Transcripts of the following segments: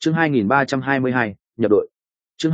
Chương 2322, nhập đội. Chương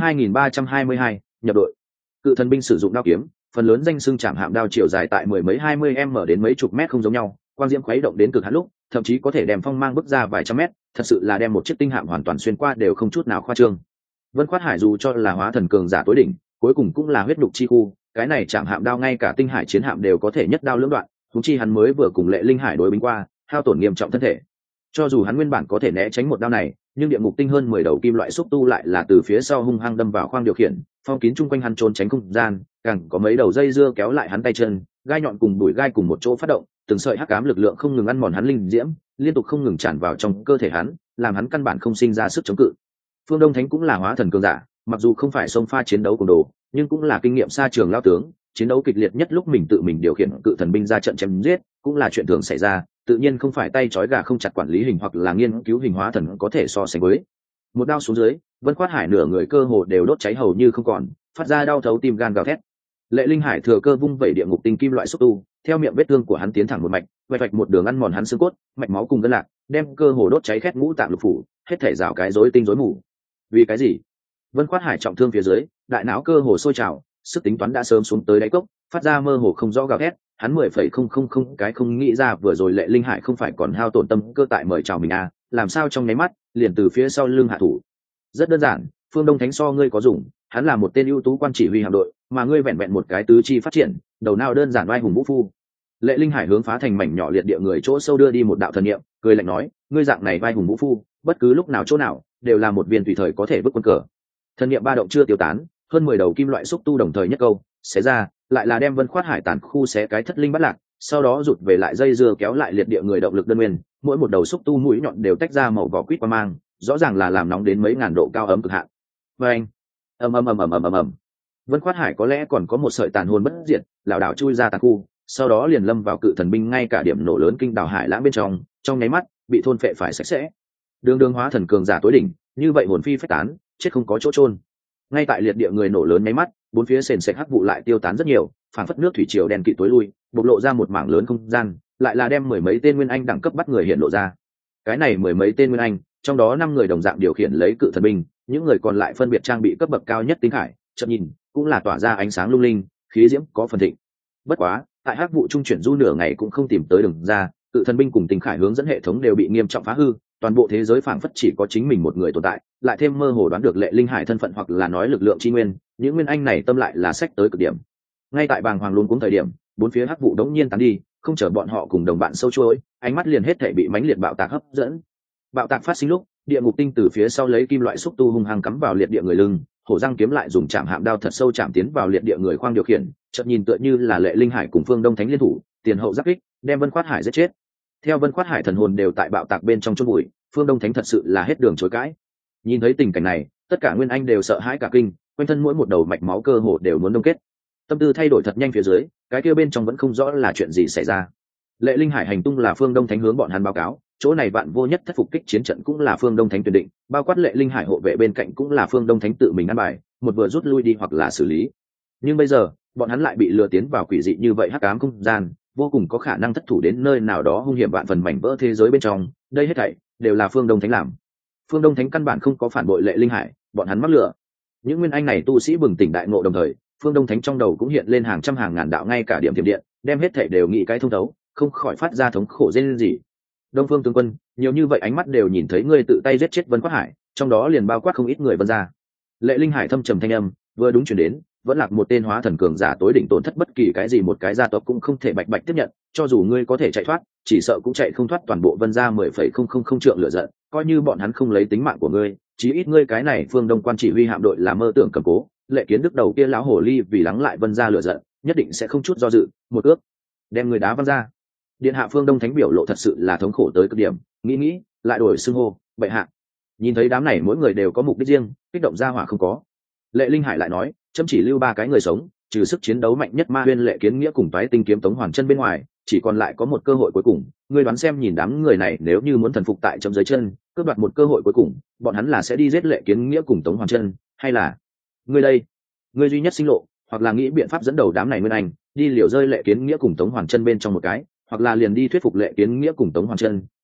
2322, nhập đội. Cự thần binh sử dụng đao kiếm, phần lớn danh xưng chạm hạm đao chiều dài tại mười mấy 20m đến mấy chục mét không giống nhau, quang diễm khuấy động đến cực hạn lúc, thậm chí có thể đem phong mang bước ra vài trăm mét, thật sự là đem một chiếc tinh hạm hoàn toàn xuyên qua đều không chút nào khoa trương. Vân Khoát Hải dù cho là hóa thần cường giả tối đỉnh, cuối cùng cũng là huyết đục chi khu, cái này chạm hạm đao ngay cả tinh hải chiến hạm đều có thể nhất đao lưỡng đoạn, huống chi hắn mới vừa cùng Lệ Linh Hải đối binh qua, hao tổn nghiêm trọng thân thể. Cho dù hắn nguyên bản có thể né tránh một đao này, nhưng địa ngục tinh hơn 10 đầu kim loại xúc tu lại là từ phía sau hung hăng đâm vào khoang điều khiển, phong kín chung quanh hắn trốn tránh không gian, càng có mấy đầu dây dưa kéo lại hắn tay chân, gai nhọn cùng đùi gai cùng một chỗ phát động, từng sợi hắc ám lực lượng không ngừng ăn mòn hắn linh diễm, liên tục không ngừng tràn vào trong cơ thể hắn, làm hắn căn bản không sinh ra sức chống cự. Phương Đông Thánh cũng là hóa thần cường giả, mặc dù không phải xông pha chiến đấu cùng đồ, nhưng cũng là kinh nghiệm xa trường lao tướng, chiến đấu kịch liệt nhất lúc mình tự mình điều khiển cự thần binh ra trận chém giết, cũng là chuyện thường xảy ra, tự nhiên không phải tay trói gà không chặt quản lý hình hoặc là nghiên cứu hình hóa thần có thể so sánh với. Một đao xuống dưới, Vân Khoát Hải nửa người cơ hồ đều đốt cháy hầu như không còn, phát ra đau thấu tim gan gào thét. Lệ Linh Hải thừa cơ vung vẩy địa ngục tinh kim loại xúc tu, theo miệng vết thương của hắn tiến thẳng một mạch, vạch một đường ăn mòn hắn xương cốt, mạch máu cùng gân lạc, đem cơ hồ đốt cháy khét ngũ tạng lục phủ, hết thể rào cái rối tinh rối mù. Vì cái gì? Vân Khoát Hải trọng thương phía dưới, đại não cơ hồ sôi trào, sức tính toán đã sớm xuống tới đáy cốc, phát ra mơ hồ không rõ gào thét. Hắn 10,000 cái không nghĩ ra vừa rồi Lệ Linh Hải không phải còn hao tổn tâm cơ tại mời chào mình à, làm sao trong nháy mắt liền từ phía sau lưng hạ thủ. Rất đơn giản, Phương Đông Thánh so ngươi có dùng, hắn là một tên ưu tú quan chỉ huy hạm đội, mà ngươi vẹn vẹn một cái tứ chi phát triển, đầu não đơn giản oai hùng vũ phu. Lệ Linh Hải hướng phá thành mảnh nhỏ liệt địa người chỗ sâu đưa đi một đạo thần niệm, cười lạnh nói, ngươi dạng này oai hùng vũ phu, bất cứ lúc nào chỗ nào đều là một viên tùy thời có thể vứt quân cờ. Thần niệm ba động chưa tiêu tán, hơn 10 đầu kim loại xúc tu đồng thời nhất câu, xé ra, lại là đem Vân Khoát Hải tàn khu xé cái thất linh bắt lạc, sau đó rụt về lại dây dưa kéo lại liệt địa người động lực đơn nguyên, mỗi một đầu xúc tu mũi nhọn đều tách ra màu vỏ quýt qua mang, rõ ràng là làm nóng đến mấy ngàn độ cao ấm cực hạn. Và anh, ầm. Vân Khoát Hải có lẽ còn có một sợi tàn hồn bất diệt, lảo đảo chui ra tàn khu, sau đó liền lâm vào cự thần binh ngay cả điểm nổ lớn kinh đảo hải lãng bên trong nháy mắt bị thôn phệ phải sạch sẽ. Đường hóa thần cường giả tối đỉnh, như vậy hồn phi phách tán, chết không có chỗ chôn. Ngay tại liệt địa người nổ lớn nháy mắt, bốn phía sền sệt hắc vụ lại tiêu tán rất nhiều, phản phất nước thủy triều đen kịt tối lui, bộc lộ ra một mảng lớn không gian, lại là đem mười mấy tên nguyên anh đẳng cấp bắt người hiện lộ ra. Cái này mười mấy tên nguyên anh, trong đó 5 người đồng dạng điều khiển lấy cự thần binh, những người còn lại phân biệt trang bị cấp bậc cao nhất tinh khải, chậm nhìn cũng là tỏa ra ánh sáng lung linh, khí diễm có phần thịnh. Bất quá, tại hắc vụ trung chuyển du nửa ngày cũng không tìm tới đường ra, cự thần binh cùng tinh khải hướng dẫn hệ thống đều bị nghiêm trọng phá hư, toàn bộ thế giới phảng phất chỉ có chính mình một người tồn tại, lại thêm mơ hồ đoán được Lệ Linh Hải thân phận hoặc là nói lực lượng chi nguyên, những nguyên anh này tâm lại là sách tới cực điểm. Ngay tại bàng hoàng luống cuống thời điểm, bốn phía hắc vụ đống nhiên tán đi, không chờ bọn họ cùng đồng bạn sâu chuỗi, ánh mắt liền hết thảy bị mãnh liệt bạo tạc hấp dẫn. Bạo tạc phát sinh lúc, địa ngục tinh từ phía sau lấy kim loại xúc tu hung hăng cắm vào liệt địa người lưng, hổ răng kiếm lại dùng chạm hạm đao thật sâu chạm tiến vào liệt địa người khoang điều khiển, chợt nhìn tựa như là Lệ Linh Hải cùng Phương Đông Thánh liên thủ, tiền hậu giáp kích, đem Vân Khoát Hải giết chết. Theo Vân Khoát Hải thần hồn đều tại bạo tạc bên trong chôn bụi, Phương Đông Thánh thật sự là hết đường chối cãi. Nhìn thấy tình cảnh này, tất cả nguyên anh đều sợ hãi cả kinh, quanh thân mỗi một đầu mạch máu cơ hồ đều muốn đông kết. Tâm tư thay đổi thật nhanh phía dưới, cái kia bên trong vẫn không rõ là chuyện gì xảy ra. Lệ Linh Hải hành tung là Phương Đông Thánh hướng bọn hắn báo cáo, chỗ này bạn vô nhất thất phục kích chiến trận cũng là Phương Đông Thánh tuyển định, bao quát Lệ Linh Hải hộ vệ bên cạnh cũng là Phương Đông Thánh tự mình ăn bài, một vừa rút lui đi hoặc là xử lý. Nhưng bây giờ, bọn hắn lại bị lừa tiến vào quỷ dị như vậy hắc ám không gian, vô cùng có khả năng thất thủ đến nơi nào đó hung hiểm vạn phần mảnh vỡ thế giới bên trong, đây hết thảy đều là Phương Đông Thánh làm. Phương Đông Thánh căn bản không có phản bội Lệ Linh Hải, bọn hắn mắc lừa. Những nguyên anh này tu sĩ bừng tỉnh đại ngộ đồng thời, Phương Đông Thánh trong đầu cũng hiện lên hàng trăm hàng ngàn đạo ngay cả điểm tiềm điện, đem hết thảy đều nghĩ cái thông thấu, không khỏi phát ra thống khổ rên rỉ. Đông Phương tướng quân, nhiều như vậy ánh mắt đều nhìn thấy ngươi tự tay giết chết Vân Khoát Hải, trong đó liền bao quát không ít người Vân gia. Lệ Linh Hải thâm trầm thanh âm, vừa đúng chuyển đến, vẫn là một tên hóa thần cường giả tối đỉnh tổn thất bất kỳ cái gì một cái gia tộc cũng không thể bạch bạch tiếp nhận, cho dù ngươi có thể chạy thoát, chỉ sợ cũng chạy không thoát toàn bộ Vân gia 10,000 trượng lửa giận, coi như bọn hắn không lấy tính mạng của ngươi, chí ít ngươi cái này Phương Đông quan chỉ huy hạm đội là mơ tưởng cầm cố, Lệ Kiến Đức đầu kia lão hồ ly vì lắng lại Vân gia lửa giận, nhất định sẽ không chút do dự, một ước đem người đá văng ra. Điện hạ Phương Đông Thánh biểu lộ thật sự là thống khổ tới cực điểm, nghĩ lại đổi xưng hô, bệ hạ. Nhìn thấy đám này mỗi người đều có mục đích riêng, kích động ra hỏa không có. Lệ Linh Hải lại nói, chấm chỉ lưu 3 cái người sống, trừ sức chiến đấu mạnh nhất Ma Huyên Lệ Kiến Nghĩa cùng Toái Tinh kiếm Tống Hoàn Chân bên ngoài, chỉ còn lại có một cơ hội cuối cùng. Ngươi đoán xem, nhìn đám người này nếu như muốn thần phục tại chấm dưới chân, cướp đoạt một cơ hội cuối cùng, bọn hắn là sẽ đi giết Lệ Kiến Nghĩa cùng Tống Hoàn Chân, hay là ngươi đây, ngươi duy nhất sinh lộ, hoặc là nghĩ biện pháp dẫn đầu đám này nguyên anh đi liều rơi Lệ Kiến Nghĩa cùng Tống Hoàn Chân bên trong một cái, hoặc là liền đi thuyết phục Lệ Kiến Nghĩa cùng Tống Hoàn Chân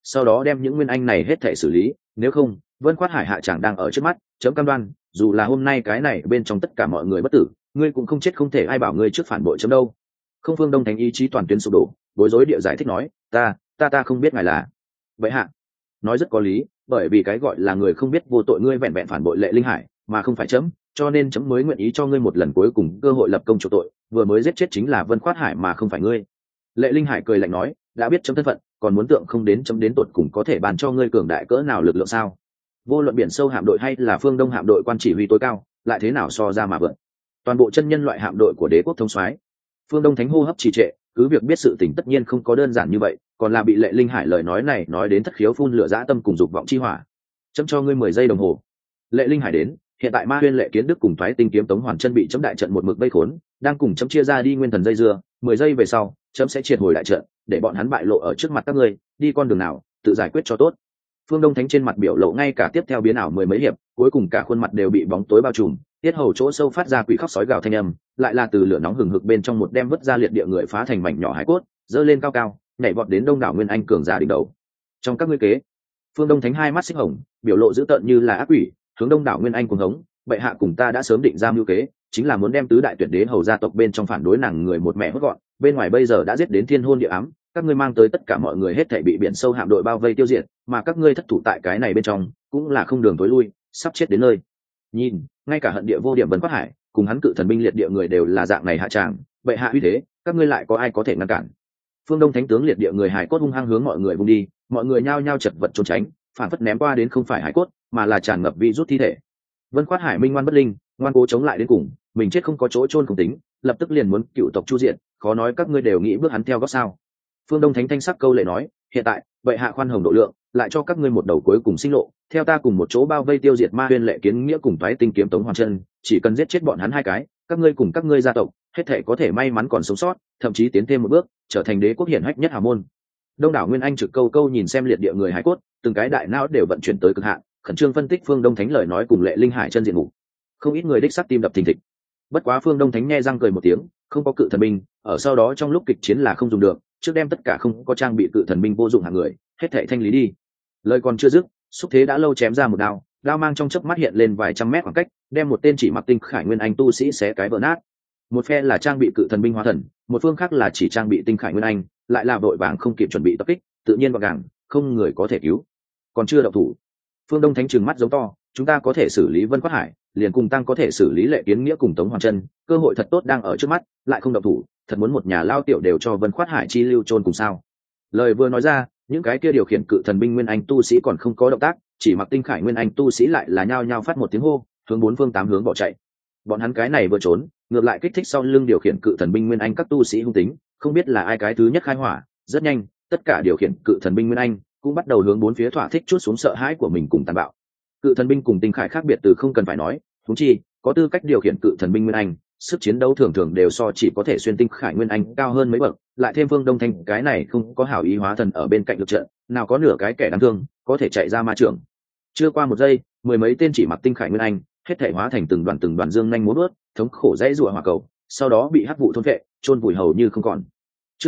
sau đó đem những nguyên anh này hết thể xử lý, nếu không Vân Khoát Hải hạ chẳng đang ở trước mắt, chấm cam đoan dù là hôm nay cái này bên trong tất cả mọi người bất tử, ngươi cũng không chết, không thể ai bảo ngươi trước phản bội chấm đâu. Không Phương Đông Thánh ý chí toàn tuyến sụp đổ, bối rối địa giải thích nói, ta không biết ngài là. Vậy hạ nói rất có lý, bởi vì cái gọi là người không biết vô tội, ngươi vẹn vẹn phản bội Lệ Linh Hải mà không phải chấm, cho nên chấm mới nguyện ý cho ngươi một lần cuối cùng cơ hội lập công chuộc tội, vừa mới giết chết chính là Vân Khoát Hải mà không phải ngươi. Lệ Linh Hải cười lạnh nói, đã biết chấm thân phận, còn muốn tượng không đến chấm đến tột cùng có thể bàn cho ngươi cường đại cỡ nào lực lượng sao? Vô luận biển sâu hạm đội hay là phương Đông hạm đội quan chỉ huy tối cao, lại thế nào so ra mà vượt toàn bộ chân nhân loại hạm đội của đế quốc thống soái. Phương Đông Thánh hô hấp trì trệ, cứ việc biết sự tình tất nhiên không có đơn giản như vậy, còn là bị Lệ Linh Hải lời nói này nói đến thất khiếu phun lửa dã tâm cùng dục vọng chi hỏa. Chấm cho ngươi 10 giây đồng hồ. Lệ Linh Hải đến, hiện tại Ma Huyên Lệ Kiến Đức cùng Thoái Tinh Kiếm Tống Hoàn Chân bị chấm đại trận một mực vây khốn, đang cùng chấm chia ra đi nguyên thần dây dưa, 10 giây về sau, chấm sẽ triệt hồi đại trận, để bọn hắn bại lộ ở trước mặt các ngươi, đi con đường nào, tự giải quyết cho tốt. Phương Đông Thánh trên mặt biểu lộ ngay cả tiếp theo biến ảo mười mấy hiệp, cuối cùng cả khuôn mặt đều bị bóng tối bao trùm, tiết hầu chỗ sâu phát ra quỷ khóc sói gào thanh âm, lại là từ lửa nóng hừng hực bên trong một đem vứt ra liệt địa người phá thành mảnh nhỏ hải cốt, giơ lên cao cao, nhảy vọt đến đông đảo nguyên anh cường giả đỉnh đầu. Trong các ngươi kế, Phương Đông Thánh hai mắt xích hồng, biểu lộ dữ tợn như là ác quỷ, hướng đông đảo nguyên anh cuồng hống, bệ hạ cùng ta đã sớm định ra mưu kế, chính là muốn đem tứ đại tuyệt đế hầu gia tộc bên trong phản đối nàng người một mẹ hốt gọn, bên ngoài bây giờ đã giết đến thiên hôn địa ám, các ngươi mang tới tất cả mọi người hết thảy bị biển sâu hạm đội bao vây tiêu diệt, mà các ngươi thất thủ tại cái này bên trong cũng là không đường tối lui, sắp chết đến nơi. Nhìn, ngay cả hận địa vô điểm Vân Quát Hải cùng hắn cự thần binh liệt địa người đều là dạng này hạ tràng, bệ hạ uy thế, các ngươi lại có ai có thể ngăn cản? Phương Đông Thánh tướng liệt địa người hải cốt hung hăng hướng mọi người vung đi, mọi người nhao nhao chật vật trốn tránh, phản phất ném qua đến không phải hải cốt, mà là tràn ngập vị rút thi thể. Vân Quát Hải minh ngoan bất linh, ngoan cố chống lại đến cùng, mình chết không có chỗ chôn cùng tính, lập tức liền muốn cựu tộc chu diện, khó nói các ngươi đều nghĩ bước hắn theo gót sao? Phương Đông Thánh thanh sắc câu lệ nói, hiện tại bệ hạ khoan hồng độ lượng, lại cho các ngươi một đầu cuối cùng sinh lộ, theo ta cùng một chỗ bao vây tiêu diệt Ma Huyên Lệ Kiến Nghĩa cùng Thoái Tinh Kiếm Tống Hoàn Chân, chỉ cần giết chết bọn hắn hai cái, các ngươi cùng các ngươi gia tộc hết thể có thể may mắn còn sống sót, thậm chí tiến thêm một bước, trở thành đế quốc hiển hách nhất hào môn. Đông đảo nguyên anh trực câu câu nhìn xem liệt địa người hải cốt, từng cái đại não đều vận chuyển tới cực hạn, khẩn trương phân tích Phương Đông Thánh lời nói cùng Lệ Linh Hải chân diện mục. Không ít người đích xác tim đập thình thịch. Bất quá Phương Đông Thánh nhe răng cười một tiếng, không có cự thần binh, ở sau đó trong lúc kịch chiến là không dùng được, trước đem tất cả không có trang bị cự thần binh vô dụng hạng người hết thảy thanh lý đi. Lời còn chưa dứt, xúc thế đã lâu chém ra một đao, đao mang trong chớp mắt hiện lên vài trăm mét khoảng cách, đem một tên chỉ mặc tinh khải nguyên anh tu sĩ xé cái vỡ nát. Một phe là trang bị cự thần binh hóa thần, một phương khác là chỉ trang bị tinh khải nguyên anh, lại là vội vàng không kịp chuẩn bị tập kích, tự nhiên gọn gàng, không người có thể cứu. Còn chưa động thủ, Phương Đông Thánh trừng mắt giống to, chúng ta có thể xử lý Vân Quát Hải, liền cùng tăng có thể xử lý Lệ Kiến Nghĩa cùng Tống Hoàn Chân, cơ hội thật tốt đang ở trước mắt, lại không động thủ, thật muốn một nhà lao tiểu đều cho Vân Quát Hải chi lưu chôn cùng sao? Lời vừa nói ra, những cái kia điều khiển cự thần binh nguyên anh tu sĩ còn không có động tác, chỉ mặc tinh khải nguyên anh tu sĩ lại là nhao nhao phát một tiếng hô, hướng bốn phương tám hướng bỏ chạy. Bọn hắn cái này vừa trốn, ngược lại kích thích sau lưng điều khiển cự thần binh nguyên anh các tu sĩ hung tính, không biết là ai cái thứ nhất khai hỏa, rất nhanh, tất cả điều khiển cự thần binh nguyên anh cũng bắt đầu hướng bốn phía thỏa thích chút xuống sợ hãi của mình cùng tàn bạo. Cự thần binh cùng tinh khải khác biệt từ không cần phải nói, huống chi có tư cách điều khiển cự thần binh nguyên anh, sức chiến đấu thường thường đều so chỉ có thể xuyên tinh khải nguyên anh cao hơn mấy bậc, lại thêm Phương Đông Thanh cái này không có hảo ý hóa thần ở bên cạnh lực trận, nào có nửa cái kẻ đáng thương có thể chạy ra ma trưởng. Chưa qua một giây, mười mấy tên chỉ mặc tinh khải nguyên anh hết thể hóa thành từng đoàn dương nhanh múa bước, thống khổ dãy rủa hỏa cầu, sau đó bị hắc vụ thôn phệ, chôn vùi hầu như không còn. Chương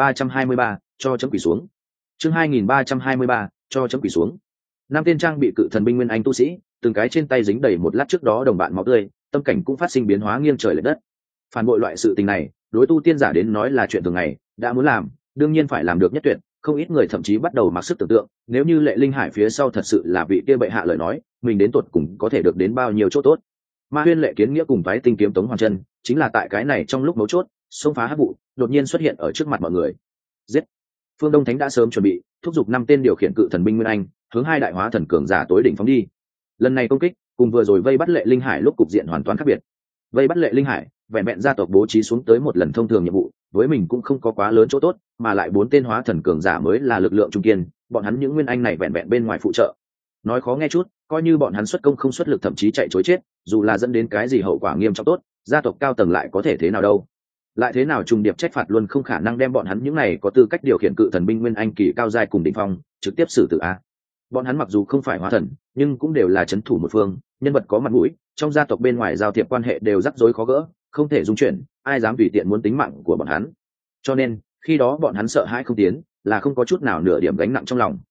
2323, cho chấm quỳ xuống. Chương 2323, cho chấm quỳ xuống. Năm tên trang bị cự thần binh nguyên anh tu sĩ, từng cái trên tay dính đầy một lát trước đó đồng bạn máu tươi, tâm cảnh cũng phát sinh biến hóa nghiêng trời lệch đất. Phản bội loại sự tình này, đối tu tiên giả đến nói là chuyện thường ngày, đã muốn làm, đương nhiên phải làm được nhất tuyệt. Không ít người thậm chí bắt đầu mặc sức tưởng tượng, nếu như Lệ Linh Hải phía sau thật sự là vị kia bệ hạ lời nói, mình đến tuột cùng có thể được đến bao nhiêu chỗ tốt. Ma Huyên Lệ Kiến Nghĩa cùng Thoái Tinh Kiếm Tống Hoàn Chân, chính là tại cái này trong lúc mấu chốt, xông phá hắc vụ, đột nhiên xuất hiện ở trước mặt mọi người. Giết! Phương Đông Thánh đã sớm chuẩn bị, thúc giục năm tên điều khiển cự thần binh nguyên anh, hướng hai đại hóa thần cường giả tối đỉnh phóng đi. Lần này công kích, cùng vừa rồi vây bắt Lệ Linh Hải lúc cục diện hoàn toàn khác biệt. Vây bắt Lệ Linh Hải, vẹn vẹn gia tộc bố trí xuống tới một lần thông thường nhiệm vụ, với mình cũng không có quá lớn chỗ tốt, mà lại bốn tên hóa thần cường giả mới là lực lượng trung kiên, bọn hắn những nguyên anh này vẹn vẹn bên ngoài phụ trợ. Nói khó nghe chút, coi như bọn hắn xuất công không xuất lực thậm chí chạy trối chết, dù là dẫn đến cái gì hậu quả nghiêm trọng tốt, gia tộc cao tầng lại có thể thế nào đâu? Lại thế nào trùng điệp trách phạt luôn không khả năng đem bọn hắn những này có tư cách điều khiển cự thần binh nguyên anh kỳ cao giai cùng đỉnh phong trực tiếp xử tử a. Bọn hắn mặc dù không phải hóa thần, nhưng cũng đều là chấn thủ một phương, nhân vật có mặt mũi, trong gia tộc bên ngoài giao thiệp quan hệ đều rắc rối khó gỡ, không thể dung chuyển, ai dám tùy tiện muốn tính mạng của bọn hắn. Cho nên, khi đó bọn hắn sợ hãi không tiến, là không có chút nào nửa điểm gánh nặng trong lòng.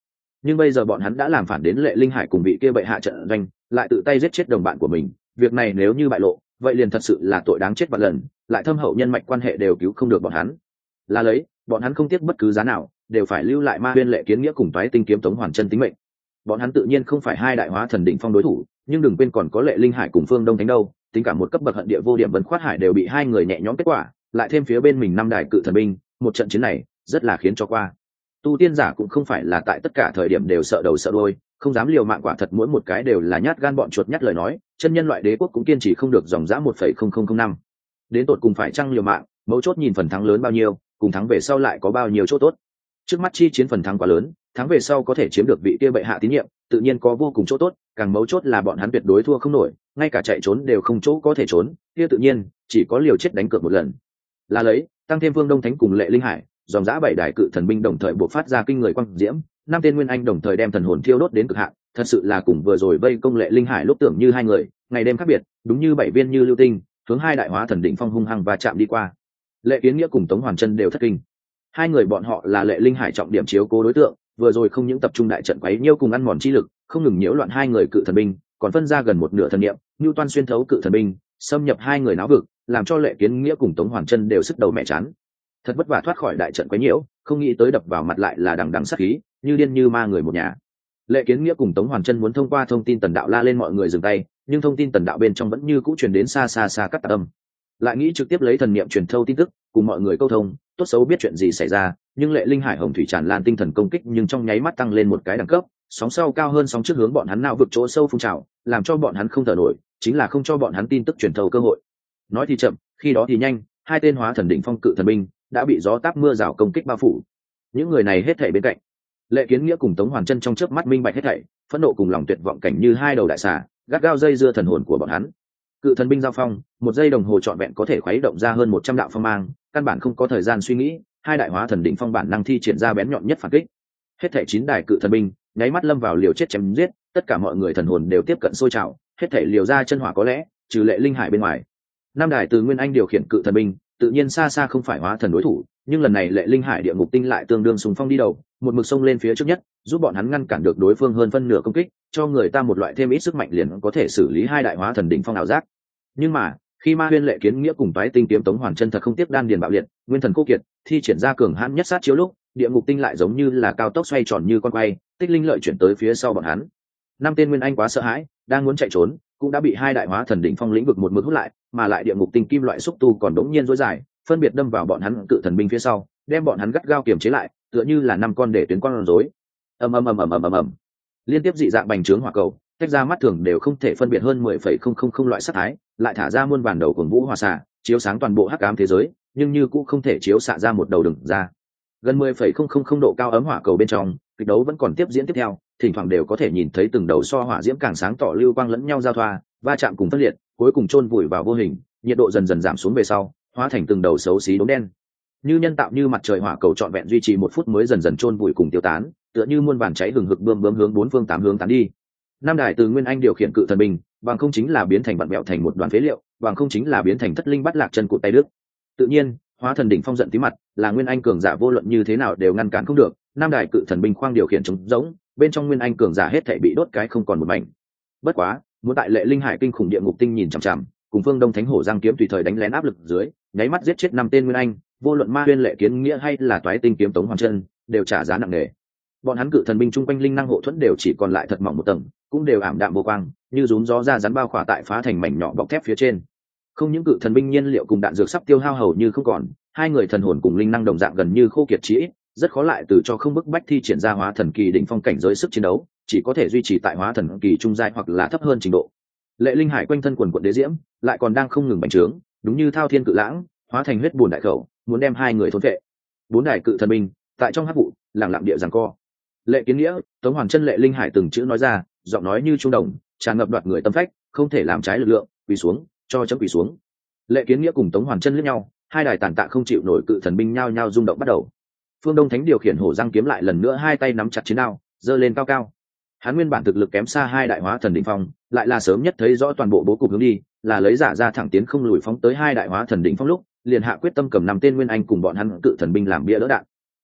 nhưng bây giờ bọn hắn đã làm phản đến Lệ Linh Hải cùng vị kia bệ hạ trận doanh, lại tự tay giết chết đồng bạn của mình, việc này nếu như bại lộ, vậy liền thật sự là tội đáng chết vạn lần, lại thâm hậu nhân mạch quan hệ đều cứu không được bọn hắn. Là lấy, bọn hắn không tiếc bất cứ giá nào, đều phải lưu lại Ma Huyên Lệ Kiến Nghĩa cùng Toái Tinh Kiếm Tống Hoàn Chân tính mệnh. Bọn hắn tự nhiên không phải hai đại hóa thần đỉnh phong đối thủ, nhưng đừng quên còn có Lệ Linh Hải cùng Phương Đông Thánh đâu, tính cả một cấp bậc hận địa vô điểm Vân Khoát Hải đều bị hai người nhẹ nhõm kết quả, lại thêm phía bên mình năm đại cự thần binh, một trận chiến này rất là khiến cho qua. Tu tiên giả cũng không phải là tại tất cả thời điểm đều sợ đầu sợ đuôi, không dám liều mạng, quả thật mỗi một cái đều là nhát gan bọn chuột nhát lời nói, chân nhân loại đế quốc cũng kiên trì không được dòng dã 1,0005. Đến tột cùng phải chăng liều mạng, mấu chốt nhìn phần thắng lớn bao nhiêu, cùng thắng về sau lại có bao nhiêu chỗ tốt. Trước mắt chi chiến phần thắng quá lớn, thắng về sau có thể chiếm được vị kia bệ hạ tín nhiệm, tự nhiên có vô cùng chỗ tốt, càng mấu chốt là bọn hắn tuyệt đối thua không nổi, ngay cả chạy trốn đều không chỗ có thể trốn, kia tự nhiên chỉ có liều chết đánh cược một lần. Là lấy, tăng thêm Vương Đông Thánh cùng Lệ Linh Hải, dòng dã 7 đại cự thần binh đồng thời bộc phát ra kinh người quang diễm, năm tên nguyên anh đồng thời đem thần hồn thiêu đốt đến cực hạn, thật sự là cùng vừa rồi vây công Lệ Linh Hải lúc tưởng như hai người, ngày đêm khác biệt, đúng như 7 viên như lưu tinh, hướng hai đại hóa thần đỉnh phong hung hăng và chạm đi qua. Lệ Kiến Nghĩa cùng Tống Hoàn Chân đều thất kinh. Hai người bọn họ là Lệ Linh Hải trọng điểm chiếu cố đối tượng, vừa rồi không những tập trung đại trận quấy nhiễu cùng ăn mòn chi lực, không ngừng nhiễu loạn hai người cự thần binh, còn phân ra gần một nửa thần niệm, nưu toan xuyên thấu cự thần binh, xâm nhập hai người náo vực, làm cho Lệ Kiến Nghĩa cùng Tống Hoàn Chân đều sức đầu mẹ chán. Thật vất vả thoát khỏi đại trận quấy nhiễu, không nghĩ tới đập vào mặt lại là đằng đằng sát khí, như điên như ma người một nhà. Lệ Kiến Nghĩa cùng Tống Hoàn Chân muốn thông qua thông tin tần đạo la lên mọi người dừng tay, nhưng thông tin tần đạo bên trong vẫn như cũ truyền đến xa xa xa các tạp âm. Lại nghĩ trực tiếp lấy thần niệm truyền thâu tin tức, cùng mọi người câu thông, tốt xấu biết chuyện gì xảy ra, nhưng Lệ Linh Hải hồng thủy tràn lan tinh thần công kích nhưng trong nháy mắt tăng lên một cái đẳng cấp, sóng sau cao hơn sóng trước hướng bọn hắn não vực chỗ sâu phun trào, làm cho bọn hắn không thở nổi, chính là không cho bọn hắn tin tức truyền thâu cơ hội. Nói thì chậm, khi đó thì nhanh, hai tên hóa thần đỉnh phong cự thần binh đã bị gió táp mưa rào công kích bao phủ. Những người này hết thảy bên cạnh, Lệ Kiến Nghĩa cùng Tống Hoàn Chân trong chớp mắt minh bạch hết thảy, phẫn nộ cùng lòng tuyệt vọng cảnh như hai đầu đại xà, gắt gao dây dưa thần hồn của bọn hắn. Cự thần binh giao phong, một giây đồng hồ trọn vẹn có thể khuấy động ra hơn 100 đạo phong mang, căn bản không có thời gian suy nghĩ, hai đại hóa thần đỉnh phong bản năng thi triển ra bén nhọn nhất phản kích. Hết thảy 9 đại cự thần binh, nháy mắt lâm vào liều chết chém giết, tất cả mọi người thần hồn đều tiếp cận sôi trào, hết thảy liều ra chân hỏa có lẽ, trừ Lệ Linh Hải bên ngoài. Năm đại từ Nguyên Anh điều khiển cự thần binh, tự nhiên xa xa không phải hóa thần đối thủ, nhưng lần này Lệ Linh Hải địa ngục tinh lại tương đương xung phong đi đầu, một mực xông lên phía trước nhất, giúp bọn hắn ngăn cản được đối phương hơn phân nửa công kích, cho người ta một loại thêm ít sức mạnh liền có thể xử lý hai đại hóa thần đỉnh phong ảo giác. Nhưng mà, khi Ma Huyên Lệ Kiến Nghĩa cùng Toái Tinh Kiếm Tống Hoàn Chân thật không tiếc đan điền bạo liệt, nguyên thần cô kiệt, thi triển ra cường hãn nhất sát chiếu lúc, địa ngục tinh lại giống như là cao tốc xoay tròn như con quay, tích linh lợi chuyển tới phía sau bọn hắn. Năm tên nguyên anh quá sợ hãi, đang muốn chạy trốn, cũng đã bị hai đại hóa thần đỉnh phong lĩnh vực một mực hút lại, mà lại địa ngục tinh kim loại xúc tu còn đống nhiên rối dài, phân biệt đâm vào bọn hắn cự thần binh phía sau, đem bọn hắn gắt gao kiềm chế lại, tựa như là năm con để tuyến con rối. Ầm ầm ầm ầm ầm ầm ầm. Liên tiếp dị dạng bành trướng hỏa cầu, tách ra mắt thường đều không thể phân biệt hơn 10,000 loại sát thái, lại thả ra muôn vàn đầu cuồng vũ hỏa xạ, chiếu sáng toàn bộ hắc ám thế giới, nhưng như cũng không thể chiếu xạ ra một đầu đường ra. Gần 10,000 độ cao ấm hỏa cầu bên trong, kịch đấu vẫn còn tiếp diễn tiếp theo, thỉnh thoảng đều có thể nhìn thấy từng đầu so hỏa diễm càng sáng tỏ lưu quang lẫn nhau giao thoa, va chạm cùng phân liệt, cuối cùng chôn vùi vào vô hình, nhiệt độ dần dần giảm xuống về sau, hóa thành từng đầu xấu xí đốm đen. Như nhân tạo như mặt trời hỏa cầu trọn vẹn duy trì 1 phút mới dần dần chôn vùi cùng tiêu tán, tựa như muôn vàn cháy hừng hực bươm hướng 4 phương 8 hướng tán đi. Năm đại từ Nguyên Anh điều khiển cự thần binh, bằng không chính là biến thành vặn bẹo thành một đoàn phế liệu, bằng không chính là biến thành thất linh bắt lạc chân cụt tay đứt. Tự nhiên, hóa thần đỉnh phong giận tí mặt, là Nguyên Anh cường giả vô luận như thế nào đều ngăn cản không được, năm đại cự thần binh khoang điều khiển trống rỗng, bên trong Nguyên Anh cường giả hết thảy bị đốt cái không còn một mảnh. Bất quá, muốn tại Lệ Linh Hải kinh khủng địa ngục tinh nhìn chằm chằm, cùng Phương Đông Thánh Hổ giang kiếm tùy thời đánh lén áp lực dưới, nháy mắt giết chết 5 tên Nguyên Anh, vô luận Ma Huyên Lệ Kiến Nghĩa hay là Toái Tinh Kiếm Tống Hoàn Chân, đều trả giá nặng nề. Bọn hắn cự thần binh trung quanh linh năng hộ thuẫn đều chỉ còn lại thật mỏng một tầng, cũng đều ảm đạm vô quang, như rúm gió ra rắn bao khỏa tại phá thành mảnh nhỏ bọc thép phía trên. Không những cự thần binh nhiên liệu cùng đạn dược sắp tiêu hao hầu như không còn, hai người thần hồn cùng linh năng đồng dạng gần như khô kiệt chí ít, rất khó lại từ cho không bức bách thi triển ra hóa thần kỳ đỉnh phong cảnh giới sức chiến đấu, chỉ có thể duy trì tại hóa thần kỳ trung giai hoặc là thấp hơn trình độ. Lệ Linh Hải quanh thân quần quần đế diễm, lại còn đang không ngừng bành trướng, đúng như thao thiên cự lãng, hóa thành huyết bùn đại khẩu, muốn đem hai người thôn phệ. 4 đại cự thần binh, tại trong hắc vụ, lặng lặng địa giằng co. Lệ Kiến Nghĩa, Tống Hoàn Chân Lệ Linh Hải từng chữ nói ra, giọng nói như trung đồng, tràn ngập đoạt người tâm phách, không thể làm trái lực lượng, quỳ xuống, cho chấm quỳ xuống. Lệ Kiến Nghĩa cùng Tống Hoàn Chân liếc nhau, hai đài tàn tạ không chịu nổi cự thần binh nhao nhao rung động bắt đầu. Phương Đông Thánh điều khiển hổ răng kiếm lại lần nữa hai tay nắm chặt chiến đao, giơ lên cao cao. Hắn nguyên bản thực lực kém xa hai đại hóa thần đỉnh phong, lại là sớm nhất thấy rõ toàn bộ bố cục hướng đi, là lấy giả ra thẳng tiến không lùi phóng tới hai đại hóa thần đỉnh phong lúc, liền hạ quyết tâm cầm 5 tên Nguyên Anh cùng bọn hắn cự thần binh làm bia đỡ đạn.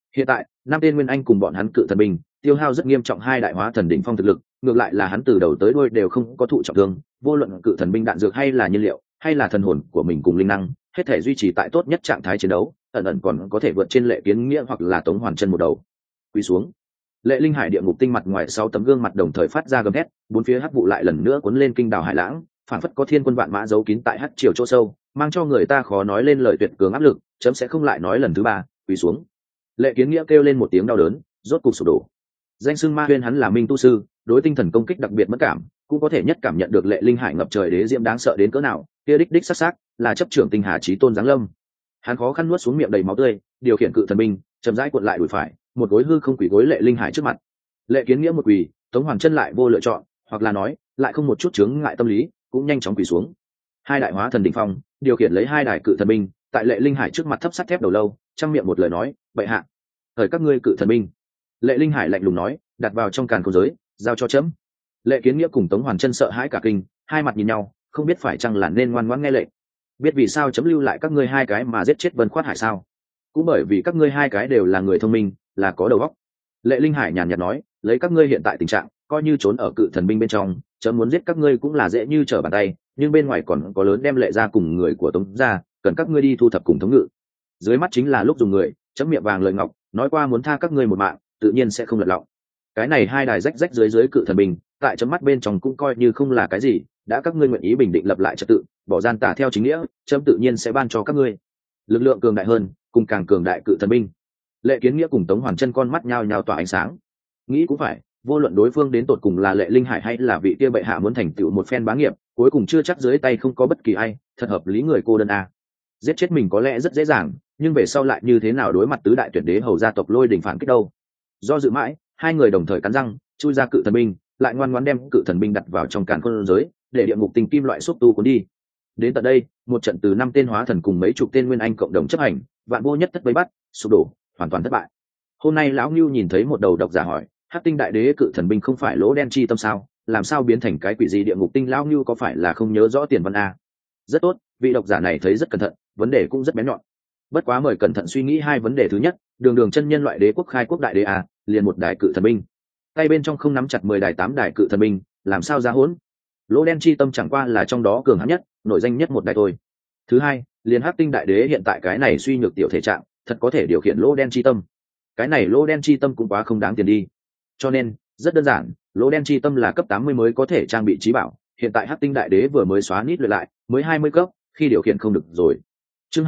Hiện tại năm tên nguyên anh cùng bọn hắn cự thần binh tiêu hao rất nghiêm trọng hai đại hóa thần đỉnh phong thực lực, ngược lại là hắn từ đầu tới đuôi đều không có thụ trọng thương, vô luận cự thần binh đạn dược hay là nhiên liệu hay là thần hồn của mình cùng linh năng, hết thể duy trì tại tốt nhất trạng thái chiến đấu, ẩn ẩn còn có thể vượt trên Lệ Kiến Nghĩa hoặc là Tống Hoàn Chân một đầu. Quỳ xuống. Lệ Linh Hải địa ngục tinh mặt ngoài 6 tấm gương mặt đồng thời phát ra gầm thét, bốn phía hắc vụ lại lần nữa cuốn lên kinh đảo hải lãng, phản phất có thiên quân vạn mã giấu kín tại hắc triều chỗ sâu, mang cho người ta khó nói lên lời tuyệt cường áp lực, chấm sẽ không lại nói lần thứ ba, quỳ xuống. Lệ Kiến Nghĩa kêu lên một tiếng đau đớn, rốt cục sụp đổ. Danh xưng Ma Huyên hắn là minh tu sư, đối tinh thần công kích đặc biệt mất cảm, cũng có thể nhất cảm nhận được Lệ Linh Hải ngập trời đế diễm đáng sợ đến cỡ nào, kia đích sắc là chấp trưởng tinh hà chí tôn giáng lâm. Hắn khó khăn nuốt xuống miệng đầy máu tươi, điều khiển cự thần binh chậm rãi cuộn lại đùi phải, một gối hư không quỳ gối Lệ Linh Hải trước mặt. Lệ Kiến Nghĩa một quỳ, Tống Hoàn Chân lại vô lựa chọn, hoặc là nói lại không một chút chướng ngại tâm lý, cũng nhanh chóng quỳ xuống. Hai đại hóa thần đỉnh phong điều khiển lấy hai đại cự thần binh tại Lệ Linh Hải trước mặt thấp sắt thép đầu lâu, trong miệng một lời nói, bệ hạ, thời các ngươi cự thần binh. Lệ Linh Hải lạnh lùng nói, đặt vào trong càn khôn giới, giao cho chấm. Lệ Kiến Nghĩa cùng Tống Hoàn Chân sợ hãi cả kinh, hai mặt nhìn nhau, không biết phải chăng là nên ngoan ngoãn nghe lệnh. Biết vì sao chấm lưu lại các ngươi hai cái mà giết chết Vân Khoát Hải sao? Cũng bởi vì các ngươi hai cái đều là người thông minh, là có đầu óc. Lệ Linh Hải nhàn nhạt nói, lấy các ngươi hiện tại tình trạng, coi như trốn ở cự thần binh bên trong, chấm muốn giết các ngươi cũng là dễ như trở bàn tay, nhưng bên ngoài còn có lớn đem Lệ ra cùng người của Tống gia, cần các ngươi đi thu thập cùng thống ngự. Dưới mắt chính là lúc dùng người, chấm miệng vàng lời ngọc, nói qua muốn tha các ngươi một mạng, tự nhiên sẽ không lật lọng. Cái này hai đài rách rách dưới cự thần binh, tại chấm mắt bên trong cũng coi như không là cái gì, đã các ngươi nguyện ý bình định lập lại trật tự, bỏ gian tả theo chính nghĩa, chấm tự nhiên sẽ ban cho các ngươi lực lượng cường đại hơn, cùng càng cường đại cự thần binh. Lệ Kiến Nghĩa cùng Tống Hoàn Chân con mắt nhao nhao tỏa ánh sáng. Nghĩ cũng phải, vô luận đối phương đến tột cùng là Lệ Linh Hải hay là vị kia bệ hạ muốn thành tựu một phen bá nghiệp, cuối cùng chưa chắc dưới tay không có bất kỳ ai, thật hợp lý người cô đơn a. Giết chết mình có lẽ rất dễ dàng, nhưng về sau lại như thế nào đối mặt tứ đại tuyển đế hầu gia tộc Lôi Đình phản kích đâu? Do dự mãi, hai người đồng thời cắn răng, chui ra cự thần binh, lại ngoan ngoãn đem cự thần binh đặt vào trong càn khôn giới, để địa ngục tinh kim loại xúc tu cuốn đi. Đến tận đây, một trận từ 5 tên hóa thần cùng mấy chục tên nguyên anh cộng đồng chấp hành, vạn vô nhất thất vây bắt, sụp đổ, hoàn toàn thất bại. Hôm nay lão Ngưu nhìn thấy một đầu độc giả hỏi, Hắc Tinh Đại Đế cự thần binh không phải lỗ đen chi tâm sao, làm sao biến thành cái quỷ gì địa ngục tinh? Lão Ngưu có phải là không nhớ rõ tiền văn a? Rất tốt, vị độc giả này thấy rất cẩn thận, vấn đề cũng rất bén nhọn. Bất quá mời cẩn thận suy nghĩ hai vấn đề. Thứ nhất, đường chân nhân loại đế quốc khai quốc đại đế a, liền một đại cự thần binh, tay bên trong không nắm chặt 10 đài 8 đài cự thần binh, làm sao ra hỗn? Lỗ đen chi tâm chẳng qua là trong đó cường hãn nhất, nổi danh nhất một đài thôi. Thứ hai, liền Hắc Tinh Đại Đế hiện tại cái này suy nhược tiểu thể trạng, thật có thể điều khiển lỗ đen chi tâm. Cái này lỗ đen chi tâm cũng quá không đáng tiền đi. Cho nên, rất đơn giản, lỗ đen chi tâm là cấp 80 mới có thể trang bị trí bảo, hiện tại Hắc Tinh Đại Đế vừa mới xóa nít luyện lại, mới 20 cấp, khi điều khiển không được rồi. Chương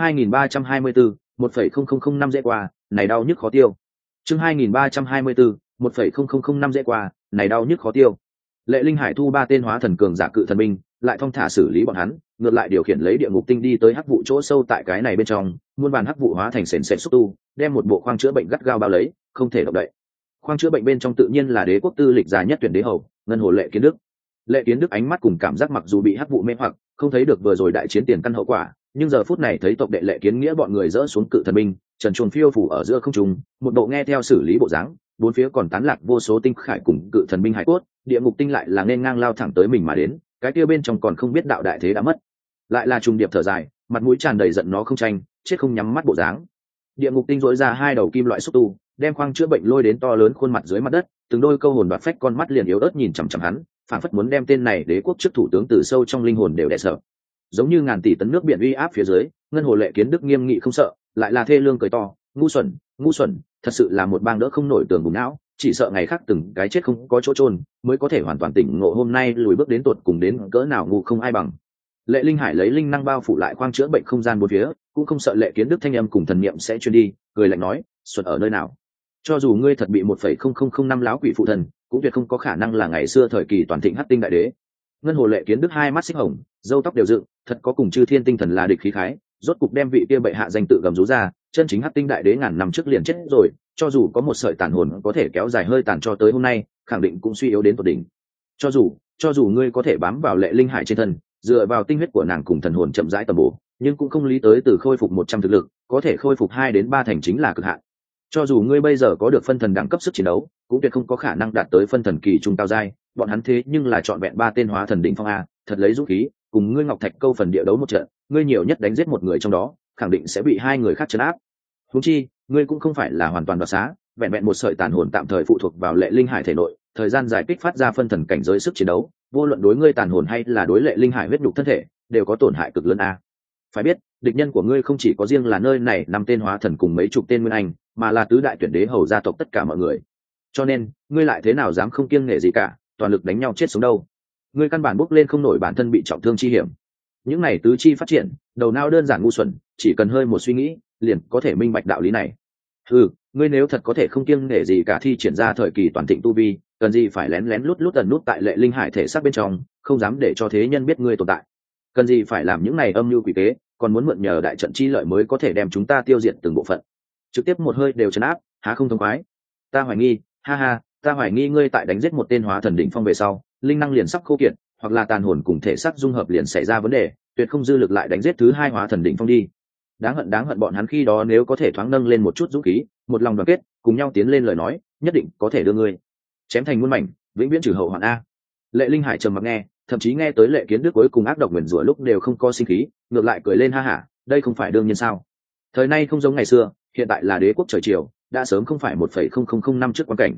2324, 1.0005 dễ qua, này đau nhức khó tiêu. Chương 2324, 1.0005 dễ qua, này đau nhức khó tiêu. Lệ Linh Hải thu 3 tên hóa thần cường giả cự thần binh, lại thong thả xử lý bọn hắn, ngược lại điều khiển lấy địa ngục tinh đi tới hắc vụ chỗ sâu tại cái này bên trong, muôn vàn hắc vụ hóa thành sền sệt xúc tu, đem một bộ khoang chữa bệnh gắt gao bao lấy, không thể động đậy. Khoang chữa bệnh bên trong tự nhiên là đế quốc tư lịch già nhất tuyển đế hầu, ngân hồ Lệ Kiến Đức. Lệ Kiến Đức ánh mắt cùng cảm giác mặc dù bị hắc vụ mê hoặc, không thấy được vừa rồi đại chiến tiền căn hậu quả, nhưng giờ phút này thấy tộc đệ Lệ Kiến Nghĩa bọn người dỡ xuống cự thần binh, trần truồng phiêu phủ ở giữa không trung, một bộ nghe theo xử lý bộ dáng, bốn phía còn tán lạc vô số tinh khải cùng cự thần binh hải cốt, địa ngục tinh lại là nên ngang lao thẳng tới mình mà đến, cái kia bên trong còn không biết đạo đại thế đã mất, lại là trùng điệp thở dài, mặt mũi tràn đầy giận nó không tranh, chết không nhắm mắt bộ dáng. Địa ngục tinh dỗi ra hai đầu kim loại xúc tu, đem khoang chữa bệnh lôi đến to lớn khuôn mặt dưới mặt đất, từng đôi câu hồn đoạt phách con mắt liền yếu ớt nhìn chằm chằm hắn, phản phất muốn đem tên này đế quốc trước thủ tướng từ sâu trong linh hồn đều đè sợ. Giống như ngàn tỷ tấn nước biển uy áp phía dưới, ngân hồ Lệ Kiến Đức nghiêm nghị không sợ, lại là thê lương cười to, ngu xuẩn, thật sự là một bang đỡ không nổi tường bùng não, chỉ sợ ngày khác từng cái chết không có chỗ chôn mới có thể hoàn toàn tỉnh ngộ hôm nay lùi bước đến tột cùng đến cỡ nào ngu không ai bằng. Lệ Linh Hải lấy linh năng bao phủ lại khoang chữa bệnh không gian bốn phía, cũng không sợ Lệ Kiến Đức thanh âm cùng thần niệm sẽ truyền đi, cười lạnh nói, xuẩn ở nơi nào? Cho dù ngươi thật bị 1.0005 láo quỷ phụ thần, cũng tuyệt không có khả năng là ngày xưa thời kỳ toàn thịnh Hắc Tinh Đại Đế. Ngân hồ Lệ Kiến Đức hai mắt xích hồng, râu tóc đều dựng, thật có cùng chư thiên tinh thần là địch khí khái, rốt cục đem vị kia bệ hạ danh tự gầm rú ra, chân chính Hắc Tinh Đại Đế ngàn năm trước liền chết rồi, cho dù có một sợi tàn hồn có thể kéo dài hơi tàn cho tới hôm nay, khẳng định cũng suy yếu đến tột đỉnh. Cho dù ngươi có thể bám vào Lệ Linh Hải trên thân, dựa vào tinh huyết của nàng cùng thần hồn chậm rãi tầm bổ, nhưng cũng không lý tới từ khôi phục 100 thực lực, có thể khôi phục 2 đến 3 thành chính là cực hạn. Cho dù ngươi bây giờ có được phân thần đẳng cấp sức chiến đấu, cũng tuyệt không có khả năng đạt tới phân thần kỳ trung cao giai, bọn hắn thế nhưng là chọn vẹn 3 tên hóa thần đỉnh phong a, thật lấy dũng khí, cùng ngươi Ngọc Thạch Câu phần địa đấu một trận, ngươi nhiều nhất đánh giết một người trong đó, khẳng định sẽ bị 2 người khác trấn áp. Huống chi, ngươi cũng không phải là hoàn toàn đoạt xá, vẹn vẹn một sợi tàn hồn tạm thời phụ thuộc vào Lệ Linh Hải thể nội, thời gian dài kích phát ra phân thần cảnh giới sức chiến đấu, vô luận đối ngươi tàn hồn hay là đối Lệ Linh Hải huyết nhục thân thể, đều có tổn hại cực lớn a. Phải biết, địch nhân của ngươi không chỉ có riêng là nơi này năm tên hóa thần cùng mấy chục tên nguyên anh, mà là tứ đại tuyển đế hầu gia tộc tất cả mọi người. Cho nên, ngươi lại thế nào dám không kiêng nể gì cả, toàn lực đánh nhau chết sống đâu. Ngươi căn bản bốc lên không nổi bản thân bị trọng thương chi hiểm. Những này tứ chi phát triển, đầu não đơn giản ngu xuẩn, chỉ cần hơi một suy nghĩ, liền có thể minh bạch đạo lý này. Ngươi nếu thật có thể không kiêng nể gì cả thi triển ra thời kỳ toàn thịnh tu vi, cần gì phải lén lén lút lút ẩn nút tại Lệ Linh Hải thể xác bên trong, không dám để cho thế nhân biết ngươi tồn tại. Cần gì phải làm những này âm mưu quỷ kế, còn muốn mượn nhờ đại trận chi lợi mới có thể đem chúng ta tiêu diệt từng bộ phận. Trực tiếp một hơi đều trấn áp, há không thông khoái. Ta hoài nghi, ta hoài nghi ngươi tại đánh giết một tên hóa thần đỉnh phong về sau, linh năng liền sắp khô kiệt, hoặc là tàn hồn cùng thể xác dung hợp liền xảy ra vấn đề, tuyệt không dư lực lại đánh giết thứ hai hóa thần đỉnh phong đi. Đáng hận bọn hắn khi đó nếu có thể thoáng nâng lên một chút dũng khí, một lòng đoàn kết, cùng nhau tiến lên lời nói, nhất định có thể đưa ngươi chém thành muôn mảnh, vĩnh viễn trừ hậu hoạn a. Lệ Linh Hải trầm mặc nghe, thậm chí nghe tới Lệ Kiến Đức cuối cùng ác độc nguyền rủa lúc đều không có sinh khí, ngược lại cười lên ha hả, đây không phải đương nhiên sao? Thời nay không giống ngày xưa, hiện tại là đế quốc trời chiều, đã sớm không phải 1,0000 năm trước quan cảnh.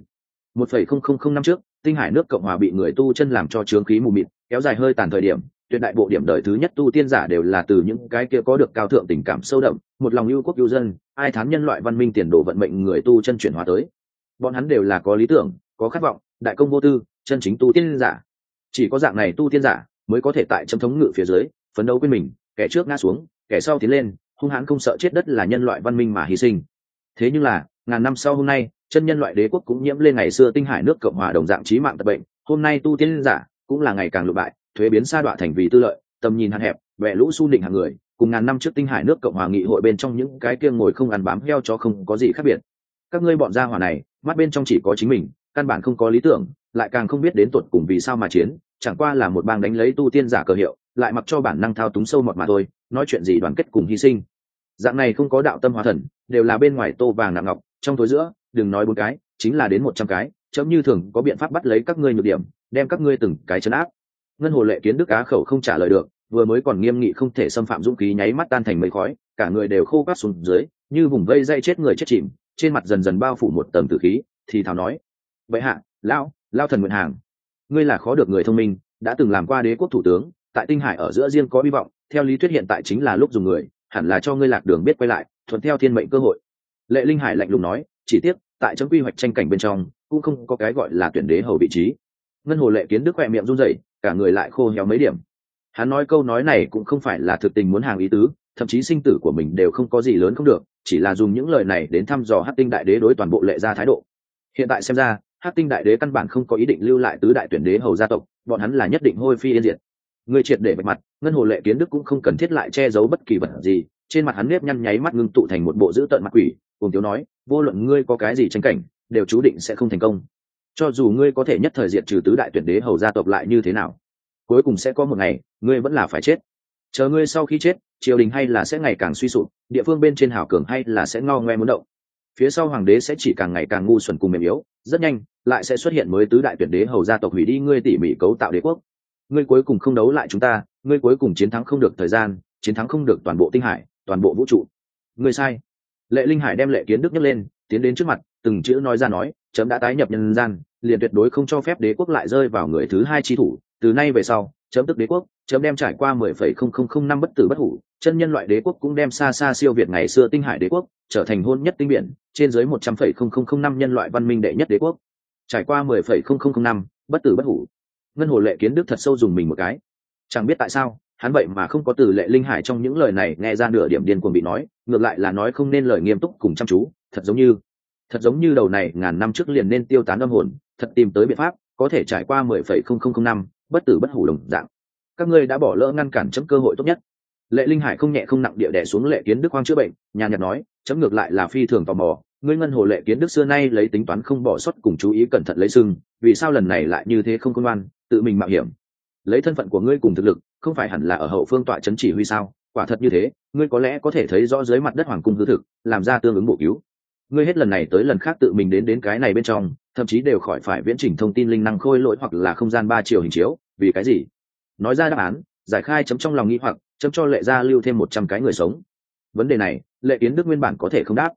1,0000 năm trước, Tinh Hải nước Cộng hòa bị người tu chân làm cho chướng khí mù mịt, kéo dài hơi tàn thời điểm, tuyệt đại bộ điểm đời thứ nhất tu tiên giả đều là từ những cái kia có được cao thượng tình cảm sâu đậm, một lòng yêu quốc yêu dân, ai thán nhân loại văn minh tiền đồ vận mệnh người tu chân chuyển hóa tới. Bọn hắn đều là có lý tưởng, có khát vọng, đại công vô tư, chân chính tu tiên giả. Chỉ có dạng này tu tiên giả mới có thể tại chấm thống ngự phía dưới, phấn đấu quên mình, kẻ trước ngã xuống, kẻ sau tiến lên, hung hãn không sợ chết đất là nhân loại văn minh mà hy sinh. Thế nhưng là, ngàn năm sau hôm nay, chân nhân loại đế quốc cũng nhiễm lên ngày xưa Tinh Hải nước Cộng hòa đồng dạng chí mạng tật bệnh, hôm nay tu tiên giả cũng là ngày càng lụ bại, thuế biến sa đọa thành vì tư lợi, tầm nhìn hạn hẹp, bè lũ su nịnh hàng người, cùng ngàn năm trước Tinh Hải nước Cộng hòa nghị hội bên trong những cái kia ngồi không ăn bám heo chó không có gì khác biệt. Các ngươi bọn gia hỏa này, mắt bên trong chỉ có chính mình, căn bản không có lý tưởng, lại càng không biết đến tuột cùng vì sao mà chiến, chẳng qua là một bang đánh lấy tu tiên giả cờ hiệu, lại mặc cho bản năng thao túng sâu mọt mà thôi, nói chuyện gì đoàn kết cùng hy sinh. Dạng này không có đạo tâm hóa thần, đều là bên ngoài tô vàng nặng ngọc, trong tối giữa, đừng nói 4 cái, chính là đến 100 cái, chấm như thường có biện pháp bắt lấy các ngươi nhược điểm, đem các ngươi từng cái trấn áp. Ngân Hồ Lệ Kiến Đức á khẩu không trả lời được, vừa mới còn nghiêm nghị không thể xâm phạm dũng khí nháy mắt tan thành mây khói, cả người đều khô quắt xuống dưới, như vùng vây dây chết người chết chìm, trên mặt dần dần bao phủ một tầng tử khí, thì thào nói: "Vậy hạ, lão thần nguyện hàng, ngươi là khó được người thông minh, đã từng làm qua đế quốc thủ tướng, tại Tinh Hải ở giữa riêng có hy vọng, theo lý thuyết hiện tại chính là lúc dùng người, hẳn là cho ngươi lạc đường biết quay lại, thuận theo thiên mệnh cơ hội." Lệ Linh Hải lạnh lùng nói, chỉ tiếc tại trong quy hoạch tranh cảnh bên trong cũng không có cái gọi là tuyển đế hầu vị trí. Ngân Hồ Lệ Kiến Đức khỏe miệng run rẩy, cả người lại khô héo mấy điểm. Hắn nói câu nói này cũng không phải là thực tình muốn hàng ý tứ, thậm chí sinh tử của mình đều không có gì lớn không được, chỉ là dùng những lời này đến thăm dò Hắc Tinh Đại Đế đối toàn bộ Lệ gia thái độ. Hiện tại xem ra, Hắc Tinh Đại Đế căn bản không có ý định lưu lại tứ đại tuyển đế hầu gia tộc, bọn hắn là nhất định hôi phi yên diệt. Người triệt để bạch mặt, Ngân Hồ Lệ Kiến Đức cũng không cần thiết lại che giấu bất kỳ vật gì, trên mặt hắn nếp nhăn nháy mắt ngưng tụ thành một bộ dữ tợn mặt quỷ, cùng thiếu nói, vô luận ngươi có cái gì tranh cảnh, đều chú định sẽ không thành công. Cho dù ngươi có thể nhất thời diệt trừ tứ đại tuyển đế hầu gia tộc lại như thế nào, cuối cùng sẽ có một ngày ngươi vẫn là phải chết. Chờ ngươi sau khi chết, triều đình hay là sẽ ngày càng suy sụp, địa phương bên trên hảo cường hay là sẽ ngao ngoe muốn động, phía sau hoàng đế sẽ chỉ càng ngày càng ngu xuẩn cùng mềm yếu, rất nhanh lại sẽ xuất hiện mới tứ đại tuyển đế hầu gia tộc hủy đi ngươi tỉ mỉ cấu tạo đế quốc. Ngươi cuối cùng không đấu lại chúng ta, ngươi cuối cùng chiến thắng không được thời gian, chiến thắng không được toàn bộ Tinh Hải, toàn bộ vũ trụ. Ngươi sai. Lệ Linh Hải đem Lệ Kiến Đức nhấc lên, tiến đến trước mặt, từng chữ nói ra nói, chấm đã tái nhập nhân gian, liền tuyệt đối không cho phép đế quốc lại rơi vào người thứ hai chi thủ, từ nay về sau, chấm tức đế quốc, chấm đem trải qua 10,0000 năm bất tử bất hủ, chân nhân loại đế quốc cũng đem xa xa siêu việt ngày xưa Tinh Hải đế quốc, trở thành hôn nhất tinh biển, trên dưới 100,000 năm nhân loại văn minh đệ nhất đế quốc. Trải qua 10,000 năm bất tử bất hủ. Ngân Hồ Lệ Kiến Đức thật sâu dùng mình một cái. Chẳng biết tại sao, hắn vậy mà không có từ Lệ Linh Hải trong những lời này nghe ra nửa điểm điên cuồng bị nói, ngược lại là nói không nên lời nghiêm túc cùng chăm chú, thật giống như đầu này ngàn năm trước liền nên tiêu tán âm hồn, thật tìm tới biện pháp, có thể trải qua 10,000 năm bất tử bất hủ đồng dạng. Các ngươi đã bỏ lỡ ngăn cản chấm cơ hội tốt nhất. Lệ Linh Hải không nhẹ không nặng địa đè xuống Lệ Kiến Đức hoang chữa bệnh, nhàn nhạt nói, chấm ngược lại là phi thường tò mò, ngươi Ngân Hồ Lệ Kiến Đức xưa nay lấy tính toán không bỏ sót cùng chú ý cẩn thận lấy sừng, vì sao lần này lại như thế không khôn ngoan, tự mình mạo hiểm? Lấy thân phận của ngươi cùng thực lực, không phải hẳn là ở hậu phương tọa chấn chỉ huy sao? Quả thật như thế, ngươi có lẽ có thể thấy rõ dưới mặt đất hoàng cung hư thực, làm ra tương ứng bổ cứu. Ngươi hết lần này tới lần khác tự mình đến cái này bên trong, thậm chí đều khỏi phải viễn trình thông tin linh năng khôi lỗi hoặc là không gian 3 chiều hình chiếu, vì cái gì? Nói ra đáp án, giải khai chấm trong lòng nghi hoặc, chấm cho Lệ gia lưu thêm 100 cái người sống. Vấn đề này, Lệ Kiến Đức nguyên bản có thể không đáp.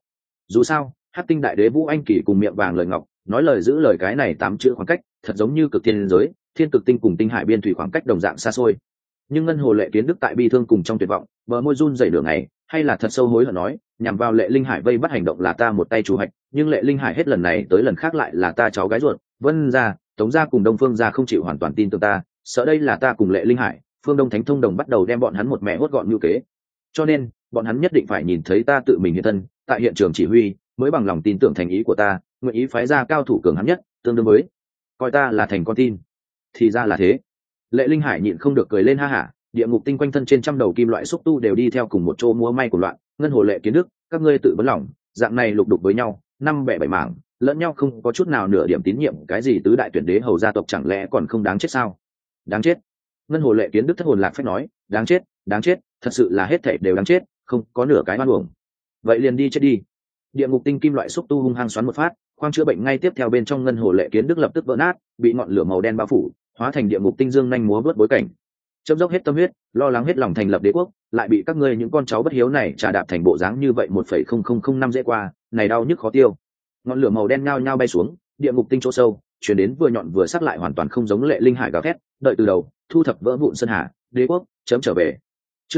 Dù sao hắc tinh đại đế Vũ Anh Kỳ cùng miệng vàng lời ngọc nói lời giữ lời, cái này 8 chữ khoảng cách thật giống như cực thiên giới thiên cực tinh cùng tinh hải biên thủy khoảng cách đồng dạng xa xôi. Nhưng ngân hồ lệ kiến đức tại bi thương cùng trong tuyệt vọng, bờ môi run rẩy nửa ngày, hay là thật sâu hối hận nói, nhằm vào lệ linh hải vây bắt hành động là ta một tay chủ hạch, nhưng lệ linh hải hết lần này tới lần khác lại là ta cháu gái ruột. Vân gia, Tống gia cùng Đông Phương gia không chịu hoàn toàn tin tưởng ta, sợ đây là ta cùng lệ linh hải, Phương Đông Thánh Thông Đồng bắt đầu đem bọn hắn một mẹ hốt gọn như kế. Cho nên bọn hắn nhất định phải nhìn thấy ta tự mình hiện thân tại hiện trường chỉ huy, mới bằng lòng tin tưởng thành ý của ta, nguyện ý phái ra cao thủ cường hắn nhất, tương đương với coi ta là thành con tin. Thì ra là thế. Lệ linh hải nhịn không được cười lên ha hả. Địa ngục tinh quanh thân trên trăm đầu kim loại xúc tu đều đi theo cùng một chỗ múa may của loạn. Ngân hồ lệ kiến đức, các ngươi tự vấn lòng, dạng này lục đục với nhau, năm bẻ bảy mảng, lẫn nhau không có chút nào nửa điểm tín nhiệm, cái gì tứ đại tuyển đế hầu gia tộc chẳng lẽ còn không đáng chết sao? Đáng chết. Ngân hồ lệ kiến đức thất hồn lạc phép nói, đáng chết, thật sự là hết thảy đều đáng chết, không có nửa cái oan uổng. Vậy liền đi chết đi. Địa ngục tinh kim loại xúc tu hung hăng xoắn một phát, khoang chữa bệnh ngay tiếp theo bên trong ngân hồ lệ kiến đức lập tức vỡ nát, bị ngọn lửa màu đen bao phủ, hóa thành địa ngục tinh dương nhanh múa vớt bối cảnh. Chớp dốc hết tâm huyết, lo lắng hết lòng thành lập đế quốc, lại bị các ngươi những con cháu bất hiếu này trà đạp thành bộ dáng như vậy 1,0005 dễ qua, này đau nhức khó tiêu. Ngọn lửa màu đen nhao nhao bay xuống, địa ngục tinh chỗ sâu, truyền đến vừa nhọn vừa sắc lại hoàn toàn không giống lệ linh hải gào thét, đợi từ đầu, thu thập vỡ vụn sơn hà, đế quốc, chấm trở về. Chương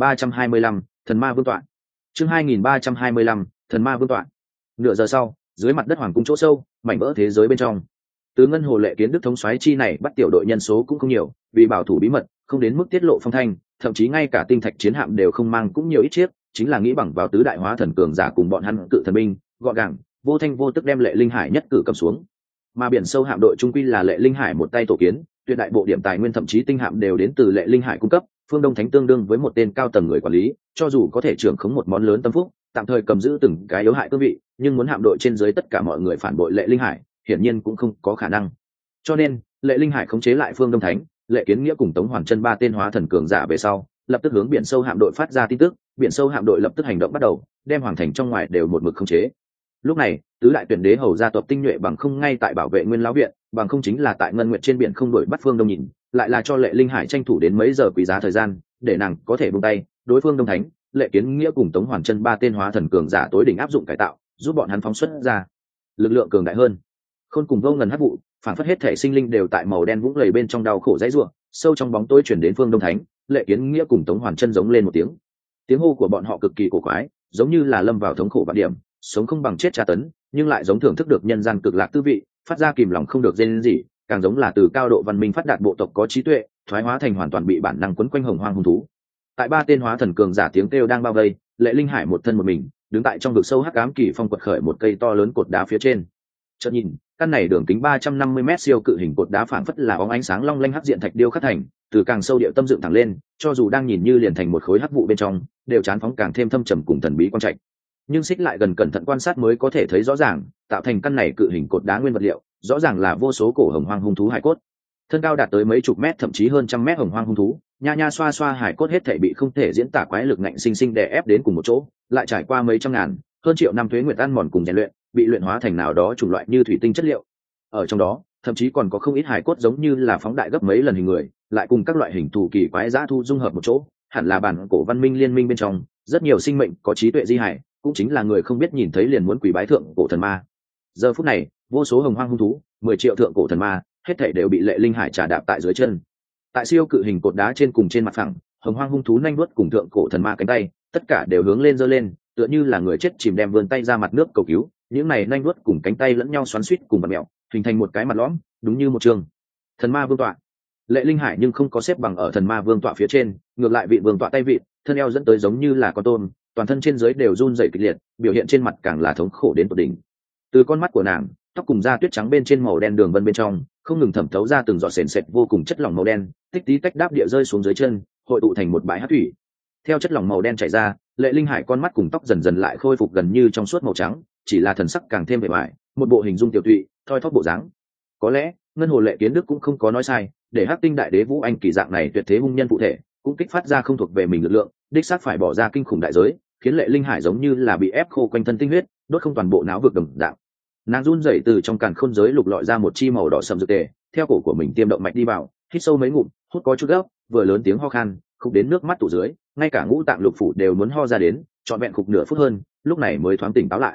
2325, thần ma vương tọa. Chương 2325, thần ma vương tọa. Nửa giờ sau, dưới mặt đất hoàng cung chỗ sâu, mảnh vỡ thế giới bên trong. Từ ngân hồ lệ kiến đức thống soái chi này bắt tiểu đội nhân số cũng không nhiều, vì bảo thủ bí mật, không đến mức tiết lộ phong thanh, thậm chí ngay cả tinh thạch chiến hạm đều không mang cũng nhiều ít chiếc, chính là nghĩ bằng vào tứ đại hóa thần cường giả cùng bọn hắn cự thần binh, gọn gàng, vô thanh vô tức đem lệ linh hải nhất cử cầm xuống. Mà biển sâu hạm đội trung quy là lệ linh hải một tay tổ kiến, tuyệt đại bộ điểm tài nguyên thậm chí tinh hạm đều đến từ lệ linh hải cung cấp. Phương Đông Thánh tương đương với một tên cao tầng người quản lý, cho dù có thể trưởng khống một món lớn tâm phúc, tạm thời cầm giữ từng cái yếu hại cương vị, nhưng muốn hạm đội trên dưới tất cả mọi người phản bội lệ linh hải, hiển nhiên cũng không có khả năng. Cho nên, lệ linh hải khống chế lại Phương Đông Thánh, lệ kiến nghĩa cùng Tống Hoàn Chân ba tên hóa thần cường giả về sau, lập tức hướng biển sâu hạm đội phát ra tin tức, biển sâu hạm đội lập tức hành động bắt đầu, đem hoàng thành trong ngoài đều một mực khống chế. Lúc này, tứ đại tuyển đế hầu gia tộc tinh nhuệ bằng không ngay tại bảo vệ Nguyên lão viện, bằng không chính là tại ngân nguyệt trên biển không đổi bắt Phương Đông nhìn, lại là cho lệ linh hải tranh thủ đến mấy giờ quý giá thời gian, để nàng có thể buông tay. Đối phương Đông Thánh, lệ kiến nghĩa cùng Tống Hoàn Chân ba tên hóa thần cường giả tối đỉnh áp dụng cải tạo, giúp bọn hắn phóng xuất ra lực lượng cường đại hơn. Khôn cùng vô ngần hắc vụ, phản phất hết thể sinh linh đều tại màu đen vũng lầy bên trong đau khổ dãy rủa, sâu trong bóng tối chuyển đến Phương Đông Thánh, lệ kiến nghĩa cùng Tống Hoàn Chân giống lên một tiếng hô của bọn họ cực kỳ cổ quái, giống như là lâm vào thống khổ vạn điểm, sống không bằng chết tra tấn, nhưng lại giống thưởng thức được nhân gian cực lạc tư vị, phát ra kìm lòng không được rên gì, càng giống là từ cao độ văn minh phát đạt bộ tộc có trí tuệ, thoái hóa thành hoàn toàn bị bản năng quấn quanh hồng hoang hung thú. Tại ba tên hóa thần cường giả tiếng kêu đang bao vây, lệ linh hải một thân một mình, đứng tại trong vực sâu hắc ám kỳ phong quật khởi một cây to lớn cột đá phía trên. Chợt nhìn, căn này đường kính 350 m siêu cự hình cột đá phảng phất là bóng ánh sáng long lanh hắc diện thạch điêu khắc thành, từ càng sâu điệu tâm dựng thẳng lên, cho dù đang nhìn như liền thành một khối hắc vụ bên trong, đều chán phóng càng thêm thâm trầm cùng thần bí quang trạch. Nhưng xích lại gần cẩn thận quan sát mới có thể thấy rõ ràng, tạo thành căn này cự hình cột đá nguyên vật liệu, rõ ràng là vô số cổ hồng hoang hung thú hải cốt. Thân cao đạt tới mấy chục mét thậm chí hơn trăm mét hồng hoang hung thú, nha nha xoa xoa hải cốt hết thảy bị không thể diễn tả quái lực ngạnh sinh sinh đè ép đến cùng một chỗ, lại trải qua mấy trăm ngàn, hơn triệu năm tuế nguyệt ăn mòn cùng rèn luyện, bị luyện hóa thành nào đó chủng loại như thủy tinh chất liệu. Ở trong đó, thậm chí còn có không ít hải cốt giống như là phóng đại gấp mấy lần hình người, lại cùng các loại hình thù kỳ quái dã thu dung hợp một chỗ, hẳn là bản cổ văn minh liên minh bên trong, rất nhiều sinh mệnh có trí tuệ di hải, cũng chính là người không biết nhìn thấy liền muốn quỳ bái thượng cổ thần ma. Giờ phút này, vô số hồng hoang hung thú, 10 triệu thượng cổ thần ma, hết thảy đều bị lệ linh hải trà đạp tại dưới chân. Tại siêu cự hình cột đá trên cùng trên mặt phẳng, hồng hoang hung thú nhanh vuốt cùng thượng cổ thần ma cánh tay, tất cả đều hướng lên giơ lên, tựa như là người chết chìm đem vươn tay ra mặt nước cầu cứu. Những này nhanh vuốt cùng cánh tay lẫn nhau xoắn xuýt cùng bật mẹo, hình thành một cái mặt lõm, đúng như một trường thần ma vương tọa. Lệ linh hải nhưng không có xếp bằng ở thần ma vương tọa phía trên, ngược lại vị vương tọa tay vị, thân eo dẫn tới giống như là con tôm, toàn thân trên dưới đều run rẩy kịch liệt, biểu hiện trên mặt càng là thống khổ đến tột đỉnh. Từ con mắt của nàng, tóc cùng da tuyết trắng bên trên màu đen đường vân bên trong, không ngừng thẩm thấu ra từng giọt sền sệt vô cùng chất lỏng màu đen, tích tí tách đáp địa rơi xuống dưới chân, hội tụ thành một bãi hắc thủy. Theo chất lỏng màu đen chảy ra, lệ linh hải con mắt cùng tóc dần dần lại khôi phục gần như trong suốt màu trắng, chỉ là thần sắc càng thêm vẻ vải, một bộ hình dung tiểu tụy, thoi thóp bộ dáng. Có lẽ ngân hồ lệ kiến đức cũng không có nói sai, để hắc tinh đại đế Vũ Anh kỳ dạng này tuyệt thế hung nhân cụ thể, cũng kích phát ra không thuộc về mình lực lượng, đích xác phải bỏ ra kinh khủng đại giới, khiến lệ linh hải giống như là bị ép khô quanh thân tinh huyết, đốt không toàn bộ não vực đồng dạng. Nàng run rẩy từ trong càn khôn giới lục lọi ra một chi màu đỏ sầm dược tề, theo cổ của mình tiêm động mạch đi vào, hít sâu mấy ngụm, hút có chút gấp, vừa lớn tiếng ho khan, khục đến nước mắt tụ dưới, ngay cả ngũ tạng lục phủ đều muốn ho ra đến, trọn vẹn khục nửa phút hơn, lúc này mới thoáng tỉnh táo lại.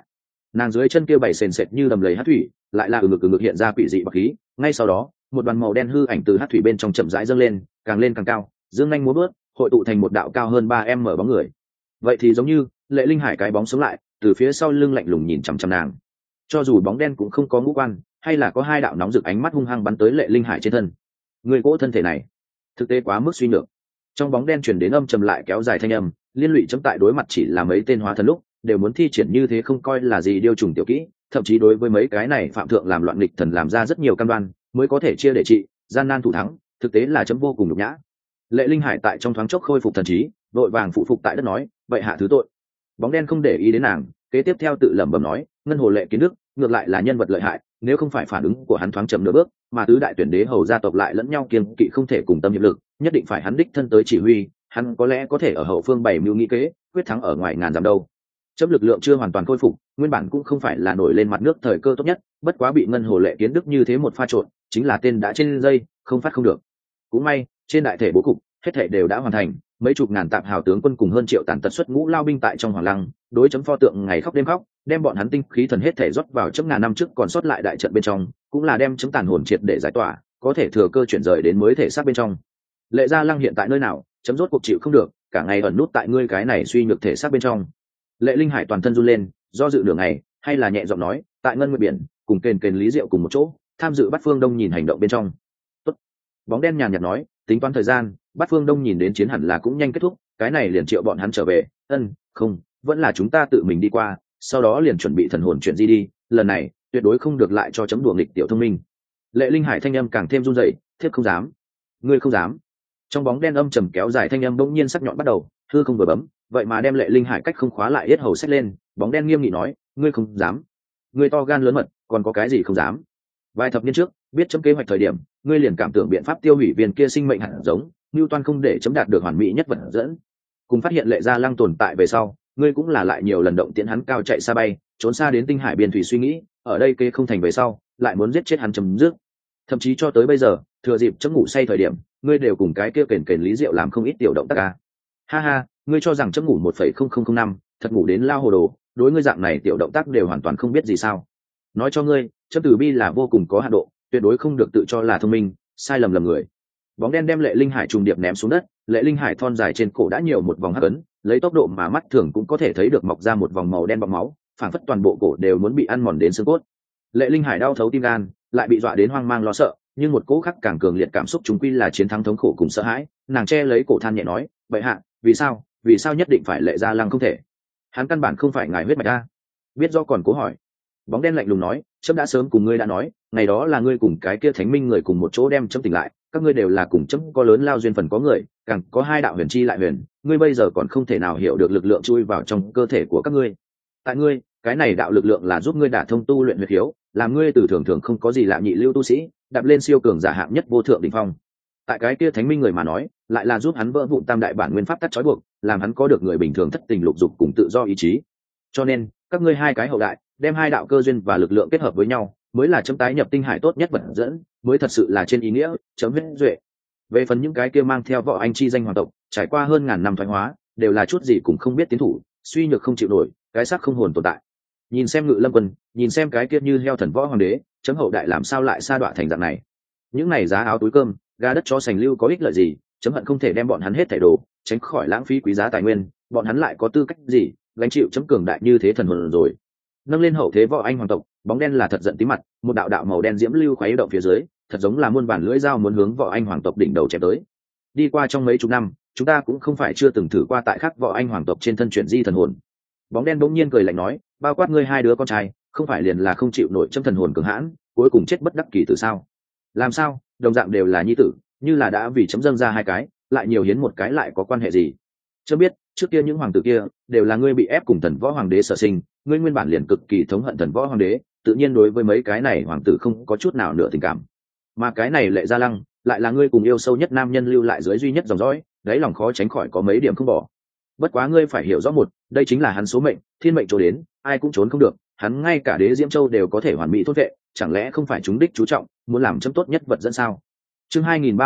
nàng dưới chân kia bày sền sệt như đầm lầy hát thủy lại là ừ ngực hiện ra quỷ dị bạc khí. Ngay sau đó một đoàn màu đen hư ảnh từ hát thủy bên trong chậm rãi dâng lên càng cao, dương nhanh múa bước hội tụ thành một đạo cao hơn 3 m bóng người. Vậy thì giống như Lệ Linh Hải cái bóng sống lại, từ phía sau lưng lạnh lùng nhìn chằm chằm nàng. Cho dù bóng đen cũng không có ngũ quan, hay là có hai đạo nóng rực ánh mắt hung hăng bắn tới Lệ Linh Hải trên thân. Người cỗ thân thể này thực tế quá mức suy nhược. Trong bóng đen truyền đến âm trầm lại kéo dài thanh âm, liên lụy chấm tại đối mặt chỉ là mấy tên hóa thần lúc đều muốn thi triển như thế không coi là gì điêu trùng tiểu kỹ, thậm chí đối với mấy cái này phạm thượng làm loạn nghịch thần làm ra rất nhiều cam đoan mới có thể chia để trị, gian nan thủ thắng, thực tế là chấm vô cùng nhục nhã. Lệ Linh Hải tại trong thoáng chốc khôi phục thần trí, vội vàng phụ phục tại đất nói, vậy hạ thứ tội. Bóng đen không để ý đến nàng, kế tiếp theo tự lẩm bẩm nói, ngân hồ Lệ Kiến Đức ngược lại là nhân vật lợi hại, nếu không phải phản ứng của hắn thoáng chậm nửa bước, mà tứ đại tuyển đế hầu gia tộc lại lẫn nhau kiêng kỵ không thể cùng tâm hiệp lực, nhất định phải hắn đích thân tới chỉ huy, hắn có lẽ có thể ở hậu phương bày mưu nghĩ kế, quyết thắng ở ngoài ngàn dặm đâu. Chấm lực lượng chưa hoàn toàn khôi phục, nguyên bản cũng không phải là nổi lên mặt nước thời cơ tốt nhất, bất quá bị ngân hồ Lệ Kiến Đức như thế một pha trộn, chính là tên đã trên dây, không phát không được. Cũng may trên đại thể bố cục hết thể đều đã hoàn thành, mấy chục ngàn tạp hào tướng quân cùng hơn triệu tàn tật xuất ngũ lao binh tại trong hoàng lăng, đối chấm pho tượng ngày khóc đêm khóc, đem bọn hắn tinh khí thần hết thể rót vào chấm ngàn năm trước còn sót lại đại trận bên trong, cũng là đem chấm tàn hồn triệt để giải tỏa, có thể thừa cơ chuyển rời đến mới thể xác bên trong. Lệ Gia Lăng hiện tại nơi nào, chấm rốt cuộc chịu không được, cả ngày ẩn nút tại ngươi cái này suy nhược thể xác bên trong. Lệ Linh Hải toàn thân run lên, do dự nửa ngày, hay là nhẹ giọng nói, tại ngân nguyệt biển cùng kền lý diệu cùng một chỗ, tham dự bắt phương đông nhìn hành động bên trong. Tốt. Bóng đen nhàn nhạt nói, tính toán thời gian, bắt phương đông nhìn đến chiến hẳn là cũng nhanh kết thúc, cái này liền triệu bọn hắn trở về. Không, vẫn là chúng ta tự mình đi qua, sau đó liền chuẩn bị thần hồn chuyện gì đi, lần này tuyệt đối không được lại cho chấm đùa nghịch tiểu thông minh. Lệ Linh Hải thanh âm càng thêm run rẩy, thiếp không dám. Ngươi không dám. Trong bóng đen âm trầm kéo dài thanh âm bỗng nhiên sắc nhọn bắt đầu, hư không vừa bấm, vậy mà đem Lệ Linh Hải cách không khóa lại yết hầu xách lên. Bóng đen nghiêm nghị nói, ngươi không dám. Ngươi to gan lớn mật, còn có cái gì không dám? Vài thập niên trước, biết chấm kế hoạch thời điểm, ngươi liền cảm tưởng biện pháp tiêu hủy viên kia sinh mệnh hạt giống, Newton không để chấm đạt được hoàn mỹ nhất vật dẫn. Cùng phát hiện Lệ Gia Lăng tồn tại về sau, ngươi cũng là lại nhiều lần động tiễn hắn cao chạy xa bay, trốn xa đến tinh hải biên thủy suy nghĩ, ở đây kê không thành về sau, lại muốn giết chết hắn chấm dứt. Thậm chí cho tới bây giờ, thừa dịp chấm ngủ say thời điểm, ngươi đều cùng cái kia kền lý diệu làm không ít tiểu động tác ca. Ha ha, ngươi cho rằng chấm ngủ 1,0005, thật ngủ đến lao hồ đồ, đối ngươi dạng này tiểu động tác đều hoàn toàn không biết gì sao? Nói cho ngươi, chấm từ bi là vô cùng có hạn độ, tuyệt đối không được tự cho là thông minh, sai lầm lầm người. Bóng đen đem Lệ Linh Hải trùng điệp ném xuống đất, Lệ Linh Hải thon dài trên cổ đã nhiều một vòng hắc ấn, lấy tốc độ mà mắt thường cũng có thể thấy được mọc ra một vòng màu đen bọt máu, phảng phất toàn bộ cổ đều muốn bị ăn mòn đến xương cốt. Lệ Linh Hải đau thấu tim gan, lại bị dọa đến hoang mang lo sợ, nhưng một cỗ khắc càng cường liệt cảm xúc chúng quy là chiến thắng thống khổ cùng sợ hãi, nàng che lấy cổ than nhẹ nói, "Bệ hạ, vì sao nhất định phải Lệ Gia Lăng không thể? Hắn căn bản không phải ngài huyết mạch a." Biết do còn cố hỏi. Bóng đen lạnh lùng nói, "Chấm đã sớm cùng ngươi đã nói, ngày đó là ngươi cùng cái kia thánh minh người cùng một chỗ đem chấm tỉnh lại, các ngươi đều là cùng chấm có lớn lao duyên phần có người, càng có hai đạo huyền chi lại huyền, ngươi bây giờ còn không thể nào hiểu được lực lượng chui vào trong cơ thể của các ngươi. Tại ngươi, cái này đạo lực lượng là giúp ngươi đả thông tu luyện huyết khiếu, làm ngươi từ thường thường không có gì lạ nhị lưu tu sĩ, đạp lên siêu cường giả hạng nhất vô thượng đỉnh phong. Tại cái kia thánh minh người mà nói, lại là giúp hắn vỡ vụn tam đại bản nguyên pháp tắc trói buộc, làm hắn có được người bình thường thất tình lục dục cùng tự do ý chí. Cho nên, các ngươi hai cái hậu đại, đem hai đạo cơ duyên và lực lượng kết hợp với nhau, mới là chấm tái nhập tinh hải tốt nhất vật dẫn, mới thật sự là trên ý nghĩa chấm huyết duệ. Về phần những cái kia mang theo võ anh chi danh hoàng tộc, trải qua hơn ngàn năm thoái hóa, đều là chút gì cũng không biết tiến thủ, suy nhược không chịu nổi, cái xác không hồn tồn tại. Nhìn xem Ngự Lâm Quân, nhìn xem cái kia như heo thần võ hoàng đế, chấm hậu đại làm sao lại sa đọa thành dạng này. Những này giá áo túi cơm, gà đất chó sành lưu có ích lợi gì, chấm hận không thể đem bọn hắn hết thảy đồ, tránh khỏi lãng phí quý giá tài nguyên, bọn hắn lại có tư cách gì gánh chịu chấm cường đại như thế thần hồn rồi. Nâng lên hậu thế võ anh hoàng tộc, bóng đen là thật giận tí mặt, một đạo đạo màu đen diễm lưu khuấy động phía dưới, thật giống là muôn vàn lưỡi dao muốn hướng võ anh hoàng tộc đỉnh đầu chém tới. Đi qua trong mấy chục năm, chúng ta cũng không phải chưa từng thử qua tại khắc võ anh hoàng tộc trên thân chuyển di thần hồn. Bóng đen bỗng nhiên cười lạnh nói, bao quát ngươi hai đứa con trai, không phải liền là không chịu nổi chấm thần hồn cường hãn, cuối cùng chết bất đắc kỳ tử sao? Làm sao, đồng dạng đều là nhi tử, như là đã vì chấm dâng ra hai cái, lại nhiều hiến một cái lại có quan hệ gì? Chấm biết, trước kia những hoàng tử kia đều là ngươi bị ép cùng thần võ hoàng đế sở sinh, ngươi nguyên bản liền cực kỳ thống hận thần võ hoàng đế, tự nhiên đối với mấy cái này hoàng tử không có chút nào nửa tình cảm. Mà cái này Lệ Gia Lăng lại là ngươi cùng yêu sâu nhất nam nhân lưu lại dưới duy nhất dòng dõi, đáy lòng khó tránh khỏi có mấy điểm không bỏ. Bất quá ngươi phải hiểu rõ một, đây chính là hắn số mệnh, thiên mệnh trốn đến, ai cũng trốn không được, hắn ngay cả đế Diễm Châu đều có thể hoàn mỹ thốt vệ, chẳng lẽ không phải chúng đích chú trọng, muốn làm chấm tốt nhất vật dẫn sao? Chương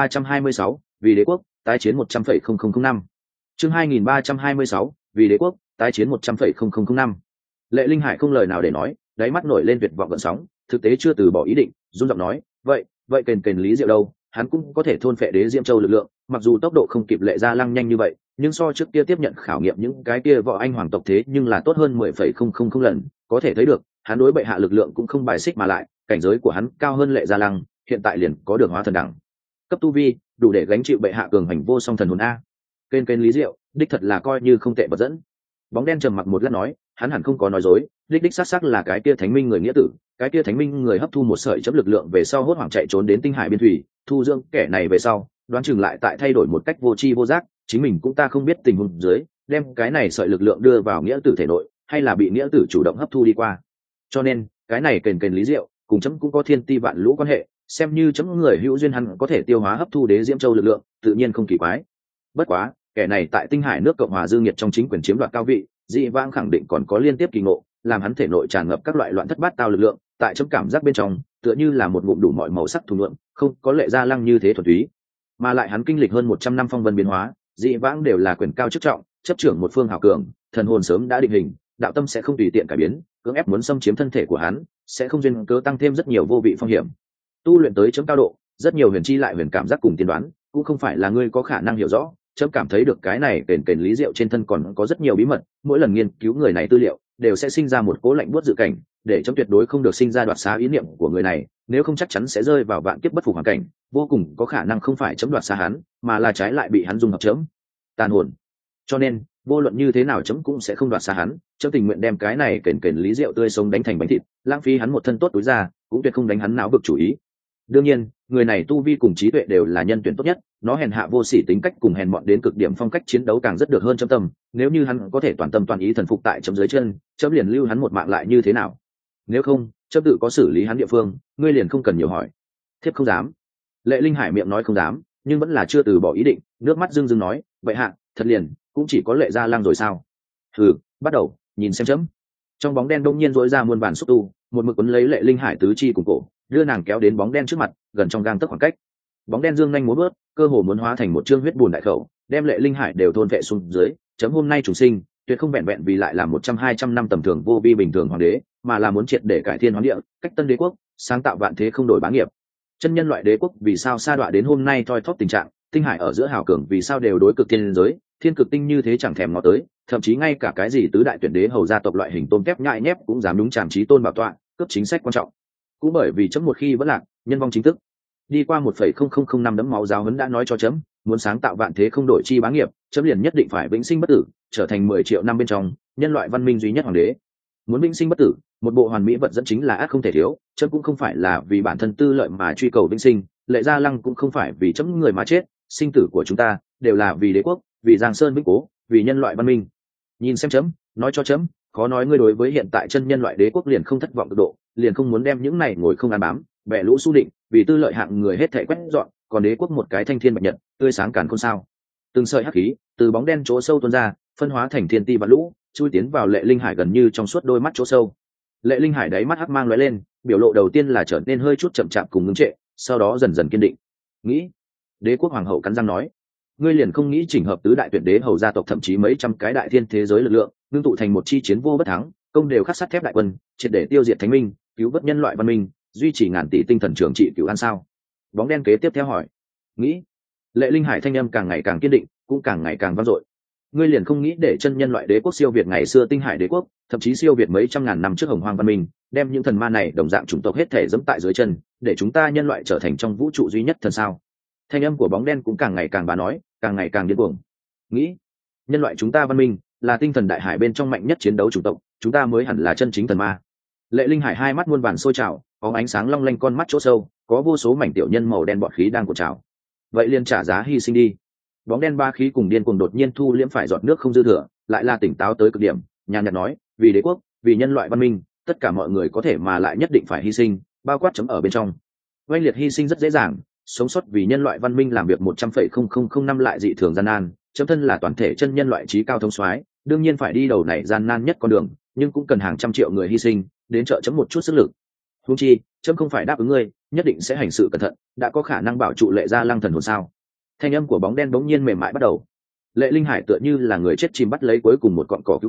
2326, vì đế quốc, tái chiến 100,0005. Chương 2326, vì đế quốc, tái chiến 100,0005. Lệ Linh Hải không lời nào để nói, đáy mắt nổi lên tuyệt vọng gợn sóng, thực tế chưa từ bỏ ý định, run giọng nói, vậy kền kền Lý Diệu đâu, hắn cũng có thể thôn phệ đế diễm châu lực lượng, mặc dù tốc độ không kịp Lệ Gia Lăng nhanh như vậy, nhưng so trước kia tiếp nhận khảo nghiệm những cái kia võ anh hoàng tộc thế nhưng là tốt hơn 10,000 lần, có thể thấy được, hắn đối bệ hạ lực lượng cũng không bài xích mà lại, cảnh giới của hắn cao hơn Lệ Gia Lăng, hiện tại liền có được hóa thần đẳng cấp tu vi, đủ để gánh chịu bệ hạ cường hành vô song thần hồn a. Kền Lý Diệu, đích thật là coi như không tệ vật dẫn. Bóng đen trầm mặc một lát nói, hắn hẳn không có nói dối, đích xác là cái kia thánh minh người nghĩa tử, cái kia thánh minh người hấp thu một sợi chấm lực lượng về sau hốt hoảng chạy trốn đến tinh hải biên thủy, thu dưỡng kẻ này về sau, đoán chừng lại tại thay đổi một cách vô tri vô giác, chính mình cũng ta không biết tình huống dưới, đem cái này sợi lực lượng đưa vào nghĩa tử thể nội, hay là bị nghĩa tử chủ động hấp thu đi qua. Cho nên, cái này kền Lý Diệu, cùng chấm cũng có thiên ti vạn lũ quan hệ, xem như chấm người hữu duyên hắn có thể tiêu hóa hấp thu đế diễm châu lực lượng, tự nhiên không kỳ quái. Bất quá, kẻ này tại tinh hải nước Cộng hòa Dương Nhiệt trong chính quyền chiếm đoạt cao vị, dị vãng khẳng định còn có liên tiếp kỳ ngộ, làm hắn thể nội tràn ngập các loại loạn thất bát tao lực lượng, tại chấm cảm giác bên trong, tựa như là một ngụm đủ mọi màu sắc thùng lượng, không có Lệ Gia Lăng như thế thuần túy. Mà lại hắn kinh lịch hơn 100 năm phong vân biến hóa, dị vãng đều là quyền cao chức trọng, chấp trưởng một phương hào cường, thần hồn sớm đã định hình, đạo tâm sẽ không tùy tiện cải biến, cưỡng ép muốn xâm chiếm thân thể của hắn, sẽ không duyên cớ tăng thêm rất nhiều vô vị phong hiểm. Tu luyện tới chấm cao độ, rất nhiều huyền chi lại huyền cảm giác cùng tiên đoán, cũng không phải là ngươi có khả năng hiểu rõ. Chấm cảm thấy được cái này kền Lý Diệu trên thân còn có rất nhiều bí mật, mỗi lần nghiên cứu người này tư liệu đều sẽ sinh ra một cố lạnh buốt dự cảnh, để chấm tuyệt đối không được sinh ra đoạt xá ý niệm của người này, nếu không chắc chắn sẽ rơi vào vạn kiếp bất phục hoàn cảnh, vô cùng có khả năng không phải chấm đoạt xá hắn, mà là trái lại bị hắn dung hợp chấm tàn hồn. Cho nên, vô luận như thế nào chấm cũng sẽ không đoạt xá hắn, chấm tình nguyện đem cái này kền Lý Diệu tươi sống đánh thành bánh thịt, lãng phí hắn một thân tốt túi ra, cũng tuyệt không đánh hắn não vực chủ ý. Đương nhiên, người này tu vi cùng trí tuệ đều là nhân tuyển tốt nhất, nó hèn hạ vô sỉ tính cách cùng hèn mọn đến cực điểm phong cách chiến đấu càng rất được hơn chấm tâm, nếu như hắn có thể toàn tâm toàn ý thần phục tại chấm dưới chân, chấm liền lưu hắn một mạng lại như thế nào? Nếu không, chấm tự có xử lý hắn địa phương, ngươi liền không cần nhiều hỏi. Thiếp không dám. Lệ Linh Hải miệng nói không dám, nhưng vẫn là chưa từ bỏ ý định, nước mắt rưng rưng nói, vậy hạ, thật liền, cũng chỉ có Lệ Gia Lăng rồi sao? Hừ, bắt đầu, nhìn xem chấm. Trong bóng đen đông nhiên rỗi ra muôn vàn xúc tu, một mực quấn lấy Lệ Linh Hải tứ chi cùng cổ, đưa nàng kéo đến bóng đen trước mặt, gần trong gang tấc khoảng cách. Bóng đen dương nhanh múa bước, cơ hồ muốn hóa thành một trương huyết bùn đại khẩu, đem Lệ Linh Hải đều thôn vệ xuống dưới. Chấm hôm nay trùng sinh, tuyệt không vẹn vẹn vì lại là 100-200 năm tầm thường vô vi bình thường hoàng đế, mà là muốn triệt để cải thiên hoán địa, cách tân đế quốc, sáng tạo vạn thế không đổi bá nghiệp. Chân nhân loại đế quốc vì sao sa đọa đến hôm nay thoi thóp tình trạng, tinh hải ở giữa hào cường vì sao đều đối cực thiên giới, thiên cực tinh như thế chẳng thèm ngó tới, thậm chí ngay cả cái gì tứ đại tuyển đế hầu gia tộc loại hình tôm tép nhại nhép cũng dám đúng tràm trí tôn bảo tọa, cướp chính sách quan trọng. Cũng bởi vì chấm một khi vẫn lạc, nhân vong chính thức đi qua 1,0005 đấm máu giáo huấn đã nói cho chấm, muốn sáng tạo vạn thế không đổi chi bá nghiệp, chấm liền nhất định phải vĩnh sinh bất tử, trở thành 10 triệu năm bên trong nhân loại văn minh duy nhất hoàng đế. Muốn vĩnh sinh bất tử, một bộ hoàn mỹ vật dẫn chính là ác không thể thiếu, chấm cũng không phải là vì bản thân tư lợi mà truy cầu vĩnh sinh, Lệ Gia Lăng cũng không phải vì chấm người mà chết, sinh tử của chúng ta đều là vì đế quốc, vì Giang Sơn vĩnh cố, vì nhân loại văn minh. Nhìn xem chấm, nói cho chấm, khó nói ngươi đối với hiện tại chân nhân loại đế quốc liền không thất vọng cực độ, liền không muốn đem những này ngồi không ăn bám, bẻ lũ su định, vì tư lợi hạng người hết thảy quét dọn, còn đế quốc một cái thanh thiên bạch nhật, tươi sáng càn khôn sao? Từng sợi hắc khí từ bóng đen chỗ sâu tuôn ra, phân hóa thành thiên ti vạn lũ, chui tiến vào Lệ Linh Hải gần như trong suốt đôi mắt chỗ sâu. Lệ Linh Hải đáy mắt hắc mang lóe lên, biểu lộ đầu tiên là trở nên hơi chút chậm chạp cùng ngưng trệ, sau đó dần dần kiên định. Nghĩ, đế quốc hoàng hậu cắn răng nói, ngươi liền không nghĩ chỉnh hợp tứ đại tuyển đế hầu gia tộc thậm chí mấy trăm cái đại thiên thế giới lực lượng, ngưng tụ thành một chi chiến vô bất thắng, công đều khắc sắt thép đại quân, triệt để tiêu diệt thánh minh, cứu vớt nhân loại văn minh, duy trì ngàn tỷ tinh thần trường trị cứu an sao? Bóng đen kế tiếp theo hỏi. Nghĩ. Lệ Linh Hải thanh âm càng ngày càng kiên định, cũng càng ngày càng vang dội. Ngươi liền không nghĩ để chân nhân loại đế quốc siêu việt ngày xưa tinh hải đế quốc, thậm chí siêu việt mấy trăm ngàn năm trước hồng hoang văn minh, đem những thần ma này đồng dạng chủng tộc hết thể dẫm tại dưới chân, để chúng ta nhân loại trở thành trong vũ trụ duy nhất thần sao? Thanh âm của bóng đen cũng càng ngày càng bá nói, càng ngày càng điên cuồng. Nghĩ. Nhân loại chúng ta văn minh là tinh thần đại hải bên trong mạnh nhất chiến đấu chủng tộc, chúng ta mới hẳn là chân chính thần ma. Lệ Linh Hải hai mắt muôn vàn sôi trào, có ánh sáng long lanh con mắt chỗ sâu, có vô số mảnh tiểu nhân màu đen bọt khí đang cuộn trào. Vậy liền trả giá hy sinh đi. Bóng đen ba khí cùng điên cuồng đột nhiên thu liễm phải giọt nước không dư thừa, lại là tỉnh táo tới cực điểm, nhàn nhạt nói, vì đế quốc, vì nhân loại văn minh, tất cả mọi người có thể mà lại nhất định phải hy sinh, bao quát chấm ở bên trong. Oanh liệt hy sinh rất dễ dàng, sống sót vì nhân loại văn minh làm việc 100,0005 năm lại dị thường gian nan, chấm thân là toàn thể chân nhân loại trí cao thông soái, đương nhiên phải đi đầu này gian nan nhất con đường, nhưng cũng cần hàng trăm triệu người hy sinh, đến trợ chấm một chút sức lực. Huống chi, chấm không phải đáp ứng ngươi, nhất định sẽ hành sự cẩn thận, đã có khả năng bảo trụ Lệ Gia Lăng thần hồn sao? Thanh âm của bóng đen bỗng nhiên mềm mại bắt đầu. Lệ Linh Hải tựa như là người chết chim bắt lấy cuối cùng một cọn cỏ cứu mạng,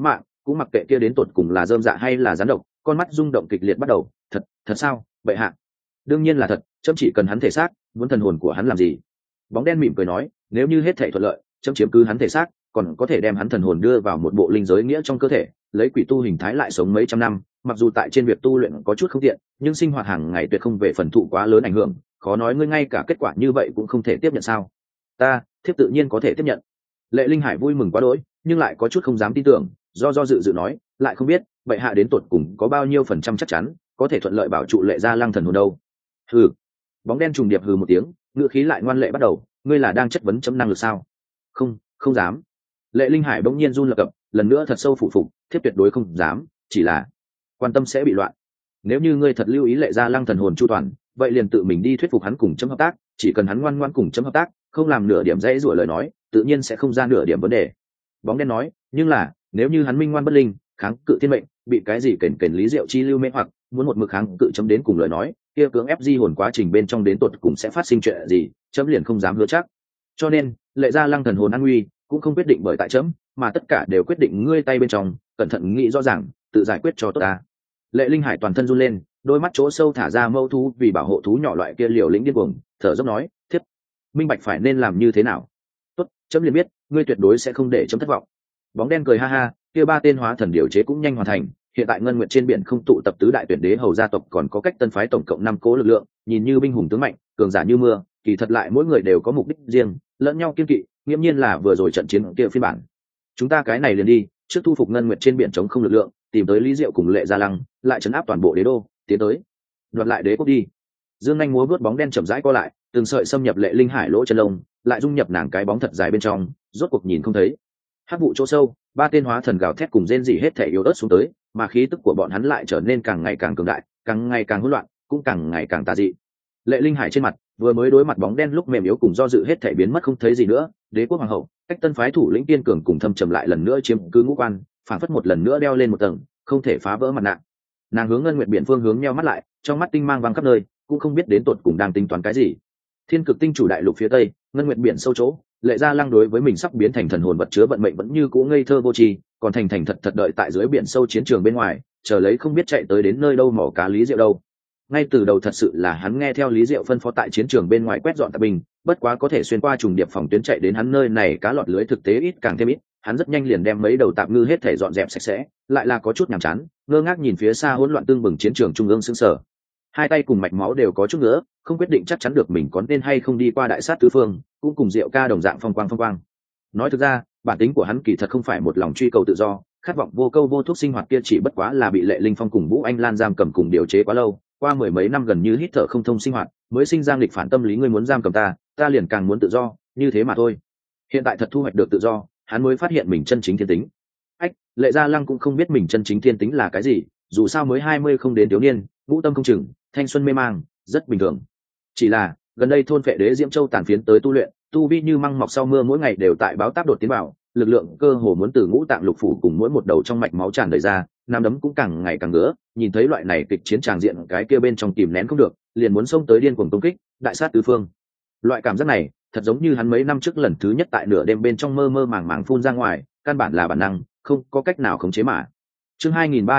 cũng mặc kệ kia đến tột cùng là rơm dạ hay là rắn độc, con mắt rung động kịch liệt bắt đầu. Thật sao bệ hạ? Đương nhiên là thật, chấm chỉ cần hắn thể xác, muốn thần hồn của hắn làm gì? Bóng đen mỉm cười nói, nếu như hết thảy thuận lợi, chấm chiếm cứ hắn thể xác, còn có thể đem hắn thần hồn đưa vào một bộ linh giới nghĩa trong cơ thể, lấy quỷ tu hình thái lại sống mấy trăm năm. Mặc dù tại trên việc tu luyện có chút không tiện, nhưng sinh hoạt hàng ngày tuyệt không về phần thụ quá lớn ảnh hưởng. Khó nói ngươi ngay cả kết quả như vậy cũng không thể tiếp nhận sao? Thiếp tự nhiên có thể tiếp nhận. Lệ Linh Hải vui mừng quá đỗi, nhưng lại có chút không dám tin tưởng, do dự nói, lại không biết bệ hạ đến tột cùng có bao nhiêu phần trăm chắc chắn có thể thuận lợi bảo trụ Lệ Gia Lăng thần hồn đâu. Hừ. Bóng đen trùng điệp hừ một tiếng, ngữ khí lại ngoan lệ bắt đầu, ngươi là đang chất vấn chấm năng lực sao? Không dám. Lệ Linh Hải bỗng nhiên run lập cập, lần nữa thật sâu phụ phục, thiếp tuyệt đối không dám, chỉ là quan tâm sẽ bị loạn. Nếu như ngươi thật lưu ý Lệ Gia Lăng thần hồn chu toàn, vậy liền tự mình đi thuyết phục hắn cùng chấm hợp tác, chỉ cần hắn ngoan ngoãn cùng chấm hợp tác, không làm nửa điểm dễ rủa lời nói, tự nhiên sẽ không ra nửa điểm vấn đề. Bóng đen nói, nhưng là nếu như hắn minh ngoan bất linh, kháng cự thiên mệnh, bị cái gì kền lý diệu chi lưu mê hoặc, muốn một mực kháng cự chấm đến cùng lời nói, kia cưỡng ép di hồn quá trình bên trong đến tột cùng sẽ phát sinh chuyện gì, chấm liền không dám hứa chắc. Cho nên Lệ Gia Lăng thần hồn an nguy cũng không quyết định bởi tại chấm, mà tất cả đều quyết định ngươi tay bên trong, cẩn thận nghĩ rõ ràng, tự giải quyết cho tốt ta. Lệ Linh Hải toàn thân run lên, đôi mắt chỗ sâu thả ra mâu thú vì bảo hộ thú nhỏ loại kia liều lĩnh điên cuồng, thở dốc nói, thiếp minh bạch phải nên làm như thế nào. Tốt, chấm liền biết, ngươi tuyệt đối sẽ không để chấm thất vọng. Bóng đen cười ha ha, kia 3 tên hóa thần điều chế cũng nhanh hoàn thành, hiện tại ngân nguyện trên biển không tụ tập tứ đại tuyển đế hầu gia tộc, còn có cách tân phái tổng cộng 5 cố lực lượng, nhìn như binh hùng tướng mạnh, cường giả như mưa, kỳ thật lại mỗi người đều có mục đích riêng, lẫn nhau kiên kỵ, nghiêm nhiên là vừa rồi trận chiến kia phiên bản. Chúng ta cái này liền đi, trước thu phục ngân nguyện trên biển chống không lực lượng, tìm tới Lý Diệu cùng Lệ Gia Lăng, lại trấn áp toàn bộ đế đô, tiến tới đoạt lại đế quốc đi. Dương Anh múa vớt bóng đen chậm rãi co lại, từng sợi xâm nhập Lệ Linh Hải lỗ chân lông, lại dung nhập nàng cái bóng thật dài bên trong, rốt cuộc nhìn không thấy. Hắc vụ chỗ sâu, 3 tên hóa thần gào thét cùng rên rỉ hết thể yếu ớt xuống tới, mà khí tức của bọn hắn lại trở nên càng ngày càng cường đại, càng ngày càng hỗn loạn, cũng càng ngày càng tà dị. Lệ Linh Hải trên mặt vừa mới đối mặt bóng đen lúc mềm yếu cùng do dự hết thể biến mất không thấy gì nữa, đế quốc hoàng hậu, cách tân phái thủ lĩnh tiên cường cùng thâm trầm lại lần nữa chiếm cứ ngũ quan, phản phất một lần nữa đeo lên một tầng, không thể phá vỡ mặt nạ. Nàng hướng ngân nguyệt biển phương hướng nheo mắt lại, trong mắt tinh mang văng khắp nơi, cũng không biết đến tột cùng đang tính toán cái gì. Thiên cực tinh chủ đại lục phía tây, ngân nguyệt biển sâu chỗ, Lệ Gia Lăng đối với mình sắp biến thành thần hồn vật chứa vận mệnh vẫn như cũ ngây thơ vô tri, còn thành thật đợi tại dưới biển sâu chiến trường bên ngoài, chờ lấy không biết chạy tới đến nơi đâu mỏ cá Lý Diệu đâu. Ngay từ đầu thật sự là hắn nghe theo Lý Diệu phân phó tại chiến trường bên ngoài quét dọn tạp binh, bất quá có thể xuyên qua trùng điệp phòng tuyến chạy đến hắn nơi này cá lọt lưới thực tế ít càng thêm ít, hắn rất nhanh liền đem mấy đầu tạp ngư hết thể dọn dẹp sạch sẽ, lại là có chút nhàm chán, ngơ ngác nhìn phía xa hỗn loạn tương bừng chiến trường trung ương sững sờ. Hai tay cùng mạch máu đều có chút nữa, không quyết định chắc chắn được mình có nên hay không đi qua đại sát tứ phương, cũng cùng Diệu ca đồng dạng phong quang. Nói thực ra, bản tính của hắn kỳ thật không phải một lòng truy cầu tự do, khát vọng vô câu vô thuốc sinh hoạt kia chỉ bất quá là bị Lệ Linh Phong cùng Vũ Anh Lan giam cầm cùng điều chế quá lâu, qua mười mấy năm gần như hít thở không thông sinh hoạt, mới sinh ra nghịch phản tâm lý, ngươi muốn giam cầm ta liền càng muốn tự do, như thế mà thôi. Hiện tại thật thu hoạch được tự do, hắn mới phát hiện mình chân chính thiên tính. Lệ Gia Lăng cũng không biết mình chân chính thiên tính là cái gì, dù sao mới 20 không đến thiếu niên, ngũ tâm không chừng, thanh xuân mê mang, rất bình thường. Chỉ là gần đây thôn phệ đế Diễm Châu tàn phiến tới tu luyện, tu vi như măng mọc sau mưa, mỗi ngày đều tại báo táp đột tiến vào, lực lượng cơ hồ muốn từ ngũ tạng lục phủ cùng mỗi một đầu trong mạch máu tràn đầy ra, nắm đấm cũng càng ngày càng ngứa, nhìn thấy loại này kịch chiến tràng diện cái kia bên trong kìm nén không được, liền muốn xông tới điên cuồng công kích, đại sát tứ phương. Loại cảm giác này, thật giống như hắn mấy năm trước lần thứ nhất tại nửa đêm bên trong mơ mơ màng màng phun ra ngoài, căn bản là bản năng, không có cách nào khống chế mà. Chương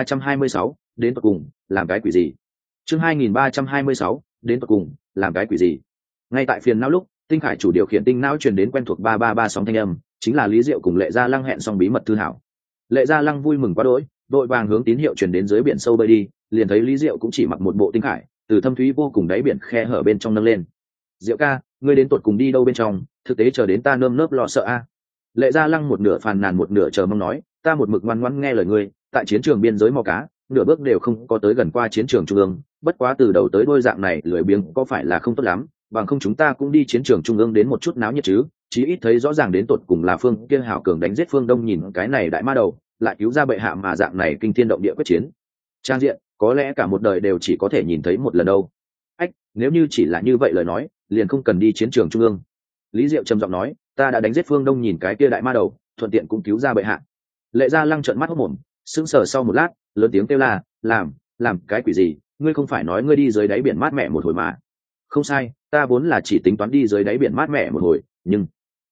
2326, đến tận cùng, làm cái quỷ gì? Chương 2326, đến tận cùng, làm cái quỷ gì? Ngay tại phiền não lúc, Tinh Khải chủ điều khiển tinh não truyền đến quen thuộc 333 sóng thanh âm, chính là Lý Diệu cùng Lệ Gia Lăng hẹn xong bí mật thư hảo. Lệ Gia Lăng vui mừng quá đỗi, đội vàng hướng tín hiệu truyền đến dưới biển sâu bơi đi, liền thấy Lý Diệu cũng chỉ mặc một bộ tinh khải, từ thâm thúy vô cùng đáy biển khe hở bên trong nâng lên. Diệu ca, ngươi đến tột cùng đi đâu bên trong, thực tế chờ đến ta nơm nớp lo sợ a. Lệ Gia Lăng một nửa phàn nàn một nửa chờ mong nói, ta một mực ngoan ngoãn nghe lời ngươi, tại chiến trường biên giới mò cá, nửa bước đều không có tới gần qua chiến trường trung ương, bất quá từ đầu tới đuôi dạng này lười biếng có phải là không tốt lắm, bằng không chúng ta cũng đi chiến trường trung ương đến một chút náo nhiệt chứ, chí ít thấy rõ ràng đến tột cùng là phương kia hảo cường đánh giết phương Đông, nhìn cái này đại ma đầu, lại cứu ra bệ hạ mà dạng này kinh thiên động địa quyết chiến. Trang diện, có lẽ cả một đời đều chỉ có thể nhìn thấy một lần đâu. Nếu như chỉ là như vậy lời nói, liền không cần đi chiến trường trung ương. Lý Diệu trầm giọng nói, ta đã đánh giết phương Đông, nhìn cái kia đại ma đầu, thuận tiện cũng cứu ra bệ hạ. Lệ Gia Lăng trợn mắt hốt mồm, sững sờ sau một lát, lớn tiếng kêu la, làm cái quỷ gì, ngươi không phải nói ngươi đi dưới đáy biển mát mẻ một hồi mà? Không sai, ta vốn là chỉ tính toán đi dưới đáy biển mát mẻ một hồi, nhưng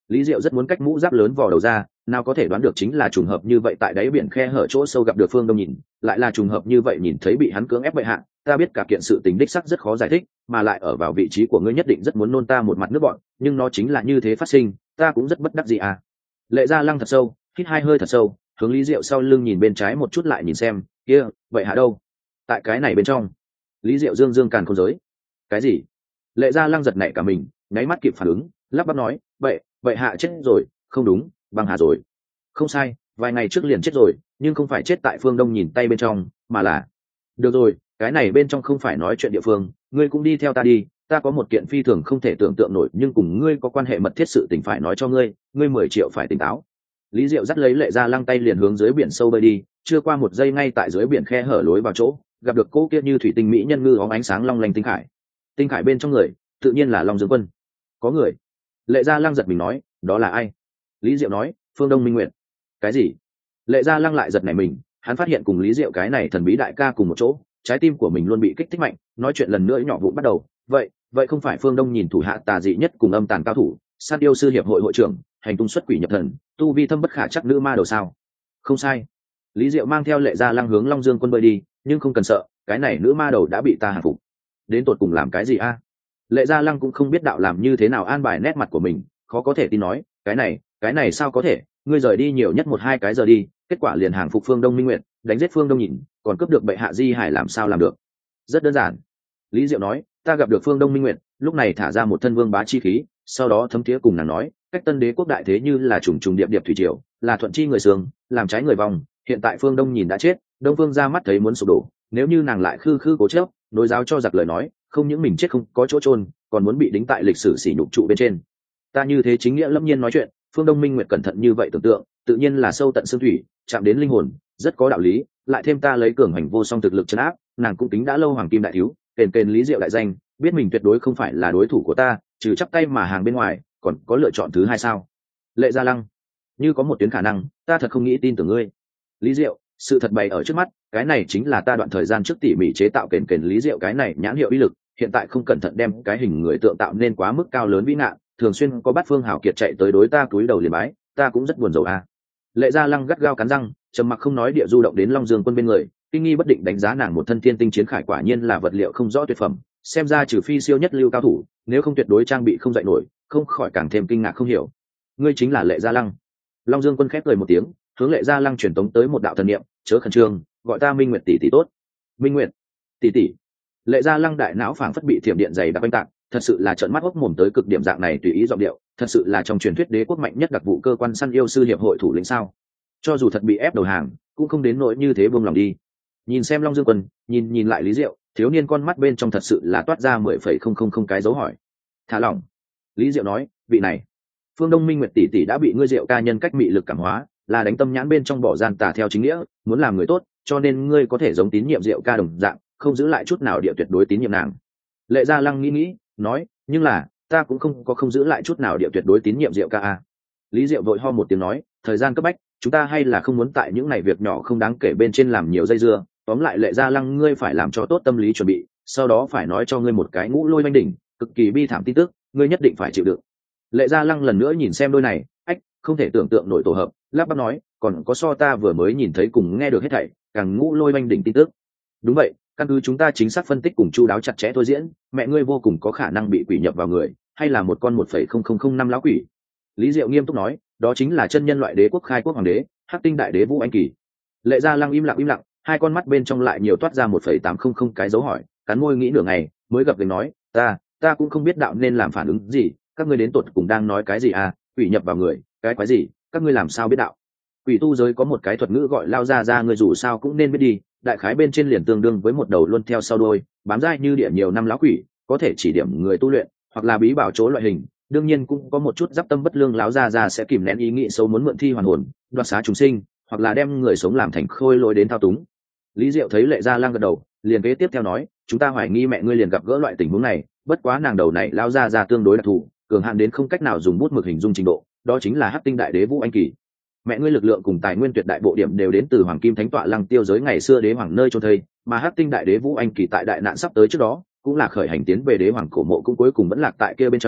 Lý Diệu rất muốn cách mũ giáp lớn vò đầu ra, nào có thể đoán được chính là trùng hợp như vậy tại đáy biển khe hở chỗ sâu gặp được Phương Đông nhìn, lại là trùng hợp như vậy nhìn thấy bị hắn cưỡng ép bệ hạ. Ta biết cả kiện sự tình đích sắc rất khó giải thích, mà lại ở vào vị trí của ngươi nhất định rất muốn nôn ta một mặt nước bọn, nhưng nó chính là như thế phát sinh, ta cũng rất bất đắc dĩ à. Lệ Gia Lăng thật sâu, hít hai hơi thật sâu, hướng Lý Diệu sau lưng nhìn bên trái một chút lại nhìn xem, kia, vậy hạ đâu? Tại cái này bên trong. Lý Diệu dương dương càn khôn giới. Cái gì? Lệ Gia Lăng giật nảy cả mình, nháy mắt kịp phản ứng, lắp bắp nói, vậy hạ chết rồi, không đúng, băng hà rồi. Không sai, vài ngày trước liền chết rồi, nhưng không phải chết tại Phương Đông nhìn tay bên trong, mà là... Được rồi, cái này bên trong không phải nói chuyện địa phương, ngươi cũng đi theo ta đi, ta có một kiện phi thường không thể tưởng tượng nổi nhưng cùng ngươi có quan hệ mật thiết sự tình phải nói cho ngươi, ngươi 10 triệu phải tỉnh táo. Lý Diệu dắt lấy Lệ Gia Lăng tay liền hướng dưới biển sâu bơi đi, chưa qua một giây ngay tại dưới biển khe hở lối vào chỗ, gặp được cô kia như thủy tinh mỹ nhân ngư óng ánh sáng long lanh tinh khải. Tinh khải bên trong người, tự nhiên là Long Dương Quân. Có người. Lệ Gia Lăng giật mình nói, đó là ai? Lý Diệu nói, Phương Đông Minh Nguyệt. Cái gì? Lệ Gia Lăng lại giật nảy mình, hắn phát hiện cùng Lý Diệu cái này thần bí đại ca cùng một chỗ, trái tim của mình luôn bị kích thích mạnh, nói chuyện lần nữa nhỏ vụn bắt đầu. Vậy không phải Phương Đông nhìn thủ hạ tà dị nhất cùng âm tàn cao thủ, sát yêu sư hiệp hội hội trưởng, hành tung xuất quỷ nhập thần, tu vi thâm bất khả chắc nữ ma đầu sao? Không sai. Lý Diệu mang theo Lệ Gia Lăng hướng Long Dương Quân bơi đi, nhưng không cần sợ, cái này nữ ma đầu đã bị ta hạ phục. Đến tột cùng làm cái gì a? Lệ Gia Lăng cũng không biết đạo làm như thế nào an bài nét mặt của mình, khó có thể tin nói, cái này sao có thể, ngươi rời đi nhiều nhất 1-2 cái giờ đi, kết quả liền hàng phục Phương Đông Minh Nguyệt, đánh giết Phương Đông nhìn, còn cướp được bệ hạ di hải làm sao làm được? Rất đơn giản. Lý Diệu nói, ta gặp được Phương Đông Minh Nguyệt, lúc này thả ra một thân vương bá chi khí, sau đó thấm thía cùng nàng nói, cách Tân Đế quốc đại thế như là trùng trùng điệp điệp thủy triều, là thuận chi người sướng, làm trái người vòng, hiện tại Phương Đông nhìn đã chết, Đông Phương ra mắt thấy muốn sụp đổ, nếu như nàng lại khư khư cố chấp, nối giáo cho giặc lời nói, không những mình chết không có chỗ chôn, còn muốn bị đính tại lịch sử sỉ nhục trụ bên trên. Ta như thế chính nghĩa lâm nhiên nói chuyện, Phương Đông Minh Nguyệt cẩn thận như vậy tưởng tượng, tự nhiên là sâu tận xương thủy, chạm đến linh hồn, rất có đạo lý, lại thêm ta lấy cường hành vô song thực lực trấn áp, nàng cũng tính đã lâu hoàng kim đại thiếu, kền Lý Diệu đại danh, biết mình tuyệt đối không phải là đối thủ của ta, trừ chắp tay mà hàng bên ngoài, còn có lựa chọn thứ hai sao? Lệ Gia Lăng, như có một tuyến khả năng, ta thật không nghĩ tin tưởng ngươi. Lý Diệu, sự thật bày ở trước mắt, cái này chính là ta đoạn thời gian trước tỉ mỉ chế tạo kền Lý Diệu cái này nhãn hiệu uy lực, hiện tại không cẩn thận đem cái hình người tượng tạo nên quá mức cao lớn vĩ ngạn, thường xuyên có bát phương hảo kiệt chạy tới đối ta cúi đầu liền bái, ta cũng rất buồn rầu a. Lệ Gia Lăng gắt gao cắn răng, trầm mặc không nói, địa du động đến Long Dương Quân bên người, kinh nghi bất định đánh giá nàng một thân thiên tinh chiến khải quả nhiên là vật liệu không rõ tuyệt phẩm, xem ra trừ phi siêu nhất lưu cao thủ, nếu không tuyệt đối trang bị không dậy nổi, không khỏi càng thêm kinh ngạc không hiểu. Ngươi chính là Lệ Gia Lăng? Long Dương Quân khép cười một tiếng, hướng Lệ Gia Lăng truyền tống tới một đạo thần niệm, chớ khẩn trương, gọi ta Minh Nguyệt tỷ tỷ tốt. Minh Nguyệt tỷ tỷ. Lệ Gia Lăng đại não phảng phất bị thiểm điện dày đặc oanh tạc, thật sự là trợn mắt hốc mồm tới cực điểm, dạng này tùy ý giọng điệu, thật sự là trong truyền thuyết đế quốc mạnh nhất đặc vụ cơ quan săn yêu sư hiệp hội thủ lĩnh sao? Cho dù thật bị ép đầu hàng, cũng không đến nỗi như thế buông lòng đi. Nhìn xem Long Dương Quân, nhìn lại Lý Diệu, thiếu niên con mắt bên trong thật sự là toát ra 10,000 cái dấu hỏi. Thả lỏng. Lý Diệu nói, vị này, Phương Đông Minh Nguyệt tỷ tỷ đã bị ngươi Diệu ca nhân cách mị lực cảm hóa, là đánh tâm nhãn bên trong bỏ gian tà theo chính nghĩa, muốn làm người tốt, cho nên ngươi có thể giống tín nhiệm Diệu ca đồng dạng, không giữ lại chút nào địa tuyệt đối tín nhiệm nàng. Lệ Gia Lăng nghĩ, nói, nhưng là ta cũng không giữ lại chút nào địa tuyệt đối tín nhiệm Diệu ca a. Lý Diệu vội ho một tiếng nói, thời gian cấp bách, chúng ta hay là không muốn tại những này việc nhỏ không đáng kể bên trên làm nhiều dây dưa. Tóm lại Lệ Gia Lăng, ngươi phải làm cho tốt tâm lý chuẩn bị, sau đó phải nói cho ngươi một cái ngũ lôi oanh đỉnh, cực kỳ bi thảm tin tức, ngươi nhất định phải chịu đựng. Lệ Gia Lăng lần nữa nhìn xem đôi này, không thể tưởng tượng nổi tổ hợp, lắp bắp nói, còn có so ta vừa mới nhìn thấy cùng nghe được hết thảy càng ngũ lôi oanh đỉnh tin tức. Đúng vậy, căn cứ chúng ta chính xác phân tích cùng chu đáo chặt chẽ thôi diễn, mẹ ngươi vô cùng có khả năng bị quỷ nhập vào người, hay là một con 1,0005 lão quỷ. Lý Diệu nghiêm túc nói, đó chính là chân nhân loại đế quốc khai quốc hoàng đế, Hắc Tinh đại đế Vũ Anh Kỳ. Lệ Gia Lăng im lặng, hai con mắt bên trong lại nhiều toát ra 1,800 cái dấu hỏi, cắn môi nghĩ nửa ngày, mới gập gành nói, ta cũng không biết đạo nên làm phản ứng gì, các ngươi đến tột cùng đang nói cái gì à? Quỷ nhập vào người, cái quái gì, các ngươi làm sao biết đạo? Quỷ tu giới có một cái thuật ngữ gọi lao ra, ngươi dù sao cũng nên biết đi, đại khái bên trên liền tương đương với một đầu luôn theo sau đôi, bám dai như địa nhiều năm lão quỷ, có thể chỉ điểm người tu luyện, hoặc là bí bảo chỗ loại hình. Đương nhiên cũng có một chút giáp tâm bất lương, láo ra sẽ kìm nén ý nghĩ xấu, muốn mượn thi hoàn hồn, đoạt xá chúng sinh, hoặc là đem người sống làm thành khôi lỗi đến thao túng. Lý Diệu thấy Lệ Gia Lăng gật đầu, liền kế tiếp theo nói, chúng ta hoài nghi mẹ ngươi liền gặp gỡ loại tình huống này, bất quá nàng đầu này lao ra tương đối đặc thù, cường hạn đến không cách nào dùng bút mực hình dung trình độ, đó chính là Hắc Tinh đại đế Vũ Anh Kỳ. Mẹ ngươi lực lượng cùng tài nguyên tuyệt đại bộ điểm đều đến từ Hoàng Kim Thánh Tọa Lăng Tiêu giới ngày xưa đế hoàng nơi chôn thây, mà Hắc Tinh đại đế Vũ Anh Kỳ tại đại nạn sắp tới trước đó, cũng là khởi hành tiến về đế hoàng cổ mộ, cũng cuối cùng vẫn lạc tại kia bên trong,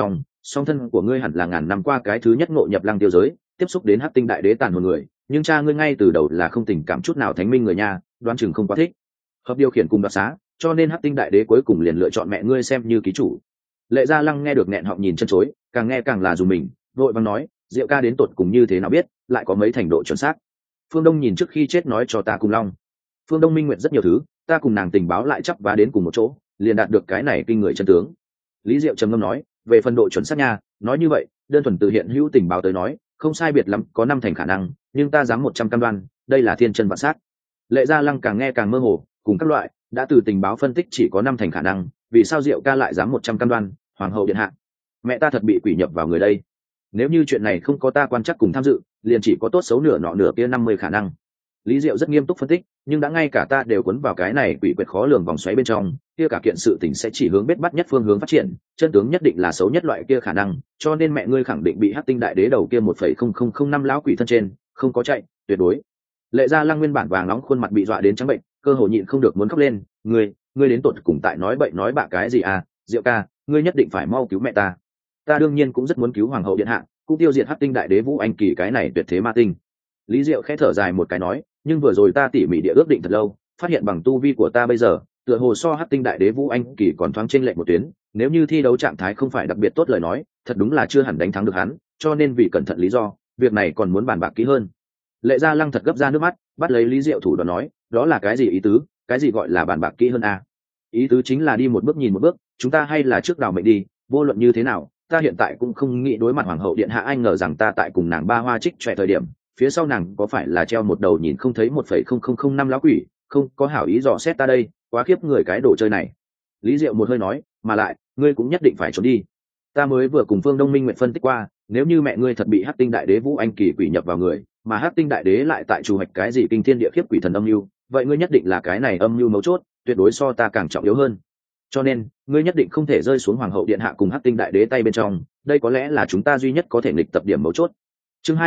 song thân của ngươi hẳn là ngàn năm qua cái thứ nhất ngộ nhập lăng tiêu giới, tiếp xúc đến hắc tinh đại đế tàn hồn người, nhưng cha ngươi ngay từ đầu là không tình cảm chút nào thánh minh người nha, đoán chừng không quá thích hợp điều khiển cùng đoạt xá, cho nên hắc tinh đại đế cuối cùng liền lựa chọn mẹ ngươi xem như ký chủ. Lệ Gia Lăng nghe được nghẹn họng nhìn chân chối, càng nghe càng là dùng mình, vội vàng nói, Diệu ca đến tột cùng như thế nào biết, lại có mấy thành độ chuẩn xác. Phương Đông nhìn trước khi chết nói cho ta cùng long. Phương Đông minh nguyện rất nhiều thứ, ta cùng nàng tình báo lại chắp vá đến cùng một chỗ, liền đạt được cái này kinh người chân tướng. Lý Diệu trầm ngâm nói, về phần độ chuẩn xác nha, nói như vậy, đơn thuần từ hiện hữu tình báo tới nói, không sai biệt lắm, có 5 thành khả năng, nhưng ta dám 100 cam đoan, đây là thiên chân vạn sát. Lệ Gia Lăng càng nghe càng mơ hồ, cùng các loại, đã từ tình báo phân tích chỉ có 5 thành khả năng, vì sao Diệu ca lại dám 100 cam đoan, hoàng hậu điện hạ, mẹ ta thật bị quỷ nhập vào người đây. Nếu như chuyện này không có ta quan chắc cùng tham dự, liền chỉ có tốt xấu nửa nọ nửa kia 50 khả năng. Lý Diệu rất nghiêm túc phân tích, nhưng đã ngay cả ta đều cuốn vào cái này quỷ quyệt khó lường vòng xoáy bên trong, kia cả kiện sự tình sẽ chỉ hướng bết bắt nhất phương hướng phát triển, chân tướng nhất định là xấu nhất loại kia khả năng, cho nên mẹ ngươi khẳng định bị hắc tinh đại đế đầu kia 1,0005 lão quỷ thân trên, không có chạy, tuyệt đối. Lệ Gia Lăng nguyên bản vàng nóng khuôn mặt bị dọa đến trắng bệnh, cơ hồ nhịn không được muốn khóc lên, ngươi đến tột cùng tại nói bậy nói bạ cái gì à, Diệu ca, ngươi nhất định phải mau cứu mẹ ta. Ta đương nhiên cũng rất muốn cứu hoàng hậu điện hạ, cũng tiêu diệt hắc tinh đại đế Vũ Anh Kỳ cái này tuyệt thế ma tinh. Lý Diệu khẽ thở dài một cái nói, nhưng vừa rồi ta tỉ mỉ địa ước định thật lâu, phát hiện bằng tu vi của ta bây giờ, tựa hồ so hắc tinh đại đế Vũ Anh Kỳ còn thoáng trên lệch một tuyến, nếu như thi đấu trạng thái không phải đặc biệt tốt lời nói, thật đúng là chưa hẳn đánh thắng được hắn, cho nên vì cẩn thận lý do, việc này còn muốn bàn bạc kỹ hơn. Lệ Gia Lăng thật gấp ra nước mắt, bắt lấy Lý Diệu thủ đoạn nói, đó là cái gì ý tứ, cái gì gọi là bàn bạc kỹ hơn à? Ý tứ chính là đi một bước nhìn một bước, chúng ta hay là trước đào mệnh đi, vô luận như thế nào, ta hiện tại cũng không nghĩ đối mặt hoàng hậu điện hạ, anh ngờ rằng ta tại cùng nàng ba hoa trích trẻ thời điểm, phía sau nàng có phải là treo một đầu nhìn không thấy 1,0005 lão quỷ, không có hảo ý dò xét ta đây, quá khiếp người cái đồ chơi này. Lý Diệu một hơi nói, mà lại, ngươi cũng nhất định phải trốn đi. Ta mới vừa cùng Phương Đông Minh nguyện phân tích qua, nếu như mẹ ngươi thật bị hắc tinh đại đế Vũ Anh Kỳ quỷ nhập vào người, mà hắc tinh đại đế lại tại chủ hoạch cái gì kinh thiên địa khiếp quỷ thần âm mưu, vậy ngươi nhất định là cái này âm mưu mấu chốt, tuyệt đối so ta càng trọng yếu hơn. Cho nên, ngươi nhất định không thể rơi xuống hoàng hậu điện hạ cùng hắc tinh đại đế tay bên trong, đây có lẽ là chúng ta duy nhất có thể nghịch tập điểm mấu chốt. Chương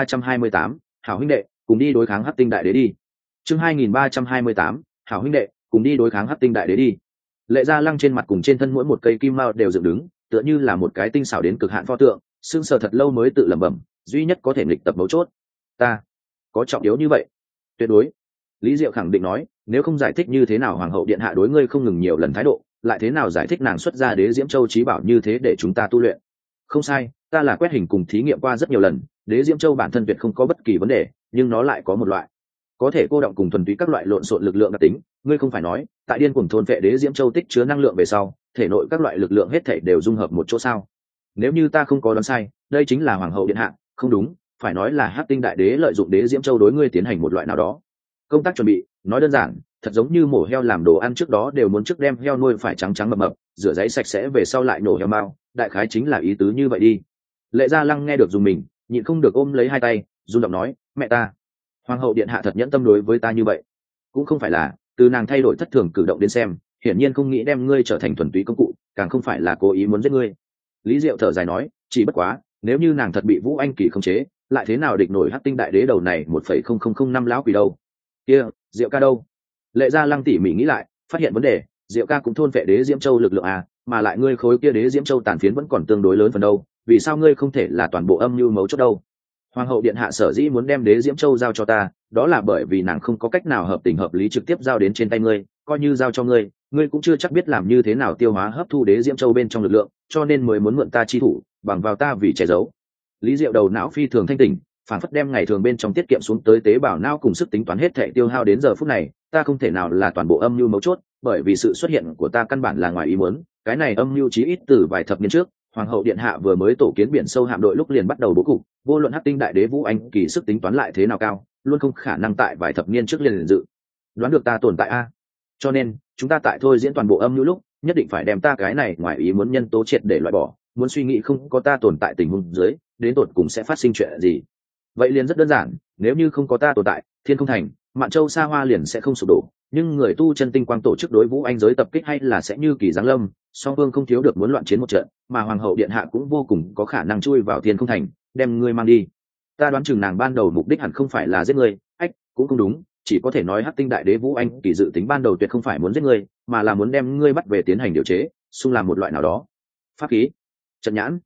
2328, hảo huynh đệ, cùng đi đối kháng hắc tinh đại đế đi. Chương 2328, hảo huynh đệ, cùng đi đối kháng hắc tinh đại đế đi. Lệ Gia Lăng trên mặt cùng trên thân mỗi một cây kim mao đều dựng đứng, tựa như là một cái tinh xảo đến cực hạn pho tượng, sững sờ thật lâu mới tự lẩm bẩm, duy nhất có thể nghịch tập mấu chốt. Ta có trọng yếu như vậy? Tuyệt đối. Lý Diệu khẳng định nói, nếu không giải thích như thế nào hoàng hậu điện hạ đối ngươi không ngừng nhiều lần thái độ, lại thế nào giải thích nàng xuất ra đế diễm châu trí bảo như thế để chúng ta tu luyện? Không sai, ta là quét hình cùng thí nghiệm qua rất nhiều lần, đế diễm châu bản thân tuyệt không có bất kỳ vấn đề, nhưng nó lại có một loại có thể cô động cùng thuần túy các loại lộn xộn lực lượng đặc tính. Ngươi không phải nói tại điên cuồng thôn vệ đế diễm châu tích chứa năng lượng về sau, thể nội các loại lực lượng hết thảy đều dung hợp một chỗ sao? Nếu như ta không có đoán sai, đây chính là hoàng hậu điện hạ, không đúng, phải nói là hắc tinh đại đế lợi dụng đế diễm châu đối ngươi tiến hành một loại nào đó công tác chuẩn bị. Nói đơn giản, thật giống như mổ heo làm đồ ăn trước đó đều muốn trước đem heo nuôi phải trắng trắng mập mập, rửa giấy sạch sẽ về sau lại nổ heo mao, đại khái chính là ý tứ như vậy đi. Lệ Gia Lăng nghe được dùng mình, nhịn không được ôm lấy hai tay, run giọng nói, mẹ ta, hoàng hậu điện hạ thật nhẫn tâm đối với ta như vậy. Cũng không phải là, từ nàng thay đổi thất thường cử động đến xem, hiển nhiên không nghĩ đem ngươi trở thành thuần túy công cụ, càng không phải là cố ý muốn giết ngươi. Lý Diệu thở dài nói, chỉ bất quá, nếu như nàng thật bị Vũ Anh Kỳ khống chế, lại thế nào địch nổi hắc tinh đại đế đầu này 1,0005 lão quỷ đâu? Kia, Diệu ca đâu? Lệ Gia Lăng tỉ mỉ nghĩ lại, phát hiện vấn đề, Diệu ca cũng thôn vệ đế diễm châu lực lượng à, mà lại ngươi khối kia đế diễm châu tàn phiến vẫn còn tương đối lớn phần đâu, vì sao ngươi không thể là toàn bộ âm mưu mấu chốt đâu? Hoàng hậu điện hạ sở dĩ muốn đem đế diễm châu giao cho ta, đó là bởi vì nàng không có cách nào hợp tình hợp lý trực tiếp giao đến trên tay ngươi, coi như giao cho ngươi, ngươi cũng chưa chắc biết làm như thế nào tiêu hóa hấp thu đế diễm châu bên trong lực lượng, cho nên mới muốn mượn ta chi thủ, bằng vào ta vì che giấu. Lý Diệu đầu não phi thường thanh tỉnh, phản phất đem ngày thường bên trong tiết kiệm xuống tới tế bào não cùng sức tính toán hết thảy tiêu hao đến giờ phút này, ta không thể nào là toàn bộ âm mưu mấu chốt, bởi vì sự xuất hiện của ta căn bản là ngoài ý muốn, cái này âm mưu chí ít từ vài thập niên trước, hoàng hậu điện hạ vừa mới tổ kiến biển sâu hạm đội lúc liền bắt đầu bố cục, vô luận hắc tinh đại đế Vũ Anh Kỳ sức tính toán lại thế nào cao, luôn không khả năng tại vài thập niên trước liền dự đoán được ta tồn tại a. Cho nên, chúng ta tại thôi diễn toàn bộ âm mưu lúc, nhất định phải đem ta cái này ngoài ý muốn nhân tố triệt để loại bỏ, muốn suy nghĩ không có ta tồn tại tình huống dưới, đến tột cùng sẽ phát sinh chuyện gì. Vậy liền rất đơn giản, nếu như không có ta tồn tại, Thiên Không Thành, Mạn Châu Sa Hoa liền sẽ không sụp đổ, nhưng người tu chân tinh quang tổ chức đối Vũ Anh giới tập kích hay là sẽ như kỳ giáng lâm, song phương không thiếu được muốn loạn chiến một trận, mà hoàng hậu điện hạ cũng vô cùng có khả năng chui vào Thiên Không Thành, đem ngươi mang đi. Ta đoán chừng nàng ban đầu mục đích hẳn không phải là giết ngươi, cũng không đúng, chỉ có thể nói hắc tinh đại đế Vũ Anh Kỳ dự tính ban đầu tuyệt không phải muốn giết ngươi, mà là muốn đem ngươi bắt về tiến hành điều chế, xung làm một loại nào đó pháp khí. Trận nhãn.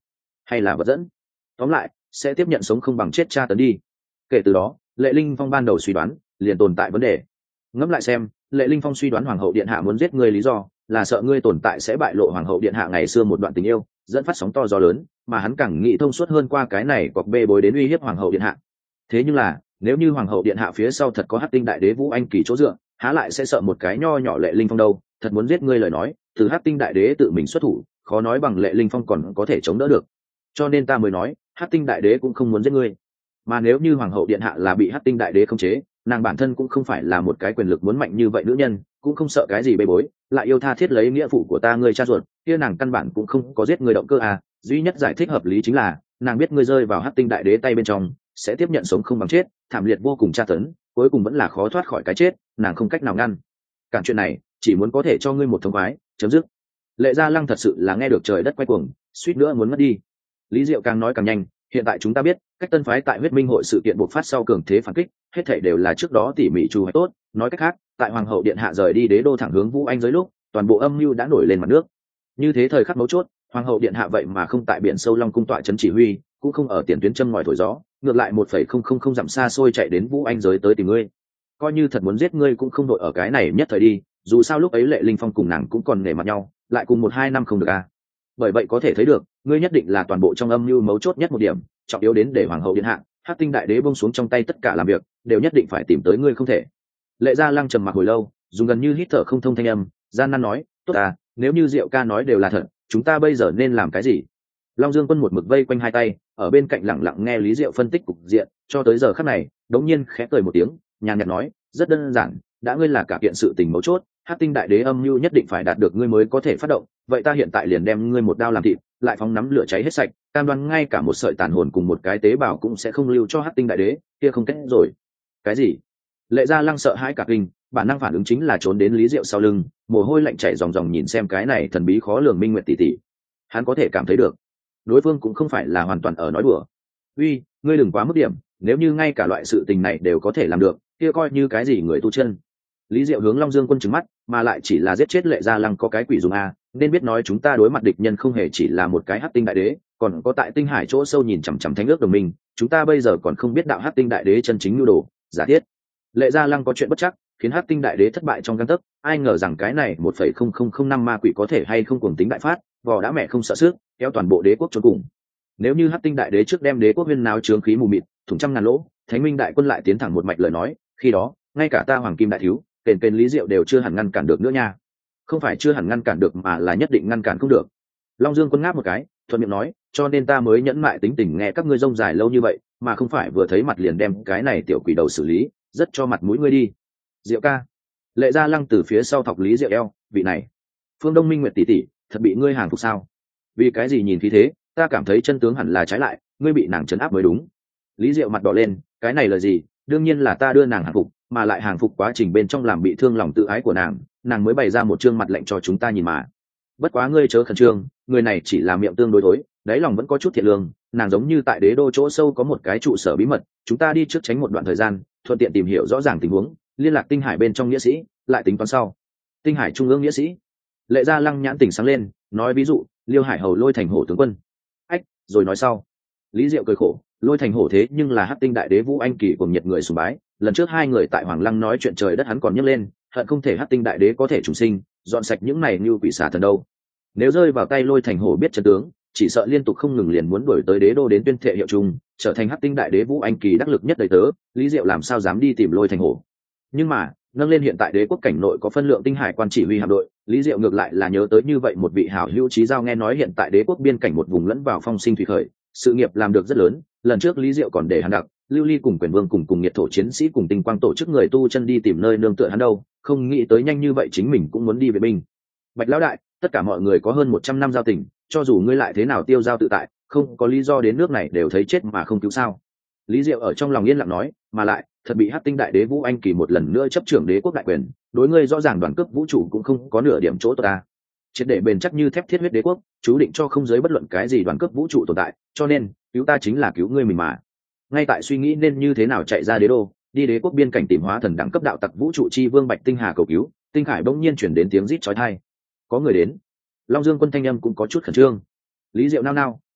hay là vật dẫn, tóm lại sẽ tiếp nhận sống không bằng chết tra tấn đi. Kể từ đó Lệ Linh Phong ban đầu suy đoán liền tồn tại vấn đề. Ngẫm lại xem, Lệ Linh Phong suy đoán hoàng hậu điện hạ muốn giết ngươi lý do là sợ ngươi tồn tại sẽ bại lộ hoàng hậu điện hạ ngày xưa một đoạn tình yêu, dẫn phát sóng to gió lớn, mà hắn càng nghĩ thông suốt hơn qua cái này cọc bê bối đến uy hiếp hoàng hậu điện hạ. Thế nhưng là nếu như hoàng hậu điện hạ phía sau thật có Hắc Tinh Đại Đế Vũ Anh Kỳ chỗ dựa, há lại sẽ sợ một cái nho nhỏ Lệ Linh Phong đâu. Thật muốn giết ngươi lời nói, từ Hắc Tinh Đại Đế tự mình xuất thủ, khó nói bằng Lệ Linh Phong còn có thể chống đỡ được. Cho nên ta mới nói Hắc Tinh Đại Đế cũng không muốn giết ngươi. Mà nếu như hoàng hậu điện hạ là bị Hắc Tinh Đại Đế khống chế, nàng bản thân cũng không phải là một cái quyền lực muốn mạnh như vậy nữ nhân, cũng không sợ cái gì bê bối, lại yêu tha thiết lấy nghĩa phụ của ta ngươi cha ruột, kia nàng căn bản cũng không có giết người động cơ à. Duy nhất giải thích hợp lý chính là nàng biết ngươi rơi vào Hắc Tinh Đại Đế tay bên trong sẽ tiếp nhận sống không bằng chết, thảm liệt vô cùng tra tấn, cuối cùng vẫn là khó thoát khỏi cái chết, nàng không cách nào ngăn cản chuyện này, chỉ muốn có thể cho ngươi một thông khoái chấm dứt. Lệ Gia Lăng thật sự là nghe được trời đất quay cuồng, suýt nữa muốn mất đi. Lý Diệu càng nói càng nhanh, hiện tại chúng ta biết cách Tân phái tại huyết minh hội sự kiện bộc phát sau cường thế phản kích, hết thảy đều là trước đó tỉ mỉ chu hoạch tốt. Nói cách khác, tại hoàng hậu điện hạ rời đi đế đô thẳng hướng Vũ Anh giới lúc, toàn bộ âm mưu đã nổi lên mặt nước. Như thế thời khắc mấu chốt, hoàng hậu điện hạ vậy mà không tại biển sâu Long cung tọa trấn chỉ huy, cũng không ở tiền tuyến châm ngòi thổi gió, ngược lại 1,000 dặm xa xôi chạy đến Vũ Anh giới tới tìm ngươi. Coi như thật muốn giết ngươi cũng không đội ở cái này nhất thời đi, dù sao lúc ấy Lệ Linh Phong cùng nàng cũng còn nể mặt nhau, lại cùng 1-2 năm không được à. Bởi vậy có thể thấy được, ngươi nhất định là toàn bộ trong âm mưu mấu chốt nhất một điểm, trọng yếu đến để hoàng hậu điện hạ, Hắc Tinh Đại Đế buông xuống trong tay tất cả làm việc, đều nhất định phải tìm tới ngươi không thể. Lệ Gia Lăng trầm mặc hồi lâu, dùng gần như hít thở không thông thanh âm, gian nan nói, tốt à, nếu như Diệu ca nói đều là thật, chúng ta bây giờ nên làm cái gì? Long Dương Quân một mực vây quanh hai tay, ở bên cạnh lặng lặng nghe Lý Diệu phân tích cục diện, cho tới giờ khắc này, đống nhiên khẽ cười một tiếng, nhàn nhạt nói, rất đơn giản, đã ngươi là cả kiện sự tình mấu chốt, Hắc Tinh Đại Đế âm mưu nhất định phải đạt được ngươi mới có thể phát động, vậy ta hiện tại liền đem ngươi một đao làm thịt, lại phóng nắm lửa cháy hết sạch, cam đoan ngay cả một sợi tàn hồn cùng một cái tế bào cũng sẽ không lưu cho Hắc Tinh Đại Đế, kia không kết rồi. Cái gì? Lệ Gia Lăng sợ hãi cả kinh, bản năng phản ứng chính là trốn đến Lý Diệu sau lưng, mồ hôi lạnh chảy ròng ròng nhìn xem cái này thần bí khó lường minh nguyệt tỷ tỷ. Hắn có thể cảm thấy được, đối phương cũng không phải là hoàn toàn ở nói đùa. Uy, ngươi đừng quá mức điểm, nếu như ngay cả loại sự tình này đều có thể làm được, kia coi như cái gì người tu chân. Lý Diệu hướng Long Dương Quân trừng mắt, mà lại chỉ là giết chết Lệ Gia Lăng có cái quỷ dùng a, nên biết nói chúng ta đối mặt địch nhân không hề chỉ là một cái Hắc Tinh Đại Đế, còn có tại tinh hải chỗ sâu nhìn chằm chằm thánh ước đồng minh, chúng ta bây giờ còn không biết đạo Hắc Tinh Đại Đế chân chính nhu đồ, giả thiết. Lệ Gia Lăng có chuyện bất chắc, khiến Hắc Tinh Đại Đế thất bại trong gang tấc, ai ngờ rằng cái này 1,0005 ma quỷ có thể hay không cuồng tính đại phát, vò đã mẹ không sợ sức, kéo toàn bộ đế quốc chôn cùng. Nếu như Hắc Tinh Đại Đế trước đem đế quốc huyên náo chướng khí mù mịt, thủng trăm ngàn lỗ, Thánh Minh đại quân lại tiến thẳng một mạch lời nói, khi đó, ngay cả ta Hoàng Kim đại thiếu, kền Lý Diệu đều chưa hẳn ngăn cản được nữa nha. Không phải chưa hẳn ngăn cản được mà là nhất định ngăn cản không được. Long Dương Quân ngáp một cái, thuận miệng nói, cho nên ta mới nhẫn mại tính tình nghe các ngươi rông dài lâu như vậy, mà không phải vừa thấy mặt liền đem cái này tiểu quỷ đầu xử lý, rất cho mặt mũi ngươi đi. Diệu ca. Lệ Gia Lăng từ phía sau thọc Lý Diệu eo, vị này, Phương Đông Minh Nguyệt tỷ tỷ, thật bị ngươi hàng phục sao? Vì cái gì nhìn khí thế, ta cảm thấy chân tướng hẳn là trái lại, ngươi bị nàng trấn áp mới đúng. Lý Diệu mặt đỏ lên, cái này là gì? Đương nhiên là ta đưa nàng hàng phục, mà lại hàng phục quá trình bên trong làm bị thương lòng tự ái của nàng mới bày ra một trương mặt lạnh cho chúng ta nhìn mà. Bất quá ngươi chớ khẩn trương, người này chỉ là miệng tương đối thối, đáy lòng vẫn có chút thiện lương, nàng giống như tại đế đô chỗ sâu có một cái trụ sở bí mật, chúng ta đi trước tránh một đoạn thời gian, thuận tiện tìm hiểu rõ ràng tình huống, liên lạc tinh hải bên trong nghĩa sĩ, lại tính toán sau. Tinh hải trung ương nghĩa sĩ. Lệ Gia Lăng nhãn tỉnh sáng lên, nói ví dụ, Liêu Hải Hầu Lôi Thành Hổ tướng quân. Ách, rồi nói sau. Lý Diệu cười khổ, Lôi Thành Hổ thế nhưng là Hắc Tinh Đại Đế Vũ Anh Kỳ cùng nhiệt người sùng bái, lần trước hai người tại Hoàng Lăng nói chuyện trời đất hắn còn nhấc lên, hận không thể Hắc Tinh Đại Đế có thể trùng sinh, dọn sạch những này như quỷ xà thần đâu. Nếu rơi vào tay Lôi Thành Hổ biết chân tướng, chỉ sợ liên tục không ngừng liền muốn đuổi tới đế đô đến tuyên thệ hiệu chung, trở thành Hắc Tinh Đại Đế Vũ Anh Kỳ đắc lực nhất đời tớ, Lý Diệu làm sao dám đi tìm Lôi Thành Hổ. Nhưng mà nâng lên hiện tại đế quốc cảnh nội có phân lượng tinh hải quan chỉ huy hạm đội, Lý Diệu ngược lại là nhớ tới như vậy một vị hảo hữu trí giao nghe nói hiện tại đế quốc biên cảnh một vùng lẫn vào phong sinh thủy khởi, sự nghiệp làm được rất lớn. Lần trước Lý Diệu còn để hắn đặc Lưu Ly cùng Quyền Vương cùng nhiệt thổ chiến sĩ cùng tinh quang tổ chức người tu chân đi tìm nơi nương tựa hắn đâu, không nghĩ tới nhanh như vậy chính mình cũng muốn đi vệ binh. Bạch lão đại, tất cả mọi người có hơn 100 năm giao tình, cho dù ngươi lại thế nào tiêu giao tự tại, không có lý do đến nước này đều thấy chết mà không cứu sao? Lý Diệu ở trong lòng yên lặng nói, mà lại thật bị Hắc Tinh Đại Đế Vũ Anh Kỳ một lần nữa chấp trưởng đế quốc đại quyền, đối ngươi rõ ràng đoàn cướp vũ trụ cũng không có nửa điểm chỗ tốt ta. Triệt để bền chắc như thép thiết huyết đế quốc, chú định cho không giới bất luận cái gì đoàn cướp vũ trụ tồn tại, cho nên cứu ta chính là cứu ngươi mình mà. Ngay tại suy nghĩ nên như thế nào chạy ra đế đô, đi đế quốc biên cảnh tìm hóa thần đẳng cấp đạo tặc vũ trụ chi vương Bạch Tinh Hà cầu cứu, tinh hải bỗng nhiên chuyển đến tiếng rít chói tai. Có người đến. Long Dương Quân thanh âm cũng có chút khẩn trương. Lý Diệu nao nao,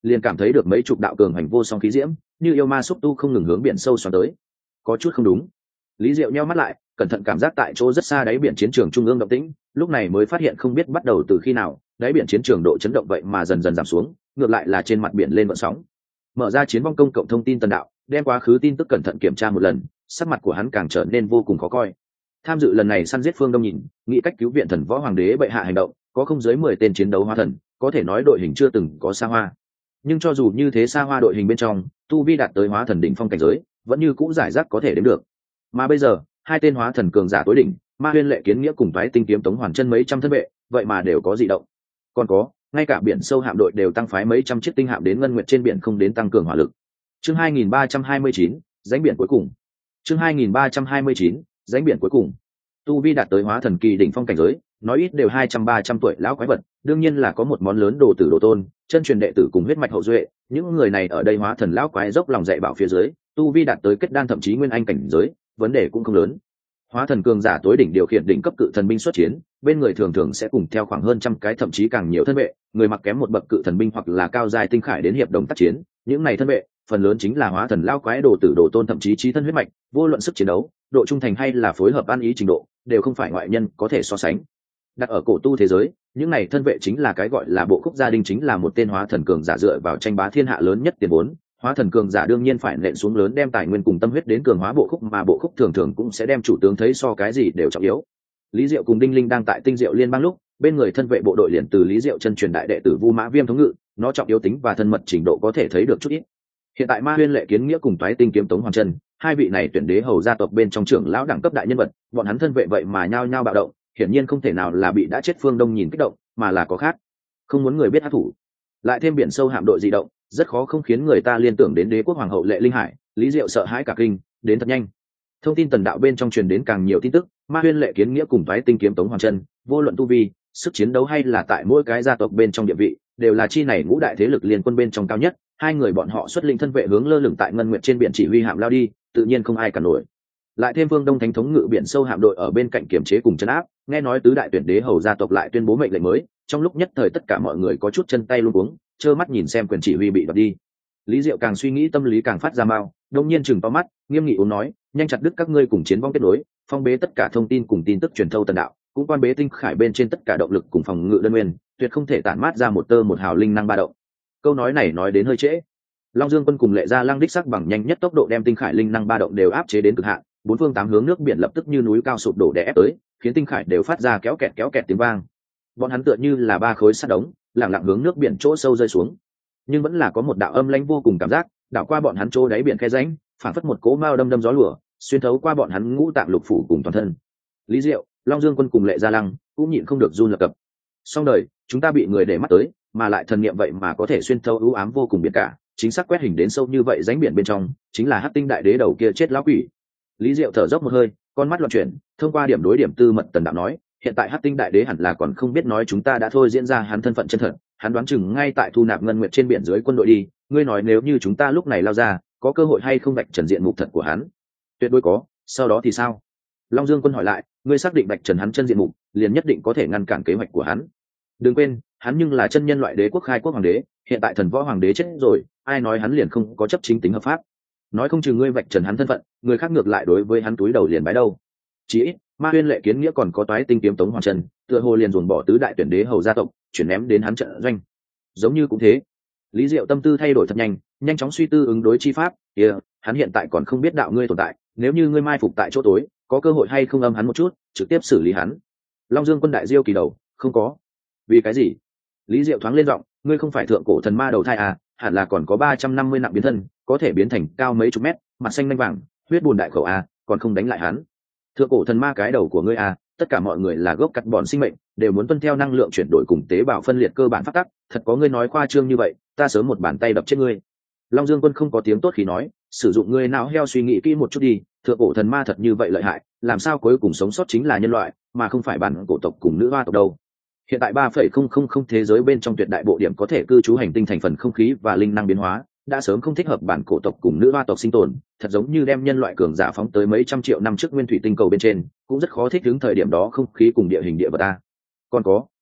liền cảm thấy được mấy chục đạo cường hành vô song khí diễm như yêu ma xúc tu không ngừng hướng biển sâu xoắn tới. Có chút không đúng. Lý Diệu nheo mắt lại, cẩn thận cảm giác tại chỗ rất xa đáy biển chiến trường trung ương động tĩnh, lúc này mới phát hiện không biết bắt đầu từ khi nào, đáy biển chiến trường độ chấn động vậy mà dần dần giảm xuống, ngược lại là trên mặt biển lên vận sóng. Mở ra chiến vong công cộng thông tin tần đạo, đem quá khứ tin tức cẩn thận kiểm tra một lần, sắc mặt của hắn càng trở nên vô cùng khó coi. Tham dự lần này săn giết Phương Đông nhìn, nghĩ cách cứu viện thần võ hoàng đế bệ hạ hành động, có không dưới 10 tên chiến đấu hóa thần, có thể nói đội hình chưa từng có xa hoa. Nhưng cho dù như thế xa hoa đội hình bên trong, tu vi đạt tới hóa thần đỉnh phong cảnh giới, vẫn như cũ giải rác có thể đến được. Mà bây giờ, hai tên hóa thần cường giả tối đỉnh, Ma Huyên Lệ Kiến Nghĩa cùng Toái Tinh Kiếm Tống Hoàn Chân mấy trăm thân vệ, vậy mà đều có dị động. Còn có, ngay cả biển sâu hạm đội đều tăng phái mấy trăm chiếc tinh hạm đến ngân nguyệt trên biển không đến tăng cường hỏa lực. Chương 2329, rãnh biển cuối cùng. Chương 2329, rãnh biển cuối cùng. Tu vi đạt tới hóa thần kỳ đỉnh phong cảnh giới, nói ít đều 200-300 tuổi lão quái vật, đương nhiên là có một món lớn đồ tử đồ tôn, chân truyền đệ tử cùng huyết mạch hậu duệ, những người này ở đây hóa thần lão quái dốc lòng dạy bảo phía dưới, tu vi đạt tới kết đan thậm chí nguyên anh cảnh giới, vấn đề cũng không lớn. Hóa thần cường giả tối đỉnh điều khiển đỉnh cấp cự thần binh xuất chiến, bên người thường thường sẽ cùng theo khoảng hơn trăm cái thậm chí càng nhiều thân vệ, người mặc kém một bậc cự thần binh hoặc là cao dài tinh khải đến hiệp đồng tác chiến, những này thân vệ, phần lớn chính là hóa thần lão quái đồ tử đồ tôn thậm chí chí thân huyết mạch, vô luận sức chiến đấu, độ trung thành hay là phối hợp ăn ý trình độ, đều không phải ngoại nhân có thể so sánh. Đặt ở cổ tu thế giới, những này thân vệ chính là cái gọi là bộ khúc gia đình, chính là một tên hóa thần cường giả dựa vào tranh bá thiên hạ lớn nhất tiền vốn. Hóa thần cường giả đương nhiên phải nện xuống lớn đem tài nguyên cùng tâm huyết đến cường hóa bộ khúc, mà bộ khúc thường thường cũng sẽ đem chủ tướng thấy so cái gì đều trọng yếu. Lý Diệu cùng Đinh Linh đang tại Tinh Diệu Liên bang lúc, bên người thân vệ bộ đội liền từ Lý Diệu chân truyền đại đệ tử Vu Mã Viêm thống ngự, nó trọng yếu tính và thân mật trình độ có thể thấy được chút ít. Hiện tại Ma Huyên Lệ Kiến Nghĩa cùng Toái Tinh Kiếm Tống Hoàn Chân, hai vị này tuyển đế hầu gia tộc bên trong trưởng lão đẳng cấp đại nhân vật, bọn hắn thân vệ vậy mà nhao nhao bạo động, hiển nhiên không thể nào là bị đã chết Phương Đông nhìn kích động, mà là có khác, không muốn người biết hắc thủ. Lại thêm biển sâu hạm đội di động, rất khó không khiến người ta liên tưởng đến đế quốc hoàng hậu Lệ Linh Hải. Lý Diệu sợ hãi cả kinh, đến thật nhanh. Thông tin tần đạo bên trong truyền đến càng nhiều tin tức, Ma Huyên Lệ Kiến Nghĩa cùng Toái Tinh Kiếm Tống Hoàn Chân, vô luận tu vi, sức chiến đấu hay là tại mỗi cái gia tộc bên trong địa vị, đều là chi này ngũ đại thế lực liên quân bên trong cao nhất. Hai người bọn họ xuất lĩnh thân vệ hướng lơ lửng tại ngân nguyệt trên biển chỉ huy hạm lao đi, tự nhiên không ai cản nổi. Lại thêm Vương Đông Thánh thống ngự biển sâu hạm đội ở bên cạnh kiểm chế cùng trấn áp, nghe nói tứ đại tuyển đế hầu gia tộc lại tuyên bố mệnh lệnh mới, trong lúc nhất thời tất cả mọi người có chút chân tay luống cuống, trơ mắt nhìn xem quyền chỉ huy bị đoạt đi. Lý Diệu càng suy nghĩ tâm lý càng phát ra mao, đông nhiên chừng to mắt, nghiêm nghị uống nói, nhanh chặt đứt các ngươi cùng chiến vong kết nối, phong bế tất cả thông tin cùng tin tức truyền thâu tần đạo, cũng quan bế tinh khải bên trên tất cả động lực cùng phòng ngự đơn nguyên, tuyệt không thể tản mát ra một tơ một hào linh năng ba động. Câu nói này nói đến hơi trễ. Long Dương Quân cùng Lệ Gia Lăng đích sắc bằng nhanh nhất tốc độ đem tinh khải linh năng ba động đều áp chế đến cực hạn, bốn phương tám hướng nước biển lập tức như núi cao sụp đổ đè ép tới, khiến tinh khải đều phát ra kéo kẹt tiếng vang. Bọn hắn tựa như là ba khối sắt đống, lẳng lặng hướng nước biển chỗ sâu rơi xuống. Nhưng vẫn là có một đạo âm lãnh vô cùng cảm giác, đảo qua bọn hắn chỗ đáy biển khe rãnh, phản phất một cỗ mao đâm gió lùa, xuyên thấu qua bọn hắn ngũ tạng lục phủ cùng toàn thân. Lý Diệu, Long Dương Quân cùng Lệ Gia Lăng cũng nhịn không được run lập cập. Xong đời, chúng ta bị người để mắt tới, mà lại thần niệm vậy mà có thể xuyên thấu u ám vô cùng biển cả, chính xác quét hình đến sâu như vậy rãnh biển bên trong, chính là Hắc Tinh Đại Đế đầu kia chết lão quỷ. Lý Diệu thở dốc một hơi, con mắt loạn chuyển, thông qua điểm đối điểm tư mật tần đạo nói, hiện tại Hắc Tinh Đại Đế hẳn là còn không biết nói chúng ta đã thôi diễn ra hắn thân phận chân thật, hắn đoán chừng ngay tại thu nạp ngân nguyệt trên biển dưới quân đội đi, ngươi nói nếu như chúng ta lúc này lao ra, có cơ hội hay không vạch trần diện mục thật của hắn? Tuyệt đối có, sau đó thì sao? Long Dương Quân hỏi lại, ngươi xác định vạch trần hắn chân diện mục, liền nhất định có thể ngăn cản kế hoạch của hắn. Đừng quên, hắn nhưng là chân nhân loại đế quốc khai quốc hoàng đế, hiện tại thần võ hoàng đế chết rồi, ai nói hắn liền không có chấp chính tính hợp pháp? Nói không chừng ngươi vạch trần hắn thân phận, người khác ngược lại đối với hắn túi đầu liền bái đâu. Chỉ ít, Ma Huyên Lệ Kiến Nghĩa còn có Toái Tinh Kiếm Tống Hoàn Chân, tựa hồ liền dồn bỏ tứ đại tuyển đế hầu gia tộc, chuyển ném đến hắn trận doanh. Giống như cũng thế. Lý Diệu tâm tư thay đổi thật nhanh, nhanh chóng suy tư ứng đối chi pháp. Hắn hiện tại còn không biết đạo ngươi tồn tại, nếu như ngươi mai phục tại chỗ tối, có cơ hội hay không âm hắn một chút, trực tiếp xử lý hắn. Long Dương Quân đại diêu kỳ đầu, không có. Vì cái gì? Lý Diệu thoáng lên giọng, ngươi không phải thượng cổ thần ma đầu thai à, hẳn là còn có 350 nặng biến thân, có thể biến thành cao mấy chục mét, mặt xanh lanh vàng, huyết bùn đại khẩu à, còn không đánh lại hắn. Thượng cổ thần ma cái đầu của ngươi à, tất cả mọi người là gốc cắt bọn sinh mệnh, đều muốn tuân theo năng lượng chuyển đổi cùng tế bào phân liệt cơ bản pháp tắc, thật có ngươi nói khoa trương như vậy, ta sớm một bàn tay đập chết ngươi. Long Dương Quân không có tiếng tốt khi nói, sử dụng ngươi não heo suy nghĩ kỹ một chút đi, thượng cổ thần ma thật như vậy lợi hại, làm sao cuối cùng sống sót chính là nhân loại, mà không phải bản cổ tộc cùng nữ hoa tộc đâu. Hiện tại 3,000 thế giới bên trong tuyệt đại bộ điểm có thể cư trú hành tinh thành phần không khí và linh năng biến hóa, đã sớm không thích hợp bản cổ tộc cùng nữ hoa tộc sinh tồn, thật giống như đem nhân loại cường giả phóng tới mấy trăm triệu năm trước nguyên thủy tinh cầu bên trên, cũng rất khó thích ứng thời điểm đó không khí cùng địa hình địa vật ta. Còn có,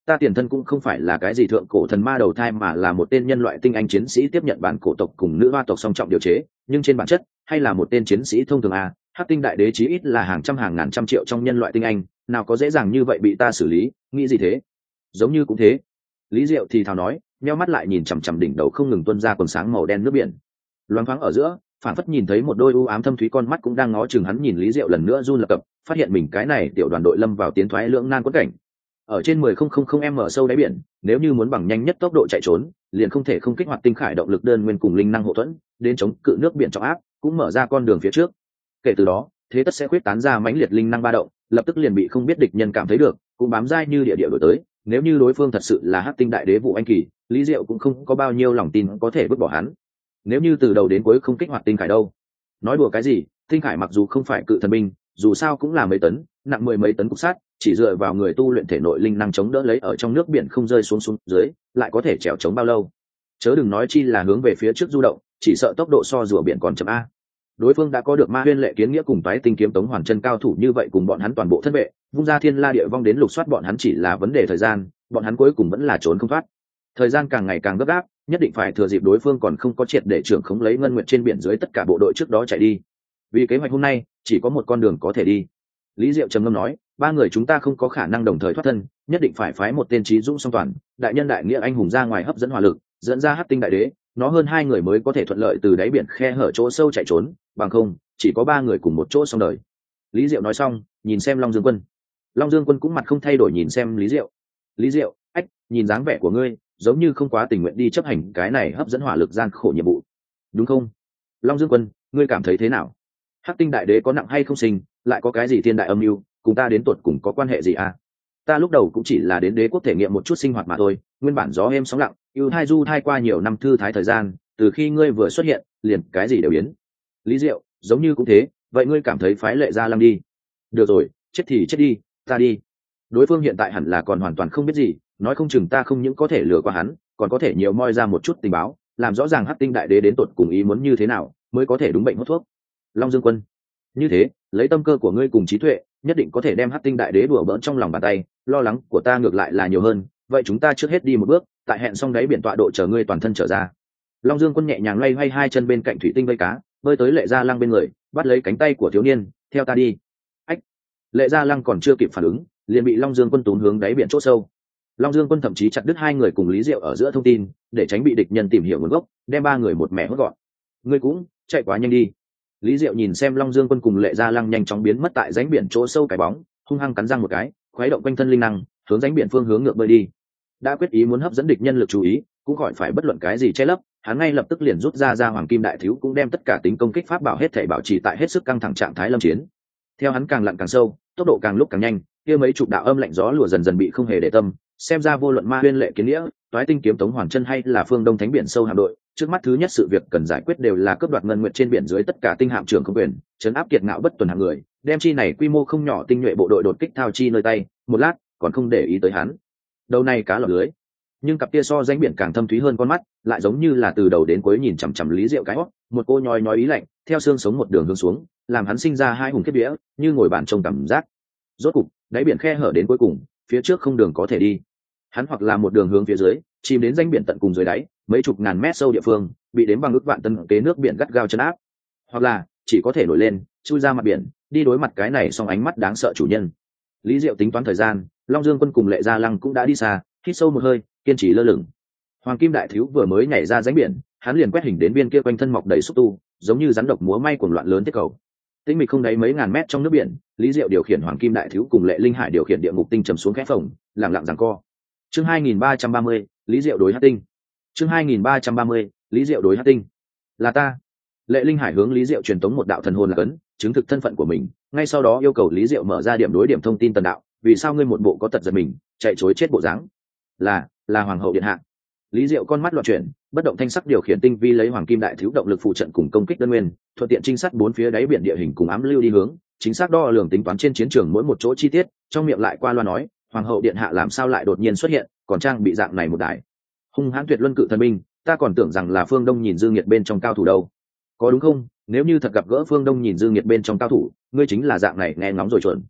ta tiền thân cũng không phải là cái gì thượng cổ thần ma đầu thai, mà là một tên nhân loại tinh anh chiến sĩ tiếp nhận bản cổ tộc cùng nữ hoa tộc song trọng điều chế, nhưng trên bản chất hay là một tên chiến sĩ thông thường a. Hắc tinh đại đế chí ít là hàng trăm hàng ngàn trăm triệu trong nhân loại tinh anh, nào có dễ dàng như vậy bị ta xử lý, nghĩ gì thế? Giống như cũng thế. Lý Diệu thì thào nói, nheo mắt lại nhìn chằm chằm đỉnh đầu không ngừng tuôn ra quần sáng màu đen nước biển. Loáng thoáng ở giữa, phản phất nhìn thấy một đôi u ám thâm thúy con mắt cũng đang ngó chừng hắn. Nhìn Lý Diệu lần nữa run lập cập, phát hiện mình cái này tiểu đoàn đội lâm vào tiến thoái lưỡng nan quẫn cảnh. Ở trên 10,000 m sâu đáy biển, nếu như muốn bằng nhanh nhất tốc độ chạy trốn, liền không thể không kích hoạt tinh khải động lực đơn nguyên cùng linh năng hộ thuẫn, đến chống cự nước biển trọng áp, cũng mở ra con đường phía trước. Kể từ đó, thế tất sẽ khuyết tán ra mãnh liệt linh năng ba động, lập tức liền bị không biết địch nhân cảm thấy được, cũng bám dai như địa đổi tới. Nếu như đối phương thật sự là Hắc tinh đại đế Vũ Anh Kỳ, Lý Diệu cũng không có bao nhiêu lòng tin có thể vứt bỏ hắn. Nếu như từ đầu đến cuối không kích hoạt tinh khải đâu? Nói đùa cái gì, tinh khải mặc dù không phải cự thần binh, dù sao cũng là mấy tấn, nặng 10 mấy tấn cục sắt, chỉ dựa vào người tu luyện thể nội linh năng chống đỡ lấy ở trong nước biển không rơi xuống dưới, lại có thể trèo chống bao lâu? Chớ đừng nói chi là hướng về phía trước du động, chỉ sợ tốc độ so rùa biển còn chậm a. Đối phương đã có được Ma Huyên Lệ Kiến Nghĩa cùng Toái Tinh Kiếm Tống Hoàn Chân cao thủ như vậy, cùng bọn hắn toàn bộ thân vệ vung ra thiên la địa vong đến lục soát bọn hắn chỉ là vấn đề thời gian, bọn hắn cuối cùng vẫn là trốn không thoát. Thời gian càng ngày càng gấp gáp, nhất định phải thừa dịp đối phương còn không có triệt để trưởng khống lấy ngân nguyệt trên biển dưới tất cả bộ đội trước đó chạy đi. Vì kế hoạch hôm nay chỉ có một con đường có thể đi. Lý Diệu trầm ngâm nói, ba người chúng ta không có khả năng đồng thời thoát thân, nhất định phải phái một tên trí dũng song toàn, đại nhân đại nghĩa anh hùng ra ngoài hấp dẫn hỏa lực, dẫn ra Hắc tinh đại đế, nó hơn hai người mới có thể thuận lợi từ đáy biển khe hở chỗ sâu chạy trốn, bằng không chỉ có ba người cùng một chỗ xong đời. Lý Diệu nói xong, nhìn xem Long Dương Quân. Long Dương Quân cũng mặt không thay đổi nhìn xem Lý Diệu. Lý Diệu, ách, nhìn dáng vẻ của ngươi giống như không quá tình nguyện đi chấp hành cái này hấp dẫn hỏa lực gian khổ nhiệm vụ, đúng không? Long Dương Quân, ngươi cảm thấy thế nào? Hắc tinh đại đế có nặng hay không sinh, lại có cái gì thiên đại âm mưu, cùng ta đến tuột cùng có quan hệ gì à? Ta lúc đầu cũng chỉ là đến đế quốc thể nghiệm một chút sinh hoạt mà thôi, nguyên bản gió êm sóng lặng, yêu thai du thai qua nhiều năm thư thái thời gian, từ khi ngươi vừa xuất hiện liền cái gì đều biến. Lý Diệu, giống như cũng thế, vậy ngươi cảm thấy phái Lệ Gia Lăng đi? Được rồi, chết thì chết đi, ta đi. Đối phương hiện tại hẳn là còn hoàn toàn không biết gì, nói không chừng ta không những có thể lừa qua hắn, còn có thể nhiều moi ra một chút tình báo, làm rõ ràng Hắc tinh đại đế đến tột cùng ý muốn như thế nào, mới có thể đúng bệnh hốt thuốc. Long Dương Quân, như thế lấy tâm cơ của ngươi cùng trí tuệ, nhất định có thể đem Hắc tinh đại đế đùa bỡn trong lòng bàn tay. Lo lắng của ta ngược lại là nhiều hơn, vậy chúng ta trước hết đi một bước, tại hẹn xong đáy biển tọa độ chờ ngươi toàn thân trở ra. Long Dương Quân nhẹ nhàng loay hoay hai chân bên cạnh thủy tinh vây cá, bơi tới Lệ Gia Lăng bên người, bắt lấy cánh tay của thiếu niên, theo ta đi. Ách! Lệ Gia Lăng còn chưa kịp phản ứng, liền bị Long Dương Quân tún hướng đáy biển chỗ sâu. Long Dương Quân thậm chí chặt đứt hai người cùng Lý Diệu ở giữa thông tin, để tránh bị địch nhân tìm hiểu nguồn gốc, đem ba người một mẻ hốt gọn. Ngươi cũng chạy quá nhanh đi. Lý Diệu nhìn xem Long Dương Quân cùng Lệ Gia Lăng nhanh chóng biến mất tại rãnh biển chỗ sâu cái bóng, hung hăng cắn răng một cái, khuấy động quanh thân linh năng, hướng rãnh biển phương hướng ngược bơi đi. Đã quyết ý muốn hấp dẫn địch nhân lực chú ý, cũng khỏi phải bất luận cái gì che lấp, hắn ngay lập tức liền rút ra Hoàng Kim Đại Thiếu, cũng đem tất cả tính công kích pháp bảo hết thảy bảo trì tại hết sức căng thẳng trạng thái lâm chiến. Theo hắn càng lặn càng sâu, tốc độ càng lúc càng nhanh, kia mấy chục đạo âm lạnh gió lùa dần dần bị không hề để tâm, xem ra vô luận Ma Huyên Lệ Kiến Nghĩa, Toái Tinh Kiếm Tống Hoàn Chân hay là Phương Đông Thánh Biển Sâu hạm đội, trước mắt thứ nhất sự việc cần giải quyết đều là cướp đoạt ngân nguyệt trên biển dưới tất cả tinh hạm trưởng không quyền, trấn áp kiệt ngạo bất tuần hạng người, đem chi này quy mô không nhỏ tinh nhuệ bộ đội đột kích thao chi nơi tay, một lát còn không để ý tới hắn. Đầu này cá lọt lưới, nhưng cặp kia so rãnh biển càng thâm thúy hơn con mắt, lại giống như là từ đầu đến cuối nhìn chằm chằm Lý Diệu cái hót, một cô nhói nhói ý lạnh, theo xương sống một đường hướng xuống, làm hắn sinh ra hai hùng kết đĩa, như ngồi bàn trông cảm giác. Rốt cục, đáy biển khe hở đến cuối cùng, phía trước không đường có thể đi. Hắn hoặc là một đường hướng phía dưới, chìm đến rãnh biển tận cùng dưới đáy, mấy chục ngàn mét sâu địa phương, bị đến bằng ước vạn tân kế nước biển gắt gao chấn áp, hoặc là chỉ có thể nổi lên, chui ra mặt biển, đi đối mặt cái này song ánh mắt đáng sợ chủ nhân. Lý Diệu tính toán thời gian, Long Dương Quân cùng Lệ Gia Lăng cũng đã đi xa, hít sâu một hơi, kiên trì lơ lửng. Hoàng Kim Đại Thiếu vừa mới nhảy ra rãnh biển, hắn liền quét hình đến viên kia quanh thân mọc đầy xúc tu, giống như rắn độc múa may cuồng loạn lớn tiết cầu. Tĩnh mịch không đáy mấy ngàn mét trong nước biển, Lý Diệu điều khiển Hoàng Kim Đại Thiếu cùng Lệ Linh Hải điều khiển địa ngục tinh trầm xuống khẽ phồng, lặng lặng giằng co. Chương 2330, Lý Diệu đối Hắc tinh. Chương 2330, Lý Diệu đối Hắc tinh. Là ta. Lệ Linh Hải hướng Lý Diệu truyền tống một đạo thần hồn là cấn, chứng thực thân phận của mình, ngay sau đó yêu cầu Lý Diệu mở ra điểm đối điểm thông tin tần đạo, vì sao ngươi một bộ có tật giật mình, chạy trối chết bộ dáng? Là hoàng hậu điện hạ. Lý Diệu con mắt loạn chuyển, bất động thanh sắc điều khiển tinh vi lấy Hoàng Kim Đại Thiếu động lực phụ trận cùng công kích đơn nguyên, thuận tiện trinh sát bốn phía đáy biển địa hình cùng ám lưu đi hướng, chính xác đo lường tính toán trên chiến trường mỗi một chỗ chi tiết, trong miệng lại qua loa nói, hoàng hậu điện hạ làm sao lại đột nhiên xuất hiện, còn trang bị dạng này một đài hung hãn tuyệt luân cự thần binh, ta còn tưởng rằng là Phương Đông Nhìn Dư Nghiệt bên trong cao thủ đâu. Có đúng không? Nếu như thật gặp gỡ Phương Đông Nhìn Dư Nghiệt bên trong cao thủ, ngươi chính là dạng này nghe ngóng rồi chuẩn.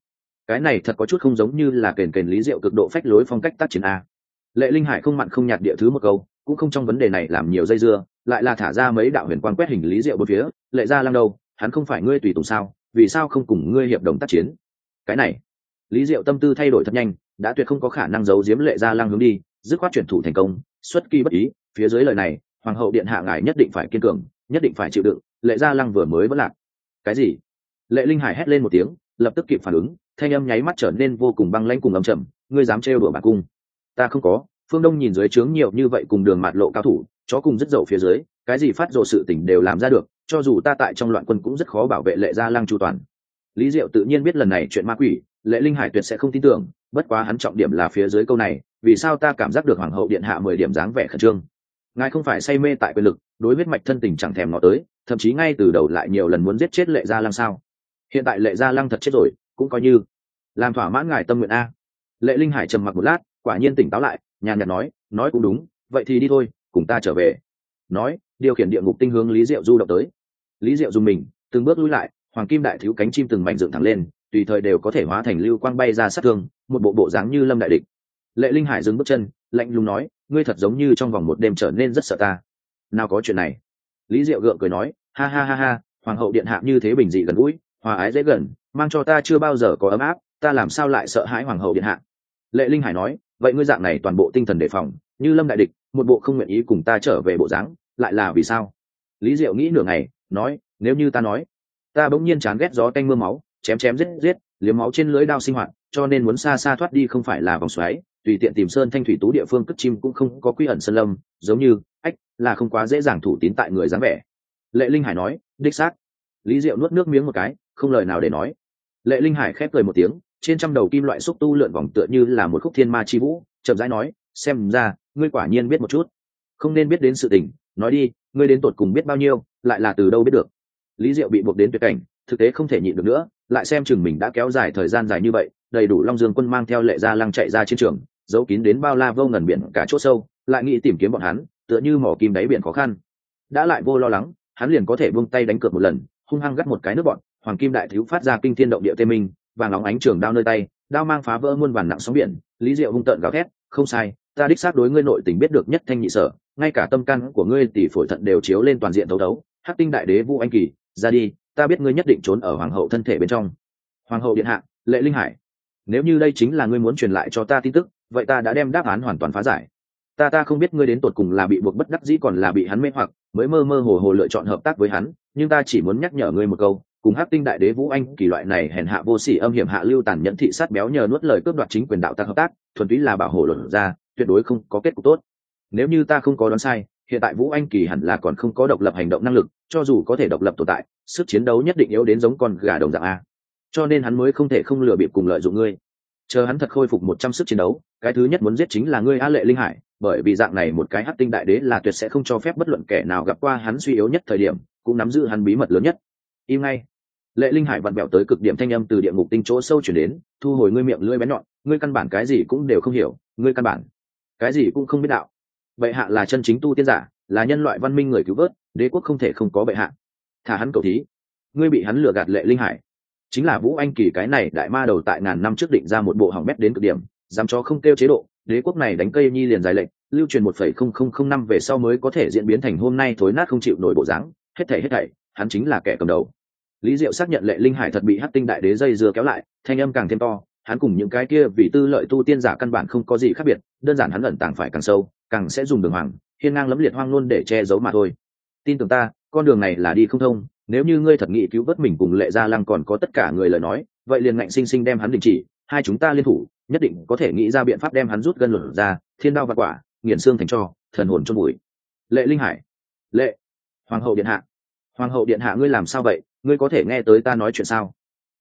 cái này thật có chút không giống như là kền lý diệu cực độ phách lối phong cách tác chiến a. Lệ Linh Hải không mặn không nhạt địa thứ một câu, cũng không trong vấn đề này làm nhiều dây dưa, lại là thả ra mấy đạo huyền quang quét hình lý diệu bốn phía. Lệ Gia Lăng đâu, hắn không phải ngươi tùy tùng sao, vì sao không cùng ngươi hiệp đồng tác chiến? Cái này, lý diệu tâm tư thay đổi thật nhanh, đã tuyệt không có khả năng giấu giếm Lệ Gia Lăng hướng đi, dứt khoát chuyển thủ thành công, xuất kỳ bất ý. Phía dưới lời này, hoàng hậu điện hạ ngài nhất định phải kiên cường, nhất định phải chịu đựng. Lệ Gia Lăng vừa mới vẫn lạc. Cái gì? Lệ Linh Hải hét lên một tiếng, lập tức kịp phản ứng, thanh âm nháy mắt trở nên vô cùng băng lãnh cùng âm trầm. Ngươi dám trêu đùa bản cung? Ta không có. Phương Đông nhìn dưới trướng nhiều như vậy cùng đường mạt lộ cao thủ, chó cùng rất dậu phía dưới, cái gì phát rồ sự tình đều làm ra được, cho dù ta tại trong loạn quân cũng rất khó bảo vệ Lệ Gia Lăng chu toàn. Lý Diệu tự nhiên biết lần này chuyện ma quỷ, Lệ Linh Hải tuyệt sẽ không tin tưởng, bất quá hắn trọng điểm là phía dưới câu này, vì sao ta cảm giác được hoàng hậu điện hạ 10 điểm dáng vẻ khẩn trương? Ngài không phải say mê tại quyền lực, đối huyết mạch thân tình chẳng thèm ngó tới, thậm chí ngay từ đầu lại nhiều lần muốn giết chết Lệ Gia Lăng sao? Hiện tại Lệ Gia Lăng thật chết rồi, cũng coi như làm thỏa mãn ngài tâm nguyện a. Lệ Linh Hải trầm mặc một lát, quả nhiên tỉnh táo lại, nhàn nhạt nói cũng đúng, vậy thì đi thôi, cùng ta trở về. Nói, điều khiển địa ngục tinh hướng Lý Diệu du động tới. Lý Diệu dùng mình, từng bước lùi lại, hoàng kim đại thiếu cánh chim từng mảnh dựng thẳng lên, tùy thời đều có thể hóa thành lưu quang bay ra sát thương, một bộ bộ dáng như lâm đại địch. Lệ Linh Hải dừng bước chân, lạnh lùng nói, ngươi thật giống như trong vòng một đêm trở nên rất sợ ta. Nào có chuyện này. Lý Diệu gượng cười nói, ha ha ha ha, hoàng hậu điện hạ như thế bình dị gần gũi, hòa ái dễ gần, mang cho ta chưa bao giờ có ấm áp, ta làm sao lại sợ hãi hoàng hậu điện hạ? Lệ Linh Hải nói, vậy ngươi dạng này toàn bộ tinh thần đề phòng, như lâm đại địch, một bộ không nguyện ý cùng ta trở về bộ dáng, lại là vì sao? Lý Diệu nghĩ nửa ngày, nói, nếu như ta nói, ta bỗng nhiên chán ghét gió tanh mưa máu, chém chém giết giết, liếm máu trên lưỡi đao sinh hoạt, cho nên muốn xa xa thoát đi không phải là vòng xoáy, tùy tiện tìm sơn thanh thủy tú địa phương cất chim cũng không có quy ẩn sơn lâm, giống như là không quá dễ dàng thủ tín tại người dáng vẻ. Lệ Linh Hải nói, đích xác. Lý Diệu nuốt nước miếng một cái, không lời nào để nói. Lệ Linh Hải khép cười một tiếng, trên trăm đầu kim loại xúc tu lượn vòng tựa như là một khúc thiên ma chi vũ, chậm rãi nói, xem ra ngươi quả nhiên biết một chút, không nên biết đến sự tình, nói đi, ngươi đến tột cùng biết bao nhiêu, lại là từ đâu biết được? Lý Diệu bị buộc đến tuyệt cảnh, thực tế không thể nhịn được nữa, lại xem chừng mình đã kéo dài thời gian dài như vậy, đầy đủ Long Dương quân mang theo Lệ Gia Lăng chạy ra chiến trường, giấu kín đến bao la vô ngần biển cả chỗ sâu, lại nghĩ tìm kiếm bọn hắn, tựa như mỏ kim đáy biển khó khăn. Đã lại vô lo lắng, hắn liền có thể buông tay đánh cược một lần, hung hăng gắt một cái nước bọn, hoàng kim đại thiếu phát ra kinh thiên động địa tê minh, vàng óng ánh trường đao nơi tay, đao mang phá vỡ muôn vàn nặng sóng biển. Lý Diệu hung tợn gào thét, không sai, ta đích xác đối ngươi nội tình biết được nhất thanh nhị sở, ngay cả tâm căn của ngươi tỷ phổi thận đều chiếu lên toàn diện thấu thấu. Hắc tinh đại đế Vũ Anh Kỳ, ra đi, ta biết ngươi nhất định trốn ở hoàng hậu thân thể bên trong. Hoàng hậu điện hạ, Lệ Linh Hải, nếu như đây chính là ngươi muốn truyền lại cho ta tin tức, vậy ta đã đem đáp án hoàn toàn phá giải. Ta không biết ngươi đến tột cùng là bị buộc bất đắc dĩ còn là bị hắn mê hoặc, mới mơ mơ hồ hồ lựa chọn hợp tác với hắn, nhưng ta chỉ muốn nhắc nhở ngươi một câu, cùng Hắc tinh đại đế Vũ Anh Kỳ loại này hèn hạ vô sỉ âm hiểm hạ lưu tàn nhẫn thị sát béo nhờ nuốt lời cướp đoạt chính quyền đạo ta hợp tác, thuần túy là bảo hộ luận ra, tuyệt đối không có kết cục tốt. Nếu như ta không có đoán sai, hiện tại Vũ Anh Kỳ hẳn là còn không có độc lập hành động năng lực, cho dù có thể độc lập tồn tại, sức chiến đấu nhất định yếu đến giống con gà đồng dạng a. Cho nên hắn mới không thể không lừa bịp cùng lợi dụng ngươi. Chờ hắn thật khôi phục 100 sức chiến đấu, cái thứ nhất muốn giết chính là ngươi A Lệ Linh Hải, bởi vì dạng này một cái Hắc tinh đại đế là tuyệt sẽ không cho phép bất luận kẻ nào gặp qua hắn suy yếu nhất thời điểm, cũng nắm giữ hắn bí mật lớn nhất. Im ngay. Lệ Linh Hải vặn vẹo tới cực điểm thanh âm từ địa ngục tinh chỗ sâu truyền đến, thu hồi ngươi miệng lưỡi bén nhọn, ngươi căn bản cái gì cũng đều không hiểu, ngươi căn bản cái gì cũng không biết đạo. Bệ hạ là chân chính tu tiên giả, là nhân loại văn minh người cứu vớt, đế quốc không thể không có bệ hạ. Thả hắn cầu thí. Ngươi bị hắn lừa gạt. Lệ Linh Hải chính là Vũ Anh Kỳ cái này đại ma đầu tại ngàn năm trước định ra một bộ hỏng bét đến cực điểm, dám cho không kêu chế độ, đế quốc này đánh cây nhi liền dài lệnh, lưu truyền 1,0005 năm về sau mới có thể diễn biến thành hôm nay thối nát không chịu nổi bộ dáng, hết thảy, hắn chính là kẻ cầm đầu. Lý Diệu xác nhận Lệ Linh Hải thật bị Hắc tinh đại đế dây dưa kéo lại, thanh âm càng thêm to, hắn cùng những cái kia vì tư lợi tu tiên giả căn bản không có gì khác biệt, đơn giản hắn ẩn tàng phải càng sâu, càng sẽ dùng đường hoàng, hiên ngang lẫm liệt hoang luôn để che giấu mà thôi. Tin tưởng ta, con đường này là đi không thông, nếu như ngươi thật nghĩ cứu vớt mình cùng Lệ Gia Lăng còn có tất cả người lời nói, vậy liền ngạnh sinh sinh đem hắn đình chỉ, hai chúng ta liên thủ, nhất định có thể nghĩ ra biện pháp đem hắn rút gân luận ra, thiên đao vạn quả, nghiền xương thành tro, thần hồn chôn bụi. Lệ Linh Hải, Lệ Hoàng hậu điện hạ, Hoàng hậu điện hạ ngươi làm sao vậy, ngươi có thể nghe tới ta nói chuyện sao?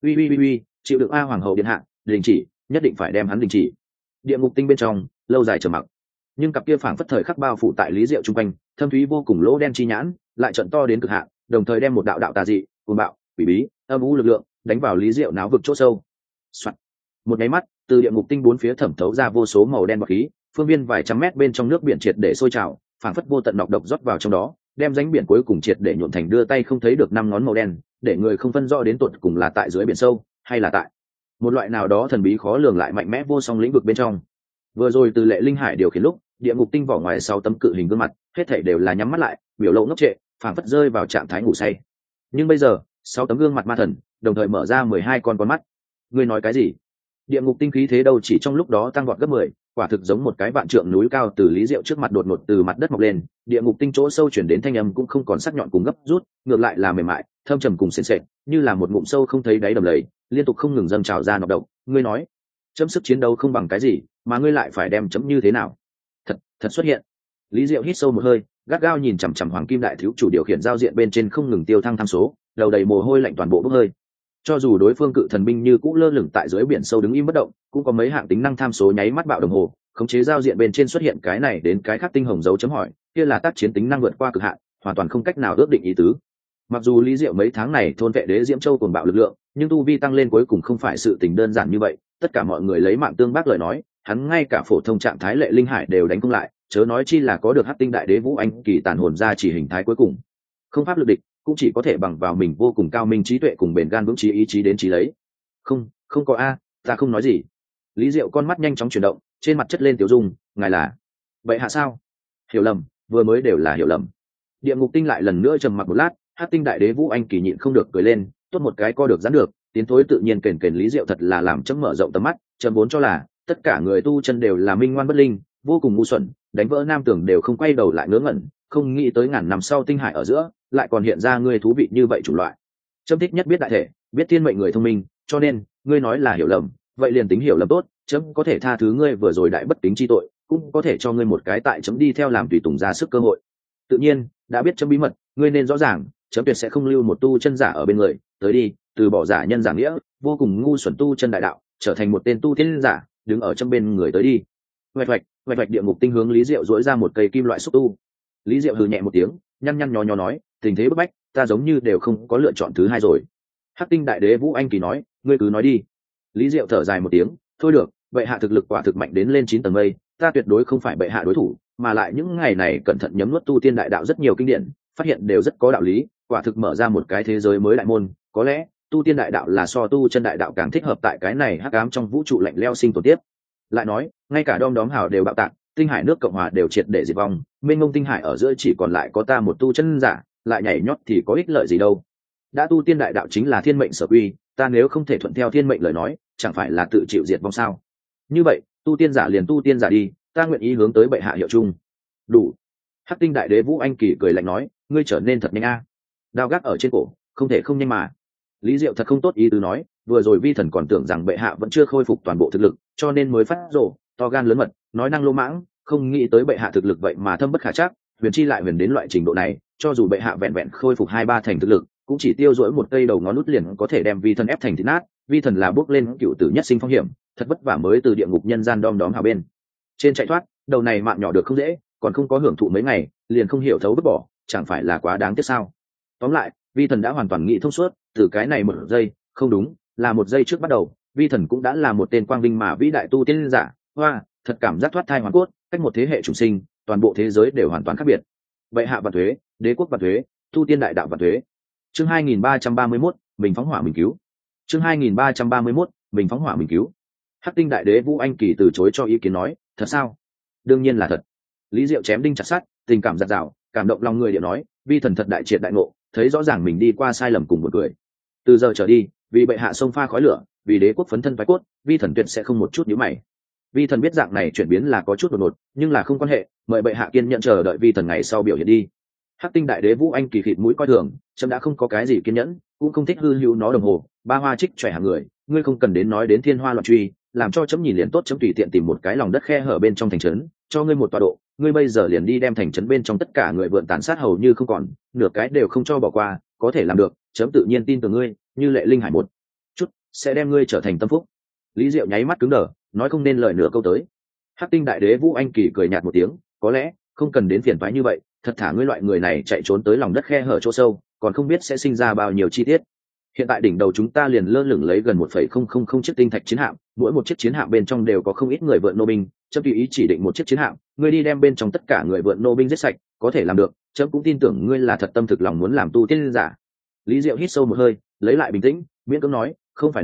Uy, chịu đựng a. Hoàng hậu điện hạ, đình chỉ, nhất định phải đem hắn đình chỉ. Địa ngục tinh bên trong lâu dài trầm mặc, nhưng cặp kia phảng phất thời khắc bao phủ tại Lý Diệu trung quanh, thâm thúy vô cùng lỗ đen chi nhãn lại trận to đến cực hạn, đồng thời đem một đạo đạo tà dị, cuồng bạo, quỷ bí, âm u lực lượng đánh vào Lý Diệu náo vực chỗ sâu. Soạn. Một nháy mắt, từ địa ngục tinh bốn phía thẩm thấu ra vô số màu đen bọt khí, phương viên vài trăm mét bên trong nước biển triệt để sôi trào, phảng phất vô tận nọc độc rót vào trong đó, đem rãnh biển cuối cùng triệt để nhuộm thành đưa tay không thấy được 5 ngón màu đen, để người không phân rõ đến tột cùng là tại dưới biển sâu hay là tại một loại nào đó thần bí khó lường lại mạnh mẽ vô song lĩnh vực bên trong. Vừa rồi từ Lệ Linh Hải điều khiển lúc, địa ngục tinh vỏ ngoài 6 tấm cự hình gương mặt hết thảy đều là nhắm mắt lại, biểu lộ ngốc trệ, phảng phất rơi vào trạng thái ngủ say. Nhưng bây giờ 6 tấm gương mặt ma thần đồng thời mở ra 12 con mắt. Ngươi nói cái gì? Địa ngục tinh khí thế đâu chỉ trong lúc đó tăng vọt gấp 10, quả thực giống một cái vạn trượng núi cao từ Lý Diệu trước mặt đột ngột từ mặt đất mọc lên. Địa ngục tinh chỗ sâu chuyển đến thanh âm cũng không còn sắc nhọn cùng gấp rút, ngược lại là mềm mại, thâm trầm cùng sền sệt, như là một ngụm sâu không thấy đáy đầm lầy, liên tục không ngừng dâng trào ra nọc độc. Ngươi nói, chấm sức chiến đấu không bằng cái gì, mà ngươi lại phải đem chấm như thế nào? Thật xuất hiện. Lý Diệu hít sâu một hơi, gắt gao nhìn chằm chằm Hoàng Kim Đại Thiếu chủ điều khiển giao diện bên trên không ngừng tiêu thăng tham số, đầu đầy mồ hôi lạnh toàn bộ bốc hơi. Cho dù đối phương cự thần binh như cũ lơ lửng tại dưới biển sâu đứng im bất động, cũng có mấy hạng tính năng tham số nháy mắt bạo đồng hồ, khống chế giao diện bên trên xuất hiện cái này đến cái khác tinh hồng dấu chấm hỏi, kia là tác chiến tính năng vượt qua cực hạn, hoàn toàn không cách nào ước định ý tứ. Mặc dù Lý Diệu mấy tháng này thôn vệ đế diễm châu cuồng bạo lực lượng, nhưng tu vi tăng lên cuối cùng không phải sự tình đơn giản như vậy, tất cả mọi người lấy mạng tương bác lời nói, hắn ngay cả phổ thông trạng thái Lệ Linh Hải đều đánh không lại, chớ nói chi là có được Hắc Tinh Đại Đế Vũ Anh kỳ tàn hồn ra chỉ hình thái cuối cùng. Không pháp lực địch, cũng chỉ có thể bằng vào mình vô cùng cao minh trí tuệ cùng bền gan vững chí ý chí đến chí lấy. Không có a, ta không nói gì. Lý Diệu con mắt nhanh chóng chuyển động, trên mặt chất lên tiểu dung, ngài là vậy hạ sao? Hiểu lầm, vừa mới đều là hiểu lầm. Địa ngục tinh lại lần nữa trầm mặc một lát, Hắc Tinh Đại Đế Vũ Anh kỳ nhịn không được cười lên, tốt một cái co được giãn được, tiến thối tự nhiên kền kền Lý Diệu thật là làm chấm mở rộng tầm mắt, chấm vốn cho là tất cả người tu chân đều là minh ngoan bất linh, vô cùng ngu xuẩn, đánh vỡ nam tưởng đều không quay đầu lại ngớ ngẩn, không nghĩ tới ngàn năm sau tinh hải ở giữa lại còn hiện ra ngươi thú vị như vậy chủng loại. Chấm thích nhất biết đại thể, biết thiên mệnh người thông minh, cho nên ngươi nói là hiểu lầm, vậy liền tính hiểu lầm tốt, chấm có thể tha thứ ngươi vừa rồi đại bất kính chi tội, cũng có thể cho ngươi một cái tại chấm đi theo làm tùy tùng ra sức cơ hội. Tự nhiên đã biết chấm bí mật, ngươi nên rõ ràng chấm tuyệt sẽ không lưu một tu chân giả ở bên người, tới đi, từ bỏ giả nhân giả nghĩa, vô cùng ngu xuẩn tu chân đại đạo, trở thành một tên tu tiên giả, đứng ở trong bên người tới đi. Vạch vạch địa ngục tinh hướng Lý Diệu dỗi ra một cây kim loại xúc tu. Lý Diệu hừ nhẹ một tiếng, nhăn nhăn nhó nhó nói, tình thế bức bách, ta giống như đều không có lựa chọn thứ hai rồi. Hắc Tinh Đại Đế Vũ Anh kỳ nói, ngươi cứ nói đi. Lý Diệu thở dài một tiếng, thôi được, bệ hạ thực lực quả thực mạnh đến lên 9 tầng mây, ta tuyệt đối không phải bệ hạ đối thủ, mà lại những ngày này cẩn thận nhấm nuốt tu tiên đại đạo rất nhiều kinh điển, phát hiện đều rất có đạo lý, quả thực mở ra một cái thế giới mới đại môn, có lẽ tu tiên đại đạo là so tu chân đại đạo càng thích hợp tại cái này hắc ám trong vũ trụ lạnh lẽo sinh tồn tiếp. Lại nói, ngay cả đom đóm hào đều bạo tạc, tinh hải nước cộng hòa đều triệt để diệt vong, mênh mông tinh hải ở giữa chỉ còn lại có ta một tu chân giả, lại nhảy nhót thì có ích lợi gì đâu. Đã tu tiên đại đạo chính là thiên mệnh sở quy, ta nếu không thể thuận theo thiên mệnh lời nói, chẳng phải là tự chịu diệt vong sao? Như vậy, tu tiên giả liền tu tiên giả đi, ta nguyện ý hướng tới bệ hạ hiệu chung. Đủ. Hắc Tinh Đại Đế Vũ Anh kỳ cười lạnh nói, ngươi trở nên thật nhanh a. Đao gác ở trên cổ, không thể không nhanh mà. Lý Diệu thật không tốt ý tứ nói, vừa rồi vi thần còn tưởng rằng bệ hạ vẫn chưa khôi phục toàn bộ thực lực, cho nên mới phát rồ, to gan lớn mật, nói năng lô mãng, không nghĩ tới bệ hạ thực lực vậy mà thâm bất khả trắc, huyền chi lại huyền đến loại trình độ này, cho dù bệ hạ vẹn vẹn khôi phục 2-3 thành thực lực, cũng chỉ tiêu dỗi một cây đầu ngón nút liền có thể đem vi thần ép thành thịt nát. Vi thần là bước lên cựu tử nhất sinh phong hiểm, thật vất vả mới từ địa ngục nhân gian đom đóm hào bên trên chạy thoát, đầu này mạng nhỏ được không dễ, còn không có hưởng thụ mấy ngày liền không hiểu thấu vứt bỏ, chẳng phải là quá đáng tiếc sao? Tóm lại, vi thần đã hoàn toàn nghĩ thông suốt, từ cái này một giây, không đúng, là một giây trước bắt đầu, vi thần cũng đã là một tên quang vinh mà vĩ đại tu tiên giả. Hoa, thật cảm giác thoát thai hoàn cốt, cách một thế hệ trùng sinh, toàn bộ thế giới đều hoàn toàn khác biệt. Bệ hạ vạn thuế, đế quốc vạn thuế, tu tiên đại đạo vạn thuế. Chương 2331, mình phóng hỏa mình cứu. Chương 2331, mình phóng hỏa mình cứu. Hắc Tinh Đại Đế Vũ Anh kỳ từ chối cho ý kiến nói, thật sao? Đương nhiên là thật. Lý Diệu chém đinh chặt sắt, tình cảm giạt rào, cảm động lòng người điệu nói, vi thần thật đại triệt đại ngộ, thấy rõ ràng mình đi qua sai lầm cùng một người. Từ giờ trở đi, vì bệ hạ sông pha khói lửa, vì đế quốc phấn thân phái cốt, vi thần tuyệt sẽ không một chút nhíu mày. Vi thần biết dạng này chuyển biến là có chút đột ngột, nhưng là không quan hệ, mời bệ hạ kiên nhẫn chờ đợi vi thần ngày sau biểu hiện đi. Hắc Tinh Đại Đế Vũ Anh kỳ khịt mũi coi thường, chấm đã không có cái gì kiên nhẫn, cũng không thích hư hữu nó đồng hồ, ba hoa trích trẻ hàng người, ngươi không cần đến nói đến thiên hoa loạn truy, làm cho chấm nhìn liền tốt, chấm tùy tiện tìm một cái lòng đất khe hở bên trong thành trấn, cho ngươi một tọa độ, ngươi bây giờ liền đi đem thành trấn bên trong tất cả người vượn tàn sát hầu như không còn, nửa cái đều không cho bỏ qua, có thể làm được, chấm tự nhiên tin tưởng ngươi, như Lệ Linh Hải một chút sẽ đem ngươi trở thành tâm phúc. Lý Diệu nháy mắt cứng đờ, nói không nên lời nửa câu tới. Hắc Tinh Đại Đế Vũ Anh kỳ cười nhạt một tiếng, có lẽ không cần đến phiền toái như vậy, thật thả ngươi loại người này chạy trốn tới lòng đất khe hở chỗ sâu, còn không biết sẽ sinh ra bao nhiêu chi tiết. Hiện tại đỉnh đầu chúng ta liền lơ lửng lấy gần 1,000 chiếc tinh thạch chiến hạm, mỗi một chiếc chiến hạm bên trong đều có không ít người vượn nô binh, chấm tùy ý chỉ định một chiếc chiến hạm, ngươi đi đem bên trong tất cả người vượn nô binh giết sạch, có thể làm được, chấm cũng tin tưởng ngươi là thật tâm thực lòng muốn làm tu tiên giả. Lý Diệu hít sâu một hơi, lấy lại bình tĩnh, miễn cưỡng nói, không phải đâu,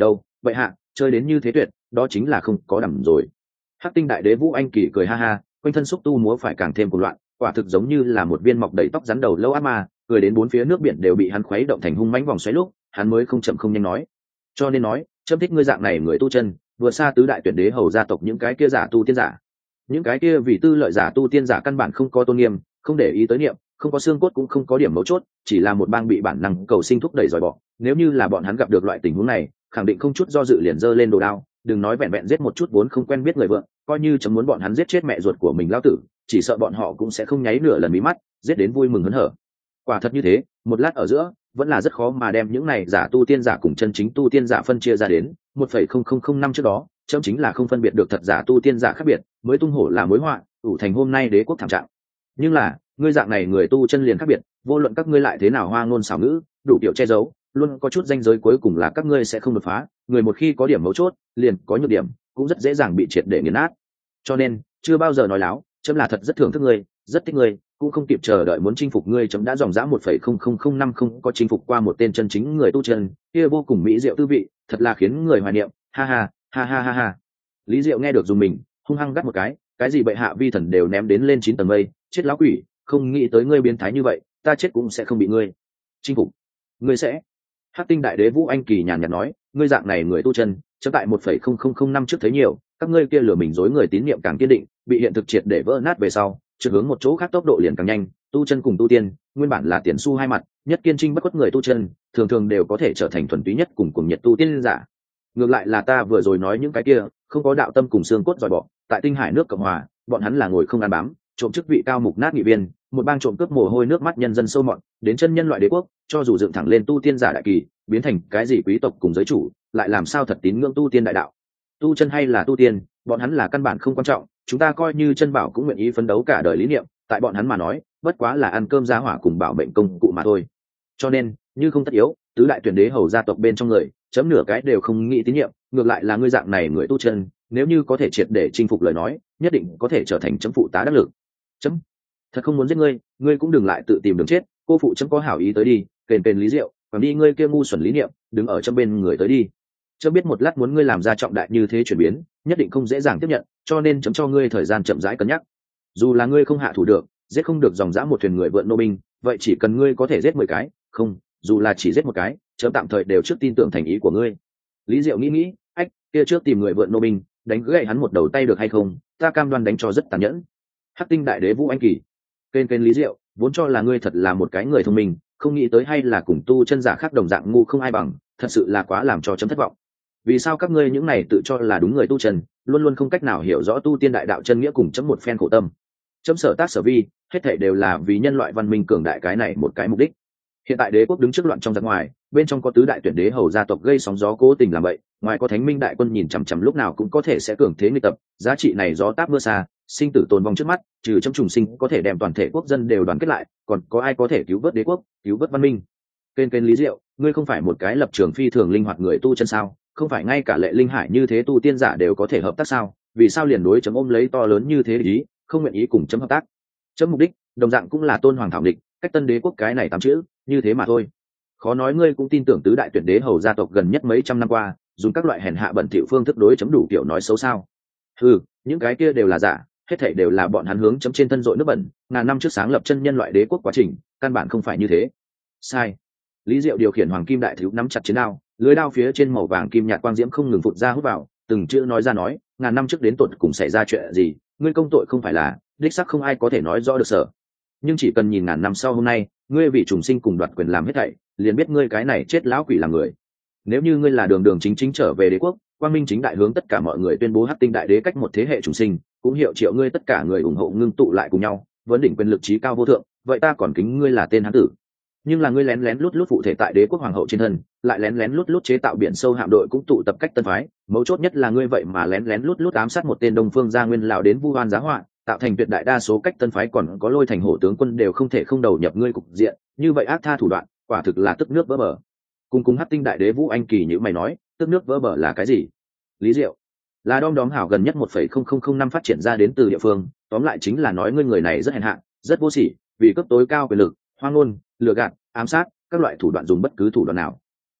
vậy hạ chơi đến như thế tuyệt, đó chính là không có đẳng rồi. Hắc tinh đại đế Vũ Anh Kỳ cười ha ha, quanh thân xúc tu múa phải càng thêm cuồng loạn, quả thực giống như là một viên mọc đầy tóc rắn đầu lâu ác ma, cười đến bốn phía nước biển đều bị hắn khuấy động thành hung mãnh vòng xoáy lúc, hắn mới không chậm không nhanh nói. Cho nên nói, chấm thích ngươi dạng này người tu chân, vừa xa tứ đại tuyển đế hầu gia tộc những cái kia giả tu tiên giả. Những cái kia vì tư lợi giả tu tiên giả căn bản không có tôn nghiêm, không để ý tới niệm, không có xương cốt cũng không có điểm mấu chốt, chỉ là một bang bị bản năng cầu sinh thúc đẩy dòi bỏ. Nếu như là bọn hắn gặp được loại tình huống này, khẳng định không chút do dự liền giơ lên đồ đao, đừng nói vẹn vẹn giết một chút vốn không quen biết người vợ, coi như chấm muốn bọn hắn giết chết mẹ ruột của mình lao tử, chỉ sợ bọn họ cũng sẽ không nháy nửa lần mí mắt, giết đến vui mừng hớn hở. Quả thật như thế, một lát ở giữa vẫn là rất khó mà đem những này giả tu tiên giả cùng chân chính tu tiên giả phân chia ra đến. 1,0005 năm trước đó, chấm chính là không phân biệt được thật giả tu tiên giả khác biệt, mới tung hổ là mối họa, ủ thành hôm nay đế quốc thảm trạng. Nhưng là ngươi dạng này người tu chân liền khác biệt, vô luận các ngươi lại thế nào hoa ngôn xảo ngữ, đủ kiểu che giấu, luôn có chút ranh giới cuối cùng là các ngươi sẽ không đột phá. Người một khi có điểm mấu chốt, liền có nhược điểm, cũng rất dễ dàng bị triệt để nghiền nát. Cho nên chưa bao giờ nói láo, chấm là thật rất thưởng thức ngươi, rất thích ngươi, cũng không kịp chờ đợi muốn chinh phục ngươi. Chấm đã dòng dã 1,0005 không có chinh phục qua một tên chân chính người tu chân, kia vô cùng mỹ diệu tư vị, thật là khiến người hoài niệm. Ha ha, ha ha ha ha. Lý Diệu nghe được dùng mình, hung hăng gắt một cái gì bệ hạ vi thần đều ném đến lên 9 tầng mây, chết lão quỷ, không nghĩ tới ngươi biến thái như vậy, ta chết cũng sẽ không bị ngươi chinh phục. Ngươi sẽ? Hắc tinh đại đế Vũ Anh Kỳ nhàn nhạt nói, ngươi dạng này người tu chân, chấm tại 1,0005 năm trước thấy nhiều, các ngươi kia lừa mình dối người tín niệm càng kiên định, bị hiện thực triệt để vỡ nát về sau, trượt hướng một chỗ khác tốc độ liền càng nhanh. Tu chân cùng tu tiên, nguyên bản là tiền xu hai mặt, nhất kiên trinh bất khuất người tu chân, thường thường đều có thể trở thành thuần túy nhất cùng cuồng nhiệt tu tiên giả. Ngược lại là ta vừa rồi nói những cái kia, không có đạo tâm cùng xương cốt dòi bỏ, tại Tinh Hải nước Cộng hòa, bọn hắn là ngồi không ăn bám, trộm chức vị cao mục nát nghị viên, một bang trộm cướp mồ hôi nước mắt nhân dân sâu mọt, đến chân nhân loại đế quốc, cho dù dựng thẳng lên tu tiên giả đại kỳ, biến thành cái gì quý tộc cùng giới chủ, lại làm sao thật tín ngưỡng tu tiên đại đạo. Tu chân hay là tu tiên, bọn hắn là căn bản không quan trọng, chúng ta coi như chân bảo cũng nguyện ý phấn đấu cả đời lý niệm, tại bọn hắn mà nói, bất quá là ăn cơm giá hỏa cùng bảo mệnh công cụ mà thôi. Cho nên, như không tất yếu, tứ đại tuyển đế hầu gia tộc bên trong người, chấm nửa cái đều không nghĩ tín nhiệm, ngược lại là ngươi dạng này người tu chân, nếu như có thể triệt để chinh phục lời nói, nhất định có thể trở thành chấm phụ tá đắc lực. Chấm thật không muốn giết ngươi, ngươi cũng đừng lại tự tìm đường chết, cô phụ chấm có hảo ý tới đi, kền kền Lý Diệu, còn đi ngươi kia ngu xuẩn lý niệm, đứng ở chấm bên người tới đi. Chấm biết một lát muốn ngươi làm ra trọng đại như thế chuyển biến, nhất định không dễ dàng tiếp nhận, cho nên chấm cho ngươi thời gian chậm rãi cân nhắc. Dù là ngươi không hạ thủ được, giết không được dòng dã một thuyền người vượn nô binh, vậy chỉ cần ngươi có thể giết 10 cái, không, dù là chỉ giết một cái, chấm tạm thời đều trước tin tưởng thành ý của ngươi. Lý Diệu nghĩ, ách, kia trước tìm người vượn nô binh, đánh gãy hắn một đầu tay được hay không, ta cam đoan đánh cho rất tàn nhẫn. Hắc tinh đại đế Vũ Anh Kỳ, kênh Lý Diệu, vốn cho là ngươi thật là một cái người thông minh, không nghĩ tới hay là cùng tu chân giả khác đồng dạng ngu không ai bằng, thật sự là quá làm cho chấm thất vọng. Vì sao các ngươi những này tự cho là đúng người tu chân, luôn luôn không cách nào hiểu rõ tu tiên đại đạo chân nghĩa cùng chấm một phen khổ tâm. Chấm sở tác sở vi, hết thảy đều là vì nhân loại văn minh cường đại cái này một cái mục đích. Hiện tại đế quốc đứng trước loạn trong giặc ngoài, bên trong có tứ đại tuyển đế hầu gia tộc gây sóng gió cố tình làm vậy, ngoài có thánh minh đại quân nhìn chằm chằm lúc nào cũng có thể sẽ cường thế nghịch tập, giá trị này gió táp mưa xa, sinh tử tồn vong trước mắt, trừ chấm trùng sinh có thể đem toàn thể quốc dân đều đoàn kết lại, còn có ai có thể cứu vớt đế quốc, cứu vớt văn minh? Kênh Lý Diệu, ngươi không phải một cái lập trường phi thường linh hoạt người tu chân sao? Không phải ngay cả Lệ Linh Hải như thế tu tiên giả đều có thể hợp tác sao? Vì sao liền đối chấm ôm lấy to lớn như thế ý, không nguyện ý cùng chấm hợp tác? Chấm mục đích, đồng dạng cũng là tôn hoàng thảo địch, cách tân đế quốc cái này 8 chữ, như thế mà thôi. Khó nói ngươi cũng tin tưởng tứ đại tuyển đế hầu gia tộc gần nhất mấy trăm năm qua, dùng các loại hèn hạ bẩn thỉu phương thức đối chấm đủ kiểu nói xấu sao? Ừ, những cái kia đều là giả, hết thảy đều là bọn hắn hướng chấm trên thân dội nước bẩn, ngàn năm trước sáng lập chân nhân loại đế quốc quá trình, căn bản không phải như thế. Sai. Lý Diệu điều khiển hoàng kim đại thiếu nắm chặt chiến đao, lưới đao phía trên màu vàng kim nhạt quang diễm không ngừng phụt ra hút vào, từng chữ nói ra nói, ngàn năm trước đến tột cùng xảy ra chuyện gì, ngươi công tội không phải là, đích xác không ai có thể nói rõ được sở. Nhưng chỉ cần nhìn ngàn năm sau hôm nay, ngươi vì trùng sinh cùng đoạt quyền làm hết thảy, liền biết ngươi cái này chết lão quỷ là người. Nếu như ngươi là đường đường chính chính trở về đế quốc, quang minh chính đại hướng tất cả mọi người tuyên bố Hắc tinh đại đế cách một thế hệ trùng sinh, cũng hiệu triệu ngươi tất cả người ủng hộ ngưng tụ lại cùng nhau, vấn đỉnh quyền lực trí cao vô thượng, vậy ta còn kính ngươi là tên hán tử. Nhưng là ngươi lén lén lút lút phụ thể tại đế quốc hoàng hậu trên thân, lại lén lén lút lút chế tạo biển sâu hạm đội cũng tụ tập cách tân phái, mấu chốt nhất là ngươi vậy mà lén lén lút lút ám sát một tên đông phương gia nguyên lão đến vu oan giá họa, tạo thành tuyệt đại đa số cách tân phái còn có Lôi Thành hổ tướng quân đều không thể không đầu nhập ngươi cục diện, như vậy ác tha thủ đoạn, quả thực là tức nước vỡ bờ. Cùng Hắc tinh đại đế Vũ Anh Kỳ như mày nói, tức nước vỡ bờ là cái gì? Lý Diệu, là đom đóm hảo gần nhất 1,0005 phát triển ra đến từ địa phương, tóm lại chính là nói ngươi người này rất hèn hạ, rất vô sỉ, vì cấp tối cao quyền lực, hoang ngôn, lừa gạt, ám sát, các loại thủ đoạn dùng bất cứ thủ đoạn nào.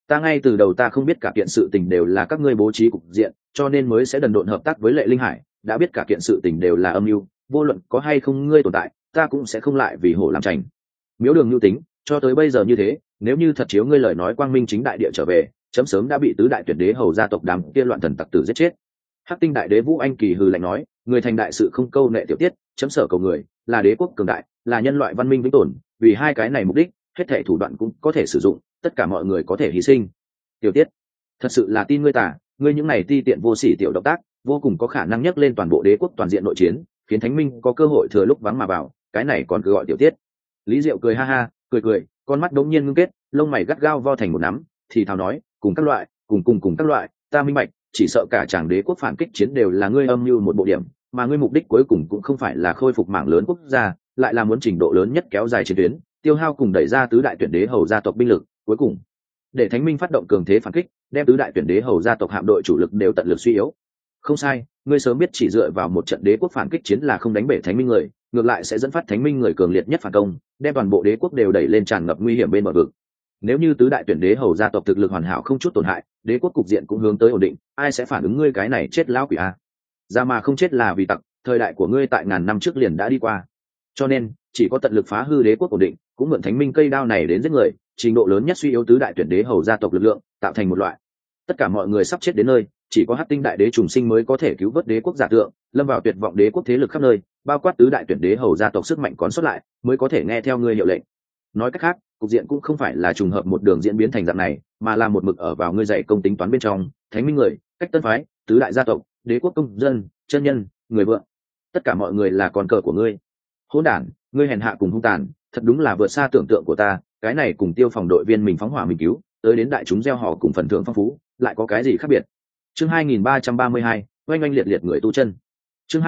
Ta ngay từ đầu ta không biết cả kiện sự tình đều là các ngươi bố trí cục diện, cho nên mới sẽ đần độn hợp tác với Lệ Linh Hải. Đã biết cả kiện sự tình đều là âm mưu, vô luận có hay không ngươi tồn tại, ta cũng sẽ không lại vì hổ làm chành. Miếu Đường nhu tính, cho tới bây giờ như thế, nếu như thật chiếu ngươi lời nói quang minh chính đại địa trở về, chấm sớm đã bị tứ đại tuyển đế hầu gia tộc đám kia loạn thần tặc tử giết chết. Hắc Tinh đại đế Vũ Anh Kỳ hừ lạnh nói, người thành đại sự không câu nệ tiểu tiết, chấm sở cầu người, là đế quốc cường đại, là nhân loại văn minh vĩnh tồn, vì hai cái này mục đích, hết thảy thủ đoạn cũng có thể sử dụng, tất cả mọi người có thể hy sinh. Tiểu tiết, thật sự là tin ngươi tả, ngươi những này ti tiện vô sỉ tiểu động tác, vô cùng có khả năng nhấc lên toàn bộ đế quốc toàn diện nội chiến, khiến thánh minh có cơ hội thừa lúc vắng mà vào, cái này còn cứ gọi tiểu tiết. Lý Diệu cười ha ha, cười, con mắt đống nhiên ngưng kết, lông mày gắt gao vo thành một nắm, thì thào nói, cùng các loại, cùng các loại, ta minh bạch, chỉ sợ cả chàng đế quốc phản kích chiến đều là ngươi âm mưu một bộ điểm, mà ngươi mục đích cuối cùng cũng không phải là khôi phục mảng lớn quốc gia, lại là muốn trình độ lớn nhất kéo dài chiến tuyến, tiêu hao cùng đẩy ra tứ đại tuyển đế hầu gia tộc binh lực, cuối cùng để thánh minh phát động cường thế phản kích, đem tứ đại tuyển đế hầu gia tộc hạm đội chủ lực đều tận lực suy yếu. Không sai, ngươi sớm biết chỉ dựa vào một trận đế quốc phản kích chiến là không đánh bể thánh minh người, ngược lại sẽ dẫn phát thánh minh người cường liệt nhất phản công, đem toàn bộ đế quốc đều đẩy lên tràn ngập nguy hiểm bên bờ vực. Nếu như tứ đại tuyển đế hầu gia tộc thực lực hoàn hảo không chút tổn hại, đế quốc cục diện cũng hướng tới ổn định, ai sẽ phản ứng ngươi cái này chết lão quỷ a? Ra mà không chết là vì tặc, thời đại của ngươi tại ngàn năm trước liền đã đi qua. Cho nên, chỉ có tận lực phá hư đế quốc ổn định, cũng mượn thánh minh cây đao này đến giết người, trình độ lớn nhất suy yếu tứ đại tuyển đế hầu gia tộc lực lượng, tạo thành một loại. Tất cả mọi người sắp chết đến nơi, chỉ có Hắc Tinh đại đế trùng sinh mới có thể cứu vớt đế quốc giả tượng, lâm vào tuyệt vọng đế quốc thế lực khắp nơi, bao quát tứ đại tuyển đế hầu gia tộc sức mạnh còn sót lại, mới có thể nghe theo ngươi hiệu lệnh. Nói cách khác, cục diện cũng không phải là trùng hợp một đường diễn biến thành dạng này, mà là một mực ở vào ngươi dạy công tính toán bên trong, thánh minh người, cách tân phái, tứ đại gia tộc, đế quốc công dân, chân nhân, người vượng, tất cả mọi người là con cờ của ngươi. Hỗn đản, ngươi hèn hạ cùng hung tàn, thật đúng là vượt xa tưởng tượng của ta, cái này cùng Tiêu Phòng đội viên mình phóng hỏa mình cứu, tới đến đại chúng gieo họ cùng phần thưởng phong phú, lại có cái gì khác biệt? Chương 2332, oanh oanh liệt liệt người tu chân. Chương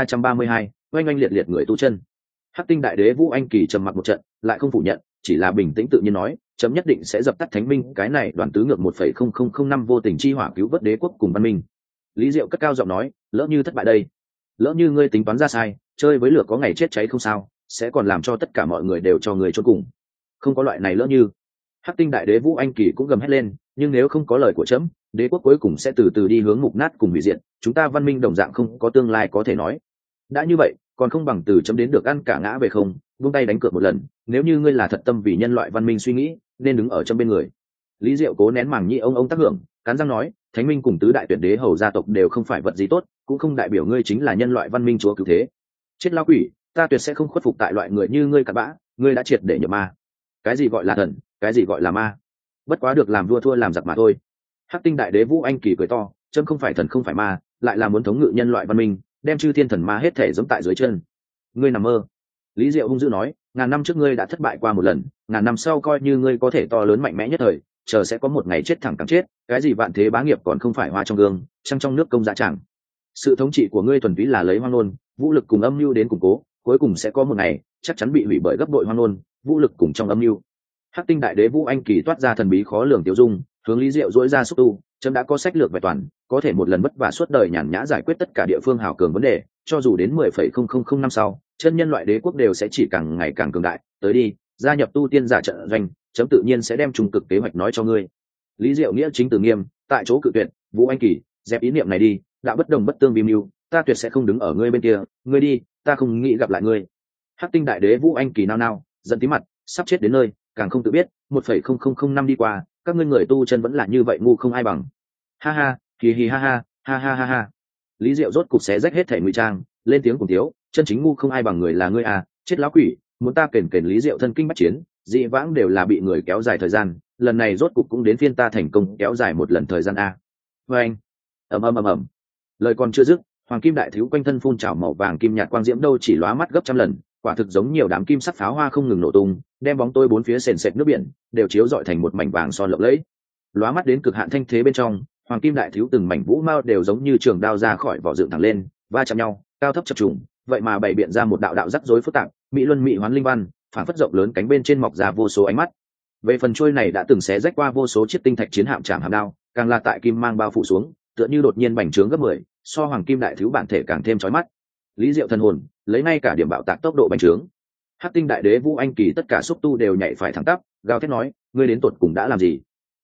2332, oanh oanh liệt liệt người tu chân. Hắc Tinh đại đế Vũ Anh Kỳ trầm mặc một trận, lại không phủ nhận, chỉ là bình tĩnh tự nhiên nói, chấm nhất định sẽ dập tắt thánh minh cái này đoàn tứ ngược 1,0005 vô tình chi hỏa cứu vớt đế quốc cùng văn minh. Lý Diệu cất cao giọng nói, lỡ như thất bại đây, lỡ như ngươi tính toán ra sai, chơi với lửa có ngày chết cháy không sao, sẽ còn làm cho tất cả mọi người đều cho người chôn cùng. Không có loại này lỡ như. Hắc Tinh đại đế Vũ Anh Kỳ cũng gầm hét lên, nhưng nếu không có lời của chấm, đế quốc cuối cùng sẽ từ từ đi hướng mục nát cùng hủy diệt, chúng ta văn minh đồng dạng không có tương lai có thể nói. Đã như vậy, còn không bằng từ chấm đến được ăn cả ngã về không, vung tay đánh cược một lần, nếu như ngươi là thật tâm vì nhân loại văn minh suy nghĩ, nên đứng ở trong bên người. Lý Diệu cố nén màng nhĩ ông tác hưởng, cắn răng nói, thánh minh cùng tứ đại tuyển đế hầu gia tộc đều không phải vật gì tốt, cũng không đại biểu ngươi chính là nhân loại văn minh chúa cứu thế. Chết lao quỷ, ta tuyệt sẽ không khuất phục tại loại người như ngươi cặn bã, ngươi đã triệt để nhập ma. Cái gì gọi là thần, cái gì gọi là ma? Bất quá được làm vua thua làm giặc mà thôi. Hắc Tinh đại đế Vũ Anh Kỳ cười to, chấm không phải thần không phải ma, lại là muốn thống ngự nhân loại văn minh, đem chư thiên thần ma hết thể giẫm tại dưới chân. Ngươi nằm mơ. Lý Diệu hung dữ nói, ngàn năm trước ngươi đã thất bại qua một lần, ngàn năm sau coi như ngươi có thể to lớn mạnh mẽ nhất thời, chờ sẽ có một ngày chết thẳng cẳng chết, cái gì vạn thế bá nghiệp còn không phải hoa trong gương, trăng trong nước công dạ chẳng. Sự thống trị của ngươi thuần túy là lấy hoang ngôn, vũ lực cùng âm mưu đến củng cố, cuối cùng sẽ có một ngày chắc chắn bị hủy bởi gấp bội hoang ngôn, vũ lực cùng trong âm mưu. Hắc Tinh đại đế Vũ Anh Kỳ toát ra thần bí khó lường tiêu dung, hướng Lý Diệu dỗi ra xúc tu, chấm đã có sách lược vẹn toàn, có thể một lần vất vả suốt đời nhàn nhã giải quyết tất cả địa phương hào cường vấn đề, cho dù đến 10,0005 năm sau, chân nhân loại đế quốc đều sẽ chỉ càng ngày càng cường đại, tới đi, gia nhập tu tiên giả trận doanh, chấm tự nhiên sẽ đem trung cực kế hoạch nói cho ngươi. Lý Diệu nghĩa chính từ nghiêm, tại chỗ cự tuyệt, Vũ Anh Kỳ, dẹp ý niệm này đi, đã bất đồng bất tương vi mưu, ta tuyệt sẽ không đứng ở ngươi bên kia, ngươi đi, ta không nghĩ gặp lại ngươi. Hắc Tinh đại đế Vũ Anh Kỳ nao nao, giận tí mặt, sắp chết đến nơi, càng không tự biết, 1,0005 năm đi qua, các ngươi người tu chân vẫn là như vậy ngu không ai bằng. Ha ha, hì hì ha ha, ha ha ha ha. Lý Diệu rốt cục xé rách hết thể ngụy trang, lên tiếng cùng tiếu, chân chính ngu không ai bằng người là ngươi à, chết lão quỷ, muốn ta kền kền Lý Diệu thân kinh bách chiến, dị vãng đều là bị người kéo dài thời gian, lần này rốt cục cũng đến phiên ta thành công kéo dài một lần thời gian a. Và anh, ầm. Lời còn chưa dứt, hoàng kim đại thiếu quanh thân phun trào màu vàng kim nhạt quang diễm đâu chỉ lóa mắt gấp trăm lần, quả thực giống nhiều đám kim sắc pháo hoa không ngừng nổ tung, đem bóng tối bốn phía sền sệt nước biển đều chiếu rọi thành một mảnh vàng son lộng lẫy. Lóa mắt đến cực hạn thanh thế bên trong, hoàng kim đại thiếu từng mảnh vũ mao đều giống như trường đao ra khỏi vỏ dựng thẳng lên, va chạm nhau, cao thấp chập trùng, vậy mà bày biện ra một đạo đạo rắc rối phức tạp, mỹ luân mỹ hoán linh văn, phản phất rộng lớn cánh bên trên mọc ra vô số ánh mắt. Về phần chuôi này đã từng xé rách qua vô số chiếc tinh thạch chiến hạm chạm hạm đao, càng là tại kim mang bao phủ xuống, tựa như đột nhiên bành trướng gấp 10, so hoàng kim đại thiếu bản thể càng thêm chói mắt. Lý Diệu thần hồn, lấy ngay cả điểm bạo tạc tốc độ bành trướng. Hắc Tinh đại đế Vũ Anh Kỳ tất cả xúc tu đều nhảy phải thẳng tắp, gào thét nói, ngươi đến tột cùng đã làm gì?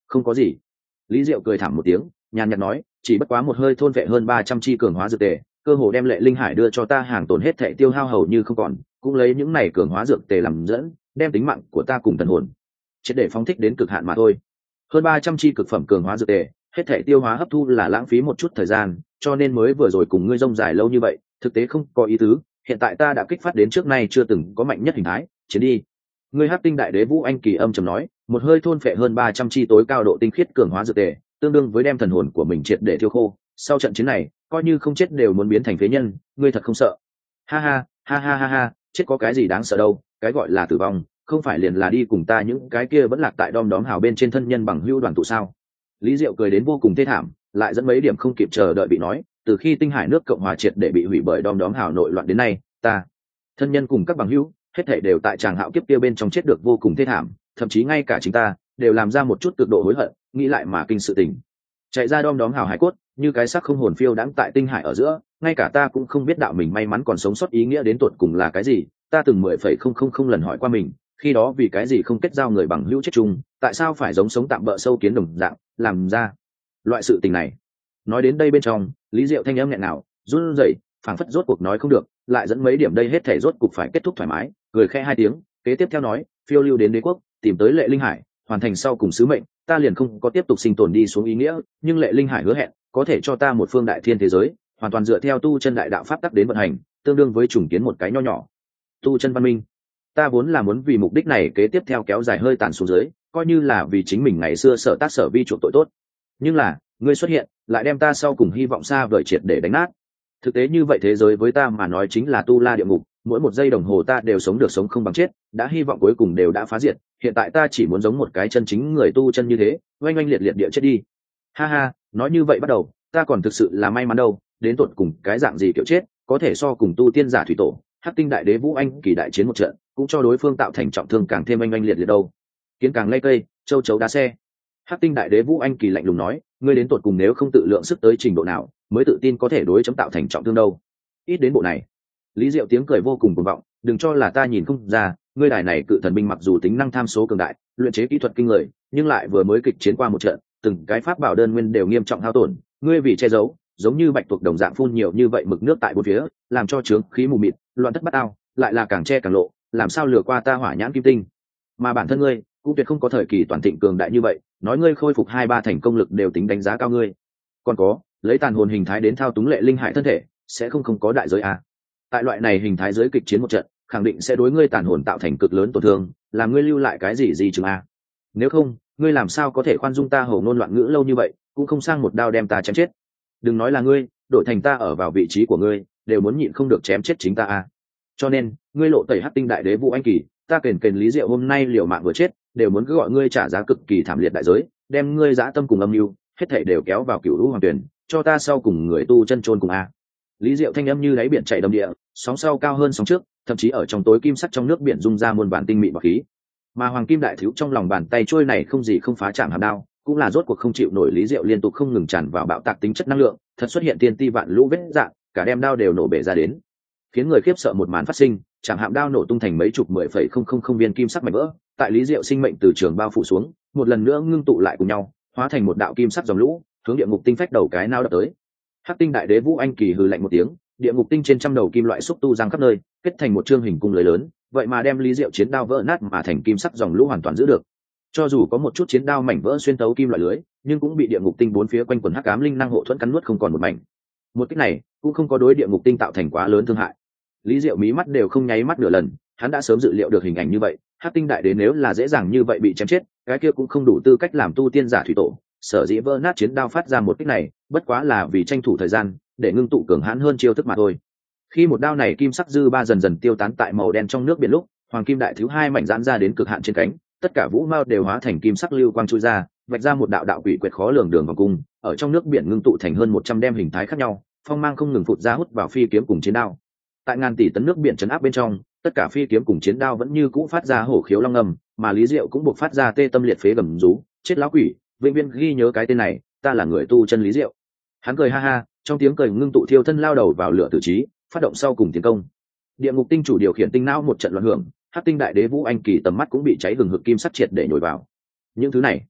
Không có gì. Lý Diệu cười thảm một tiếng, nhàn nhạt nói, chỉ bất quá một hơi thôn vệ hơn 300 chi cường hóa dược tề, cơ hồ đem Lệ Linh Hải đưa cho ta hàng tồn hết thảy tiêu hao hầu như không còn, cũng lấy những này cường hóa dược tề làm dẫn, đem tính mạng của ta cùng thần hồn triệt để phóng thích đến cực hạn mà thôi. Hơn 300 chi cực phẩm cường hóa dược tề, hết thảy tiêu hóa hấp thu là lãng phí một chút thời gian, cho nên mới vừa rồi cùng ngươi rông dài lâu như vậy, thực tế không có ý tứ, hiện tại ta đã kích phát đến trước nay chưa từng có mạnh nhất hình thái, chiến đi. Ngươi Hắc Tinh Đại Đế Vũ Anh Kỳ âm trầm nói, một hơi thôn phệ hơn 300 chi tối cao độ tinh khiết cường hóa dược tề, tương đương với đem thần hồn của mình triệt để thiêu khô. Sau trận chiến này, coi như không chết đều muốn biến thành phế nhân, ngươi thật không sợ? Ha ha, ha ha ha ha, chết có cái gì đáng sợ đâu, cái gọi là tử vong, không phải liền là đi cùng ta những cái kia vẫn lạc tại đom đóm hào bên trên thân nhân bằng hữu đoàn tụ sao? Lý Diệu cười đến vô cùng thê thảm, lại dẫn mấy điểm không kịp chờ đợi bị nói, từ khi Tinh Hải nước Cộng hòa triệt để bị hủy bởi đom đóm hào nội loạn đến nay, ta thân nhân cùng các bằng hữu hết thảy đều tại tràng hạo kiếp kia bên trong chết được vô cùng thê thảm, thậm chí ngay cả chính ta đều làm ra một chút cực độ hối hận, nghĩ lại mà kinh sự tình. Chạy ra đom đóm hào hải cốt, như cái xác không hồn phiêu đãng tại tinh hải ở giữa, ngay cả ta cũng không biết đạo mình may mắn còn sống sót ý nghĩa đến tột cùng là cái gì. Ta từng 10,000 lần hỏi qua mình, khi đó vì cái gì không kết giao người bằng hữu chết chung, tại sao phải giống sống tạm bợ sâu kiến đồng dạng, làm ra loại sự tình này. Nói đến đây bên trong, Lý Diệu thanh âm nghẹn nào, run rẩy, phảng phất rốt cuộc nói không được, lại dẫn mấy điểm đây hết thể rốt cục phải kết thúc thoải mái, cười khẽ hai tiếng, kế tiếp theo nói, phiêu lưu đến đế quốc, tìm tới Lệ Linh Hải, hoàn thành sau cùng sứ mệnh, ta liền không có tiếp tục sinh tồn đi xuống ý nghĩa, nhưng Lệ Linh Hải hứa hẹn có thể cho ta một phương đại thiên thế giới, hoàn toàn dựa theo tu chân đại đạo pháp tắc đến vận hành, tương đương với trùng kiến một cái nho nhỏ tu chân văn minh. Ta vốn là muốn vì mục đích này kế tiếp theo kéo dài hơi tàn xuống dưới, coi như là vì chính mình ngày xưa sở tác sở vi chuộc tội tốt, nhưng là ngươi xuất hiện lại đem ta sau cùng hy vọng xa vời triệt để đánh nát. Thực tế như vậy thế giới với ta mà nói chính là tu la địa ngục, mỗi một giây đồng hồ ta đều sống được sống không bằng chết, đã hy vọng cuối cùng đều đã phá diệt, hiện tại ta chỉ muốn giống một cái chân chính người tu chân như thế, oanh oanh liệt liệt địa chết đi. Ha ha, nói như vậy bắt đầu, ta còn thực sự là may mắn đâu, đến tột cùng cái dạng gì kiểu chết, có thể so cùng tu tiên giả thủy tổ, Hắc Tinh Đại Đế Vũ Anh Kỳ đại chiến một trận, cũng cho đối phương tạo thành trọng thương càng thêm oanh oanh liệt liệt đâu. Kiến càng lây cây, châu chấu đá xe. Hắc Tinh Đại Đế Vũ Anh Kỳ lạnh lùng nói, ngươi đến tột cùng nếu không tự lượng sức tới trình độ nào, mới tự tin có thể đối chấm tạo thành trọng thương đâu. Ít đến bộ này. Lý Diệu tiếng cười vô cùng cuồng vọng, đừng cho là ta nhìn không ra, ngươi đài này cự thần binh mặc dù tính năng tham số cường đại, luyện chế kỹ thuật kinh người, nhưng lại vừa mới kịch chiến qua một trận, từng cái pháp bảo đơn nguyên đều nghiêm trọng hao tổn, ngươi vì che giấu, giống như bạch tuộc đồng dạng phun nhiều như vậy mực nước tại bốn phía, làm cho trướng khí mù mịt, loạn thất bát ao, lại là càng che càng lộ, làm sao lừa qua ta Hỏa Nhãn Kim Tinh. Mà bản thân ngươi cũng tuyệt không có thời kỳ toàn thịnh cường đại như vậy, nói ngươi khôi phục 2-3 thành công lực đều tính đánh giá cao ngươi. Còn có, lấy tàn hồn hình thái đến thao túng Lệ Linh Hải thân thể, sẽ không có đại giới à? Tại loại này hình thái giới kịch chiến một trận, khẳng định sẽ đối ngươi tàn hồn tạo thành cực lớn tổn thương, làm ngươi lưu lại cái gì chừng à? Nếu không, ngươi làm sao có thể khoan dung ta hổ ngôn loạn ngữ lâu như vậy, cũng không sang một đao đem ta chém chết. Đừng nói là ngươi, đổi thành ta ở vào vị trí của ngươi, đều muốn nhịn không được chém chết chính ta à? Cho nên, ngươi lộ tẩy Hắc Tinh Đại Đế Vũ Anh Kỳ, ta kền Lý Diệu hôm nay liều mạng vừa chết, đều muốn cứ gọi ngươi trả giá cực kỳ thảm liệt đại giới, đem ngươi dã tâm cùng âm mưu, hết thảy đều kéo vào cửu lũ hoàng tuyển, cho ta sau cùng người tu chân chôn cùng a. Lý Diệu thanh âm như đáy biển chảy đầm địa, sóng sau cao hơn sóng trước, thậm chí ở trong tối kim sắc trong nước biển rung ra muôn bản tinh mị bạc khí. Mà Hoàng Kim Đại Thiếu trong lòng bàn tay trôi này không gì không phá chạm hàm đao, cũng là rốt cuộc không chịu nổi Lý Diệu liên tục không ngừng tràn vào bạo tạc tính chất năng lượng, thật xuất hiện tiên ti vạn lũ vết dạng, cả đem đao đều nổ bể ra đến, khiến người khiếp sợ một màn phát sinh, chẳng hạm đao nổ tung thành mấy chục 10,000 viên kim sắc mảnh vỡ, tại Lý Diệu sinh mệnh từ trường bao phủ xuống, một lần nữa ngưng tụ lại cùng nhau, hóa thành một đạo kim sắc dòng lũ, hướng địa ngục tinh phách đầu cái nao đập tới. Hắc Tinh Đại Đế Vũ Anh Kỳ hừ lạnh một tiếng, địa ngục tinh trên trăm đầu kim loại xúc tu giang khắp nơi, kết thành một chương hình cung lưới lớn, vậy mà đem Lý Diệu chiến đao vỡ nát mà thành kim sắc dòng lũ hoàn toàn giữ được. Cho dù có một chút chiến đao mảnh vỡ xuyên tấu kim loại lưới, nhưng cũng bị địa ngục tinh bốn phía quanh quần hắc ám linh năng hộ thuẫn cắn nuốt không còn một mảnh. Một kích này cũng không có đối địa ngục tinh tạo thành quá lớn thương hại. Lý Diệu mí mắt đều không nháy mắt nửa lần, hắn đã sớm dự liệu được hình ảnh như vậy, Hắc Tinh Đại Đế nếu là dễ dàng như vậy bị chém chết, cái kia cũng không đủ tư cách làm tu tiên giả thủy tổ, sở dĩ vỡ nát chiến đao phát ra một kích này, bất quá là vì tranh thủ thời gian, để ngưng tụ cường hãn hơn chiêu thức mà thôi. Khi một đao này kim sắc dư ba dần dần tiêu tán tại màu đen trong nước biển lúc, Hoàng Kim Đại Thiếu hai mảnh giãn ra đến cực hạn trên cánh, tất cả vũ mao đều hóa thành kim sắc lưu quang chui ra, vạch ra một đạo đạo quỷ quyệt khó lường đường vòng cung, ở trong nước biển ngưng tụ thành hơn 100 đem hình thái khác nhau, phong mang không ngừng phụt ra hút vào phi kiếm cùng chiến đao. Tại ngàn tỷ tấn nước biển chấn áp bên trong, tất cả phi kiếm cùng chiến đao vẫn như cũ phát ra hổ khiếu long ngầm, mà Lý Diệu cũng buộc phát ra tê tâm liệt phế gầm rú, chết lão quỷ, vĩnh viễn ghi nhớ cái tên này, ta là người tu chân Lý Diệu. Hắn cười ha ha, trong tiếng cười ngưng tụ thiêu thân lao đầu vào lửa tử trí, phát động sau cùng tiến công. Địa ngục tinh chủ điều khiển tinh não một trận loạn hưởng, Hắc Tinh Đại Đế Vũ Anh Kỳ tầm mắt cũng bị cháy hừng hực kim sắc triệt để nhồi vào. Những thứ này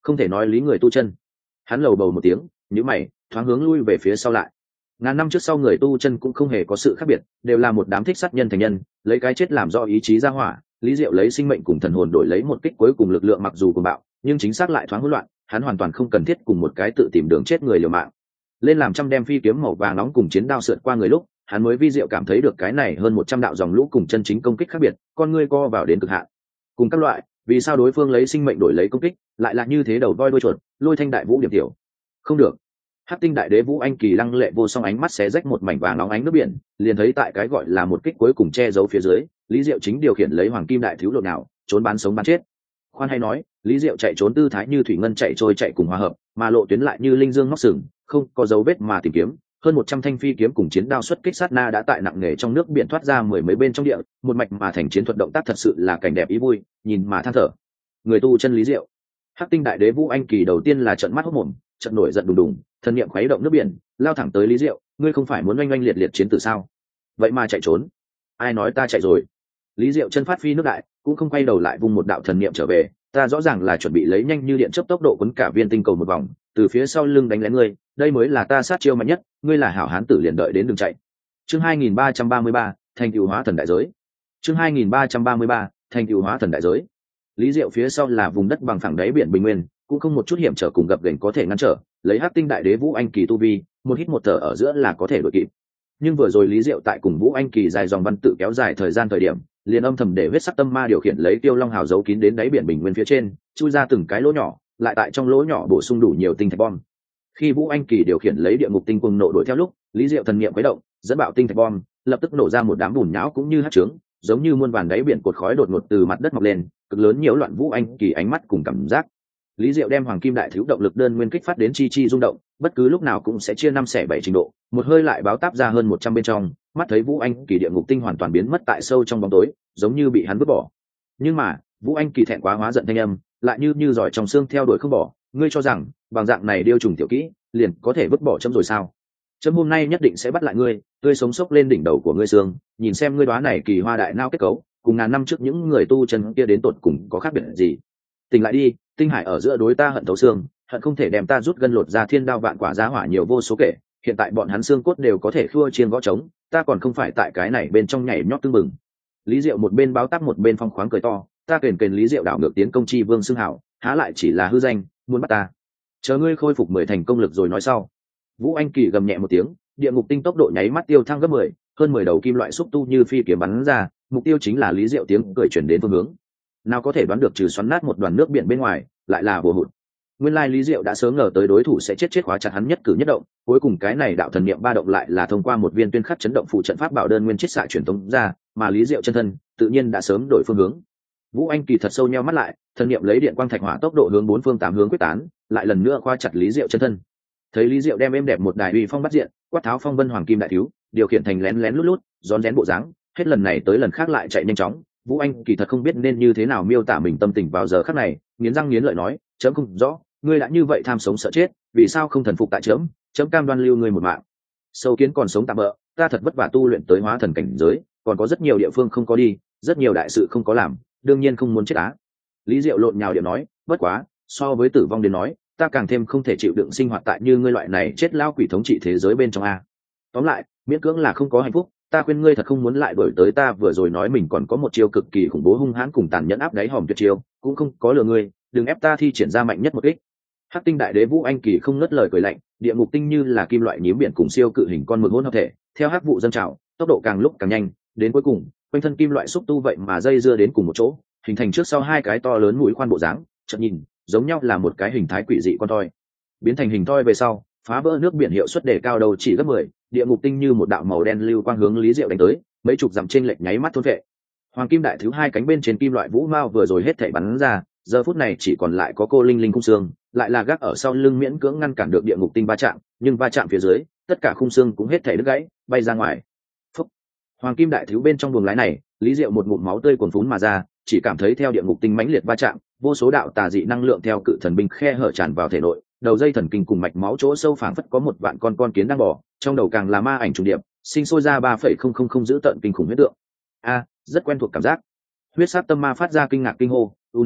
không thể nói lý người tu chân. Hắn lầu bầu một tiếng, nhíu mày, thoáng hướng lui về phía sau lại. Ngàn năm trước sau người tu chân cũng không hề có sự khác biệt, đều là một đám thích sát nhân thành nhân, lấy cái chết làm do ý chí ra hỏa. Lý Diệu lấy sinh mệnh cùng thần hồn đổi lấy một kích cuối cùng lực lượng mặc dù cuồng bạo, nhưng chính xác lại thoáng hỗn loạn. Hắn hoàn toàn không cần thiết cùng một cái tự tìm đường chết người liều mạng. Lên làm trăm đem phi kiếm màu vàng nóng cùng chiến đao sượt qua người lúc, hắn mới vi diệu cảm thấy được cái này hơn 100 đạo dòng lũ cùng chân chính công kích khác biệt, con ngươi co vào đến cực hạn. Cùng các loại, vì sao đối phương lấy sinh mệnh đổi lấy công kích, lại là như thế đầu voi đuôi chuột, lôi thanh đại vũ điểm tiểu. Không được. Hắc tinh đại đế Vũ Anh Kỳ lăng lệ vô song ánh mắt xé rách một mảnh vàng nóng ánh nước biển, liền thấy tại cái gọi là một kích cuối cùng che giấu phía dưới, Lý Diệu chính điều khiển lấy hoàng kim đại thiếu lộn nào, trốn bán sống bán chết. Khoan hay nói, Lý Diệu chạy trốn tư thái như thủy ngân chạy trôi chạy cùng hòa hợp, mà lộ tuyến lại như linh dương móc sừng, không có dấu vết mà tìm kiếm. Hơn 100 thanh phi kiếm cùng chiến đao xuất kích sát na đã tại nặng nghề trong nước biển thoát ra mười mấy bên trong địa, một mạch mà thành chiến thuật động tác thật sự là cảnh đẹp ý vui, nhìn mà than thở. Người tu chân Lý Diệu. Hắc tinh đại đế Vũ Anh Kỳ đầu tiên là trợn mắt hốt mồm, trận nổi giận đùng đùng, thần niệm khuấy động nước biển, lao thẳng tới Lý Diệu, ngươi không phải muốn oanh oanh liệt liệt chiến tử sao? Vậy mà chạy trốn. Ai nói ta chạy rồi? Lý Diệu chân phát phi nước đại, cũng không quay đầu lại vung một đạo thần niệm trở về, ta rõ ràng là chuẩn bị lấy nhanh như điện chớp tốc độ cuốn cả viên tinh cầu một vòng, từ phía sau lưng đánh lén ngươi, đây mới là ta sát chiêu mạnh nhất, ngươi là hảo hán tử liền đợi đến đường chạy. Chương 2333, thành tựu hóa thần đại giới. Chương 2333, thành tựu hóa thần đại giới. Lý Diệu phía sau là vùng đất bằng phẳng đáy biển bình nguyên, cũng không một chút hiểm trở cùng gập ghềnh có thể ngăn trở, lấy Hắc tinh đại đế Vũ Anh Kỳ tu vi, một hít một thở ở giữa là có thể đuổi kịp. Nhưng vừa rồi Lý Diệu tại cùng Vũ Anh Kỳ dài dòng văn tự kéo dài thời gian thời điểm, liền âm thầm để huyết sắc tâm ma điều khiển lấy Tiêu Long Hào giấu kín đến đáy biển bình nguyên phía trên, chui ra từng cái lỗ nhỏ, lại tại trong lỗ nhỏ bổ sung đủ nhiều tinh thạch bom. Khi Vũ Anh Kỳ điều khiển lấy địa ngục tinh cuồng nộ đuổi theo lúc, Lý Diệu thần niệm khuấy động, dẫn bạo tinh thạch bom, lập tức nổ ra một đám bùn nhão cũng như hắc trướng, giống như muôn vàn đáy biển cột khói đột ngột từ mặt đất mọc lên, cực lớn nhiễu loạn Vũ Anh Kỳ ánh mắt cùng cảm giác. Lý Diệu đem hoàng kim đại thiếu động lực đơn nguyên kích phát đến chi chi rung động, bất cứ lúc nào cũng sẽ chia 5/7 trình độ, một hơi lại báo táp ra hơn 100 bên trong, mắt thấy Vũ Anh Kỳ địa ngục tinh hoàn toàn biến mất tại sâu trong bóng tối, giống như bị hắn vứt bỏ. Nhưng mà, Vũ Anh Kỳ thẹn quá hóa giận thanh âm, lại như giỏi trong xương theo đuổi không bỏ, ngươi cho rằng, bằng dạng này điêu trùng tiểu kỹ, liền có thể vứt bỏ chấm rồi sao? Chấm hôm nay nhất định sẽ bắt lại ngươi, tươi sống sốc lên đỉnh đầu của ngươi xương, nhìn xem ngươi đóa này kỳ hoa đại nao kết cấu, cùng ngàn năm trước những người tu chân kia đến tột cùng có khác biệt gì. Tỉnh lại đi, tinh hải ở giữa đối ta hận thấu xương, hận không thể đem ta rút gân lột ra thiên đao vạn quả giá hỏa nhiều vô số kể, hiện tại bọn hắn xương cốt đều có thể khua chiên gõ trống, ta còn không phải tại cái này bên trong nhảy nhót tưng bừng. Lý Diệu một bên báo táp một bên phong khoáng cười to, ta kền Lý Diệu đảo ngược tiến công chi vương xưng hảo, há lại chỉ là hư danh, muốn bắt ta. Chờ ngươi khôi phục 10 thành công lực rồi nói sau. Vũ Anh Kỳ gầm nhẹ một tiếng, địa ngục tinh tốc độ nháy mắt tiêu thăng gấp 10, hơn 10 đầu kim loại xúc tu như phi kiếm bắn ra, mục tiêu chính là Lý Diệu tiếng cười chuyển đến phương hướng. Nào có thể đoán được trừ xoắn nát một đoàn nước biển bên ngoài, lại là bùa hụt. Nguyên lai Lý Diệu đã sớm ngờ tới đối thủ sẽ chết khóa chặt hắn nhất cử nhất động, cuối cùng cái này đạo thần niệm ba động lại là thông qua một viên tuyên khắc chấn động phụ trận pháp bảo đơn nguyên chiết xạ truyền tống ra, mà Lý Diệu chân thân tự nhiên đã sớm đổi phương hướng. Vũ Anh Kỳ thật sâu nheo mắt lại, thần niệm lấy điện quang thạch hỏa tốc độ hướng bốn phương tám hướng quyết tán, lại lần nữa khóa chặt Lý Diệu chân thân. Thấy Lý Diệu đem êm đẹp một đài uy phong bắt diện, quát tháo phong vân hoàng kim đại thiếu, điều khiển thành lén lén lút lút, rón rén bộ dáng, hết lần này tới lần khác lại chạy nhanh chóng. Vũ Anh Kỳ thật không biết nên như thế nào miêu tả mình tâm tình vào giờ khắc này, nghiến răng nghiến lợi nói, chấm không rõ, ngươi đã như vậy tham sống sợ chết, vì sao không thần phục tại chấm cam đoan lưu ngươi một mạng. Sâu kiến còn sống tạm bỡ, ta thật vất vả tu luyện tới hóa thần cảnh giới, còn có rất nhiều địa phương không có đi, rất nhiều đại sự không có làm, đương nhiên không muốn chết á. Lý Diệu lộn nhào điệu nói, bất quá, so với tử vong đến nói, ta càng thêm không thể chịu đựng sinh hoạt tại như ngươi loại này chết lao quỷ thống trị thế giới bên trong a. Tóm lại, miễn cưỡng là không có hạnh phúc, ta khuyên ngươi thật không muốn lại đổi tới ta vừa rồi nói mình còn có một chiêu cực kỳ khủng bố hung hãn cùng tàn nhẫn áp đáy hòm tuyệt chiêu, cũng không có lừa ngươi, đừng ép ta thi triển ra mạnh nhất một kích. Hắc tinh đại đế Vũ Anh Kỳ không ngớt lời cười lạnh, địa ngục tinh như là kim loại nhím biển cùng siêu cự hình con mực hỗn hợp thể, theo hắc vụ dâng trào, tốc độ càng lúc càng nhanh, đến cuối cùng, quanh thân kim loại xúc tu vậy mà dây dưa đến cùng một chỗ, hình thành trước sau hai cái to lớn mũi khoan bộ dáng, chợt nhìn, giống nhau là một cái hình thái quỷ dị con toi. Biến thành hình toi về sau, phá vỡ nước biển hiệu suất đề cao đầu chỉ gấp 10, địa ngục tinh như một đạo màu đen lưu quang hướng Lý Diệu đánh tới, mấy chục dặm trên lệch nháy mắt thôn vệ. Hoàng kim đại thứ hai cánh bên trên kim loại vũ mao vừa rồi hết thảy bắn ra, giờ phút này chỉ còn lại có cô linh linh khung xương, lại là gác ở sau lưng miễn cưỡng ngăn cản được địa ngục tinh va chạm, nhưng va chạm phía dưới, tất cả khung xương cũng hết thảy đứt gãy, bay ra ngoài. Phúc. Hoàng kim đại thứ bên trong buồng lái này, Lý Diệu một ngụm máu tươi cuồn phún mà ra, chỉ cảm thấy theo địa ngục tinh mãnh liệt va chạm, vô số đạo tà dị năng lượng theo cự thần binh khe hở tràn vào thể nội, đầu dây thần kinh cùng mạch máu chỗ sâu phảng phất có một vạn con kiến đang bò, trong đầu càng là ma ảnh trùng điệp, sinh sôi ra 3,000 giữ tận kinh khủng huyết tượng. A, rất quen thuộc cảm giác. Huyết sát tâm ma phát ra kinh ngạc kinh hô, u năng,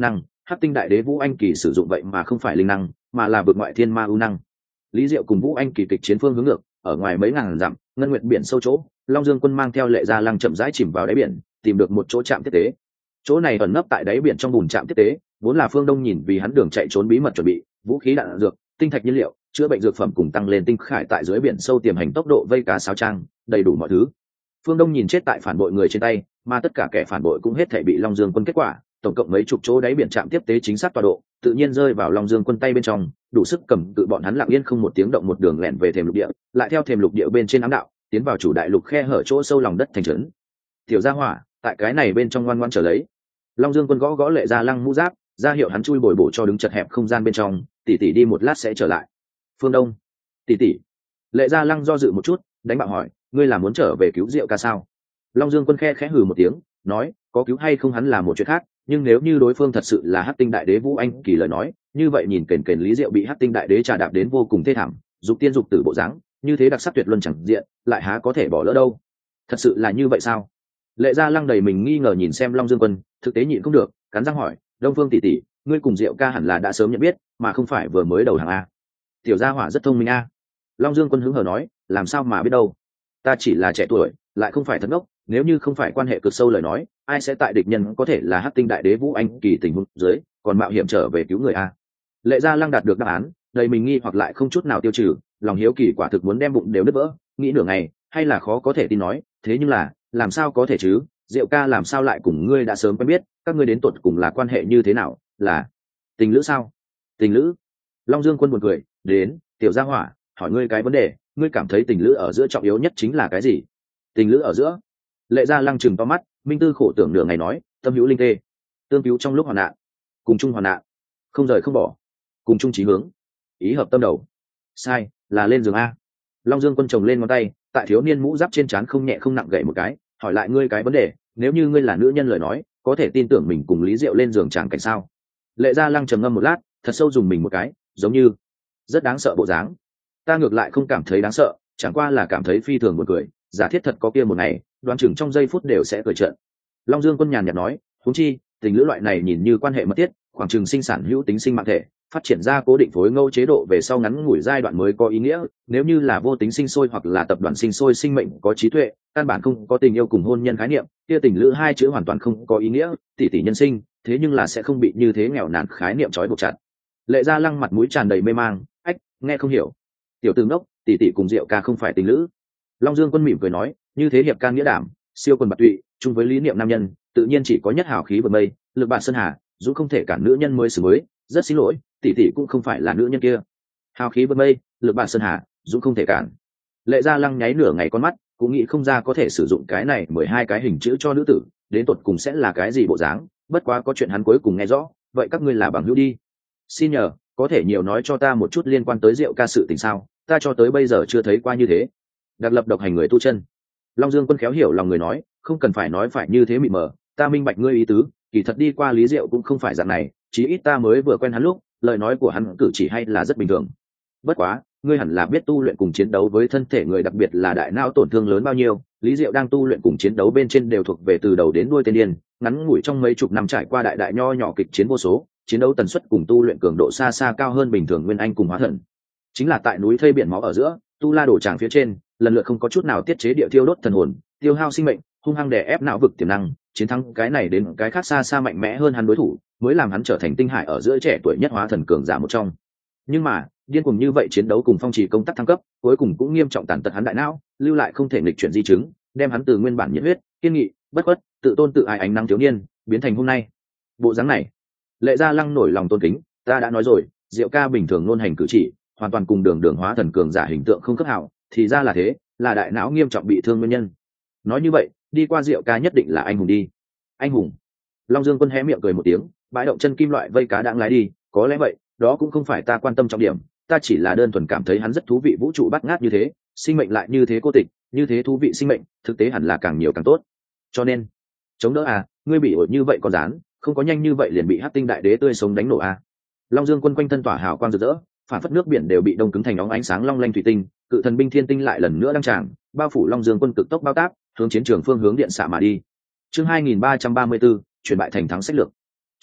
hắc tinh đại đế Vũ Anh Kỳ sử dụng vậy mà không phải linh năng mà là vượt ngoại thiên ma ưu năng. Lý Diệu cùng Vũ Anh Kỳ kịch chiến phương hướng ngược, ở ngoài mấy ngàn dặm ngân nguyệt biển sâu chỗ, Long Dương Quân mang theo Lệ Gia Lăng chậm rãi chìm vào đáy biển, tìm được một chỗ trạm tiếp tế. Chỗ này ẩn nấp tại đáy biển trong bùn trạm tiếp tế, vốn là Phương Đông nhìn vì hắn đường chạy trốn bí mật chuẩn bị vũ khí đạn dược, tinh thạch nhiên liệu, chữa bệnh dược phẩm cùng tăng lên tinh khải tại dưới biển sâu tiềm hành tốc độ vây cá sáo trang, đầy đủ mọi thứ. Phương Đông nhìn chết tại phản bội người trên tay, mà tất cả kẻ phản bội cũng hết thảy bị Long Dương Quân kết quả, tổng cộng mấy chục chỗ đáy biển trạm tiếp tế chính xác tọa độ, tự nhiên rơi vào Long Dương Quân tay bên trong, đủ sức cầm cự bọn hắn lặng yên không một tiếng động một đường lẻn về thềm lục địa, lại theo thềm lục địa bên trên ám đạo, tiến vào chủ đại lục khe hở chỗ sâu lòng đất thành trấn. Tiểu Gia Hỏa, tại cái này bên trong ngoan ngoãn trở lấy. Long Dương Quân gõ gõ Lệ Gia Lăng mũ giáp, ra hiệu hắn chui bồi bổ cho đứng chật hẹp không gian bên trong, tỷ tỷ đi một lát sẽ trở lại. Phương Đông, tỷ tỷ. Lệ Gia Lăng do dự một chút, đánh bạo hỏi, ngươi là muốn trở về cứu Diệu ca sao? Long Dương Quân khẽ hừ một tiếng, nói, có cứu hay không hắn là một chuyện khác, nhưng nếu như đối phương thật sự là hắc tinh đại đế Vũ Anh Kỳ lời nói, như vậy nhìn kền kền Lý Diệu bị hắc tinh đại đế trà đạp đến vô cùng thê thảm, dục tiên dục tử bộ dáng, như thế đặc sắc tuyệt luân chẳng diện, lại há có thể bỏ lỡ đâu. Thật sự là như vậy sao? Lệ Gia Lăng đầy mình nghi ngờ nhìn xem Long Dương Quân, thực tế nhịn không được, cắn răng hỏi, Đông Phương tỷ tỷ, ngươi cùng Diệu ca hẳn là đã sớm nhận biết, mà không phải vừa mới đầu hàng a? Tiểu Gia Hỏa rất thông minh a. Long Dương Quân hứng hờ nói, làm sao mà biết đâu? Ta chỉ là trẻ tuổi, lại không phải thất ngốc, nếu như không phải quan hệ cực sâu lời nói, ai sẽ tại địch nhân có thể là hắc tinh đại đế Vũ Anh Kỳ tình huống dưới, còn mạo hiểm trở về cứu người a? Lệ Gia Lăng đạt được đáp án, đầy mình nghi hoặc lại không chút nào tiêu trừ, lòng hiếu kỳ quả thực muốn đem bụng đều nứt vỡ, nghĩ nửa ngày, hay là khó có thể tin nói, thế nhưng là, làm sao có thể chứ? Diệu ca làm sao lại cùng ngươi đã sớm quen biết, các ngươi đến tột cùng là quan hệ như thế nào, là tình lữ sao? Tình lữ? Long Dương Quân buồn cười, đến, Tiểu Gia Hỏa, hỏi ngươi cái vấn đề, ngươi cảm thấy tình lữ ở giữa trọng yếu nhất chính là cái gì? Tình lữ ở giữa? Lệ Gia Lăng trừng to mắt, minh tư khổ tưởng nửa ngày nói, tâm hữu linh tê, tương cứu trong lúc hoạn nạn, cùng chung hoạn nạn, không rời không bỏ, cùng chung chí hướng, ý hợp tâm đầu. Sai, là lên giường a. Long Dương Quân chồng lên ngón tay, tại thiếu niên mũ giáp trên trán không nhẹ không nặng gậy một cái, hỏi lại ngươi cái vấn đề, nếu như ngươi là nữ nhân lời nói, có thể tin tưởng mình cùng Lý Diệu lên giường chẳng cảnh sao? Lệ Gia Lăng trầm ngâm một lát, thật sâu dùng mình một cái, giống như rất đáng sợ bộ dáng. Ta ngược lại không cảm thấy đáng sợ, chẳng qua là cảm thấy phi thường buồn cười, giả thiết thật có kia một ngày, đoán chừng trong giây phút đều sẽ cười trận. Long Dương Quân nhàn nhạt nói, huống chi tình lữ loại này nhìn như quan hệ mật thiết, khoảng chừng sinh sản hữu tính sinh mạng thể, phát triển ra cố định phối ngẫu chế độ về sau ngắn ngủi giai đoạn mới có ý nghĩa, nếu như là vô tính sinh sôi hoặc là tập đoàn sinh sôi sinh mệnh có trí tuệ, căn bản không có tình yêu cùng hôn nhân khái niệm, kia tình lữ hai chữ hoàn toàn không có ý nghĩa, tỷ tỷ nhân sinh, thế nhưng là sẽ không bị như thế nghèo nàn khái niệm trói buộc chặt. Lệ Gia Lăng mặt mũi tràn đầy mê mang, ách, nghe không hiểu. Tiểu tử ngốc, tỷ tỷ cùng Diệu ca không phải tình lữ. Long Dương Quân mỉm cười nói, như thế hiệp ca nghĩa đảm, siêu quần bạc tụy, chung với lý niệm nam nhân, tự nhiên chỉ có nhất hào khí vượt mây, lực bạn sơn hà, dù không thể cản nữ nhân mới xử mới, rất xin lỗi, tỷ tỷ cũng không phải là nữ nhân kia. Hào khí vượt mây, lực bạn sơn hà, dù không thể cản. Lệ Gia Lăng nháy nửa ngày con mắt, cũng nghĩ không ra có thể sử dụng cái này 12 cái hình chữ cho nữ tử, đến tột cùng sẽ là cái gì bộ dáng, bất quá có chuyện hắn cuối cùng nghe rõ, vậy các ngươi là bằng hữu đi. Xin nhờ, có thể nhiều nói cho ta một chút liên quan tới Diệu ca sự tình sao, ta cho tới bây giờ chưa thấy qua như thế. Đặc lập độc hành người tu chân. Long Dương Quân khéo hiểu lòng người nói, không cần phải nói phải như thế mịt mờ, ta minh bạch ngươi ý tứ, kỳ thật đi qua Lý Diệu cũng không phải dạng này, chí ít ta mới vừa quen hắn lúc, lời nói của hắn cử chỉ hay là rất bình thường. Bất quá, ngươi hẳn là biết tu luyện cùng chiến đấu với thân thể người đặc biệt là đại não tổn thương lớn bao nhiêu, Lý Diệu đang tu luyện cùng chiến đấu bên trên đều thuộc về từ đầu đến đuôi tên điên, ngắn ngủi trong mấy chục năm trải qua đại đại nho nhỏ kịch chiến vô số, chiến đấu tần suất cùng tu luyện cường độ xa xa cao hơn bình thường nguyên anh cùng hóa thần. Chính là tại núi thây biển máu ở giữa, tu la đổ tràng phía trên, lần lượt không có chút nào tiết chế địa thiêu đốt thần hồn, tiêu hao sinh mệnh, hung hăng đè ép não vực tiềm năng, chiến thắng cái này đến cái khác xa xa mạnh mẽ hơn hắn đối thủ, mới làm hắn trở thành tinh hải ở giữa trẻ tuổi nhất hóa thần cường giả một trong. Nhưng mà, điên cuồng như vậy chiến đấu cùng phong trì công tác thăng cấp, cuối cùng cũng nghiêm trọng tàn tật hắn đại não, lưu lại không thể nghịch chuyển di chứng, đem hắn từ nguyên bản nhiệt huyết, kiên nghị, bất khuất, tự tôn tự ái ánh nắng thiếu niên, biến thành hôm nay bộ dáng này. Lệ Gia Lăng nổi lòng tôn kính, ta đã nói rồi, Diệu ca bình thường luôn hành cử chỉ, hoàn toàn cùng đường đường hóa thần cường giả hình tượng không khớp hảo, thì ra là thế, là đại não nghiêm trọng bị thương nguyên nhân. Nói như vậy, đi qua Diệu ca nhất định là anh hùng đi. Anh hùng? Long Dương Quân hé miệng cười một tiếng, bãi động chân kim loại vây cá đang lái đi, có lẽ vậy, đó cũng không phải ta quan tâm trọng điểm, ta chỉ là đơn thuần cảm thấy hắn rất thú vị, vũ trụ bát ngát như thế, sinh mệnh lại như thế cô tịch, như thế thú vị sinh mệnh, thực tế hẳn là càng nhiều càng tốt. Cho nên, chống đỡ à, ngươi bị ổi như vậy còn dán, không có nhanh như vậy liền bị hắc tinh đại đế tươi sống đánh nổ à. Long Dương Quân quanh thân tỏa hào quang rực rỡ, phản phất nước biển đều bị đông cứng thành óng ánh sáng long lanh thủy tinh, cự thần binh thiên tinh lại lần nữa đăng tràng, bao phủ Long Dương Quân cực tốc bao tác, hướng chiến trường phương hướng điện xạ mà đi. Chương 2334, chuyển bại thành thắng sách lược.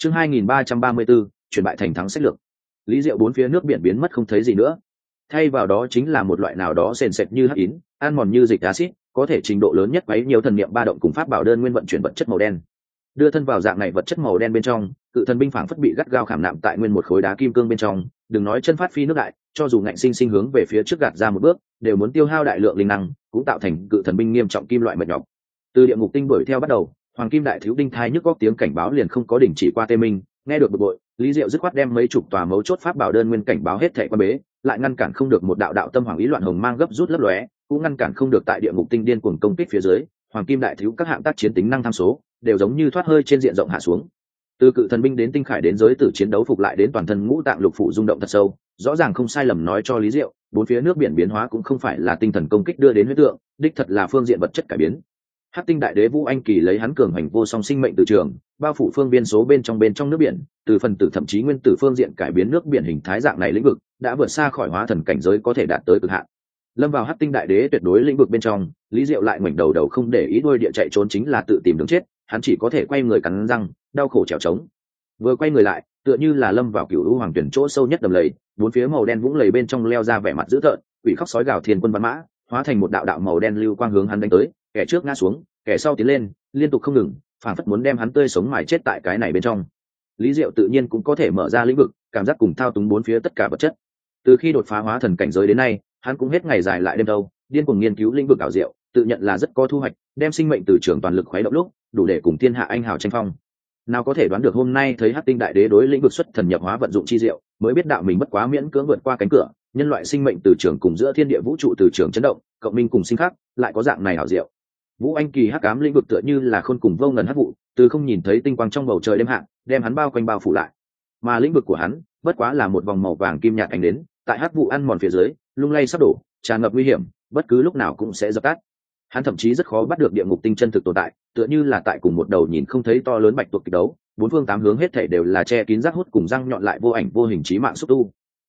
Chương 2334, chuyển bại thành thắng sách lược. Lý Diệu bốn phía nước biển biến mất không thấy gì nữa, thay vào đó chính là một loại nào đó sền sệt như hắc ín, ăn mòn như dịch axit, có thể trình độ lớn nhất quấy nhiều thần niệm ba động cùng pháp bảo đơn nguyên vận chuyển vật chất màu đen. Đưa thân vào dạng này vật chất màu đen bên trong, cự thần binh phảng phất bị gắt gao khảm nạm tại nguyên một khối đá kim cương bên trong, đừng nói chân phát phi nước đại, cho dù ngạnh sinh sinh hướng về phía trước gạt ra một bước, đều muốn tiêu hao đại lượng linh năng, cũng tạo thành cự thần binh nghiêm trọng kim loại mệt nhọc. Từ địa ngục tinh đuổi theo bắt đầu, hoàng kim đại thiếu đinh thai nhức góc tiếng cảnh báo liền không có đỉnh chỉ qua tê minh, nghe được bực bội, Lý Diệu dứt khoát đem mấy chục tòa mấu chốt pháp bảo đơn nguyên cảnh báo hết thảy qua bế, lại ngăn cản không được một đạo đạo tâm hoàng ý loạn hồng mang gấp rút lấp lóe, cũng ngăn cản không được tại địa ngục tinh điên cuồng công kích phía dưới, hoàng kim đại thiếu các hạng tác chiến tính năng tham số đều giống như thoát hơi trên diện rộng hạ xuống. Từ cự thần binh đến tinh khải đến giới tử chiến đấu phục lại đến toàn thân ngũ tạng lục phủ rung động thật sâu, rõ ràng không sai lầm nói cho Lý Diệu, bốn phía nước biển biến hóa cũng không phải là tinh thần công kích đưa đến huyết tượng, đích thật là phương diện vật chất cải biến. Hắc tinh đại đế Vũ Anh Kỳ lấy hắn cường hành vô song sinh mệnh từ trường, bao phủ phương biên số bên trong nước biển, từ phần tử thậm chí nguyên tử phương diện cải biến nước biển hình thái dạng này lĩnh vực, đã vượt xa khỏi hóa thần cảnh giới có thể đạt tới cực hạn. Lâm vào Hắc tinh đại đế tuyệt đối lĩnh vực bên trong, Lý Diệu lại ngoảnh đầu không để ý đuôi địa chạy trốn chính là tự tìm đường chết, hắn chỉ có thể quay người cắn răng, đau khổ trèo trống. Vừa quay người lại, tựa như là lâm vào cựu lũ hoàng tuyển chỗ sâu nhất đầm lầy, bốn phía màu đen vũng lầy bên trong leo ra vẻ mặt dữ tợn, quỷ khóc sói gào thiên quân văn mã, hóa thành một đạo đạo màu đen lưu quang hướng hắn đánh tới, kẻ trước ngã xuống, kẻ sau tiến lên, liên tục không ngừng, phảng phất muốn đem hắn tươi sống mài chết tại cái này bên trong. Lý Diệu tự nhiên cũng có thể mở ra lĩnh vực, cảm giác cùng thao túng bốn phía tất cả vật chất. Từ khi đột phá hóa thần cảnh giới đến nay, hắn cũng hết ngày dài lại đêm đâu, điên cuồng nghiên cứu lĩnh vực ảo diệu, tự nhận là rất có thu hoạch, đem sinh mệnh từ trường toàn lực khuấy động lúc, đủ để cùng thiên hạ anh hào tranh phong. Nào có thể đoán được hôm nay thấy Hắc tinh đại đế đối lĩnh vực xuất thần nhập hóa vận dụng chi diệu, mới biết đạo mình bất quá miễn cưỡng vượt qua cánh cửa, nhân loại sinh mệnh từ trường cùng giữa thiên địa vũ trụ từ trường chấn động, cộng minh cùng sinh khắc, lại có dạng này ảo diệu. Vũ Anh Kỳ hắc ám lĩnh vực tựa như là khôn cùng vô ngần hắc vụ, từ không nhìn thấy tinh quang trong bầu trời đêm hạ, đem hắn bao quanh bao phủ lại. Mà lĩnh vực của hắn, bất quá là một vòng màu vàng kim nhạt ánh đến, tại hắc vụ ăn mòn phía dưới, lung lay sắp đổ, tràn ngập nguy hiểm, bất cứ lúc nào cũng sẽ dập tắt. Hắn thậm chí rất khó bắt được địa ngục tinh chân thực tồn tại, tựa như là tại cùng một đầu nhìn không thấy to lớn bạch tuộc kịch đấu, bốn phương tám hướng hết thảy đều là che kín rác hút cùng răng nhọn lại vô ảnh vô hình chí mạng xúc tu.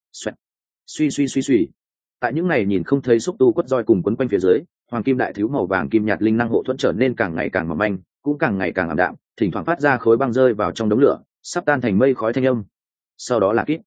Suy. Tại những này nhìn không thấy xúc tu quất roi cùng quấn quanh phía dưới, hoàng kim đại thiếu màu vàng kim nhạt linh năng hộ thuẫn trở nên càng ngày càng mỏng manh, cũng càng ngày càng ảm đạm, thỉnh thoảng phát ra khối băng rơi vào trong đống lửa, sắp tan thành mây khói thanh âm. Sau đó là kít,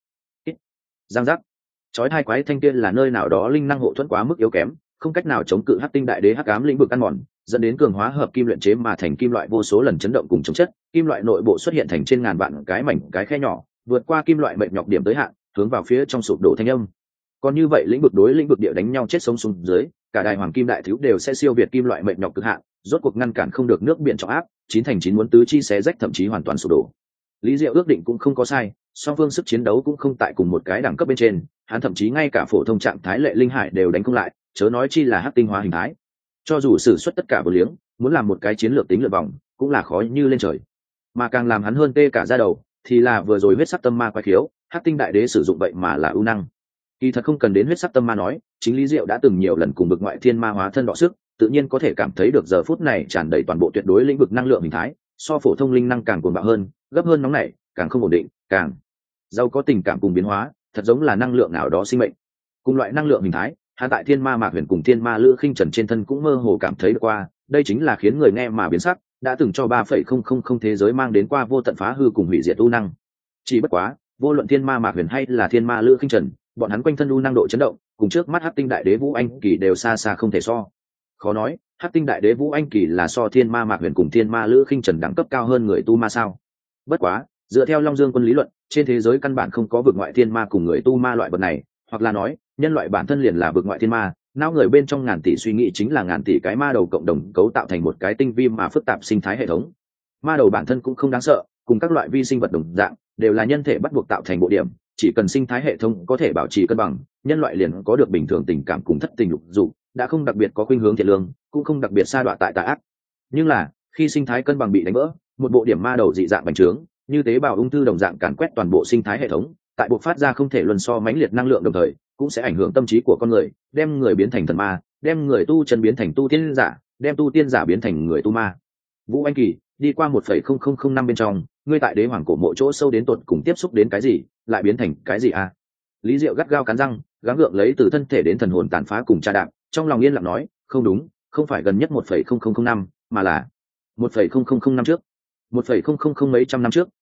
giang giác. Chói hai quái thanh kia là nơi nào đó linh năng hộ thuẫn quá mức yếu kém, không cách nào chống cự hắc tinh đại đế hắc ám lĩnh vực ăn mòn, dẫn đến cường hóa hợp kim luyện chế mà thành kim loại vô số lần chấn động cùng chống chất, kim loại nội bộ xuất hiện thành trên ngàn vạn cái mảnh cái khe nhỏ, vượt qua kim loại mệt nhọc điểm tới hạn, hướng vào phía trong sụp đổ thanh âm. Còn như vậy lĩnh vực đối lĩnh vực địa đánh nhau chết sống xuống dưới, cả đài hoàng kim đại thiếu đều sẽ siêu việt kim loại mệt nhọc cực hạn, rốt cuộc ngăn cản không được nước biển trọng áp, chín thành chín muốn tứ chi xé rách thậm chí hoàn toàn sụp đổ. Lý Diệu ước định cũng không có sai, song phương sức chiến đấu cũng không tại cùng một cái đẳng cấp bên trên, hắn thậm chí ngay cả phổ thông trạng thái lệ linh hải đều đánh không lại, chớ nói chi là hắc tinh hóa hình thái. Cho dù sử xuất tất cả vô liếng, muốn làm một cái chiến lược tính lượt vòng, cũng là khó như lên trời. Mà càng làm hắn hơn tê cả da đầu, thì là vừa rồi huyết sắc tâm ma quái khiếu, hắc tinh đại đế sử dụng vậy mà là ưu năng. Kỳ thật không cần đến huyết sắc tâm ma nói, chính Lý Diệu đã từng nhiều lần cùng bực ngoại thiên ma hóa thân đọ sức, tự nhiên có thể cảm thấy được giờ phút này tràn đầy toàn bộ tuyệt đối lĩnh vực năng lượng hình thái, so phổ thông linh năng càng cuồng bạo hơn, gấp hơn nóng nảy, càng không ổn định, càng giàu có tình cảm cùng biến hóa, thật giống là năng lượng nào đó sinh mệnh. Cùng loại năng lượng hình thái, hắn tại thiên ma mạc huyền cùng thiên ma lữ khinh trần trên thân cũng mơ hồ cảm thấy được qua, đây chính là khiến người nghe mà biến sắc, đã từng cho 3,000 thế giới mang đến qua vô tận phá hư cùng hủy diệt u năng. Chỉ bất quá, vô luận thiên ma mạc huyền hay là thiên ma lữ khinh trần, bọn hắn quanh thân u năng độ chấn động, cùng trước mắt hắc tinh đại đế Vũ Anh Kỳ đều xa xa không thể so. Khó nói, hắc tinh đại đế Vũ Anh Kỳ là so thiên ma mạc huyền cùng thiên ma lữ khinh trần đẳng cấp cao hơn người tu ma sao? Bất quá, dựa theo Long Dương quân lý luận, trên thế giới căn bản không có vực ngoại thiên ma cùng người tu ma loại vật này, hoặc là nói, nhân loại bản thân liền là vực ngoại thiên ma, não người bên trong ngàn tỷ suy nghĩ chính là ngàn tỷ cái ma đầu cộng đồng cấu tạo thành một cái tinh vi mà phức tạp sinh thái hệ thống. Ma đầu bản thân cũng không đáng sợ, cùng các loại vi sinh vật đồng dạng, đều là nhân thể bắt buộc tạo thành bộ điểm, chỉ cần sinh thái hệ thống có thể bảo trì cân bằng, nhân loại liền có được bình thường tình cảm cùng thất tình lục dục, đã không đặc biệt có khuynh hướng thiện lương, cũng không đặc biệt sa đọa tại tà ác. Nhưng là, khi sinh thái cân bằng bị đánh vỡ, một bộ điểm ma đầu dị dạng bành trướng, như tế bào ung thư đồng dạng càn quét toàn bộ sinh thái hệ thống, tại buộc phát ra không thể luân so mãnh liệt năng lượng đồng thời, cũng sẽ ảnh hưởng tâm trí của con người, đem người biến thành thần ma, đem người tu chân biến thành tu tiên giả, đem tu tiên giả biến thành người tu ma. Vũ Anh Kỳ đi qua 1,0005 năm bên trong, ngươi tại đế hoàng cổ mộ chỗ sâu đến tột cùng tiếp xúc đến cái gì, lại biến thành cái gì à? Lý Diệu gắt gao cắn răng, gắng gượng lấy từ thân thể đến thần hồn tàn phá cùng tra đạp, trong lòng yên lặng nói, không đúng, không phải gần nhất 1,0005, mà là 1,0005 năm trước, 1,000 mấy trăm năm trước,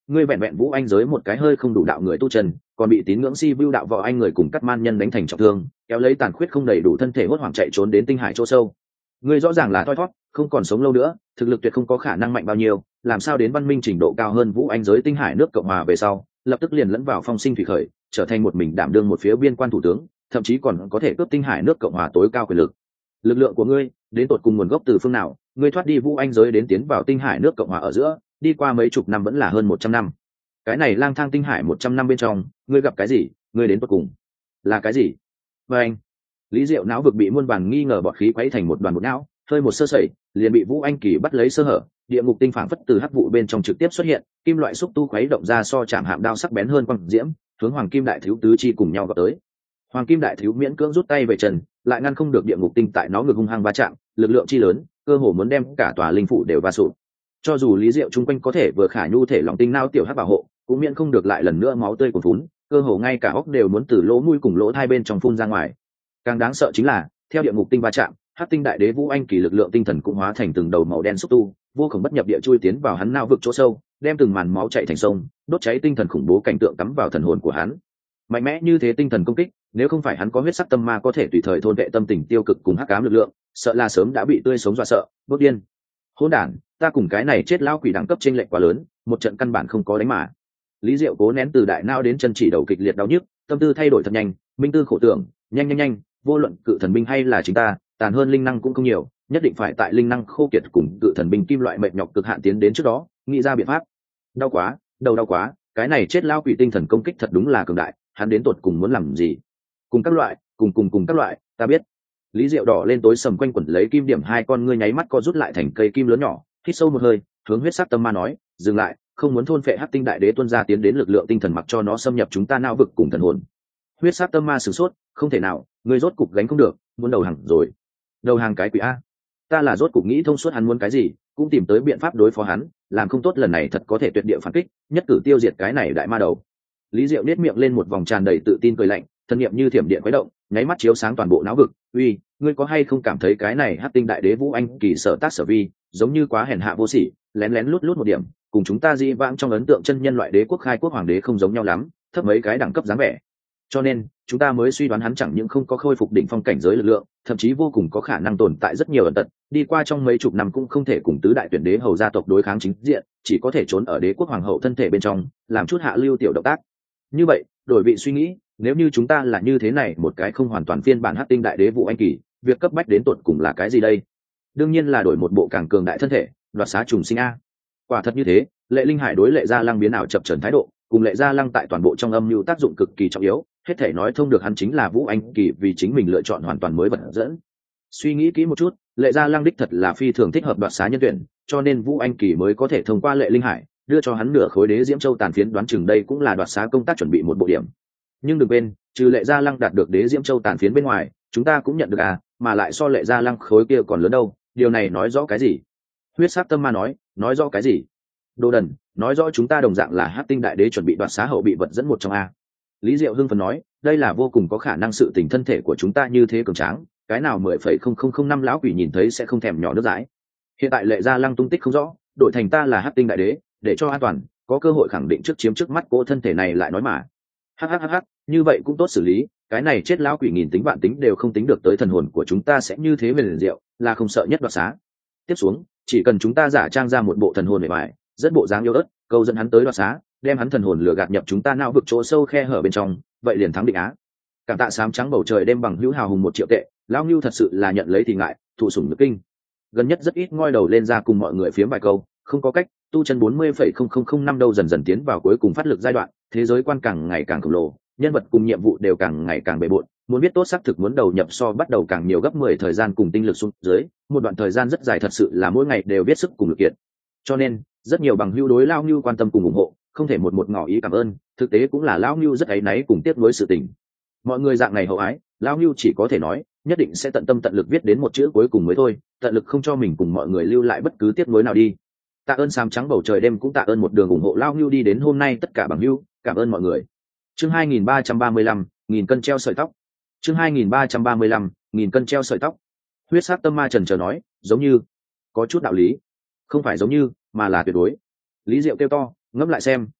ngươi vẹn vẹn vũ anh giới một cái hơi không đủ đạo người tu chân, còn bị tín ngưỡng si vưu đạo võ anh người cùng cắt man nhân đánh thành trọng thương, kéo lấy tàn khuyết không đầy đủ thân thể hốt hoảng chạy trốn đến tinh hải chỗ sâu. Ngươi rõ ràng là thoi thót, không còn sống lâu nữa, thực lực tuyệt không có khả năng mạnh bao nhiêu, làm sao đến văn minh trình độ cao hơn vũ anh giới tinh hải nước cộng hòa về sau, lập tức liền lẫn vào phong sinh thủy khởi, trở thành một mình đảm đương một phía biên quan thủ tướng, thậm chí còn có thể cướp tinh hải nước cộng hòa tối cao quyền lực. Lực lượng của ngươi đến tột cùng nguồn gốc từ phương nào? Ngươi thoát đi vũ anh giới đến tiến vào tinh hải nước cộng hòa ở giữa, đi qua mấy chục năm vẫn là hơn 100 năm. Cái này lang thang tinh hải 100 năm bên trong, ngươi gặp cái gì? Ngươi đến tột cùng là cái gì? Và anh, Lý Diệu não vực bị muôn vàn nghi ngờ bọt khí quấy thành một đoàn bột não, hơi một sơ sẩy, liền bị Vũ Anh Kỳ bắt lấy sơ hở, địa ngục tinh phảng phất từ hắc vụ bên trong trực tiếp xuất hiện, kim loại xúc tu khuấy động ra so chạm hạm đao sắc bén hơn quang diễm, hướng Hoàng Kim Đại Thiếu tứ chi cùng nhau gặp tới. Hoàng Kim Đại Thiếu miễn cưỡng rút tay về trần, lại ngăn không được địa ngục tinh tại nó ngực hung hăng va chạm, lực lượng chi lớn, cơ hồ muốn đem cả tòa linh phủ đều va sụp. Cho dù Lý Diệu chung quanh có thể vừa khả nhu thể lòng tinh nao tiểu hắc bảo hộ, cũng miễn không được lại lần nữa máu tươi cuồn phún, cơ hồ ngay cả óc đều muốn từ lỗ mũi cùng lỗ hai bên trong phun ra ngoài. Càng đáng sợ chính là, theo địa ngục tinh va chạm, hắc tinh đại đế Vũ Anh Kỳ lực lượng tinh thần cũng hóa thành từng đầu màu đen xúc tu, vô cùng bất nhập địa chui tiến vào hắn não vực chỗ sâu, đem từng màn máu chảy thành sông, đốt cháy tinh thần khủng bố cảnh tượng cắm vào thần hồn của hắn. Mạnh mẽ như thế tinh thần công kích, nếu không phải hắn có huyết sắc tâm ma có thể tùy thời thôn vệ tâm tình tiêu cực cùng hắc ám lực lượng, sợ là sớm đã bị tươi sống dọa sợ, bốc điên. Hỗn đản, ta cùng cái này chết lão quỷ đẳng cấp chênh lệch quá lớn, một trận căn bản không có đánh mà. Lý Diệu cố nén từ đại não đến chân chỉ đầu kịch liệt đau nhức, tâm tư thay đổi thật nhanh, minh tư khổ tưởng, nhanh, vô luận cự thần binh hay là chính ta, tàn hơn linh năng cũng không nhiều, nhất định phải tại linh năng khô kiệt cùng cự thần binh kim loại mệt nhọc cực hạn tiến đến trước đó, nghĩ ra biện pháp. Đau quá, đầu đau quá, cái này chết lão quỷ tinh thần công kích thật đúng là cường đại, hắn đến tột cùng muốn làm gì? Cùng các loại, cùng các loại, ta biết. Lý Diệu đỏ lên tối sầm quanh quẩn lấy kim điểm, hai con ngươi nháy mắt co rút lại thành cây kim lớn nhỏ, hít sâu một hơi, hướng huyết sắc tâm ma nói, dừng lại, không muốn thôn phệ hắc tinh đại đế tuôn ra tiến đến lực lượng tinh thần mặc cho nó xâm nhập chúng ta não vực cùng thần hồn. Huyết sắc tâm ma sửng sốt, không thể nào, ngươi rốt cục gánh không được, muốn đầu hàng rồi. Đầu hàng cái quỷ a? Ta là rốt cục nghĩ thông suốt hắn muốn cái gì, cũng tìm tới biện pháp đối phó hắn, làm không tốt lần này thật có thể tuyệt địa phản kích, nhất cử tiêu diệt cái này đại ma đầu. Lý Diệu nét miệng lên một vòng tràn đầy tự tin cười lạnh, thân niệm như thiểm điện quấy động, nháy mắt chiếu sáng toàn bộ não vực. Uy, ngươi có hay không cảm thấy cái này hắc tinh đại đế Vũ Anh Kỳ sở tác sở vi, giống như quá hèn hạ vô sỉ, lén lén lút lút một điểm, cùng chúng ta dĩ vãng trong ấn tượng chân nhân loại đế quốc khai quốc hoàng đế không giống nhau lắm, thấp mấy cái đẳng cấp dáng vẻ. Cho nên, chúng ta mới suy đoán hắn chẳng những không có khôi phục đỉnh phong cảnh giới lực lượng, thậm chí vô cùng có khả năng tồn tại rất nhiều ẩn tật, đi qua trong mấy chục năm cũng không thể cùng tứ đại tuyển đế hầu gia tộc đối kháng chính diện, chỉ có thể trốn ở đế quốc hoàng hậu thân thể bên trong, làm chút hạ lưu tiểu động tác. Như vậy, đổi vị suy nghĩ, nếu như chúng ta là như thế này một cái không hoàn toàn phiên bản hắc tinh đại đế Vũ Anh Kỳ, việc cấp bách đến tột cùng là cái gì đây? Đương nhiên là đổi một bộ càng cường đại thân thể, đoạt xá trùng sinh a. Quả thật như thế, Lệ Linh Hải đối Lệ Gia Lăng biến ảo chập chờn thái độ, cùng Lệ Gia Lăng tại toàn bộ trong âm mưu tác dụng cực kỳ trọng yếu, hết thể nói thông được hắn chính là Vũ Anh Kỳ vì chính mình lựa chọn hoàn toàn mới vật dẫn. Suy nghĩ kỹ một chút, Lệ Gia Lăng đích thật là phi thường thích hợp đoạt xá nhân tuyển, cho nên Vũ Anh Kỳ mới có thể thông qua Lệ Linh Hải đưa cho hắn nửa khối đế diễm châu tàn phiến, đoán chừng đây cũng là đoạt xá công tác chuẩn bị một bộ điểm. Nhưng đừng quên, trừ Lệ Gia Lăng đạt được đế diễm châu tàn phiến bên ngoài, chúng ta cũng nhận được mà lại so Lệ Gia Lăng khối kia còn lớn đâu, điều này nói rõ cái gì? Huyết sắc tâm ma nói rõ cái gì? Đồ đần, nói rõ chúng ta đồng dạng là hắc tinh đại đế chuẩn bị đoạt xá hậu bị vật dẫn một trong a. Lý Diệu hưng phấn nói, đây là vô cùng có khả năng, sự tình thân thể của chúng ta như thế cường tráng, cái nào 10,0005 lão quỷ nhìn thấy sẽ không thèm nhỏ nước dãi. Hiện tại Lệ Gia Lăng tung tích không rõ, đổi thành ta là hắc tinh đại đế, để cho an toàn, có cơ hội khẳng định trước chiếm trước mắt cô thân thể này lại nói mà. Hắc, như vậy cũng tốt xử lý, cái này chết lão quỷ nghìn tính vạn tính đều không tính được tới thần hồn của chúng ta sẽ như thế về liền diệu, là không sợ nhất đoạt xá. Tiếp xuống, chỉ cần chúng ta giả trang ra một bộ thần hồn bề ngoài, rất bộ dáng yếu ớt, câu dẫn hắn tới đoạt xá, đem hắn thần hồn lừa gạt nhập chúng ta não vực chỗ sâu khe hở bên trong, vậy liền thắng định á. Cảm tạ sám trắng bầu trời đêm bằng hữu hào hùng 1 triệu tệ, lão Nưu thật sự là nhận lấy thì ngại, thụ sủng nhược kinh. Gần nhất rất ít ngoi đầu lên ra cùng mọi người phiếm vài câu, không có cách, tu chân 40,0005 đâu dần dần tiến vào cuối cùng phát lực giai đoạn, thế giới quan càng ngày càng khổng lồ, nhân vật cùng nhiệm vụ đều càng ngày càng bề bộn, muốn biết tốt xác thực muốn đầu nhập so bắt đầu càng nhiều gấp 10 thời gian cùng tinh lực xuống dưới, một đoạn thời gian rất dài thật sự là mỗi ngày đều biết sức cùng lực kiện. Cho nên, rất nhiều bằng hữu đối lão Nưu quan tâm cùng ủng hộ, không thể một ngỏ ý cảm ơn, thực tế cũng là lão Nưu rất áy náy cùng tiếc nuối sự tình. Mọi người dạng này hậu ái, lão Nưu chỉ có thể nói, nhất định sẽ tận tâm tận lực viết đến một chữ cuối cùng mới thôi, tận lực không cho mình cùng mọi người lưu lại bất cứ tiếc nuối nào đi. Tạ ơn sám trắng bầu trời đêm, cũng tạ ơn một đường ủng hộ lão Nưu đi đến hôm nay tất cả bằng hữu, cảm ơn mọi người. Chương 2335, nghìn cân treo sợi tóc. Chương 2335, nghìn cân treo sợi tóc. Huyết sắc tâm ma trần chờ nói, giống như có chút đạo lý. Không phải giống như, mà là tuyệt đối. Lý Diệu kêu to, ngẫm lại xem,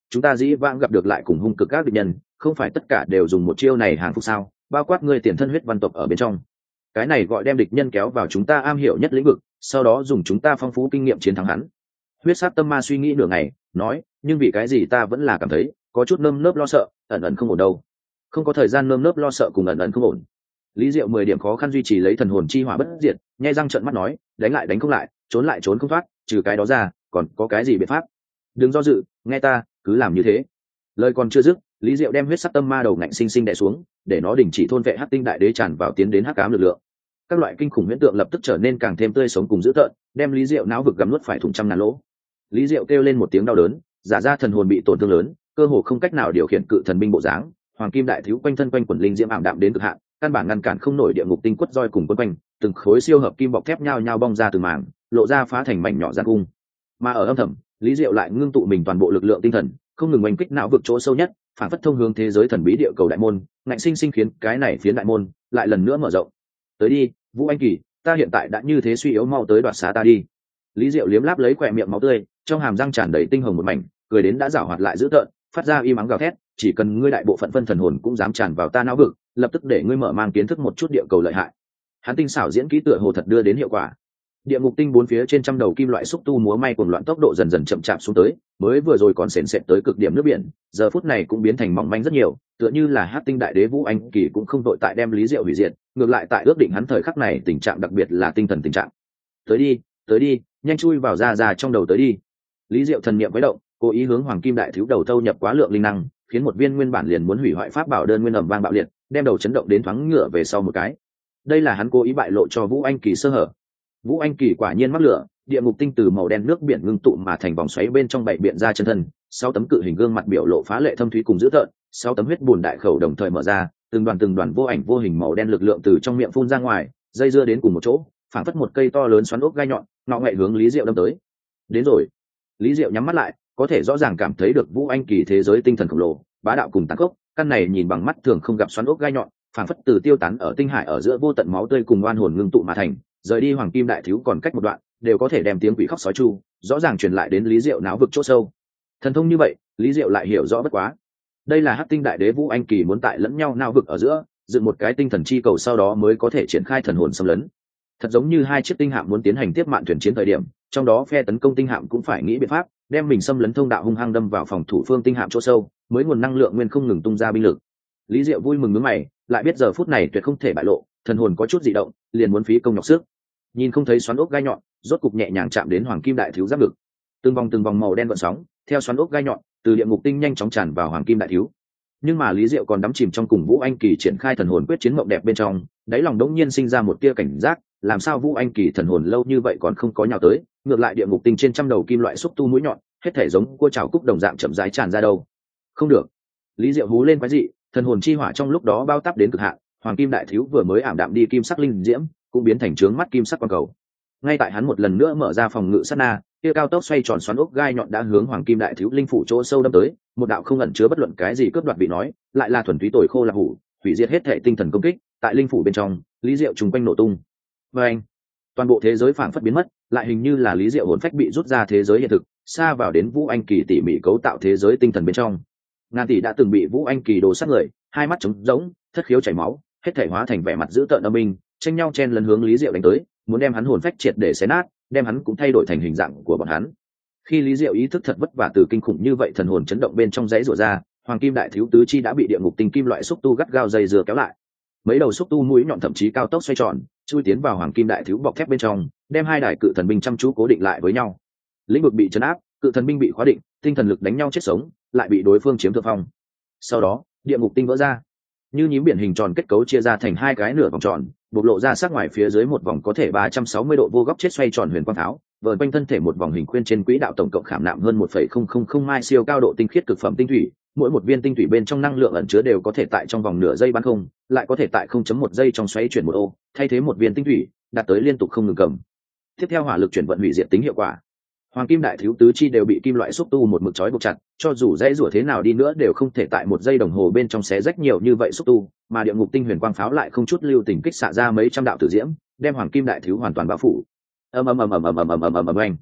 chúng ta dĩ vãng gặp được lại cùng hung cực các địch nhân, không phải tất cả đều dùng một chiêu này hàng phục sao, bao quát ngươi tiền thân huyết văn tộc ở bên trong. Cái này gọi đem địch nhân kéo vào chúng ta am hiểu nhất lĩnh vực, sau đó dùng chúng ta phong phú kinh nghiệm chiến thắng hắn. Huyết sắc tâm ma suy nghĩ nửa ngày, nói, nhưng vì cái gì ta vẫn là cảm thấy có chút nơm nớp lo sợ, ẩn ẩn không ổn đâu. Không có thời gian nơm nớp lo sợ cùng ẩn ẩn không ổn. Lý Diệu 10 điểm khó khăn duy trì lấy thần hồn chi hỏa bất diệt, nhai răng trợn mắt nói, đánh lại đánh không lại, trốn lại trốn không thoát, trừ cái đó ra, còn có cái gì biện pháp? Đừng do dự, nghe ta, cứ làm như thế. Lời còn chưa dứt, Lý Diệu đem huyết sắc tâm ma đầu ngạnh sinh sinh đè xuống, để nó đình chỉ thôn vệ hắc tinh đại đế tràn vào tiến đến hắc ám lực lượng. Các loại kinh khủng huyễn tượng lập tức trở nên càng thêm tươi sống cùng dữ tợn, đem Lý Diệu não vực gặm nuốt phải thủng trăm ngàn lỗ. Lý Diệu kêu lên một tiếng đau đớn, giả ra thần hồn bị tổn thương lớn, cơ hồ không cách nào điều khiển cự thần binh bộ dáng. Hoàng kim đại thiếu quanh thân quanh quần linh diễm ảm đạm đến cực hạn, căn bản ngăn cản không nổi địa ngục tinh quất roi cùng quấn quanh, từng khối siêu hợp kim bọc thép nhao nhao bong ra từ màng, lộ ra phá thành mảnh nhỏ giàn cung. Mà ở âm thầm, Lý Diệu lại ngưng tụ mình toàn bộ lực lượng tinh thần, không ngừng oanh kích não vực chỗ sâu nhất, phản phất thông hướng thế giới thần bí địa cầu đại môn, ngạnh sinh sinh khiến cái này phiến đại môn lại lần nữa mở rộng. Tới đi, Vũ Anh Kỳ, ta hiện tại đã như thế suy yếu, mau tới đoạt xá ta đi. Lý Diệu liếm láp lấy khỏe miệng máu tươi, trong hàm răng tràn đầy tinh hồng một mảnh, cười đến đã giảo hoạt lại dữ tợn, phát ra im ắng gào thét, chỉ cần ngươi đại bộ phận phân thần hồn cũng dám tràn vào ta não vực, lập tức để ngươi mở mang kiến thức một chút địa cầu lợi hại. Hắn tinh xảo diễn kỹ tựa hồ thật đưa đến hiệu quả. Địa ngục tinh bốn phía trên trăm đầu kim loại xúc tu múa may cuồng loạn, tốc độ dần dần chậm chạp xuống tới, mới vừa rồi còn sền sệt tới cực điểm nước biển, giờ phút này cũng biến thành mỏng manh rất nhiều, tựa như là hắc tinh đại đế Vũ Anh Kỳ cũng không đội tại đem Lý Diệu hủy diệt, ngược lại tại ước định hắn thời khắc này tình trạng đặc biệt là tinh thần tình trạng. Tới đi, nhanh chui vào ra trong đầu tới đi. Lý Diệu thần niệm quấy động, cố ý hướng Hoàng Kim Đại Thiếu đầu thâu nhập quá lượng linh năng, khiến một viên nguyên bản liền muốn hủy hoại pháp bảo đơn nguyên ầm vang bạo liệt, đem đầu chấn động đến thoáng ngửa về sau một cái. Đây là hắn cố ý bại lộ cho Vũ Anh Kỳ sơ hở. Vũ Anh Kỳ quả nhiên mắc lửa, địa ngục tinh từ màu đen nước biển ngưng tụ mà thành vòng xoáy bên trong bảy biện ra chân thân, 6 tấm cự hình gương mặt biểu lộ phá lệ thâm thúy cùng dữ tợn, 6 tấm huyết bùn đại khẩu đồng thời mở ra, từng đoàn vô ảnh vô hình màu đen lực lượng từ trong miệng phun ra ngoài, dây dưa đến cùng một chỗ, phảng phất một cây to lớn xoắn ốc gai nhọn, ngọ nghệ hướng Lý Diệu đâm tới. Đến rồi. Lý Diệu nhắm mắt lại, có thể rõ ràng cảm thấy được Vũ Anh Kỳ thế giới tinh thần khổng lồ, bá đạo cùng tàn khốc, căn này nhìn bằng mắt thường không gặp xoắn ốc gai nhọn, phảng phất từ tiêu tán ở tinh hải ở giữa vô tận máu tươi cùng oan hồn ngưng tụ mà thành, rời đi Hoàng Kim Đại Thiếu còn cách một đoạn, đều có thể đem tiếng quỷ khóc sói chu, rõ ràng truyền lại đến Lý Diệu não vực chỗ sâu. Thần thông như vậy, Lý Diệu lại hiểu rõ bất quá. Đây là Hắc Tinh Đại Đế Vũ Anh Kỳ muốn tại lẫn nhau não vực ở giữa, dựng một cái tinh thần chi cầu, sau đó mới có thể triển khai thần hồn xâm lấn. Thật giống như hai chiếc tinh hạm muốn tiến hành tiếp mạn thuyền chiến thời điểm, trong đó phe tấn công tinh hạm cũng phải nghĩ biện pháp, đem mình xâm lấn thông đạo hung hăng đâm vào phòng thủ phương tinh hạm chỗ sâu, mới nguồn năng lượng nguyên không ngừng tung ra binh lực. Lý Diệu vui mừng nhướng mày, lại biết giờ phút này tuyệt không thể bại lộ, thần hồn có chút dị động, liền muốn phí công nhọc sức. Nhìn không thấy xoắn ốc gai nhọn, rốt cục nhẹ nhàng chạm đến Hoàng Kim Đại Thiếu giáp ngực. Từng vòng màu đen gợn sóng, theo xoắn ốc gai nhọn, từ địa ngục tinh nhanh chóng tràn vào Hoàng Kim Đại Thiếu. Nhưng mà Lý Diệu còn đắm chìm trong cùng Vũ Anh Kỳ triển khai thần hồn quyết chiến mộng đẹp bên trong, đáy lòng đống nhiên sinh ra một tia cảnh giác, làm sao Vũ Anh Kỳ thần hồn lâu như vậy còn không có nhào tới, ngược lại địa ngục tinh trên trăm đầu kim loại xúc tu mũi nhọn, hết thể giống cua trào cúc đồng dạng chậm rãi tràn ra đâu. Không được. Lý Diệu hú lên quái dị, thần hồn chi hỏa trong lúc đó bao táp đến cực hạn, Hoàng Kim Đại Thiếu vừa mới ảm đạm đi kim sắc linh diễm, cũng biến thành trướng mắt kim sắc quang cầu. Ngay tại hắn một lần nữa mở ra phòng ngự sát na, kia cao tốc xoay tròn xoắn ốc gai nhọn đã hướng Hoàng Kim Đại Thiếu linh phủ chỗ sâu đâm tới, một đạo không ẩn chứa bất luận cái gì cướp đoạt bị nói, lại là thuần túy tồi khô là hủ, hủy diệt hết thể tinh thần công kích, tại linh phủ bên trong, Lý Diệu trùng quanh nổ tung. Và anh, toàn bộ thế giới phảng phất biến mất, lại hình như là Lý Diệu hồn phách bị rút ra thế giới hiện thực, xa vào đến Vũ Anh Kỳ tỉ mỉ cấu tạo thế giới tinh thần bên trong. Ngàn tỷ đã từng bị Vũ Anh Kỳ đồ sát người, hai mắt trống rỗng, thất khiếu chảy máu, hết thể hóa thành vẻ mặt dữ tợn âm minh, tranh nhau chen lấn hướng Lý Diệu đánh tới, muốn đem hắn hồn phách triệt để xé nát, đem hắn cũng thay đổi thành hình dạng của bọn hắn. Khi Lý Diệu ý thức thật vất vả từ kinh khủng như vậy thần hồn chấn động bên trong dãy rủa ra, Hoàng Kim Đại Thiếu tứ chi đã bị địa ngục tinh kim loại xúc tu gắt gao dây dưa kéo lại. Mấy đầu xúc tu mũi nhọn thậm chí cao tốc xoay tròn, chui tiến vào Hoàng Kim Đại Thiếu bọc thép bên trong, đem hai đài cự thần binh chăm chú cố định lại với nhau. Lĩnh vực bị chấn áp, cự thần binh bị khóa định, tinh thần lực đánh nhau chết sống, lại bị đối phương chiếm thượng phong. Sau đó, địa ngục tinh vỡ ra, như nhím biển hình tròn kết cấu chia ra thành hai cái nửa vòng tròn, bộc lộ ra sát ngoài phía dưới một vòng có thể 360 độ vô góc chết xoay tròn huyền quang tháo, vờn quanh thân thể một vòng hình khuyên trên quỹ đạo tổng cộng khảm nạm hơn 1,000 mai siêu cao độ tinh khiết cực phẩm tinh thủy, mỗi một viên tinh thủy bên trong năng lượng ẩn chứa đều có thể tại trong vòng nửa giây bắn không, lại có thể tại 0.1 giây trong xoáy chuyển một ô, thay thế một viên tinh thủy, đạt tới liên tục không ngừng cầm. Tiếp theo hỏa lực chuyển vận hủy diệt tính hiệu quả. Hoàng Kim Đại Thiếu tứ chi đều bị kim loại xúc tu một mực trói buộc chặt, cho dù dãy rủa thế nào đi nữa đều không thể tại một giây đồng hồ bên trong xé rách nhiều như vậy xúc tu, mà địa ngục tinh huyền quang pháo lại không chút lưu tình kích xạ ra mấy trăm đạo tử diễm, đem Hoàng Kim Đại Thiếu hoàn toàn bao phủ. Ầm.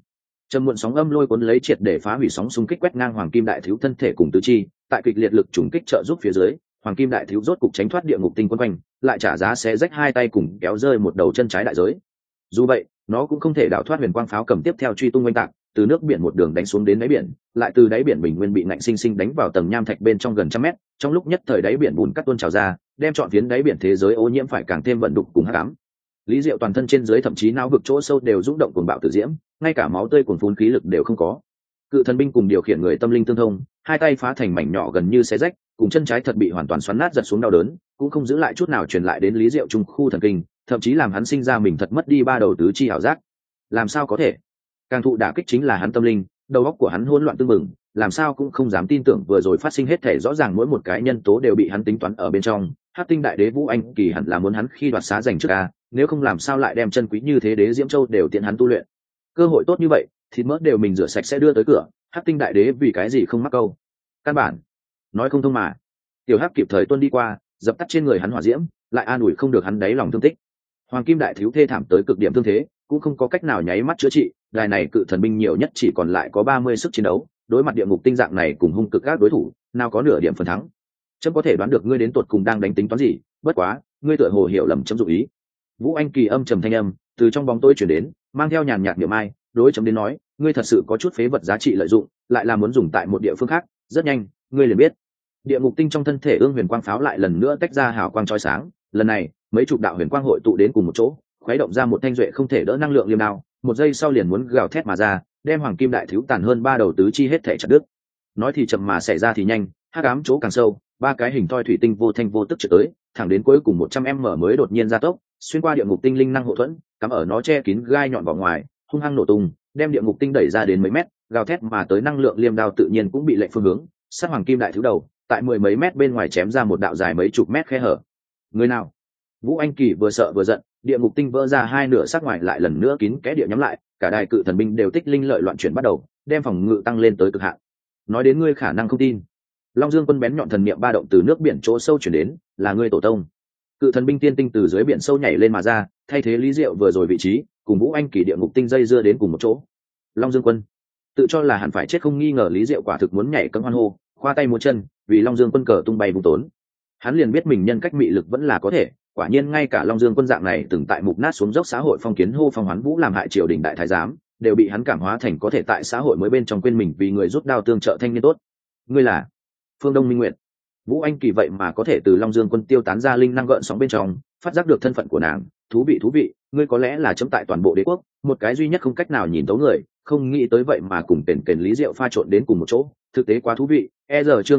Trầm muộn sóng âm lôi cuốn lấy triệt để phá hủy sóng xung kích quét ngang hoàng kim đại thiếu thân thể cùng tứ chi, tại kịch liệt lực trùng kích trợ giúp phía dưới, hoàng kim đại thiếu rốt cục tránh thoát địa ngục tinh quân quanh, lại trả giá xé rách hai tay cùng kéo rơi một đầu chân trái đại giới. Dù vậy, nó cũng không thể đảo thoát huyền quang pháo cầm tiếp theo truy tung oanh tạc, từ nước biển một đường đánh xuống đến đáy biển, lại từ đáy biển bình nguyên bị ngạnh sinh sinh đánh vào tầng nham thạch bên trong gần trăm mét, trong lúc nhất thời đáy biển bùn cắt tuôn trào ra, đem trọn phiến đáy biển thế giới ô nhiễm phải càng thêm vận đục cùng hắc ám. Lý Diệu toàn thân trên dưới thậm chí não vực chỗ sâu đều rung động cuồng bạo tử diễm, ngay cả máu tươi cuồn phún khí lực đều không có. Cự thần binh cùng điều khiển người tâm linh tương thông, hai tay phá thành mảnh nhỏ gần như xé rách, cùng chân trái thật bị hoàn toàn xoắn nát giật xuống đau đớn, cũng không giữ lại chút nào truyền lại đến Lý Diệu trung khu thần kinh, thậm chí làm hắn sinh ra mình thật mất đi ba đầu tứ chi ảo giác. Làm sao có thể? Càng thụ đả kích chính là hắn tâm linh, đầu óc của hắn hỗn loạn tương mừng, làm sao cũng không dám tin tưởng vừa rồi phát sinh hết thể rõ ràng mỗi một cái nhân tố đều bị hắn tính toán ở bên trong. Hắc tinh đại đế Vũ Anh Kỳ hẳn là muốn hắn khi đoạt xá giành trước a, nếu không làm sao lại đem chân quý như thế đế Diễm Châu đều tiện hắn tu luyện. Cơ hội tốt như vậy, thịt mỡ đều mình rửa sạch sẽ đưa tới cửa, Hắc tinh đại đế vì cái gì không mắc câu? Căn bản nói không thông mà. Tiểu Hắc kịp thời tuân đi qua, dập tắt trên người hắn hỏa diễm, lại an ủi không được hắn đáy lòng thương tích. Hoàng kim đại thiếu thê thảm tới cực điểm thương thế, cũng không có cách nào nháy mắt chữa trị, đài này cự thần binh nhiều nhất chỉ còn lại có 30 sức chiến đấu, đối mặt địa ngục tinh dạng này cùng hung cực các đối thủ, nào có nửa điểm phần thắng. Chấm có thể đoán được ngươi đến tột cùng đang đánh tính toán gì, bất quá, ngươi tựa hồ hiểu lầm chấm dụng ý. Vũ Anh Kỳ âm trầm thanh âm từ trong bóng tối truyền đến, mang theo nhàn nhạt niệm ai, đối chấm đến nói, ngươi thật sự có chút phế vật giá trị lợi dụng, lại là muốn dùng tại một địa phương khác, rất nhanh, ngươi liền biết. Địa ngục tinh trong thân thể ương huyền quang pháo lại lần nữa tách ra hào quang chói sáng, lần này, mấy chục đạo huyền quang hội tụ đến cùng một chỗ, khuấy động ra một thanh duệ không thể đỡ năng lượng liêm đao, một giây sau liền muốn gào thét mà ra, đem hoàng kim đại thiếu tàn hơn ba đầu tứ chi hết thể chặt đứt. Nói thì chậm mà xảy ra thì nhanh, hắc ám chỗ càng sâu, ba cái hình thoi thủy tinh vô thanh vô tức trượt tới, thẳng đến cuối cùng 100m mới đột nhiên gia tốc, xuyên qua địa ngục tinh linh năng hộ thuẫn, cắm ở nó che kín gai nhọn vào ngoài, hung hăng nổ tung, đem địa ngục tinh đẩy ra đến mấy mét, gào thét mà tới năng lượng liêm đao tự nhiên cũng bị lệnh phương hướng, sát hoàng kim đại thiếu đầu, tại mười mấy mét bên ngoài chém ra một đạo dài mấy chục mét khe hở. Người nào? Vũ Anh Kỳ vừa sợ vừa giận, địa ngục tinh vỡ ra hai nửa sát ngoài lại lần nữa kín kẽ địa nhắm lại, cả đài cự thần binh đều tích linh lợi loạn chuyển bắt đầu, đem phòng ngự tăng lên tới cực hạn. Nói đến ngươi khả năng không tin, Long Dương Quân bén nhọn thần niệm ba động từ nước biển chỗ sâu chuyển đến, là ngươi tổ tông. Cự thần binh tiên tinh từ dưới biển sâu nhảy lên mà ra, thay thế Lý Diệu vừa rồi vị trí, cùng Vũ Anh Kỳ địa ngục tinh dây dưa đến cùng một chỗ. Long Dương Quân tự cho là hẳn phải chết không nghi ngờ, Lý Diệu quả thực muốn nhảy cẫng hoan hô, khoa tay múa chân, vì Long Dương Quân cờ tung bay vùng tốn. Hắn liền biết mình nhân cách mị lực vẫn là có thể, quả nhiên ngay cả Long Dương Quân dạng này từng tại mục nát xuống dốc xã hội phong kiến hô phong hoán vũ làm hại triều đình đại thái giám, đều bị hắn cảm hóa thành có thể tại xã hội mới bên trong quên mình vì người rút đao tương trợ thanh niên tốt. Ngươi là Phương Đông Minh Nguyệt. Vũ Anh Kỳ vậy mà có thể từ Long Dương Quân tiêu tán ra linh năng gợn sóng bên trong, phát giác được thân phận của nàng, thú vị, ngươi có lẽ là chấm tại toàn bộ đế quốc, một cái duy nhất không cách nào nhìn tấu người, không nghĩ tới vậy mà cùng kền Lý Diệu pha trộn đến cùng một chỗ, thực tế quá thú vị. Giờ chương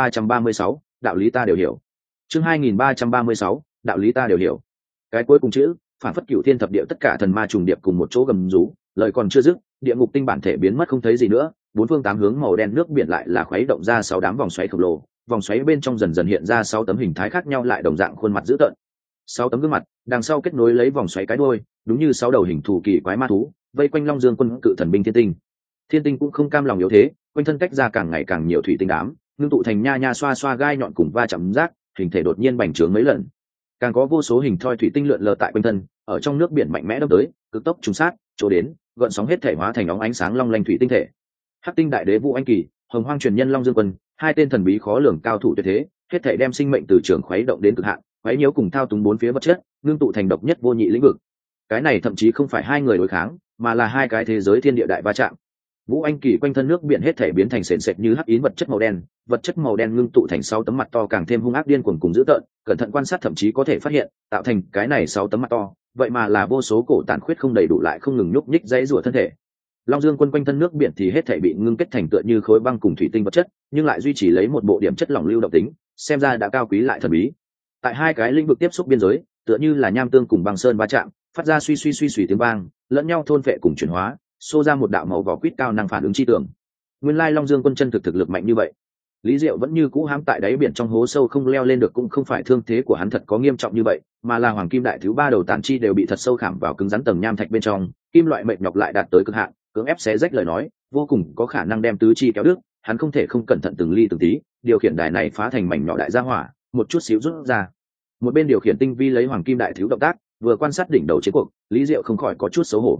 2336, đạo lý ta đều hiểu. Chương 2336, đạo lý ta đều hiểu. Cái cuối cùng chữ, phản phất cửu thiên thập địa tất cả thần ma trùng điệp cùng một chỗ gầm rú, lời còn chưa dứt, địa ngục tinh bản thể biến mất không thấy gì nữa, bốn phương tám hướng màu đen nước biển lại là khuấy động ra 6 đám vòng xoáy khổng lồ, vòng xoáy bên trong dần dần hiện ra 6 tấm hình thái khác nhau lại đồng dạng khuôn mặt dữ tợn. 6 tấm gương mặt, đằng sau kết nối lấy vòng xoáy cái đuôi, đúng như 6 đầu hình thù kỳ quái ma thú, vây quanh Long Dương Quân cự thần binh thiên tinh. Thiên tinh cũng không cam lòng yếu thế, quanh thân cách ra càng ngày càng nhiều thủy tinh đám, ngưng tụ thành nha nha xoa xoa gai nhọn cùng va chạm rác, hình thể đột nhiên bành trướng mấy lần. Càng có vô số hình thoi thủy tinh lượn lờ tại quanh thân, ở trong nước biển mạnh mẽ đâm tới, cực tốc trùng sát, chỗ đến, gợn sóng hết thể hóa thành óng ánh sáng long lanh thủy tinh thể. Hắc tinh đại đế Vũ Anh Kỳ, Hồng Hoang truyền nhân Long Dương Quân, hai tên thần bí khó lường cao thủ tuyệt thế, hết thể đem sinh mệnh từ trường khuấy động đến cực hạn, khuấy nhiễu cùng thao túng bốn phía vật chất, ngưng tụ thành độc nhất vô nhị lĩnh vực. Cái này thậm chí không phải hai người đối kháng, mà là hai cái thế giới thiên địa đại va chạm. Vũ Anh Kỳ quanh thân nước biển hết thể biến thành sền sệt như hắc yến vật chất màu đen ngưng tụ thành 6 tấm mặt to càng thêm hung ác điên cuồng cùng dữ tợn, cẩn thận quan sát thậm chí có thể phát hiện, tạo thành cái này 6 tấm mặt to, vậy mà là vô số cổ tàn khuyết không đầy đủ lại không ngừng nhúc nhích dãy rủa thân thể. Long Dương Quân quanh thân nước biển thì hết thể bị ngưng kết thành tựa như khối băng cùng thủy tinh vật chất, nhưng lại duy trì lấy một bộ điểm chất lỏng lưu động tính, xem ra đã cao quý lại thần bí. Tại hai cái lĩnh vực tiếp xúc biên giới, tựa như là nham tương cùng băng sơn va chạm, phát ra suy suy tiếng vang, lẫn nhau thôn phệ cùng chuyển hóa, xô ra một đạo màu vỏ quýt cao năng phản ứng chi tưởng. Nguyên lai Long Dương Quân chân thực lực mạnh như vậy. Lý Diệu vẫn như cũ hãm tại đáy biển trong hố sâu không leo lên được, cũng không phải thương thế của hắn thật có nghiêm trọng như vậy, mà là hoàng kim đại thiếu ba đầu tản chi đều bị thật sâu khảm vào cứng rắn tầng nham thạch bên trong, kim loại mệt nhọc lại đạt tới cực hạn, cưỡng ép xé rách lời nói, vô cùng có khả năng đem tứ chi kéo đứt, hắn không thể không cẩn thận từng ly từng tí, điều khiển đài này phá thành mảnh nhỏ đại gia hỏa, một chút xíu rút ra. Một bên điều khiển tinh vi lấy hoàng kim đại thiếu động tác, vừa quan sát đỉnh đầu chiến cuộc, Lý Diệu không khỏi có chút xấu hổ.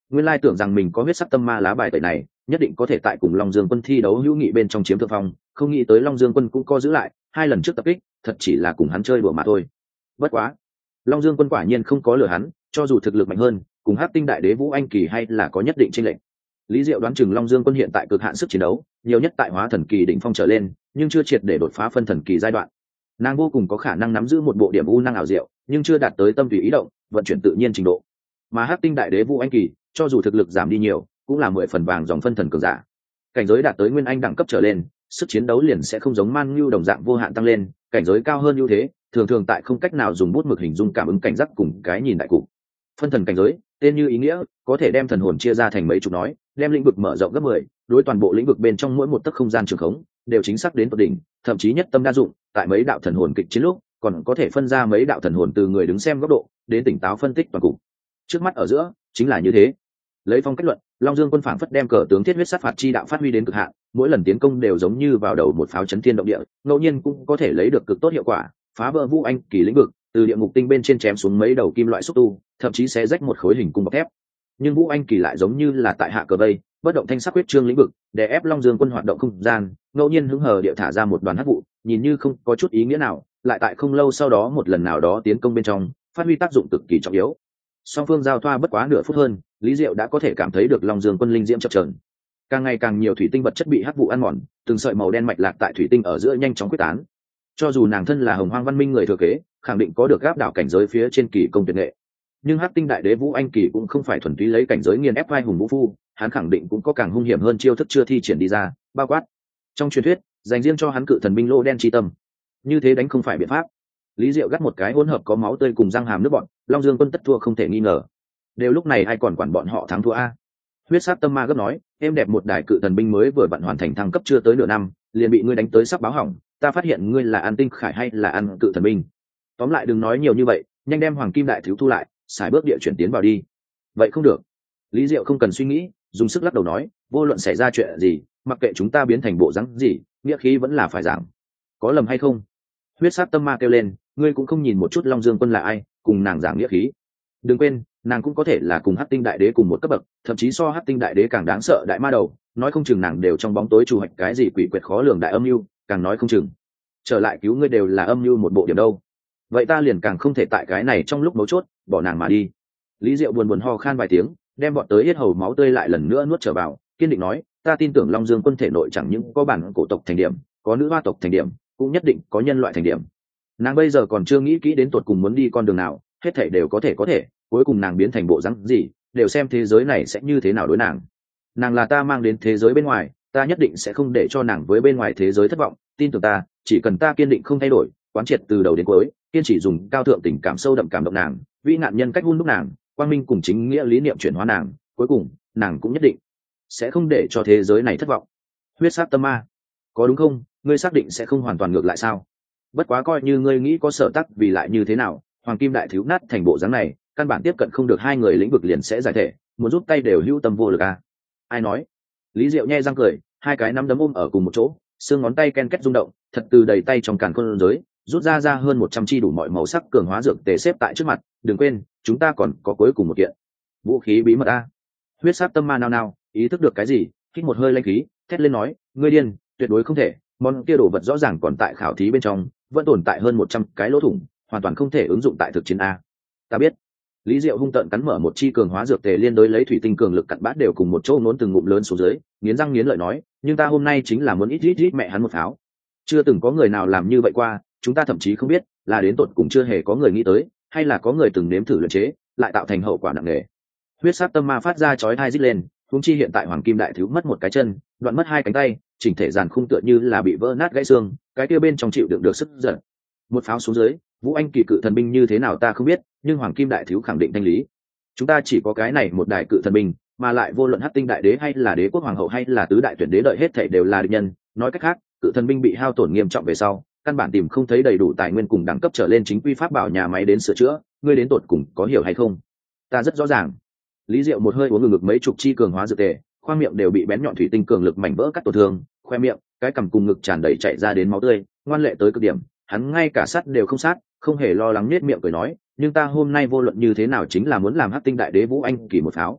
Nguyên lai tưởng rằng mình có huyết sắc tâm ma lá bài tẩy này, nhất định có thể tại cùng Long Dương Quân thi đấu hữu nghị bên trong chiếm thượng phong, không nghĩ tới Long Dương Quân cũng co giữ lại, 2 lần trước tập kích, thật chỉ là cùng hắn chơi đùa mà thôi. Bất quá, Long Dương Quân quả nhiên không có lừa hắn, cho dù thực lực mạnh hơn, cùng Hắc Tinh Đại Đế Vũ Anh Kỳ hay là có nhất định chênh lệch. Lý Diệu đoán chừng Long Dương Quân hiện tại cực hạn sức chiến đấu, nhiều nhất tại Hóa Thần Kỳ đỉnh phong trở lên, nhưng chưa triệt để đột phá Phân Thần Kỳ giai đoạn. Nàng vô cùng có khả năng nắm giữ một bộ điểm u năng ảo diệu, nhưng chưa đạt tới tâm tùy ý động, vận chuyển tự nhiên trình độ. Mà Hắc Tinh Đại Đế Vũ Anh Kỳ, cho dù thực lực giảm đi nhiều, cũng là 10 phần vàng dòng phân thần cường giả. Cảnh giới đạt tới Nguyên Anh đẳng cấp trở lên, sức chiến đấu liền sẽ không giống Man Nhu đồng dạng vô hạn tăng lên, cảnh giới cao hơn ưu thế, thường thường tại không cách nào dùng bút mực hình dung cảm ứng cảnh giác cùng cái nhìn đại cục. Phân thần cảnh giới, tên như ý nghĩa, có thể đem thần hồn chia ra thành mấy chục nói, đem lĩnh vực mở rộng gấp 10, đối toàn bộ lĩnh vực bên trong mỗi một tấc không gian trường khống, đều chính xác đến tột đỉnh, thậm chí nhất tâm đa dụng, tại mấy đạo thần hồn kịch chiến lúc, còn có thể phân ra mấy đạo thần hồn từ người đứng xem góc độ, đến tỉnh táo phân tích toàn cục. Trước mắt ở giữa, chính là như thế. Lấy phong cách luận, Long Dương Quân phảng phất đem cờ tướng thiết huyết sát phạt chi đạo phát huy đến cực hạn, mỗi lần tiến công đều giống như vào đầu một pháo chấn thiên động địa, ngẫu nhiên cũng có thể lấy được cực tốt hiệu quả, phá vỡ Vũ Anh Kỳ lĩnh vực, từ địa ngục tinh bên trên chém xuống mấy đầu kim loại xúc tu, thậm chí xé rách một khối hình cung bọc thép. Nhưng Vũ Anh Kỳ lại giống như là tại hạ cờ vây, bất động thanh sắc huyết trương lĩnh vực, để ép Long Dương Quân hoạt động không gian, ngẫu nhiên hứng hờ địa thả ra một đoàn hắc vụ, nhìn như không có chút ý nghĩa nào, lại tại không lâu sau đó một lần nào đó tiến công bên trong, phát huy tác dụng cực kỳ trọng yếu. Song phương giao thoa bất quá nửa phút hơn, Lý Diệu đã có thể cảm thấy được Long Dương Quân linh diễm chập chờn. Càng ngày càng nhiều thủy tinh vật chất bị hắc vụ ăn mòn, từng sợi màu đen mạch lạc tại thủy tinh ở giữa nhanh chóng quyết tán. Cho dù nàng thân là Hồng Hoang Văn Minh người thừa kế, khẳng định có được gáp đảo cảnh giới phía trên kỳ công tuyệt nghệ, nhưng Hắc Tinh Đại Đế Vũ Anh Kỳ cũng không phải thuần túy lấy cảnh giới nghiền ép vai hùng vũ phu, hắn khẳng định cũng có càng hung hiểm hơn chiêu thức chưa thi triển đi ra, bao quát trong truyền thuyết dành riêng cho hắn cự thần binh lô đen chi tâm. Như thế đánh không phải biện pháp. Lý Diệu gắt một cái hỗn hợp có máu tươi cùng răng hàm nước bọn, Long Dương Quân tất thua không thể nghi ngờ. Đều lúc này ai còn quản bọn họ thắng thua a? Huyết sát tâm ma gấp nói, em đẹp một đài cự thần binh mới vừa vặn hoàn thành thăng cấp chưa tới nửa năm, liền bị ngươi đánh tới sắp báo hỏng, ta phát hiện ngươi là ăn tinh khải hay là ăn cự thần binh. Tóm lại đừng nói nhiều như vậy, nhanh đem Hoàng Kim Đại Thiếu thu lại, xài bước địa chuyển tiến vào đi. Vậy không được. Lý Diệu không cần suy nghĩ, dùng sức lắc đầu nói, vô luận xảy ra chuyện gì, mặc kệ chúng ta biến thành bộ dáng gì, nghĩa khí vẫn là phải giảng. Có lầm hay không? Huyết sát tâm ma kêu lên, ngươi cũng không nhìn một chút Long Dương Quân là ai, cùng nàng giảng nghĩa khí. Đừng quên, nàng cũng có thể là cùng Hắc Tinh Đại Đế cùng một cấp bậc, thậm chí so Hắc Tinh Đại Đế càng đáng sợ đại ma đầu, nói không chừng nàng đều trong bóng tối chủ hoạch cái gì quỷ quyệt khó lường đại âm mưu, càng nói không chừng trở lại cứu ngươi đều là âm mưu một bộ điểm đâu. Vậy ta liền càng không thể tại cái này trong lúc mấu chốt bỏ nàng mà đi. Lý Diệu buồn buồn ho khan vài tiếng, đem bọn tới yết hầu máu tươi lại lần nữa nuốt trở vào, kiên định nói, ta tin tưởng Long Dương Quân thể nội chẳng những có bản cổ tộc thành điểm, có nữ hoa tộc thành điểm, cũng nhất định có nhân loại thành điểm. Nàng bây giờ còn chưa nghĩ kỹ đến tột cùng muốn đi con đường nào, hết thảy đều có thể, cuối cùng nàng biến thành bộ dáng gì, đều xem thế giới này sẽ như thế nào đối nàng. Nàng là ta mang đến thế giới bên ngoài, ta nhất định sẽ không để cho nàng với bên ngoài thế giới thất vọng, tin tưởng ta, chỉ cần ta kiên định không thay đổi, quán triệt từ đầu đến cuối, kiên chỉ dùng cao thượng tình cảm sâu đậm cảm động nàng, vĩ nạn nhân cách hun đúc nàng, quang minh cùng chính nghĩa lý niệm chuyển hóa nàng, cuối cùng nàng cũng nhất định sẽ không để cho thế giới này thất vọng. Huyết sát tâm ma, có đúng không? Ngươi xác định sẽ không hoàn toàn ngược lại sao? Bất quá coi như ngươi nghĩ có sở tắc vì lại như thế nào, Hoàng Kim Đại Thiếu nát thành bộ dáng này, căn bản tiếp cận không được hai người lĩnh vực liền sẽ giải thể, muốn giúp tay đều hữu tâm vô lực à? Ai nói? Lý Diệu nhe răng cười, hai cái nắm đấm ôm ở cùng một chỗ, xương ngón tay ken két rung động, thật từ đầy tay trong càn khôn giới rút ra hơn 100 chi đủ mọi màu sắc cường hóa dược tề xếp tại trước mặt. Đừng quên, chúng ta còn có cuối cùng một kiện vũ khí bí mật a. Huyết sát tâm ma nao ý thức được cái gì, hít một hơi lanh khí, thét lên nói, ngươi điên, tuyệt đối không thể, món kia đồ vật rõ ràng còn tại khảo thí bên trong, vẫn tồn tại hơn 100 cái lỗ thủng, hoàn toàn không thể ứng dụng tại thực chiến a. Ta biết. Lý Diệu hung tợn cắn mở một chi cường hóa dược tề liên đối lấy thủy tinh cường lực cặn bát đều cùng một chỗ nốn từng ngụm lớn xuống dưới, nghiến răng nghiến lợi nói, nhưng ta hôm nay chính là muốn ít mẹ hắn một pháo. Chưa từng có người nào làm như vậy qua, chúng ta thậm chí không biết là đến tột cùng chưa hề có người nghĩ tới, hay là có người từng nếm thử luyện chế lại tạo thành hậu quả nặng nề. Huyết sát tâm ma phát ra chói tai rít lên, huống chi hiện tại Hoàng Kim Đại Thiếu mất một cái chân, đoạn mất hai cánh tay, chỉnh thể giàn khung tựa như là bị vỡ nát gãy xương, cái kia bên trong chịu đựng được sức giận. Một pháo xuống dưới, Vũ Anh Kỳ cự thần binh như thế nào ta không biết, nhưng Hoàng Kim Đại Thiếu khẳng định thanh lý. Chúng ta chỉ có cái này một đài cự thần binh, mà lại vô luận Hắc Tinh Đại Đế hay là Đế quốc hoàng hậu hay là tứ đại tuyển đế đợi hết thảy đều là địch nhân, nói cách khác, cự thần binh bị hao tổn nghiêm trọng về sau, căn bản tìm không thấy đầy đủ tài nguyên cùng đẳng cấp trở lên chính quy pháp bảo nhà máy đến sửa chữa, ngươi đến tột cùng có hiểu hay không? Ta rất rõ ràng. Lý Diệu một hơi uống ngực mấy chục chi cường hóa dược tề, khoang miệng đều bị bén nhọn thủy tinh cường lực mảnh vỡ cắt tổn thương, khoe miệng, cái cằm cùng ngực tràn đầy chảy ra đến máu tươi, ngoan lệ tới cực điểm, hắn ngay cả sát đều không sát, không hề lo lắng nhếch miệng cười nói, nhưng ta hôm nay vô luận như thế nào chính là muốn làm Hắc Tinh Đại Đế Vũ Anh Kỳ một pháo.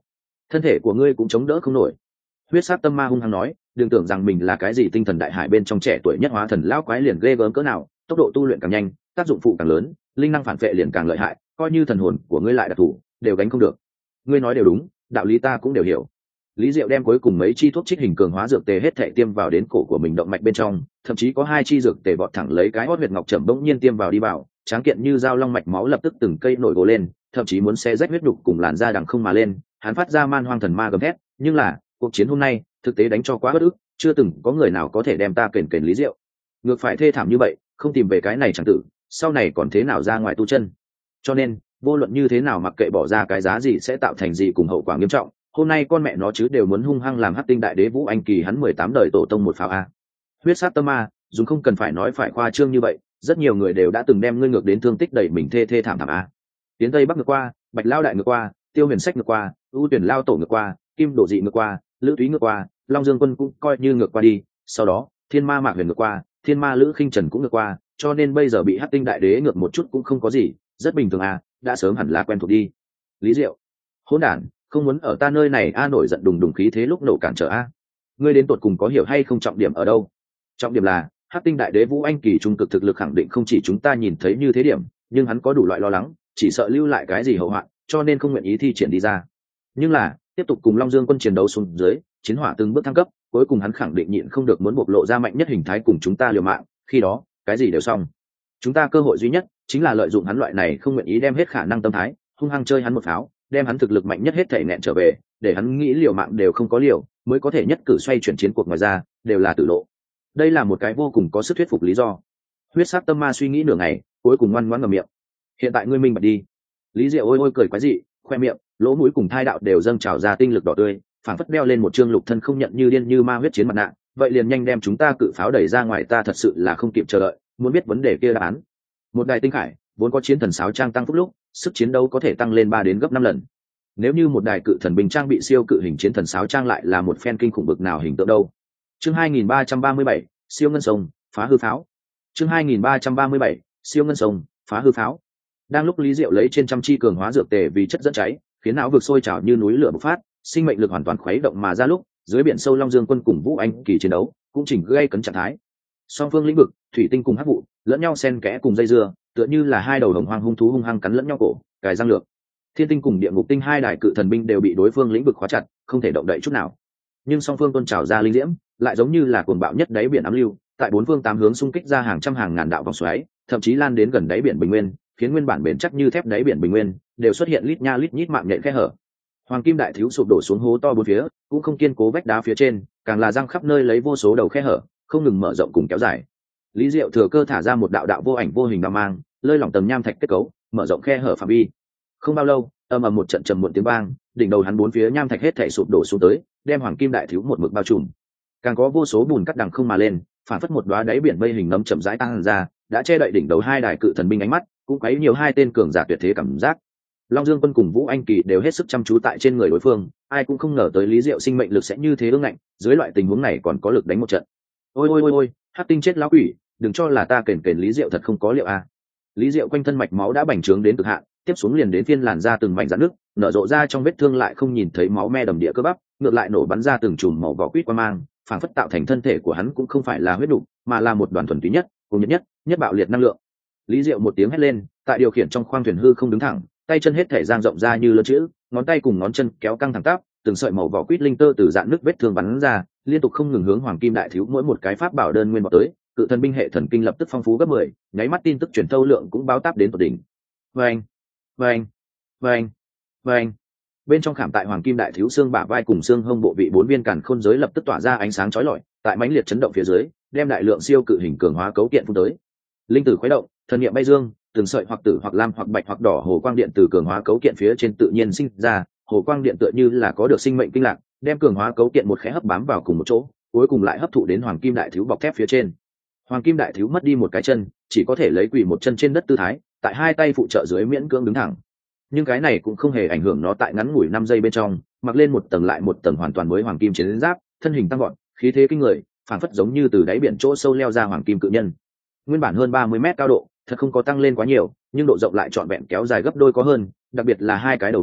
thân thể của ngươi cũng chống đỡ không nổi. Huyết sát tâm ma hung hăng nói, đừng tưởng rằng mình là cái gì tinh thần đại hải bên trong trẻ tuổi nhất hóa thần lão quái liền ghê gớm cỡ nào, tốc độ tu luyện càng nhanh, tác dụng phụ càng lớn, linh năng phản vệ liền càng lợi hại, coi như thần hồn của ngươi lại đặc thù đều gánh không được. Ngươi nói đều đúng, đạo lý ta cũng đều hiểu. Lý Diệu đem cuối cùng mấy chi thuốc trích hình cường hóa dược tề hết thảy tiêm vào đến cổ của mình động mạch bên trong, thậm chí có 2 chi dược tề vọt thẳng lấy cái hót huyệt ngọc trầm bỗng nhiên tiêm vào đi vào, tráng kiện như dao long mạch máu lập tức từng cây nổi gồ lên, thậm chí muốn xé rách huyết đục cùng làn da đằng không mà lên, hắn phát ra man hoang thần ma gầm thét, nhưng là, cuộc chiến hôm nay, thực tế đánh cho quá bất ức, chưa từng có người nào có thể đem ta kền kền Lý Diệu. Ngược phải thê thảm như vậy, không tìm về cái này chẳng tử, sau này còn thế nào ra ngoài tu chân. Cho nên, vô luận như thế nào mặc kệ bỏ ra cái giá gì sẽ tạo thành gì cùng hậu quả nghiêm trọng, hôm nay con mẹ nó chứ đều muốn hung hăng làm Hắc Tinh Đại Đế Vũ Anh Kỳ hắn 18 đời tổ tông một pháo a. Huyết sát tâm ma, dùng không cần phải nói phải khoa trương như vậy, rất nhiều người đều đã từng đem ngươi ngược đến thương tích đẩy mình thê thê thảm thảm a. Tiến Tây Bắc ngược qua, Bạch Lao đại ngược qua, Tiêu Huyền Sách ngược qua, ưu tuyển lao tổ ngược qua, Kim Đổ dị ngược qua, Lữ Túy ngược qua, Long Dương Quân cũng coi như ngược qua đi, sau đó, Thiên Ma Mạc Huyền ngược qua, Thiên Ma Lữ Khinh Trần cũng ngược qua, cho nên bây giờ bị Hắc Tinh Đại Đế ngược một chút cũng không có gì, rất bình thường à, đã sớm hẳn là quen thuộc đi. Lý Diệu, hỗn đản, không muốn ở ta nơi này a. Nổi giận đùng đùng khí thế lúc nổ cản trở a. Ngươi đến tột cùng có hiểu hay không trọng điểm ở đâu? Trọng điểm là Hắc Tinh Đại Đế Vũ Anh Kỳ trung cực thực lực khẳng định không chỉ chúng ta nhìn thấy như thế điểm, nhưng hắn có đủ loại lo lắng, chỉ sợ lưu lại cái gì hậu hoạn, cho nên không nguyện ý thi triển đi ra. Nhưng là tiếp tục cùng Long Dương Quân chiến đấu xuống dưới, chiến hỏa từng bước thăng cấp, cuối cùng hắn khẳng định nhịn không được muốn bộc lộ ra mạnh nhất hình thái cùng chúng ta liều mạng, khi đó, cái gì đều xong. Chúng ta cơ hội duy nhất chính là lợi dụng hắn loại này không nguyện ý đem hết khả năng tâm thái, hung hăng chơi hắn một pháo, đem hắn thực lực mạnh nhất hết thể nẹn trở về, để hắn nghĩ liều mạng đều không có liều, mới có thể nhất cử xoay chuyển chiến cuộc, ngoài ra đều là tử lộ. Đây là một cái vô cùng có sức thuyết phục lý do. Huyết sắc tâm ma suy nghĩ nửa ngày, cuối cùng ngoan ngoãn ngậm miệng. Hiện tại ngươi minh bạch đi. Lý Diệu ôi ôi cười quái dị, khoe miệng, lỗ mũi cùng thai đạo đều dâng trào ra tinh lực đỏ tươi, phảng phất đeo lên một trương lục thân không nhận như điên như ma huyết chiến mặt nạ. Vậy liền nhanh đem chúng ta cự pháo đẩy ra ngoài, ta thật sự là không kịp chờ đợi, muốn biết vấn đề kia đáp án. Một đài tinh khải vốn có chiến thần sáo trang tăng phúc lúc, sức chiến đấu có thể tăng lên 3 đến gấp 5 lần. Nếu như một đài cự thần bình trang bị siêu cự hình chiến thần sáo trang lại là một phen kinh khủng bực nào hình tượng đâu. Chương 2337, siêu ngân sông, phá hư pháo. Chương 2337, siêu ngân sông, phá hư pháo. Đang lúc Lý Diệu lấy trên trăm chi cường hóa dược tề vì chất dẫn cháy, khiến não vực sôi trào như núi lửa bộc phát, sinh mệnh lực hoàn toàn khuấy động mà ra lúc, dưới biển sâu Long Dương Quân cùng Vũ Anh Kỳ chiến đấu, cũng chỉnh gây cấn trạng thái. Song phương lĩnh vực, thủy tinh cùng hắc vụ, lẫn nhau xen kẽ cùng dây dưa, tựa như là hai đầu hồng hoang hung thú hung hăng cắn lẫn nhau cổ, cài răng lược. Thiên tinh cùng địa ngục tinh hai đài cự thần binh đều bị đối phương lĩnh vực khóa chặt, không thể động đậy chút nào. Nhưng song phương tôn trào ra linh diễm, lại giống như là cuồng bạo nhất đáy biển ám lưu, tại bốn phương tám hướng xung kích ra hàng trăm hàng ngàn đạo vòng xoáy, thậm chí lan đến gần đáy biển bình nguyên, khiến nguyên bản bền chắc như thép đáy biển bình nguyên đều xuất hiện lít nha lít nhít mạng nhện khe hở. Hoàng kim đại thiếu sụp đổ xuống hố to bốn phía, cũng không kiên cố vách đá phía trên, càng là răng khắp nơi lấy vô số đầu khe hở, không ngừng mở rộng cùng kéo dài. Lý Diệu thừa cơ thả ra một đạo đạo vô ảnh vô hình đao mang, lơi lỏng tầng nham thạch kết cấu, mở rộng khe hở phạm vi. Không bao lâu, ầm ầm một trận trầm muộn tiếng vang, đỉnh đầu hắn bốn phía nham thạch hết thảy sụp đổ xuống tới, đem hoàng kim đại thiếu một mực bao trùm. Càng có vô số bùn cắt đằng không mà lên, phản phất một đóa đáy biển mây hình nấm chậm rãi tăng ra, đã che đậy đỉnh đầu hai đài cự thần binh ánh mắt, cũng quấy nhiều hai tên cường giả tuyệt thế cảm giác. Long Dương Quân cùng Vũ Anh Kỳ đều hết sức chăm chú tại trên người đối phương, ai cũng không ngờ tới Lý Diệu sinh mệnh lực sẽ như thế ương ngạnh, dưới loại tình huống này còn có lực đánh một trận. Ôi ôi ôi ôi, Hắc Tinh chết lão quỷ, đừng cho là ta kền kền Lý Diệu thật không có liệu a. Lý Diệu quanh thân mạch máu đã bành trướng đến cực hạn, tiếp xuống liền đến phiên làn da từng mảnh rạn nước, nở rộ ra trong vết thương lại không nhìn thấy máu me đầm địa cơ bắp, ngược lại nổ bắn ra từng chùm màu vỏ quýt quang mang, phảng phất tạo thành thân thể của hắn cũng không phải là huyết đục, mà là một đoàn thuần túy nhất, cùng nhất bạo liệt năng lượng. Lý Diệu một tiếng hét lên, tại điều khiển trong khoang thuyền hư không đứng thẳng, tay chân hết thể dang rộng ra như lớn chữ, ngón tay cùng ngón chân kéo căng thẳng tắp, từng sợi màu vỏ quýt linh tơ từ dạn nước vết thương bắn ra, liên tục không ngừng hướng Hoàng Kim Đại Thiếu mỗi một cái pháp bảo đơn nguyên vào tới, cự thần binh hệ thần kinh lập tức phong phú gấp 10, nháy mắt tin tức truyền thâu lượng cũng báo táp đến tột đỉnh. Vâng, vâng, vâng, vâng. Bên trong khảm tại Hoàng Kim Đại Thiếu xương bả vai cùng xương hông bộ vị bốn viên càn khôn giới lập tức tỏa ra ánh sáng chói lọi, tại mãnh liệt chấn động phía dưới, đem đại lượng siêu cự hình cường hóa cấu kiện phun tới. Linh tử khuấy động, thần niệm bay dương, từng sợi hoặc tử hoặc lam hoặc bạch hoặc đỏ hồ quang điện từ cường hóa cấu kiện phía trên tự nhiên sinh ra, hồ quang điện tựa như là có được sinh mệnh kinh lạc, đem cường hóa cấu kiện một khẽ hấp bám vào cùng một chỗ, cuối cùng lại hấp thụ đến Hoàng Kim Đại Thiếu bọc thép phía trên. Hoàng Kim Đại Thiếu mất đi một cái chân, chỉ có thể lấy quỳ một chân trên đất tư thái, tại hai tay phụ trợ dưới miễn cưỡng đứng thẳng. Nhưng cái này cũng không hề ảnh hưởng nó tại ngắn ngủi 5 giây bên trong, mặc lên một tầng lại một tầng hoàn toàn mới hoàng kim chiến giáp, thân hình tăng gọn, khí thế kinh người, phảng phất giống như từ đáy biển chỗ sâu leo ra hoàng kim cự nhân. Nguyên bản hơn 30 mét cao độ, thật không có tăng lên quá nhiều, nhưng độ rộng lại trọn vẹn kéo dài gấp đôi có hơn, đặc biệt là hai cái đầu vai,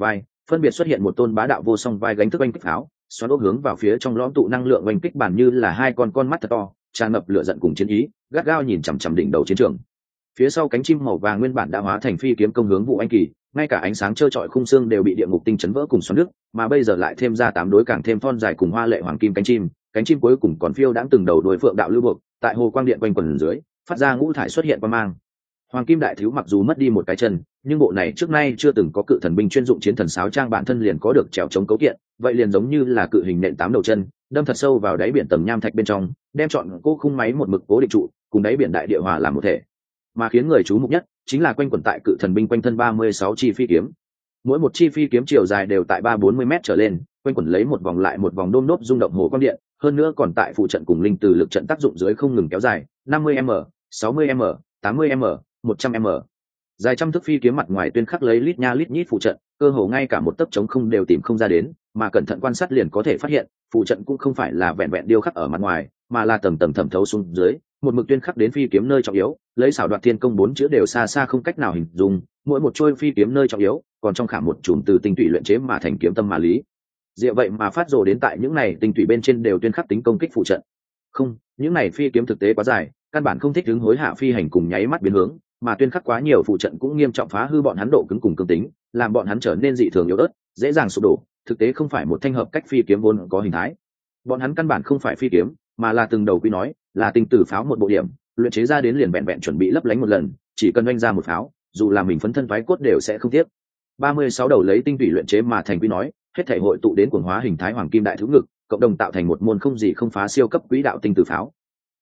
phân biệt xuất hiện một tôn bá đạo vô song vai gánh thức oanh kích pháo, xoắn ốc hướng vào phía trong lõm tụ năng lượng oanh kích bản như là hai con mắt thật to, tràn ngập lửa giận cùng chiến ý, gắt gao nhìn chằm chằm đỉnh đầu chiến trường. Phía sau cánh chim màu vàng nguyên bản đã hóa thành phi kiếm công hướng Vũ Anh Kỳ, ngay cả ánh sáng trơ trọi khung xương đều bị địa ngục tinh chấn vỡ cùng xoắn đứt, mà bây giờ lại thêm ra 8 đối càng thêm thon dài cùng hoa lệ hoàng kim cánh chim cuối cùng còn phiêu đãng từng đầu đuôi phượng đạo lưu buộc, tại hồ quang điện quanh quần dưới, phát ra ngũ thải xuất hiện qua mang. Hoàng kim đại thiếu mặc dù mất đi một cái chân, nhưng bộ này trước nay chưa từng có cự thần binh chuyên dụng chiến thần sáo trang bản thân liền có được trèo chống cấu kiện, vậy liền giống như là cự hình nện 8 đầu chân, đâm thật sâu vào đáy biển tầng nham thạch bên trong, đem chọn cô khung máy một mực cố định trụ, cùng đáy biển đại địa hòa làm một thể. Mà khiến người chú mục nhất chính là quanh quẩn tại cự thần binh quanh thân 36 chi phi kiếm. Mỗi một chi phi kiếm chiều dài đều tại 340 mét trở lên, quanh quẩn lấy một vòng lại một vòng đôm nốt rung động hồ quang điện, hơn nữa còn tại phụ trận cùng linh từ lực trận tác dụng dưới không ngừng kéo dài, 50m, 60m, 80m, 100m. Dài trăm thước phi kiếm mặt ngoài tuyên khắc lấy lít nha lít nhít phụ trận, cơ hồ ngay cả một tấc trống không đều tìm không ra đến, mà cẩn thận quan sát liền có thể phát hiện, phụ trận cũng không phải là vẹn vẹn điêu khắc ở mặt ngoài, mà là tầng tầng thẩm thấu xuống dưới, một mực tuyên khắc đến phi kiếm nơi trọng yếu, lấy xảo đoạt thiên công 4 chữ đều xa xa không cách nào hình dung, mỗi một trôi phi kiếm nơi trọng yếu, còn trong khả một chùm từ tinh tụy luyện chế mà thành kiếm tâm mà lý. Diệu vậy mà phát rồ đến tại những này tinh tụy bên trên đều tuyên khắc tính công kích phụ trận. Không, những này phi kiếm thực tế quá dài, căn bản không thích ứng hối hạ phi hành cùng nháy mắt biến hướng, mà tuyên khắc quá nhiều phụ trận cũng nghiêm trọng phá hư bọn hắn độ cứng cùng cương tính, làm bọn hắn trở nên dị thường yếu ớt, dễ dàng sụp đổ, thực tế không phải một thanh hợp cách phi kiếm vốn có hình thái. Bọn hắn căn bản không phải phi kiếm, mà là từng đầu quy nói, là tinh tử pháo một bộ điểm, luyện chế ra đến liền vẹn vẹn chuẩn bị lấp lánh một lần, chỉ cần oanh ra một pháo, dù là mình phấn thân thoái cốt đều sẽ không tiếc. 36 đầu lấy tinh tủy luyện chế mà thành quy nói, hết thể hội tụ đến cuồng hóa hình thái hoàng kim đại thứ ngực, cộng đồng tạo thành một môn không gì không phá siêu cấp quỹ đạo tinh tử pháo.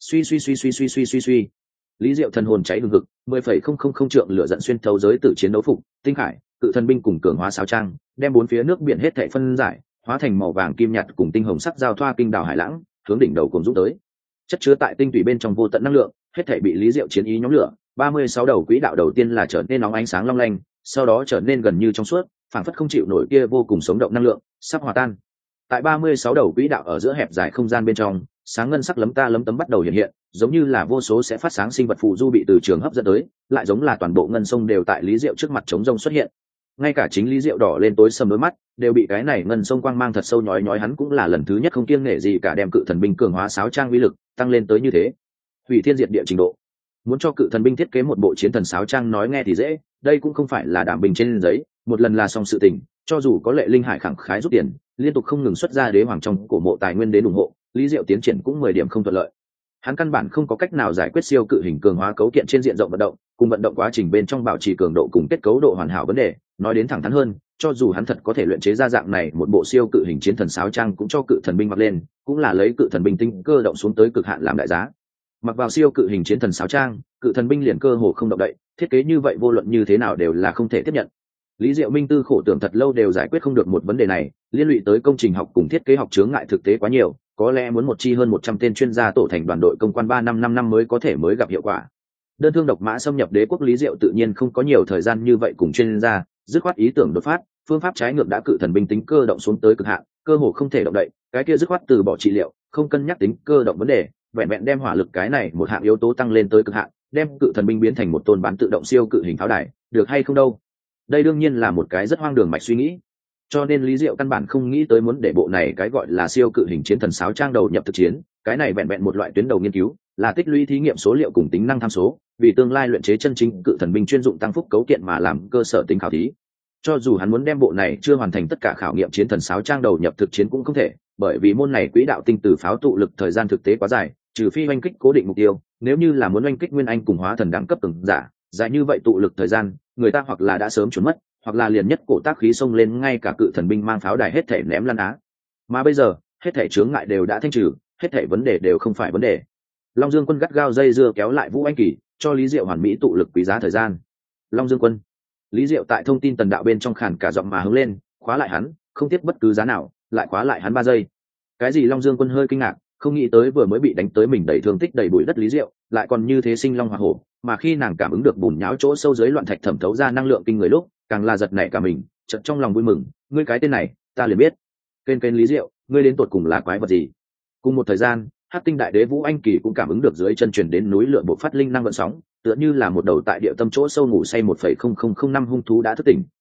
Suy. Lý Diệu thần hồn cháy hừng hực, 10,000 trượng lửa giận xuyên thấu giới tử chiến đấu phục, tinh khải, cự thần binh cùng cường hóa sáo trang, đem bốn phía nước biển hết thảy phân giải, hóa thành màu vàng kim nhạt cùng tinh hồng sắc giao thoa kinh đảo hải lãng, hướng đỉnh đầu cùng dũng tới. Chất chứa tại tinh tủy bên trong vô tận năng lượng, hết thảy bị Lý Diệu chiến ý nhóm lửa, 36 đầu quỹ đạo đầu tiên là trở nên nóng ánh sáng long lanh, sau đó trở nên gần như trong suốt, phảng phất không chịu nổi kia vô cùng sống động năng lượng, sắp hòa tan. Tại 36 đầu quỹ đạo ở giữa hẹp dài không gian bên trong, sáng ngân sắc lấm ta lấm tấm bắt đầu hiện hiện, giống như là vô số sẽ phát sáng sinh vật phù du bị từ trường hấp dẫn tới, lại giống là toàn bộ ngân sông đều tại Lý Diệu trước mặt trống rông xuất hiện. Ngay cả chính Lý Diệu đỏ lên tối sầm đôi mắt, đều bị cái này ngân sông quang mang thật sâu nhói nhói, hắn cũng là lần thứ nhất không kiêng nể gì cả đem cự thần binh cường hóa sáo trang uy lực tăng lên tới như thế, hủy thiên diệt địa trình độ. Muốn cho cự thần binh thiết kế một bộ chiến thần sáo trang nói nghe thì dễ, đây cũng không phải là đảm bình trên giấy, một lần là xong sự tình. Cho dù có Lệ Linh Hải khẳng khái rút tiền, liên tục không ngừng xuất ra đế hoàng trong cổ mộ tài nguyên đến ủng hộ, Lý Diệu tiến triển cũng 10 điểm không thuận lợi. Hắn căn bản không có cách nào giải quyết siêu cự hình cường hóa cấu kiện trên diện rộng vận động, cùng vận động quá trình bên trong bảo trì cường độ cùng kết cấu độ hoàn hảo vấn đề. Nói đến thẳng thắn hơn, cho dù hắn thật có thể luyện chế ra dạng này một bộ siêu cự hình chiến thần sáo trang cũng cho cự thần binh mặc lên, cũng là lấy cự thần binh tinh cơ động xuống tới cực hạn làm đại giá. Mặc vào siêu cự hình chiến thần sáo trang, cự thần binh liền cơ hồ không động đậy, thiết kế như vậy vô luận như thế nào đều là không thể tiếp nhận. Lý Diệu minh tư khổ tưởng thật lâu đều giải quyết không được một vấn đề này, liên lụy tới công trình học cùng thiết kế học chướng ngại thực tế quá nhiều, có lẽ muốn một chi hơn 100 tên chuyên gia tổ thành đoàn đội công quan 3 năm mới có thể mới gặp hiệu quả. Đơn thương độc mã xâm nhập đế quốc, Lý Diệu tự nhiên không có nhiều thời gian như vậy cùng chuyên gia, dứt khoát ý tưởng đột phát, phương pháp trái ngược đã cự thần binh tính cơ động xuống tới cực hạn, cơ hồ không thể động đậy, cái kia dứt khoát từ bỏ trị liệu, không cân nhắc tính cơ động vấn đề, vẹn vẹn đem hỏa lực cái này một hạng yếu tố tăng lên tới cực hạn, đem cự thần binh biến thành một tôn bán tự động siêu cự hình pháo đài, được hay không đâu? Đây đương nhiên là một cái rất hoang đường mạch suy nghĩ, cho nên Lý Diệu căn bản không nghĩ tới muốn để bộ này cái gọi là siêu cự hình chiến thần sáo trang đầu nhập thực chiến, cái này vẹn vẹn một loại tuyến đầu nghiên cứu, là tích lũy thí nghiệm số liệu cùng tính năng tham số, vì tương lai luyện chế chân chính cự thần binh chuyên dụng tăng phúc cấu kiện mà làm cơ sở tính khảo thí. Cho dù hắn muốn đem bộ này chưa hoàn thành tất cả khảo nghiệm chiến thần sáo trang đầu nhập thực chiến cũng không thể, bởi vì môn này quỹ đạo tinh từ pháo tụ lực thời gian thực tế quá dài, trừ phi oanh kích cố định mục tiêu, nếu như là muốn oanh kích nguyên anh cùng hóa thần đẳng cấp từng giả, dài như vậy tụ lực thời gian, người ta hoặc là đã sớm trốn mất, hoặc là liền nhất cổ tác khí xông lên ngay cả cự thần binh mang pháo đài hết thể ném lăn á. Mà bây giờ, hết thể chướng ngại đều đã thanh trừ, hết thể vấn đề đều không phải vấn đề. Long Dương Quân gắt gao dây dưa kéo lại Vũ Anh Kỳ, cho Lý Diệu hoàn mỹ tụ lực quý giá thời gian. Long Dương Quân. Lý Diệu tại thông tin tần đạo bên trong khàn cả giọng mà hướng lên, khóa lại hắn, không tiếc bất cứ giá nào, lại khóa lại hắn 3 giây. Cái gì? Long Dương Quân hơi kinh ngạc, không nghĩ tới vừa mới bị đánh tới mình đầy thương tích đầy bụi đất Lý Diệu, lại còn như thế sinh long hỏa hổ, mà khi nàng cảm ứng được bùn nhão chỗ sâu dưới loạn thạch thẩm thấu ra năng lượng kinh người lúc, càng là giật nảy cả mình, chợt trong lòng vui mừng, ngươi cái tên này, ta liền biết. Kên Lý Diệu, ngươi đến tột cùng là quái vật gì? Cùng một thời gian, Hắc Tinh Đại Đế Vũ Anh Kỳ cũng cảm ứng được dưới chân truyền đến núi lượn bộ phát linh năng vận sóng, tựa như là một đầu tại địa tâm chỗ sâu ngủ say 1,0005 hung thú đã thức tỉnh,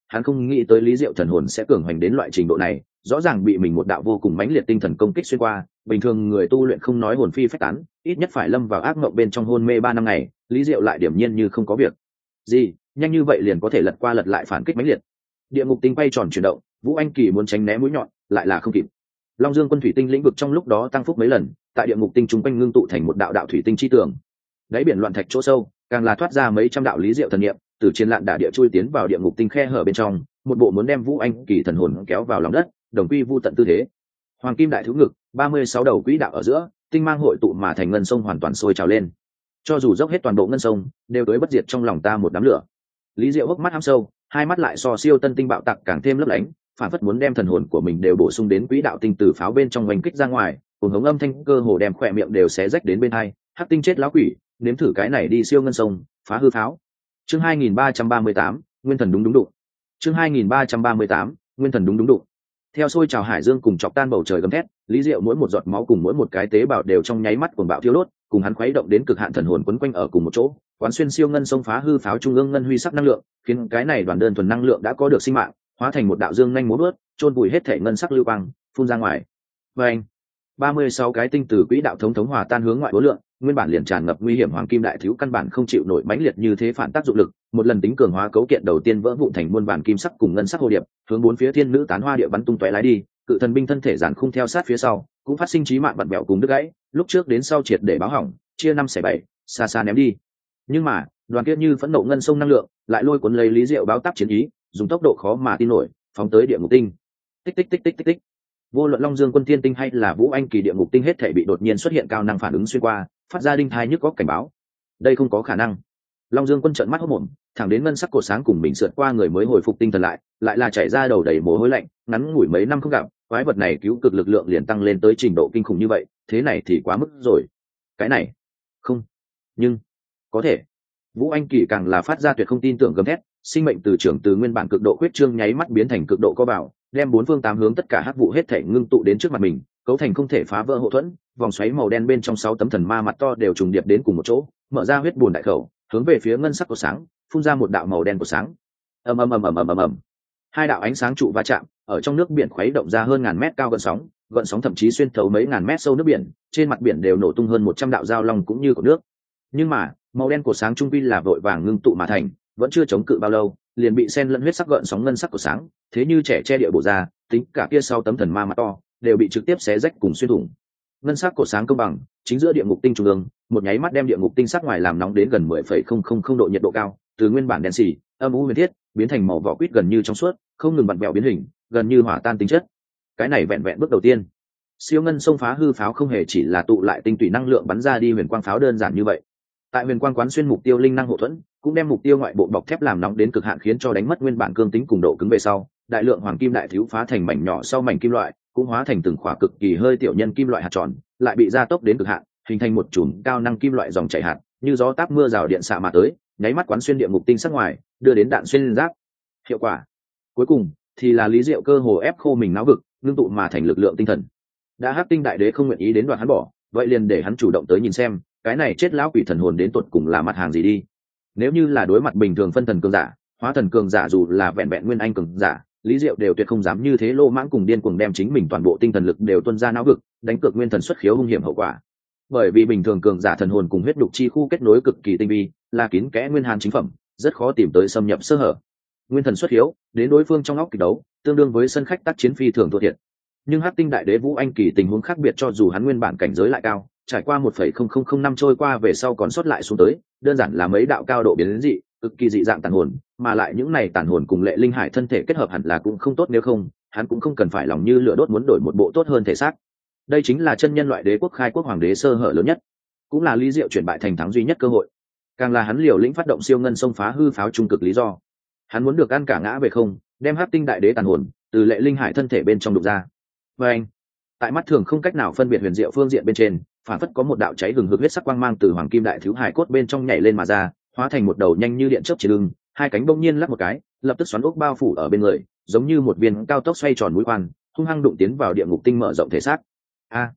hắn không nghĩ tới Lý Diệu thần hồn sẽ cường hoành đến loại trình độ này, rõ ràng bị mình một đạo vô cùng mãnh liệt tinh thần công kích xuyên qua, bình thường người tu luyện không nói hồn phi phách tán, ít nhất phải lâm vào ác mộng bên trong hôn mê 3 năm ngày, Lý Diệu lại điểm nhiên như không có việc gì, nhanh như vậy liền có thể lật qua lật lại phản kích mãnh liệt. Địa ngục tinh quay tròn chuyển động, Vũ Anh Kỳ muốn tránh né mũi nhọn, lại là không kịp. Long Dương Quân thủy tinh lĩnh vực trong lúc đó tăng phúc mấy lần, tại địa ngục tinh trung quanh ngưng tụ thành một đạo đạo thủy tinh chi tường. Đáy biển loạn thạch chỗ sâu, càng là thoát ra mấy trăm đạo Lý Diệu thần niệm, từ chiến lạn đả địa chui tiến vào địa ngục tinh khe hở bên trong, một bộ muốn đem Vũ Anh Kỳ thần hồn kéo vào lòng đất, đồng quy vu tận tư thế. Hoàng kim đại thú ngực, 36 đầu quỹ đạo ở giữa, tinh mang hội tụ mà thành ngân sông hoàn toàn sôi trào lên. Cho dù dốc hết toàn bộ ngân sông, đều tới bất diệt trong lòng ta một đám lửa. Lý Diệu hốc mắt hăm sâu, hai mắt lại so siêu tân tinh bạo tạc càng thêm lấp lánh, phản phất muốn đem thần hồn của mình đều bổ sung đến quỹ đạo tinh từ pháo bên trong oanh kích ra ngoài, cùng hống âm thanh cơ hồ đem khỏe miệng đều xé rách đến bên hai. Hắc tinh chết lão quỷ, nếm thử cái này đi siêu ngân sông, phá hư pháo. Chương 2338, nguyên thần đúng đụng. Chương 2338, nguyên thần đúng đụng. Theo sôi trào hải dương cùng chọc tan bầu trời gầm thét, Lý Diệu mỗi một giọt máu cùng mỗi một cái tế bào đều trong nháy mắt cuồng bạo thiêu đốt, cùng hắn khuấy động đến cực hạn thần hồn quấn quanh ở cùng một chỗ, quán xuyên siêu ngân sông phá hư pháo trung ương ngân huy sắc năng lượng, khiến cái này đoàn đơn thuần năng lượng đã có được sinh mạng, hóa thành một đạo dương nhanh múa vớt, chôn vùi hết thể ngân sắc lưu quang, phun ra ngoài. Và anh, 36 cái tinh từ quỹ đạo thống thống hòa tan hướng ngoại bố lượng, nguyên bản liền tràn ngập nguy hiểm hoàng kim đại thiếu căn bản không chịu nổi mãnh liệt như thế phản tác dụng lực, một lần tính cường hóa cấu kiện đầu tiên vỡ vụn thành muôn bản kim sắc cùng ngân sắc hồ điệp, hướng bốn phía thiên nữ tán hoa địa bắn tung tóe lái đi, cự thần binh thân thể giản khung theo sát phía sau, cũng phát sinh chí mạng vặn bẹo cùng đứt gãy, lúc trước đến sau triệt để báo hỏng, chia 5/7, xa xa ném đi. Nhưng mà, đoàn kia như phẫn nộ ngân sông năng lượng, lại lôi cuốn lấy Lý Diệu báo táp chiến ý, dùng tốc độ khó mà tin nổi, phóng tới địa ngục tinh. Tích tích tích tích tích tích. Vô luận Long Dương Quân Thiên Tinh hay là Vũ Anh Kỳ địa ngục tinh hết thể bị đột nhiên xuất hiện cao năng phản ứng xuyên qua, phát ra đinh thai nhức góc cảnh báo. Đây không có khả năng. Long Dương Quân trợn mắt hốt mồm, thẳng đến ngân sắc cột sáng cùng mình sượt qua người mới hồi phục tinh thần lại là chảy ra đầu đầy mồ hôi lạnh, ngắn ngủi mấy năm không gặp, quái vật này cứu cực lực lượng liền tăng lên tới trình độ kinh khủng như vậy, thế này thì quá mức rồi. Cái này, không, nhưng có thể. Vũ Anh Kỳ càng là phát ra tuyệt không tin tưởng gầm thét, sinh mệnh từ trưởng từ nguyên bản cực độ khuyết trương nháy mắt biến thành cực độ co bảo, đem bốn phương tám hướng tất cả hắc vụ hết thể ngưng tụ đến trước mặt mình, cấu thành không thể phá vỡ hộ thuẫn, vòng xoáy màu đen bên trong 6 tấm thần ma mặt to đều trùng điệp đến cùng một chỗ, mở ra huyết buồn đại khẩu, hướng về phía ngân sắc của sáng, phun ra một đạo màu đen của sáng. Ầm ầm ầm ầm ầm ầm ầm. Hai đạo ánh sáng trụ va chạm, ở trong nước biển khuấy động ra hơn ngàn mét cao gợn sóng thậm chí xuyên thấu mấy ngàn mét sâu nước biển, trên mặt biển đều nổ tung hơn 100 đạo dao long cũng như của nước. Nhưng mà, màu đen của sáng trung quy là vội vàng ngưng tụ mà thành, vẫn chưa chống cự bao lâu, liền bị xen lẫn huyết sắc gợn sóng ngân sắc của sáng, thế như trẻ che địa bổ ra, tính cả kia sau tấm thần ma mặt to, đều bị trực tiếp xé rách cùng xuyên thủng. Ngân sắc của sáng công bằng, chính giữa địa ngục tinh trung ương, một nháy mắt đem địa ngục tinh sắc ngoài làm nóng đến gần 10,000 độ nhiệt độ cao, từ nguyên bản đen xì, âm u huyền thiết, biến thành màu vỏ quýt gần như trong suốt, không ngừng vặn vẹo biến hình, gần như hỏa tan tính chất. Cái này vẹn vẹn bước đầu tiên. Siêu ngân sông phá hư pháo không hề chỉ là tụ lại tinh tủy năng lượng bắn ra đi huyền quang pháo đơn giản như vậy. Tại huyền quang quán xuyên mục tiêu linh năng hộ thuẫn, cũng đem mục tiêu ngoại bộ bọc thép làm nóng đến cực hạn khiến cho đánh mất nguyên bản cương tính cùng độ cứng về sau, đại lượng hoàng kim đại thiếu phá thành mảnh nhỏ sau mảnh kim loại, cũng hóa thành từng khỏa cực kỳ hơi tiểu nhân kim loại hạt tròn, lại bị gia tốc đến cực hạn, hình thành một chùm cao năng kim loại dòng chảy hạt, như gió táp mưa rào điện xạ mà tới, nháy mắt quán xuyên địa ngục tinh sắc ngoài, đưa đến đạn xuyên giáp. Hiệu quả cuối cùng thì là Lý Diệu cơ hồ ép khô mình não vực, ngưng tụ mà thành lực lượng tinh thần. Đã Hắc Tinh Đại Đế không nguyện ý đến đoạt hắn bỏ, vậy liền để hắn chủ động tới nhìn xem, cái này chết lão quỷ thần hồn đến tột cùng là mặt hàng gì đi. Nếu như là đối mặt bình thường phân thần cường giả, hóa thần cường giả dù là vẹn vẹn nguyên anh cường giả, Lý Diệu đều tuyệt không dám như thế lô mãng cùng điên cuồng đem chính mình toàn bộ tinh thần lực đều tuôn ra não vực, đánh cược nguyên thần xuất khiếu hung hiểm hậu quả. Bởi vì bình thường cường giả thần hồn cùng huyết đục chi khu kết nối cực kỳ tinh vi, là kín kẽ nguyên hàn chính phẩm, rất khó tìm tới xâm nhập sơ hở. Nguyên thần xuất khiếu, đến đối phương trong óc kịch đấu, tương đương với sân khách tác chiến phi thường thua thiệt. Nhưng Hắc Tinh Đại Đế Vũ Anh Kỳ tình huống khác biệt, cho dù hắn nguyên bản cảnh giới lại cao, trải qua 1,0005 năm trôi qua về sau còn sót lại xuống tới, đơn giản là mấy đạo cao độ biến đến dị, cực kỳ dị dạng tàn hồn, mà lại những này tàn hồn cùng Lệ Linh Hải thân thể kết hợp hẳn là cũng không tốt, nếu không, hắn cũng không cần phải lòng như lửa đốt muốn đổi một bộ tốt hơn thể xác. Đây chính là chân nhân loại đế quốc khai quốc hoàng đế sơ hở lớn nhất, cũng là Lý Diệu chuyển bại thành thắng duy nhất cơ hội, càng là hắn liều lĩnh phát động siêu ngân sông phá hư pháo trung cực lý do. Hắn muốn được ăn cả ngã về không, đem Hắc Tinh Đại Đế tàn hồn từ Lệ Linh Hải thân thể bên trong đục ra. Và anh, tại mắt thường không cách nào phân biệt huyền diệu phương diện bên trên, phản phất có một đạo cháy hừng hực huyết sắc quang mang từ hoàng kim đại thiếu hải cốt bên trong nhảy lên mà ra, hóa thành một đầu nhanh như điện chớp trên lưng, hai cánh bỗng nhiên lắc một cái, lập tức xoắn ốc bao phủ ở bên người, giống như một viên cao tốc xoay tròn mũi khoan, hung hăng đụng tiến vào địa ngục tinh mở rộng thể xác. A!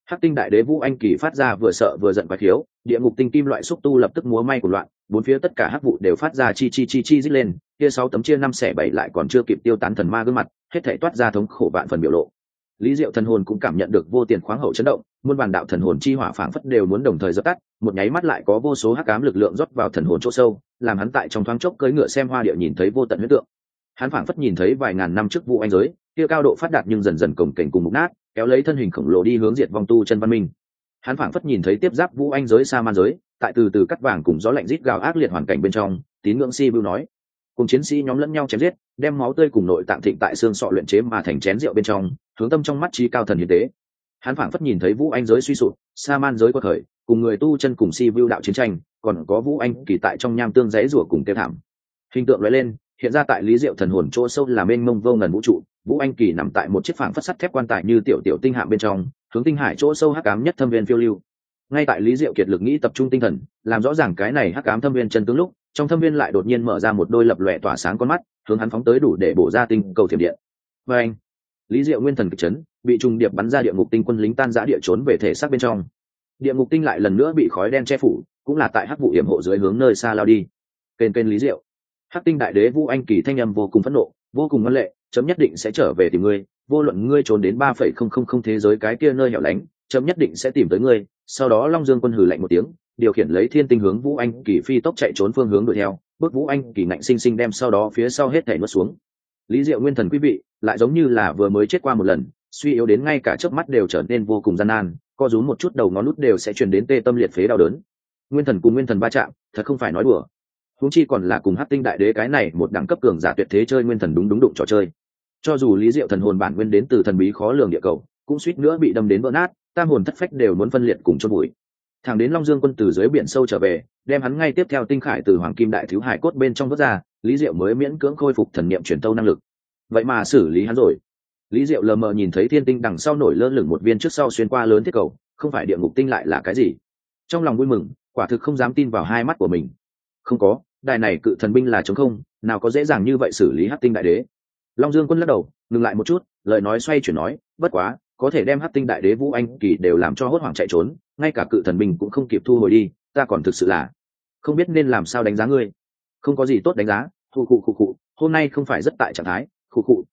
Hắc tinh đại đế Vũ Anh Kỳ phát ra vừa sợ vừa giận quái khiếu, địa ngục tinh kim loại xúc tu lập tức múa may của loạn, bốn phía tất cả hắc vụ đều phát ra chi chi chi chi rít lên, kia 6 tấm chia 5/7 lại còn chưa kịp tiêu tán thần ma gương mặt, hết thảy toát ra thống khổ vạn phần biểu lộ. Lý Diệu thần hồn cũng cảm nhận được vô tiền khoáng hậu chấn động, muôn vàn đạo thần hồn chi hỏa phảng phất đều muốn đồng thời dập tắt, một nháy mắt lại có vô số hắc ám lực lượng rót vào thần hồn chỗ sâu, làm hắn tại trong thoáng chốc cưỡi ngựa xem hoa địa nhìn thấy vô tận huyễn tượng. Hắn phảng phất nhìn thấy vài ngàn năm trước Vũ Anh giới, kia cao độ phát đạt nhưng dần dần cồng kềnh cùng mục nát, kéo lấy thân hình khổng lồ đi hướng diệt vong tu chân văn minh. Hắn phảng phất nhìn thấy tiếp giáp Vũ Anh giới sa man giới, tại từ từ cắt vàng cùng gió lạnh rít gào ác liệt hoàn cảnh bên trong, tín ngưỡng si bưu nói, cùng chiến sĩ nhóm lẫn nhau chém giết, đem máu tươi cùng nội tạng thịnh tại xương sọ luyện chế mà thành chén rượu bên trong, hướng tâm trong mắt trí cao thần hiến tế. Hắn phảng phất nhìn thấy Vũ Anh giới suy sụp, sa man giới quật khởi, cùng người tu chân cùng si bưu đạo chiến tranh, còn có Vũ Anh Kỳ tại trong nham tương giấy rủa cùng tiêu thảm. Hình tượng lóe lên, hiện ra tại Lý Diệu thần hồn chỗ sâu là mênh mông vô ngần vũ trụ, Vũ Anh Kỳ nằm tại một chiếc phảng phất sắt thép quan tài như tiểu tiểu tinh hạm bên trong, hướng tinh hải chỗ sâu hắc ám nhất thâm viên phiêu lưu. Ngay tại Lý Diệu kiệt lực nghĩ tập trung tinh thần, làm rõ ràng cái này hắc ám thâm viên chân tướng lúc, trong thâm viên lại đột nhiên mở ra một đôi lập lòe tỏa sáng con mắt, hướng hắn phóng tới đủ để bổ ra tinh cầu thiểm điện. Và anh, Lý Diệu nguyên thần kịch chấn, bị trùng điệp bắn ra địa ngục tinh quân lính tan rã địa trốn về thể xác bên trong. Địa ngục tinh lại lần nữa bị khói đen che phủ, cũng là tại hắc vụ hiểm hộ dưới hướng nơi xa lao đi. Kênh Lý Diệu, hắc tinh đại đế Vũ Anh Kỳ thanh âm vô cùng phẫn nộ, vô cùng ngoan lệ, chấm nhất định sẽ trở về tìm ngươi, vô luận ngươi trốn đến 3,000 thế giới cái kia nơi hẻo lánh, chấm nhất định sẽ tìm tới ngươi. Sau đó Long Dương quân hừ lạnh một tiếng, điều khiển lấy thiên tinh hướng Vũ Anh Kỳ phi tốc chạy trốn phương hướng đuổi theo, bước Vũ Anh Kỳ ngạnh sinh sinh đem sau đó phía sau hết thảy nuốt xuống. Lý Diệu nguyên thần quý vị, lại giống như là vừa mới chết qua một lần, suy yếu đến ngay cả chớp mắt đều trở nên vô cùng gian nan, co rúm một chút đầu ngón nút đều sẽ truyền đến tê tâm liệt phế đau đớn. Nguyên thần cùng nguyên thần va chạm, thật không phải nói đùa. Huống chi còn là cùng Hắc tinh đại đế cái này một đẳng cấp cường giả tuyệt thế chơi nguyên thần đúng đụng trò chơi. Cho dù Lý Diệu thần hồn bản nguyên đến từ thần bí khó lường địa cầu, cũng suýt nữa bị đâm đến vỡ nát, tam hồn thất phách đều muốn phân liệt cùng chôn bụi. Thẳng đến Long Dương quân từ dưới biển sâu trở về, đem hắn ngay tiếp theo tinh khải từ Hoàng Kim Đại Thiếu Hải cốt bên trong vớt ra, Lý Diệu mới miễn cưỡng khôi phục thần niệm truyền tâu năng lực. Vậy mà xử lý hắn rồi. Lý Diệu lờ mờ nhìn thấy thiên tinh đằng sau nổi lơ lửng một viên trước sau xuyên qua lớn thiết cầu, không phải địa ngục tinh lại là cái gì? Trong lòng vui mừng, quả thực không dám tin vào hai mắt của mình. Không có, đài này cự thần binh là trống không, nào có dễ dàng như vậy xử lý Hắc tinh đại đế. Long Dương quân lắc đầu, ngừng lại một chút, lời nói xoay chuyển nói, bất quá, có thể đem Hắc tinh đại đế Vũ Anh Kỳ đều làm cho hốt hoảng chạy trốn, ngay cả cự thần binh cũng không kịp thu hồi đi, ta còn thực sự là không biết nên làm sao đánh giá ngươi. Không có gì tốt đánh giá, khụ, hôm nay không phải rất tại trạng thái, khụ,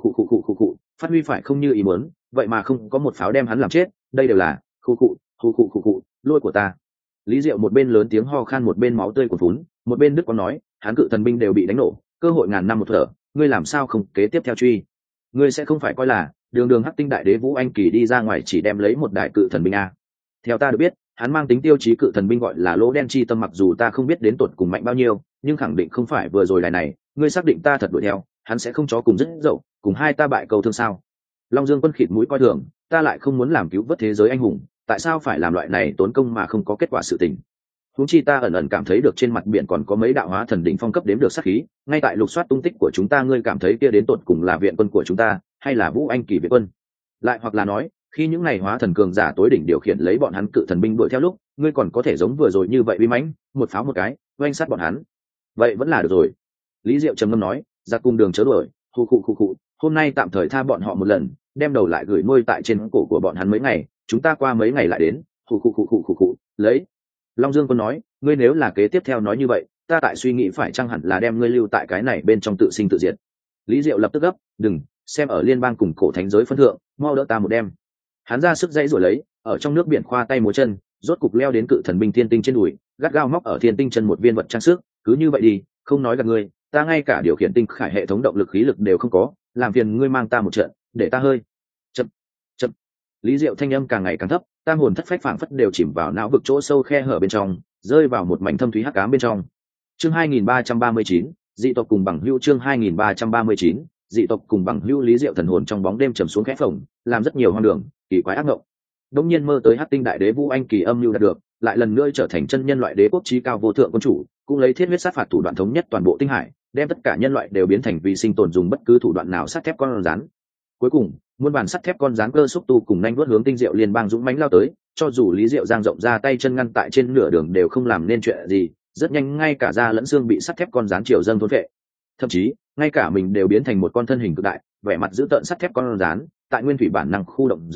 phát huy phải không như ý muốn, vậy mà không có một pháo đem hắn làm chết, đây đều là khụ, lôi của ta. Lý Diệu một bên lớn tiếng ho khan một bên máu tươi cuồn phún, một bên Đức có nói, hắn cự thần binh đều bị đánh nổ, cơ hội ngàn năm một thở, ngươi làm sao không kế tiếp theo truy? Ngươi sẽ không phải coi là đường Hắc tinh đại đế Vũ Anh Kỳ đi ra ngoài chỉ đem lấy một đại cự thần binh à? Theo ta được biết, hắn mang tính tiêu chí cự thần binh gọi là lỗ đen chi tâm, mặc dù ta không biết đến tột cùng mạnh bao nhiêu, nhưng khẳng định không phải vừa rồi này, ngươi xác định ta thật đuổi theo, hắn sẽ không chó cùng rất dậu, cùng hai ta bại cầu thương sao? Long Dương quân khịt mũi coi thường, ta lại không muốn làm cứu vớt thế giới anh hùng, tại sao phải làm loại này tốn công mà không có kết quả sự tình? Huống chi ta ẩn ẩn cảm thấy được trên mặt biển còn có mấy đạo hóa thần đỉnh phong cấp đếm được sát khí, ngay tại lục soát tung tích của chúng ta, ngươi cảm thấy kia đến tột cùng là viện quân của chúng ta, hay là Vũ Anh Kỳ viện quân? Lại hoặc là nói, khi những này hóa thần cường giả tối đỉnh điều khiển lấy bọn hắn cự thần binh đuổi theo lúc, ngươi còn có thể giống vừa rồi như vậy uy mãnh, một pháo một cái, oanh sát bọn hắn. Vậy vẫn là được rồi. Lý Diệu trầm ngâm nói, ra cung đường chớ đuổi, khụ, hôm nay tạm thời tha bọn họ một lần, đem đầu lại gửi nuôi tại trên cổ của bọn hắn mấy ngày, chúng ta qua mấy ngày lại đến, khụ, lấy. Long Dương quân nói, ngươi nếu là kế tiếp theo nói như vậy, ta tại suy nghĩ phải chăng hẳn là đem ngươi lưu tại cái này bên trong tự sinh tự diệt. Lý Diệu lập tức gấp, đừng, xem ở liên bang cùng cổ thánh giới phân thượng, mau đỡ ta một đêm. Hắn ra sức dãy rồi lấy, ở trong nước biển khoa tay múa chân, rốt cục leo đến cự thần binh thiên tinh trên đùi, gắt gao móc ở thiên tinh chân một viên vật trang sức, cứ như vậy đi, không nói gặp ngươi, ta ngay cả điều khiển tinh khải hệ thống động lực khí lực đều không có, làm phiền ngươi mang ta một trận, để ta hơi chậm. Lý Diệu thanh âm càng ngày càng thấp, tam hồn thất phách phảng phất đều chìm vào não vực chỗ sâu khe hở bên trong, rơi vào một mảnh thâm thúy hắc ám bên trong. Chương 2339, dị tộc cùng bằng hữu. Chương 2339, dị tộc cùng bằng hữu. Lý Diệu thần hồn trong bóng đêm trầm xuống khẽ phồng, làm rất nhiều hoang đường, kỳ quái ác ngộng. Đống nhiên mơ tới Hắc tinh đại đế Vũ Anh Kỳ âm mưu đạt được, lại lần nữa trở thành chân nhân loại đế quốc chí cao vô thượng quân chủ, cũng lấy thiết huyết sát phạt thủ đoạn thống nhất toàn bộ tinh hải, đem tất cả nhân loại đều biến thành vì sinh tồn dùng bất cứ thủ đoạn nào sắt thép con rắn. Cuối cùng, muôn bản sắt thép con rắn cơ xúc tu cùng nhanh vuốt hướng Tinh Diệu liên bang dũng mãnh lao tới, cho dù Lý Diệu giang rộng ra tay chân ngăn tại trên nửa đường đều không làm nên chuyện gì, rất nhanh ngay cả da lẫn xương bị sắt thép con rắn triều dâng thôn phệ. Thậm chí, ngay cả mình đều biến thành một con thân hình cực đại, vẻ mặt dữ tợn sắt thép con rắn, tại nguyên thủy bản năng khu động dưới,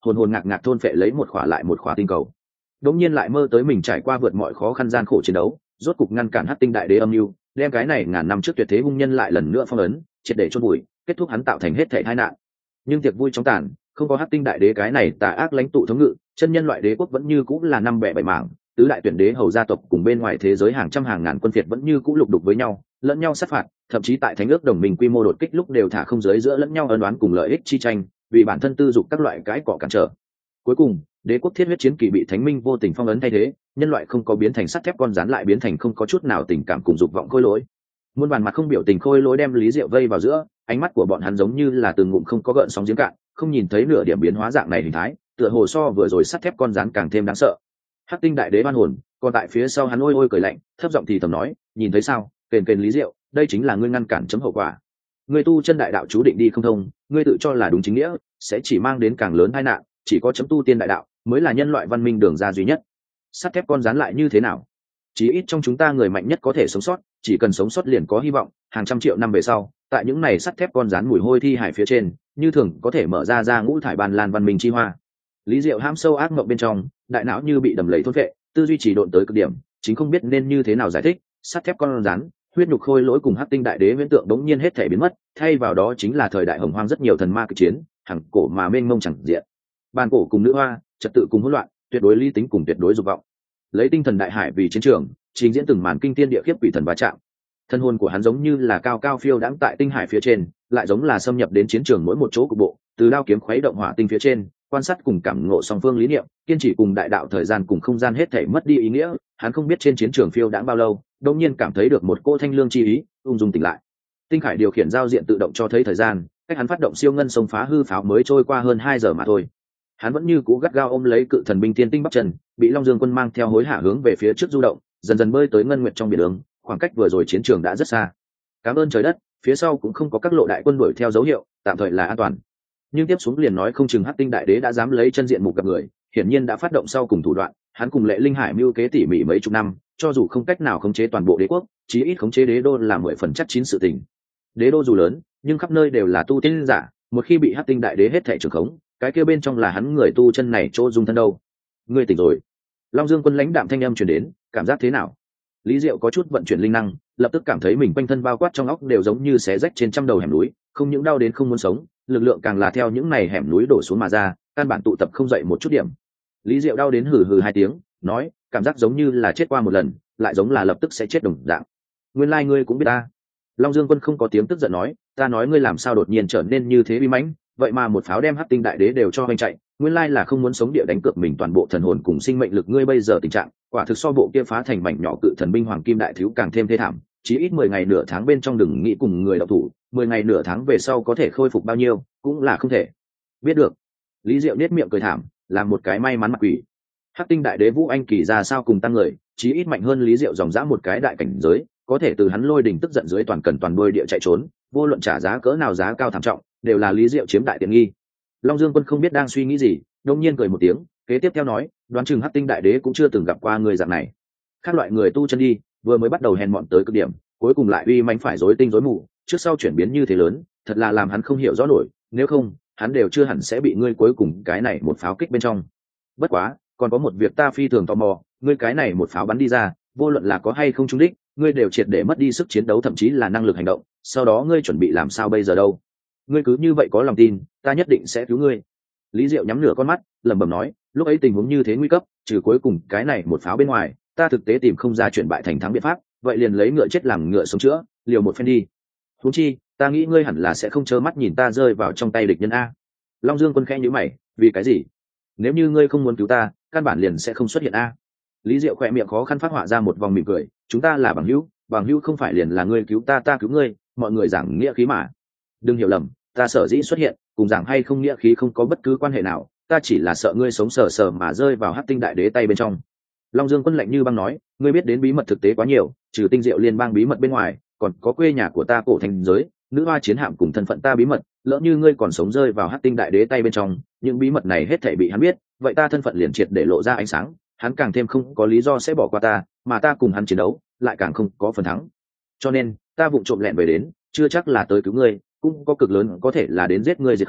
hồn hồn ngạc ngạc thôn phệ lấy một khỏa lại một khỏa tinh cầu. Đống nhiên lại mơ tới mình trải qua vượt mọi khó khăn gian khổ chiến đấu, rốt cục ngăn cản Hắc Tinh Đại Đế âm mưu, đem cái này ngàn năm trước tuyệt thế hung nhân lại lần nữa phong ấn, triệt để chôn vùi, kết thúc hắn tạo thành hết thảy tai nạn. Nhưng tiệc vui chóng tàn, không có Hắc Tinh Đại Đế cái này tà ác lãnh tụ thống ngự, chân nhân loại đế quốc vẫn như cũng là năm bè bảy mảng, tứ đại tuyển đế hầu gia tộc cùng bên ngoài thế giới hàng trăm hàng ngàn quân phiệt vẫn như cũ lục đục với nhau, lẫn nhau sát phạt, thậm chí tại thánh ước đồng minh quy mô đột kích lúc đều thả không giới giữa lẫn nhau ân oán cùng lợi ích chi tranh, vì bản thân tư dục các loại cái cỏ cản trở. Cuối cùng, đế quốc thiết huyết chiến kỳ bị thánh minh vô tình phong ấn thay thế, nhân loại không có biến thành sắt thép con rắn lại biến thành không có chút nào tình cảm cùng dục vọng khôi lỗi. Muôn bàn mặt không biểu tình khôi lỗi đem Lý Diệu vây vào giữa, ánh mắt của bọn hắn giống như là từng ngụm không có gợn sóng giếng cạn, không nhìn thấy nửa điểm biến hóa dạng này hình thái, tựa hồ so vừa rồi sắt thép con rắn càng thêm đáng sợ. Hắc Tinh Đại Đế oan hồn, còn tại phía sau hắn ôi ôi cười lạnh, thấp giọng thì thầm nói, nhìn thấy sao, kền kền Lý Diệu, đây chính là ngươi ngăn cản chấm hậu quả. Ngươi tu chân đại đạo chú định đi không thông, ngươi tự cho là đúng chính nghĩa, sẽ chỉ mang đến càng lớn tai nạn, chỉ có chấm tu tiên đại đạo mới là nhân loại văn minh đường ra duy nhất. Sắt thép con rắn lại như thế nào? Chí ít trong chúng ta người mạnh nhất có thể sống sót, chỉ cần sống sót liền có hy vọng, hàng trăm triệu năm về sau, tại những này sắt thép con rắn mùi hôi thi hải phía trên, như thường có thể mở ra ngũ thải ban lan văn minh chi hoa. Lý Diệu ham sâu ác mộng bên trong, đại não như bị đầm lầy thôn phệ, tư duy chỉ độn tới cực điểm, chính không biết nên như thế nào giải thích. Sắt thép con rắn, huyết nhục khôi lỗi cùng Hắc Tinh Đại Đế viễn tượng đống nhiên hết thể biến mất, thay vào đó chính là thời đại hồng hoang rất nhiều thần ma kịch chiến, hằng cổ mà mênh mông chẳng diện. Bàn cổ cùng nữ hoa, trật tự cùng hỗn loạn, tuyệt đối lý tính cùng tuyệt đối dục vọng. Lấy tinh thần đại hải vì chiến trường, trình diễn từng màn kinh thiên địa khiếp quỷ thần va chạm. Thân hồn của hắn giống như là cao cao phiêu đãng tại tinh hải phía trên, lại giống là xâm nhập đến chiến trường mỗi một chỗ cục bộ, từ đao kiếm khuấy động hỏa tinh phía trên, quan sát cùng cảm ngộ song phương lý niệm, kiên trì cùng đại đạo thời gian cùng không gian hết thảy mất đi ý nghĩa, hắn không biết trên chiến trường phiêu đãng bao lâu, đột nhiên cảm thấy được một cỗ thanh lương chi ý, ung dung tỉnh lại. Tinh hải điều khiển giao diện tự động cho thấy thời gian, cách hắn phát động siêu ngân sông phá hư pháo mới trôi qua hơn 2 giờ mà thôi. Hắn vẫn như cũ gắt gao ôm lấy cự thần binh tiên tinh bắc trần, bị Long Dương quân mang theo hối hả hướng về phía trước du động, dần dần bơi tới ngân nguyệt trong biển lớn, khoảng cách vừa rồi chiến trường đã rất xa. Cảm ơn trời đất, phía sau cũng không có các lộ đại quân đuổi theo dấu hiệu, tạm thời là an toàn. Nhưng tiếp xuống liền nói không chừng Hắc Tinh Đại Đế đã dám lấy chân diện mục gặp người, hiển nhiên đã phát động sau cùng thủ đoạn, hắn cùng Lệ Linh Hải mưu kế tỉ mỉ mấy chục năm, cho dù không cách nào khống chế toàn bộ đế quốc, chí ít khống chế đế đô là 10 phần chắc chín sự tình. Đế đô dù lớn, nhưng khắp nơi đều là tu tiên giả, một khi bị Hắc Tinh Đại Đế hết thảy trường khống, cái kia bên trong là hắn người tu chân này chỗ dung thân đâu. Ngươi tỉnh rồi. Long Dương quân lãnh đạm thanh âm truyền đến, cảm giác thế nào? Lý Diệu có chút vận chuyển linh năng, lập tức cảm thấy mình quanh thân bao quát trong óc đều giống như xé rách trên trăm đầu hẻm núi, không những đau đến không muốn sống, lực lượng càng là theo những này hẻm núi đổ xuống mà ra, căn bản tụ tập không dậy một chút điểm. Lý Diệu đau đến hừ hừ 2 tiếng, nói, cảm giác giống như là chết qua một lần, lại giống là lập tức sẽ chết đồng dạng. Nguyên lai ngươi cũng biết ta. Long Dương quân không có tiếng tức giận nói, ta nói ngươi làm sao đột nhiên trở nên như thế uy mãnh, vậy mà một pháo đem Hắc Tinh Đại Đế đều cho hoành chạy, nguyên lai là không muốn sống địa đánh cược mình toàn bộ thần hồn cùng sinh mệnh lực. Ngươi bây giờ tình trạng, quả thực so bộ kia phá thành mảnh nhỏ cự thần binh hoàng kim đại thiếu càng thêm thê thảm, chí ít 10 ngày nửa tháng bên trong đừng nghĩ cùng người động thủ, 10 ngày nửa tháng về sau có thể khôi phục bao nhiêu, cũng là không thể. Biết được. Lý Diệu nét miệng cười thảm, làm một cái may mắn mặt quỷ. Hắc Tinh Đại Đế Vũ Anh Kỳ ra sao cùng tăng người, chí ít mạnh hơn Lý Diệu dòng dã một cái đại cảnh giới, có thể từ hắn lôi đình tức giận dưới toàn cần toàn đuôi địa chạy trốn, vô luận trả giá cỡ nào giá cao thảm trọng, đều là Lý Diệu chiếm đại tiện nghi. Long Dương quân không biết đang suy nghĩ gì, đột nhiên cười một tiếng, kế tiếp theo nói, đoán chừng Hắc Tinh Đại Đế cũng chưa từng gặp qua người dạng này. Các loại người tu chân đi, vừa mới bắt đầu hèn mọn tới cực điểm, cuối cùng lại uy mãnh phải rối tinh rối mù, trước sau chuyển biến như thế lớn, thật là làm hắn không hiểu rõ nổi, nếu không, hắn đều chưa hẳn sẽ bị ngươi cuối cùng cái này một pháo kích bên trong. Bất quá, còn có một việc ta phi thường tò mò, ngươi cái này một pháo bắn đi ra, vô luận là có hay không trúng đích, ngươi đều triệt để mất đi sức chiến đấu thậm chí là năng lực hành động, sau đó ngươi chuẩn bị làm sao bây giờ đâu? Ngươi cứ như vậy có lòng tin, ta nhất định sẽ cứu ngươi. Lý Diệu nhắm nửa con mắt, lẩm bẩm nói, lúc ấy tình huống như thế nguy cấp, trừ cuối cùng cái này một pháo bên ngoài, ta thực tế tìm không ra chuyển bại thành thắng biện pháp, vậy liền lấy ngựa chết làm ngựa sống chữa, liều một phen đi. Huống chi, ta nghĩ ngươi hẳn là sẽ không trơ mắt nhìn ta rơi vào trong tay địch nhân a. Long Dương quân khẽ nhíu mày, vì cái gì? Nếu như ngươi không muốn cứu ta, căn bản liền sẽ không xuất hiện a. Lý Diệu khẽ miệng khó khăn phát họa ra một vòng mỉm cười, chúng ta là bằng hữu không phải liền là ngươi cứu ta ta cứu ngươi, mọi người giảng nghĩa khí mà. Đừng hiểu lầm, ta sở dĩ xuất hiện, cùng giảng hay không nghĩa khí không có bất cứ quan hệ nào, ta chỉ là sợ ngươi sống sờ sờ mà rơi vào Hắc Tinh Đại Đế tay bên trong. Long Dương quân lạnh như băng nói, ngươi biết đến bí mật thực tế quá nhiều, trừ Tinh Diệu liên bang bí mật bên ngoài, còn có quê nhà của ta Cổ Thành giới, nữ hoa chiến hạm cùng thân phận ta bí mật, lỡ như ngươi còn sống rơi vào Hắc Tinh Đại Đế tay bên trong, những bí mật này hết thảy bị hắn biết, vậy ta thân phận liền triệt để lộ ra ánh sáng, hắn càng thêm không có lý do sẽ bỏ qua ta, mà ta cùng hắn chiến đấu, lại càng không có phần thắng. Cho nên, ta vụng trộm lẹn về đến, chưa chắc là tới cứu ngươi, cũng có cực lớn có thể là đến giết ngươi diệt khẩu,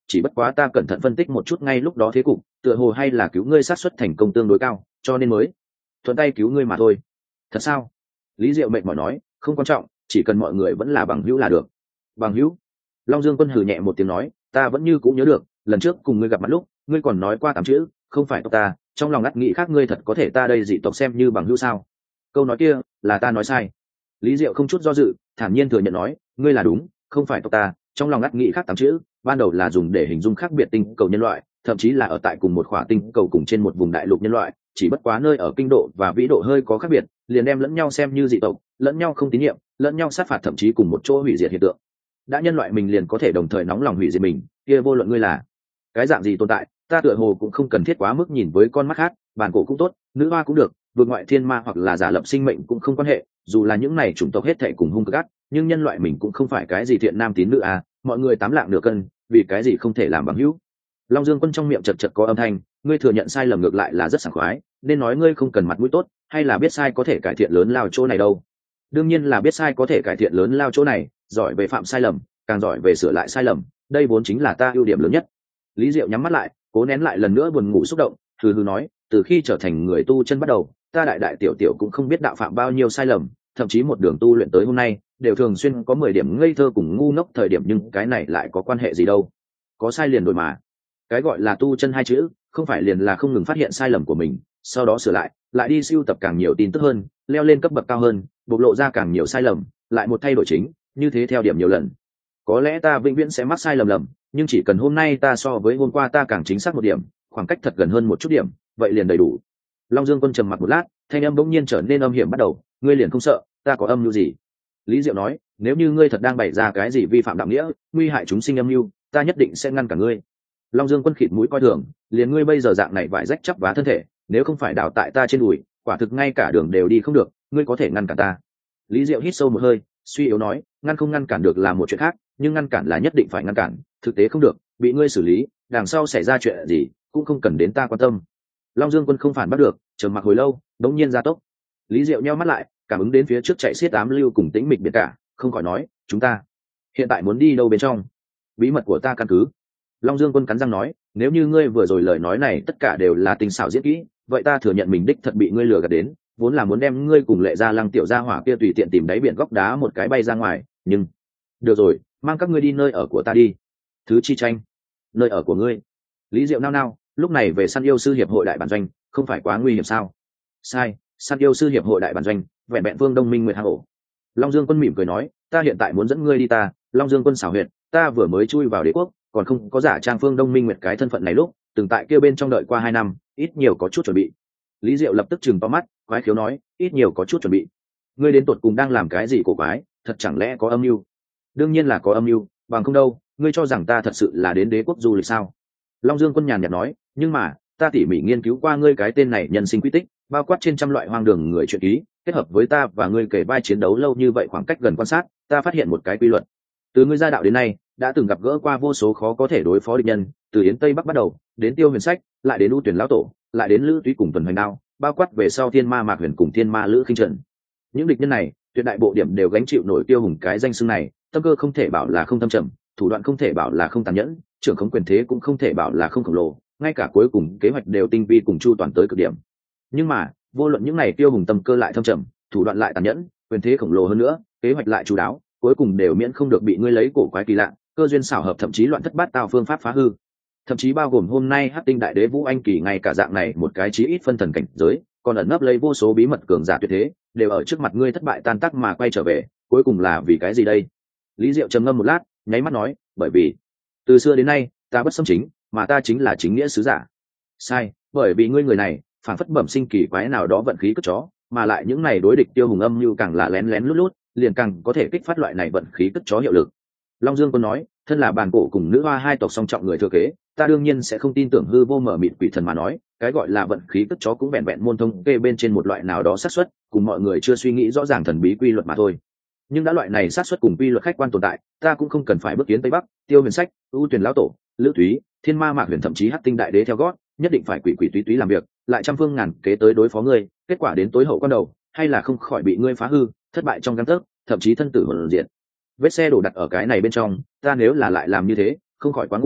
chỉ bất quá ta cẩn thận phân tích một chút ngay lúc đó thế cục, tựa hồ hay là cứu ngươi xác suất thành công tương đối cao, cho nên mới thuận tay cứu ngươi mà thôi. Thật sao? Lý Diệu mệt mỏi nói, không quan trọng, chỉ cần mọi người vẫn là bằng hữu là được. Bằng hữu? Long Dương Quân hừ nhẹ một tiếng nói, ta vẫn như cũng nhớ được, lần trước cùng ngươi gặp mặt lúc, ngươi còn nói qua 8 chữ, không phải tộc ta, trong lòng ngắt nghĩ khác ngươi thật có thể ta đây dị tộc xem như bằng hữu sao? Câu nói kia là ta nói sai. Lý Diệu không chút do dự, thản nhiên thừa nhận nói, ngươi là đúng, không phải tộc ta, trong lòng ngắt nghĩ khác 8 chữ, ban đầu là dùng để hình dung khác biệt tinh cầu nhân loại, thậm chí là ở tại cùng một khỏa tinh cầu cùng trên một vùng đại lục nhân loại, chỉ bất quá nơi ở kinh độ và vĩ độ hơi có khác biệt, liền đem lẫn nhau xem như dị tộc, lẫn nhau không tín nhiệm, lẫn nhau sát phạt, thậm chí cùng một chỗ hủy diệt hiện tượng. Đã nhân loại mình liền có thể đồng thời nóng lòng hủy diệt mình, kia vô luận ngươi là cái dạng gì tồn tại, ta tựa hồ cũng không cần thiết quá mức nhìn với con mắt khác, bản cổ cũng tốt, nữ hoa cũng được, vượt ngoại thiên ma hoặc là giả lập sinh mệnh cũng không quan hệ, dù là những này chủng tộc hết thảy cùng hung cực ác, nhưng nhân loại mình cũng không phải cái gì thiện nam tín nữ à, mọi người tám lạng nửa cân, vì cái gì không thể làm bằng hữu. Long Dương Quân trong miệng chật chật có âm thanh, ngươi thừa nhận sai lầm ngược lại là rất sảng khoái, nên nói ngươi không cần mặt mũi tốt, hay là biết sai có thể cải thiện lớn lao chỗ này đâu. Đương nhiên là biết sai có thể cải thiện lớn lao chỗ này, giỏi về phạm sai lầm, càng giỏi về sửa lại sai lầm, đây vốn chính là ta ưu điểm lớn nhất. Lý Diệu nhắm mắt lại, cố nén lại lần nữa buồn ngủ xúc động, hừ hừ nói, từ khi trở thành người tu chân bắt đầu, ta đại đại tiểu tiểu cũng không biết đạo phạm bao nhiêu sai lầm, thậm chí một đường tu luyện tới hôm nay, đều thường xuyên có 10 điểm ngây thơ cùng ngu ngốc thời điểm, nhưng cái này lại có quan hệ gì đâu? Có sai liền đổi mà. Cái gọi là tu chân hai chữ, không phải liền là không ngừng phát hiện sai lầm của mình, sau đó sửa lại đi sưu tập càng nhiều tin tức hơn, leo lên cấp bậc cao hơn, bộc lộ ra càng nhiều sai lầm, lại một thay đổi chính, như thế theo điểm nhiều lần. Có lẽ ta vĩnh viễn sẽ mắc sai lầm, nhưng chỉ cần hôm nay ta so với hôm qua ta càng chính xác một điểm, khoảng cách thật gần hơn một chút điểm, vậy liền đầy đủ. Long Dương Quân trầm mặc một lát, thanh âm bỗng nhiên trở nên âm hiểm bắt đầu, ngươi liền không sợ ta có âm mưu gì? Lý Diệu nói, nếu như ngươi thật đang bày ra cái gì vi phạm đạo nghĩa, nguy hại chúng sinh âm mưu, ta nhất định sẽ ngăn cả ngươi. Long Dương Quân khịt mũi coi thường, liền ngươi bây giờ dạng này vải rách chắp vá thân thể, nếu không phải đào tại ta trên đùi, quả thực ngay cả đường đều đi không được, ngươi có thể ngăn cản ta? Lý Diệu hít sâu một hơi, suy yếu nói, ngăn không ngăn cản được là một chuyện khác, nhưng ngăn cản là nhất định phải ngăn cản, thực tế không được, bị ngươi xử lý, đằng sau xảy ra chuyện gì cũng không cần đến ta quan tâm. Long Dương Quân không phản bắt được, trầm mặc hồi lâu, đống nhiên ra tốc. Lý Diệu nheo mắt lại, cảm ứng đến phía trước chạy xiết ám lưu cùng tĩnh mịch biệt cả, không khỏi nói, chúng ta hiện tại muốn đi đâu bên trong? Bí mật của ta căn cứ. Long Dương Quân cắn răng nói, nếu như ngươi vừa rồi lời nói này tất cả đều là tình xảo diễn kỹ, vậy ta thừa nhận mình đích thật bị ngươi lừa gạt đến, vốn là muốn đem ngươi cùng Lệ Gia Lăng tiểu gia hỏa kia tùy tiện tìm đáy biển góc đá một cái bay ra ngoài, nhưng được rồi, mang các ngươi đi nơi ở của ta đi. Thứ chi tranh, nơi ở của ngươi? Lý Diệu nao nao, lúc này về săn yêu sư hiệp hội đại bản doanh, không phải quá nguy hiểm sao? Sai, săn yêu sư hiệp hội đại bản doanh, vẹn vẹn Vương Đông Minh Nguyệt Hang ổ. Long Dương Quân mỉm cười nói, ta hiện tại muốn dẫn ngươi đi ta, Long Dương Quân xảo huyệt, ta vừa mới chui vào đế quốc, còn không có giả trang Phương Đông Minh Nguyệt cái thân phận này lúc, từng tại kia bên trong đợi qua 2 năm, ít nhiều có chút chuẩn bị. Lý Diệu lập tức chừng to mắt, quái khiếu nói, ít nhiều có chút chuẩn bị. Ngươi đến tột cùng đang làm cái gì cổ quái, thật chẳng lẽ có âm mưu? Đương nhiên là có âm mưu, bằng không đâu, ngươi cho rằng ta thật sự là đến đế quốc du lịch sao? Long Dương Quân nhàn nhạt nói, nhưng mà, ta tỉ mỉ nghiên cứu qua ngươi cái tên này nhân sinh quy tích, bao quát trên trăm loại hoang đường người chuyện ký, kết hợp với ta và ngươi kể vai chiến đấu lâu như vậy khoảng cách gần quan sát, ta phát hiện một cái quy luật. Từ ngươi ra đạo đến nay, đã từng gặp gỡ qua vô số khó có thể đối phó địch nhân, từ Yến Tây Bắc bắt đầu, đến Tiêu Huyền Sách, lại đến U Tuyển lão tổ, lại đến Lữ Túy cùng Tuần Hoành Đao, bao quát về sau Thiên Ma Mạc Huyền cùng Thiên Ma Lữ Khinh Trần. Những địch nhân này, tuyệt đại bộ điểm đều gánh chịu nổi Tiêu Hùng cái danh xưng này, tâm cơ không thể bảo là không thâm trầm, thủ đoạn không thể bảo là không tàn nhẫn, trưởng khống quyền thế cũng không thể bảo là không khổng lồ, ngay cả cuối cùng kế hoạch đều tinh vi cùng chu toàn tới cực điểm. Nhưng mà, vô luận những này Tiêu Hùng tâm cơ lại thâm trầm, thủ đoạn lại tàn nhẫn, quyền thế khổng lồ hơn nữa, kế hoạch lại chu đáo, cuối cùng đều miễn không được bị ngươi lấy cổ quái kỳ lạ, cơ duyên xảo hợp thậm chí loạn thất bát tao phương pháp phá hư. Thậm chí bao gồm hôm nay Hắc Tinh Đại Đế Vũ Anh Kỳ ngay cả dạng này một cái chí ít phân thần cảnh giới, còn ẩn nấp lấy vô số bí mật cường giả tuyệt thế, đều ở trước mặt ngươi thất bại tan tác mà quay trở về, cuối cùng là vì cái gì đây? Lý Diệu trầm ngâm một lát, nháy mắt nói, bởi vì từ xưa đến nay, ta bất xâm chính, mà ta chính là chính nghĩa sứ giả. Sai, bởi vì ngươi người này, phản phất bẩm sinh kỳ quái nào đó vận khí cất chó, mà lại những này đối địch Tiêu Hùng âm như càng là lén lén lút lút, liền càng có thể kích phát loại này vận khí cất chó hiệu lực. Long Dương Quân nói, thân là bàn cổ cùng nữ hoa hai tộc song trọng người thừa kế, ta đương nhiên sẽ không tin tưởng hư vô mở mịt quỷ thần mà nói, cái gọi là vận khí cất chó cũng vẹn vẹn môn thông kê bên trên một loại nào đó xác suất, cùng mọi người chưa suy nghĩ rõ ràng thần bí quy luật mà thôi. Nhưng đã loại này xác suất cùng quy luật khách quan tồn tại, ta cũng không cần phải bước tiến Tây Bắc, Tiêu Huyền Sách, ưu Tuyển lão tổ, Lữ Thúy, Thiên Ma Mạc Huyền thậm chí Hắc Tinh Đại Đế theo gót, nhất định phải quỷ quỷ túy túy làm việc, lại trăm phương ngàn kế tới đối phó ngươi, kết quả đến tối hậu quan đầu, hay là không khỏi bị ngươi phá hư, thất bại trong gang tấc, thậm chí thân tử hồn diệt. Vết xe đổ đặt ở cái này bên trong, ta nếu là lại làm như thế, không khỏi quá ngu,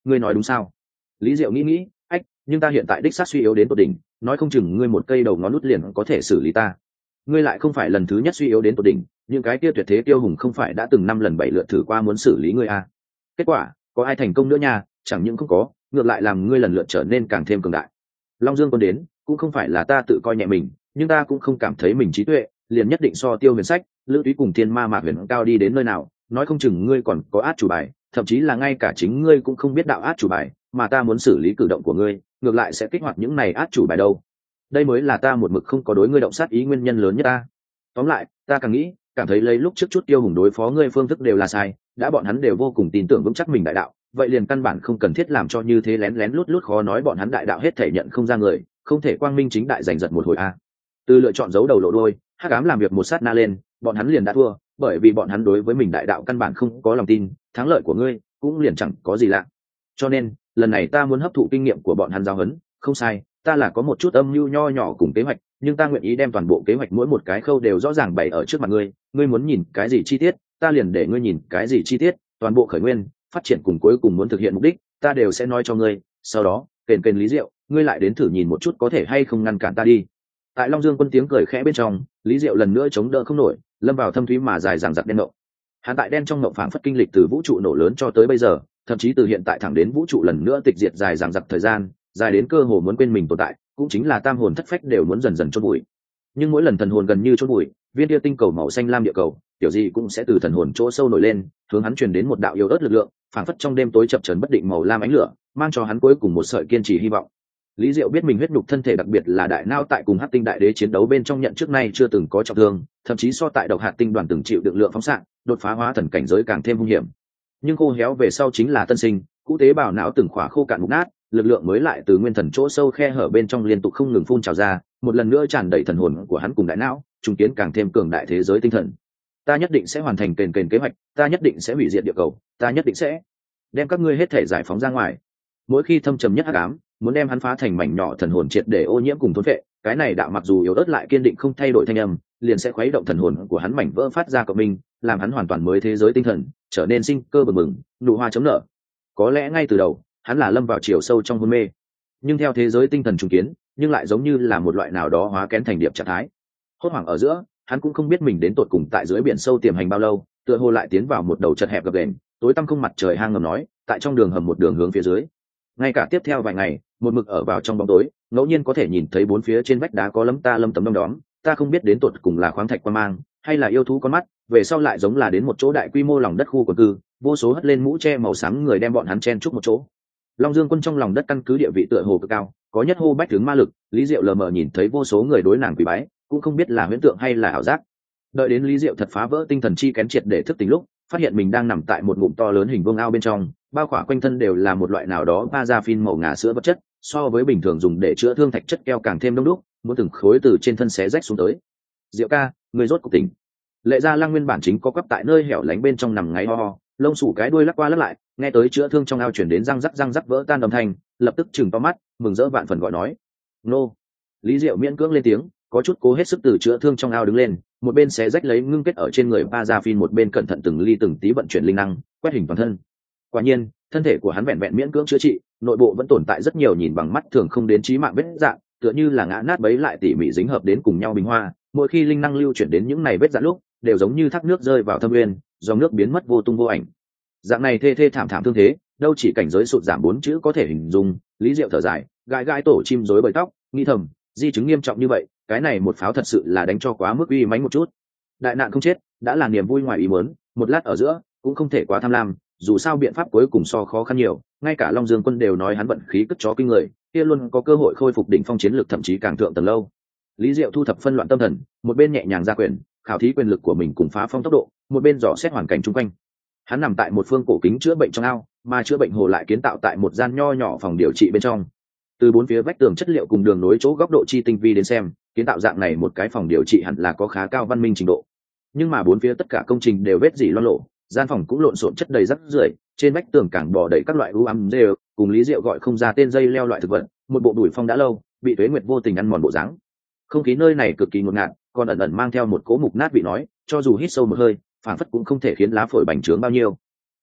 ngươi nói đúng sao? Lý Diệu nghĩ, ách, nhưng ta hiện tại đích xác suy yếu đến tột đỉnh, nói không chừng ngươi một cây đầu ngón nút liền có thể xử lý ta. Ngươi lại không phải lần thứ nhất suy yếu đến tột đỉnh, những cái kia tuyệt thế tiêu hùng không phải đã từng 5 lần 7 lượt thử qua muốn xử lý ngươi à? Kết quả, có ai thành công nữa nha? Chẳng những không có, ngược lại làm ngươi lần lượt trở nên càng thêm cường đại. Long Dương Quân đến, cũng không phải là ta tự coi nhẹ mình, nhưng ta cũng không cảm thấy mình trí tuệ, liền nhất định so Tiêu Huyền Sách, Lữ Túy cùng Thiên Ma Mạc Huyền cao đi đến nơi nào, nói không chừng ngươi còn có át chủ bài, thậm chí là ngay cả chính ngươi cũng không biết đạo át chủ bài, mà ta muốn xử lý cử động của ngươi, ngược lại sẽ kích hoạt những này át chủ bài đâu. Đây mới là ta một mực không có đối ngươi động sát ý nguyên nhân lớn nhất ta. Tóm lại, ta càng nghĩ, cảm thấy lấy lúc trước chút Tiêu Hùng đối phó ngươi phương thức đều là sai, đã bọn hắn đều vô cùng tin tưởng vững chắc mình đại đạo, vậy liền căn bản không cần thiết làm cho như thế lén lén lút lút khó nói bọn hắn đại đạo hết thể nhận không ra người, không thể quang minh chính đại giành giật một hồi a. Từ lựa chọn giấu đầu lộ đôi, hắc ám làm việc một sát na lên, bọn hắn liền đã thua, bởi vì bọn hắn đối với mình đại đạo căn bản không có lòng tin, thắng lợi của ngươi cũng liền chẳng có gì lạ. Cho nên, lần này ta muốn hấp thụ kinh nghiệm của bọn hắn giáo huấn, không sai, ta là có một chút âm mưu nho nhỏ cùng kế hoạch, nhưng ta nguyện ý đem toàn bộ kế hoạch mỗi một cái khâu đều rõ ràng bày ở trước mặt ngươi, ngươi muốn nhìn cái gì chi tiết, ta liền để ngươi nhìn cái gì chi tiết, toàn bộ khởi nguyên, phát triển cùng cuối cùng muốn thực hiện mục đích, ta đều sẽ nói cho ngươi, sau đó, kền Lý Diệu, ngươi lại đến thử nhìn một chút có thể hay không ngăn cản ta đi. Tại Long Dương Quân tiếng cười khẽ bên trong, Lý Diệu lần nữa chống đỡ không nổi, lâm vào thâm thúy mà dài dằng dặc đen ngộng. Hắn tại đen trong ngộng phảng phất kinh lịch từ vũ trụ nổ lớn cho tới bây giờ, thậm chí từ hiện tại thẳng đến vũ trụ lần nữa tịch diệt dài dằng dặc thời gian, dài đến cơ hồ muốn quên mình tồn tại, cũng chính là tam hồn thất phách đều muốn dần dần chôn bụi. Nhưng mỗi lần thần hồn gần như chôn bụi, viên kia tinh cầu màu xanh lam địa cầu, kiểu gì cũng sẽ từ thần hồn chỗ sâu nổi lên, hướng hắn truyền đến một đạo yếu ớt lực lượng, phảng phất trong đêm tối chập chờn bất định màu lam ánh lửa, mang cho hắn cuối cùng một sợi kiên trì hy vọng. Lý Diệu biết mình huyết nhục thân thể, đặc biệt là đại não tại cùng Hắc Tinh Đại Đế chiến đấu bên trong nhận trước nay chưa từng có trọng thương, thậm chí so tại độc hạt tinh đoàn từng chịu đựng lượng phóng xạ, đột phá hóa thần cảnh giới càng thêm hung hiểm. Nhưng khô héo về sau chính là tân sinh, cũ tế bào não từng khỏa khô cạn mục nát, lực lượng mới lại từ nguyên thần chỗ sâu khe hở bên trong liên tục không ngừng phun trào ra, một lần nữa tràn đầy thần hồn của hắn cùng đại não, trùng kiến càng thêm cường đại thế giới tinh thần. Ta nhất định sẽ hoàn thành kền kế hoạch, ta nhất định sẽ hủy diệt địa cầu, ta nhất định sẽ đem các ngươi hết thể giải phóng ra ngoài. Mỗi khi thâm trầm nhất hắc ám, muốn đem hắn phá thành mảnh nhỏ thần hồn triệt để ô nhiễm cùng thôn phệ, cái này đạo mặc dù yếu ớt lại kiên định không thay đổi thanh âm, liền sẽ khuấy động thần hồn của hắn mảnh vỡ phát ra cộng minh, làm hắn hoàn toàn mới thế giới tinh thần, trở nên sinh cơ bừng bừng, nụ hoa chấm nở. Có lẽ ngay từ đầu, hắn là lâm vào chiều sâu trong hôn mê, nhưng theo thế giới tinh thần trùng kiến, nhưng lại giống như là một loại nào đó hóa kén thành điệp trạng thái. Hốt hoảng ở giữa, hắn cũng không biết mình đến tột cùng tại dưới biển sâu tiềm hành bao lâu, tựa hồ lại tiến vào một đầu chật hẹp gập ghềnh, tối tăm không mặt trời hang ngầm nói, tại trong đường hầm một đường hướng phía dưới. Ngay cả tiếp theo vài ngày, một mực ở vào trong bóng tối, ngẫu nhiên có thể nhìn thấy bốn phía trên vách đá có lấm tấm đom đóm, ta không biết đến tột cùng là khoáng thạch quan mang, hay là yêu thú con mắt, về sau lại giống là đến một chỗ đại quy mô lòng đất khu quần cư, vô số hất lên mũ che màu xám người đem bọn hắn chen chúc một chỗ. Long Dương Quân trong lòng đất căn cứ địa vị tựa hồ cực cao, có nhất hô bách tướng ma lực, Lý Diệu lờ mờ nhìn thấy vô số người đối nàng quỳ bái, cũng không biết là huyễn tượng hay là ảo giác. Đợi đến Lý Diệu thật phá vỡ tinh thần chi kén triệt để thức tỉnh lúc, phát hiện mình đang nằm tại một ngụm to lớn hình vuông ao bên trong, bao khỏa quanh thân đều là một loại nào đó paraffin màu ngà sữa vật chất, so với bình thường dùng để chữa thương thạch chất keo càng thêm đông đúc, muốn từng khối từ trên thân xé rách xuống tới. Diệu ca, người rốt cuộc tỉnh. Lệ Gia Lăng nguyên bản chính có quắp tại nơi hẻo lánh bên trong nằm ngáy ho ho, lông sủ cái đuôi lắc qua lắc lại, nghe tới chữa thương trong ao chuyển đến răng rắc vỡ tan âm thanh, lập tức chừng to mắt, mừng rỡ vạn phần gọi nói: "Nô!" Lý Diệu miễn cưỡng lên tiếng, có chút cố hết sức từ chữa thương trong ao đứng lên, một bên xé rách lấy ngưng kết ở trên người paraffin, một bên cẩn thận từng ly từng tí vận chuyển linh năng, quét hình toàn thân. Quả nhiên, thân thể của hắn vẹn vẹn miễn cưỡng chữa trị, nội bộ vẫn tồn tại rất nhiều nhìn bằng mắt thường không đến chí mạng vết rạn, tựa như là ngã nát bấy lại tỉ mỉ dính hợp đến cùng nhau bình hoa. Mỗi khi linh năng lưu chuyển đến những này vết rạn lúc, đều giống như thác nước rơi vào thâm nguyên, dòng nước biến mất vô tung vô ảnh. Dạng này thê thảm thương thế, đâu chỉ cảnh giới sụt giảm 4 chữ có thể hình dung. Lý Diệu thở dài, gãi tổ chim rối bời tóc, nghĩ thầm, di chứng nghiêm trọng như vậy, cái này một pháo thật sự là đánh cho quá mức uy mãnh một chút. Đại nạn không chết, đã là niềm vui ngoài ý muốn, một lát ở giữa, cũng không thể quá tham lam, dù sao biện pháp cuối cùng so khó khăn nhiều, ngay cả Long Dương Quân đều nói hắn vận khí cất chó kinh người, kia luôn có cơ hội khôi phục đỉnh phong chiến lược, thậm chí càng thượng tầng lâu. Lý Diệu thu thập phân loạn tâm thần, một bên nhẹ nhàng ra quyền, khảo thí quyền lực của mình cùng phá phong tốc độ, một bên dò xét hoàn cảnh xung quanh. Hắn nằm tại một phương cổ kính chữa bệnh trong ao, mà chữa bệnh hồ lại kiến tạo tại một gian nho nhỏ phòng điều trị bên trong. Từ bốn phía vách tường chất liệu cùng đường nối chỗ góc độ chi tinh vi đến xem, kiến tạo dạng này một cái phòng điều trị hẳn là có khá cao văn minh trình độ. Nhưng mà bốn phía tất cả công trình đều vết dỉ loang lổ, gian phòng cũng lộn xộn chất đầy rác rưởi, trên vách tường càng bò đầy các loại u ám dê, cùng Lý Diệu gọi không ra tên dây leo loại thực vật, một bộ đùi phong đã lâu, bị tuế nguyệt vô tình ăn mòn bộ dáng. Không khí nơi này cực kỳ ngột ngạt, còn ẩn ẩn mang theo một cỗ mục nát vị nói, cho dù hít sâu một hơi, phản phất cũng không thể khiến lá phổi bành trướng bao nhiêu.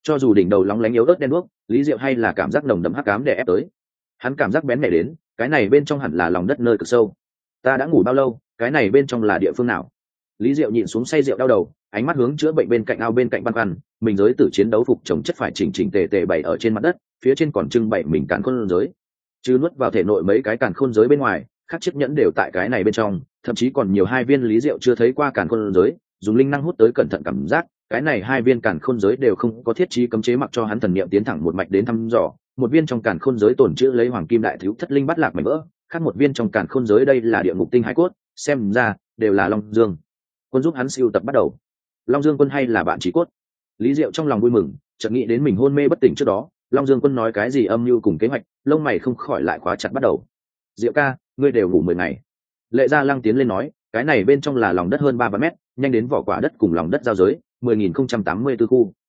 Cho dù đỉnh đầu lóng lánh yếu ớt đen đuốc, Lý Diệu hay là cảm giác nồng đậm hắc ám đè ép tới. Hắn cảm giác bén mẻ đến, cái này bên trong hẳn là lòng đất nơi cực sâu. Ta đã ngủ bao lâu, cái này bên trong là địa phương nào? Lý Diệu nhịn xuống say rượu đau đầu, ánh mắt hướng chữa bệnh bên cạnh ao bên cạnh băn khoăn, mình giới tử chiến đấu phục chống chất phải chỉnh chỉnh tề tề bày ở trên mặt đất, phía trên còn trưng bày mình càn khôn giới. Chứ nuốt vào thể nội mấy cái càn khôn giới bên ngoài, các chiếc nhẫn đều tại cái này bên trong, thậm chí còn nhiều 2 viên Lý Diệu chưa thấy qua càn khôn giới, dùng linh năng hút tới cẩn thận cảm giác, cái này 2 viên càn khôn giới đều không có thiết trí cấm chế mặc cho hắn thần niệm tiến thẳng một mạch đến thăm dò. Một viên trong càn khôn giới tổn chữ lấy hoàng kim đại thiếu thất linh bắt lạc mảnh vỡ, khác một viên trong càn khôn giới đây là địa ngục tinh hải cốt, xem ra đều là Long Dương Quân giúp hắn siêu tập bắt đầu. Long Dương Quân hay là bạn trí cốt? Lý Diệu trong lòng vui mừng, chợt nghĩ đến mình hôn mê bất tỉnh trước đó, Long Dương Quân nói cái gì âm mưu cùng kế hoạch, lông mày không khỏi lại khóa chặt bắt đầu. Diệu ca, ngươi đều ngủ 10 ngày. Lệ Gia Lăng tiến lên nói, cái này bên trong là lòng đất hơn 3 vạn mét, nhanh đến vỏ quả đất cùng lòng đất giao giới, 10.084 khu.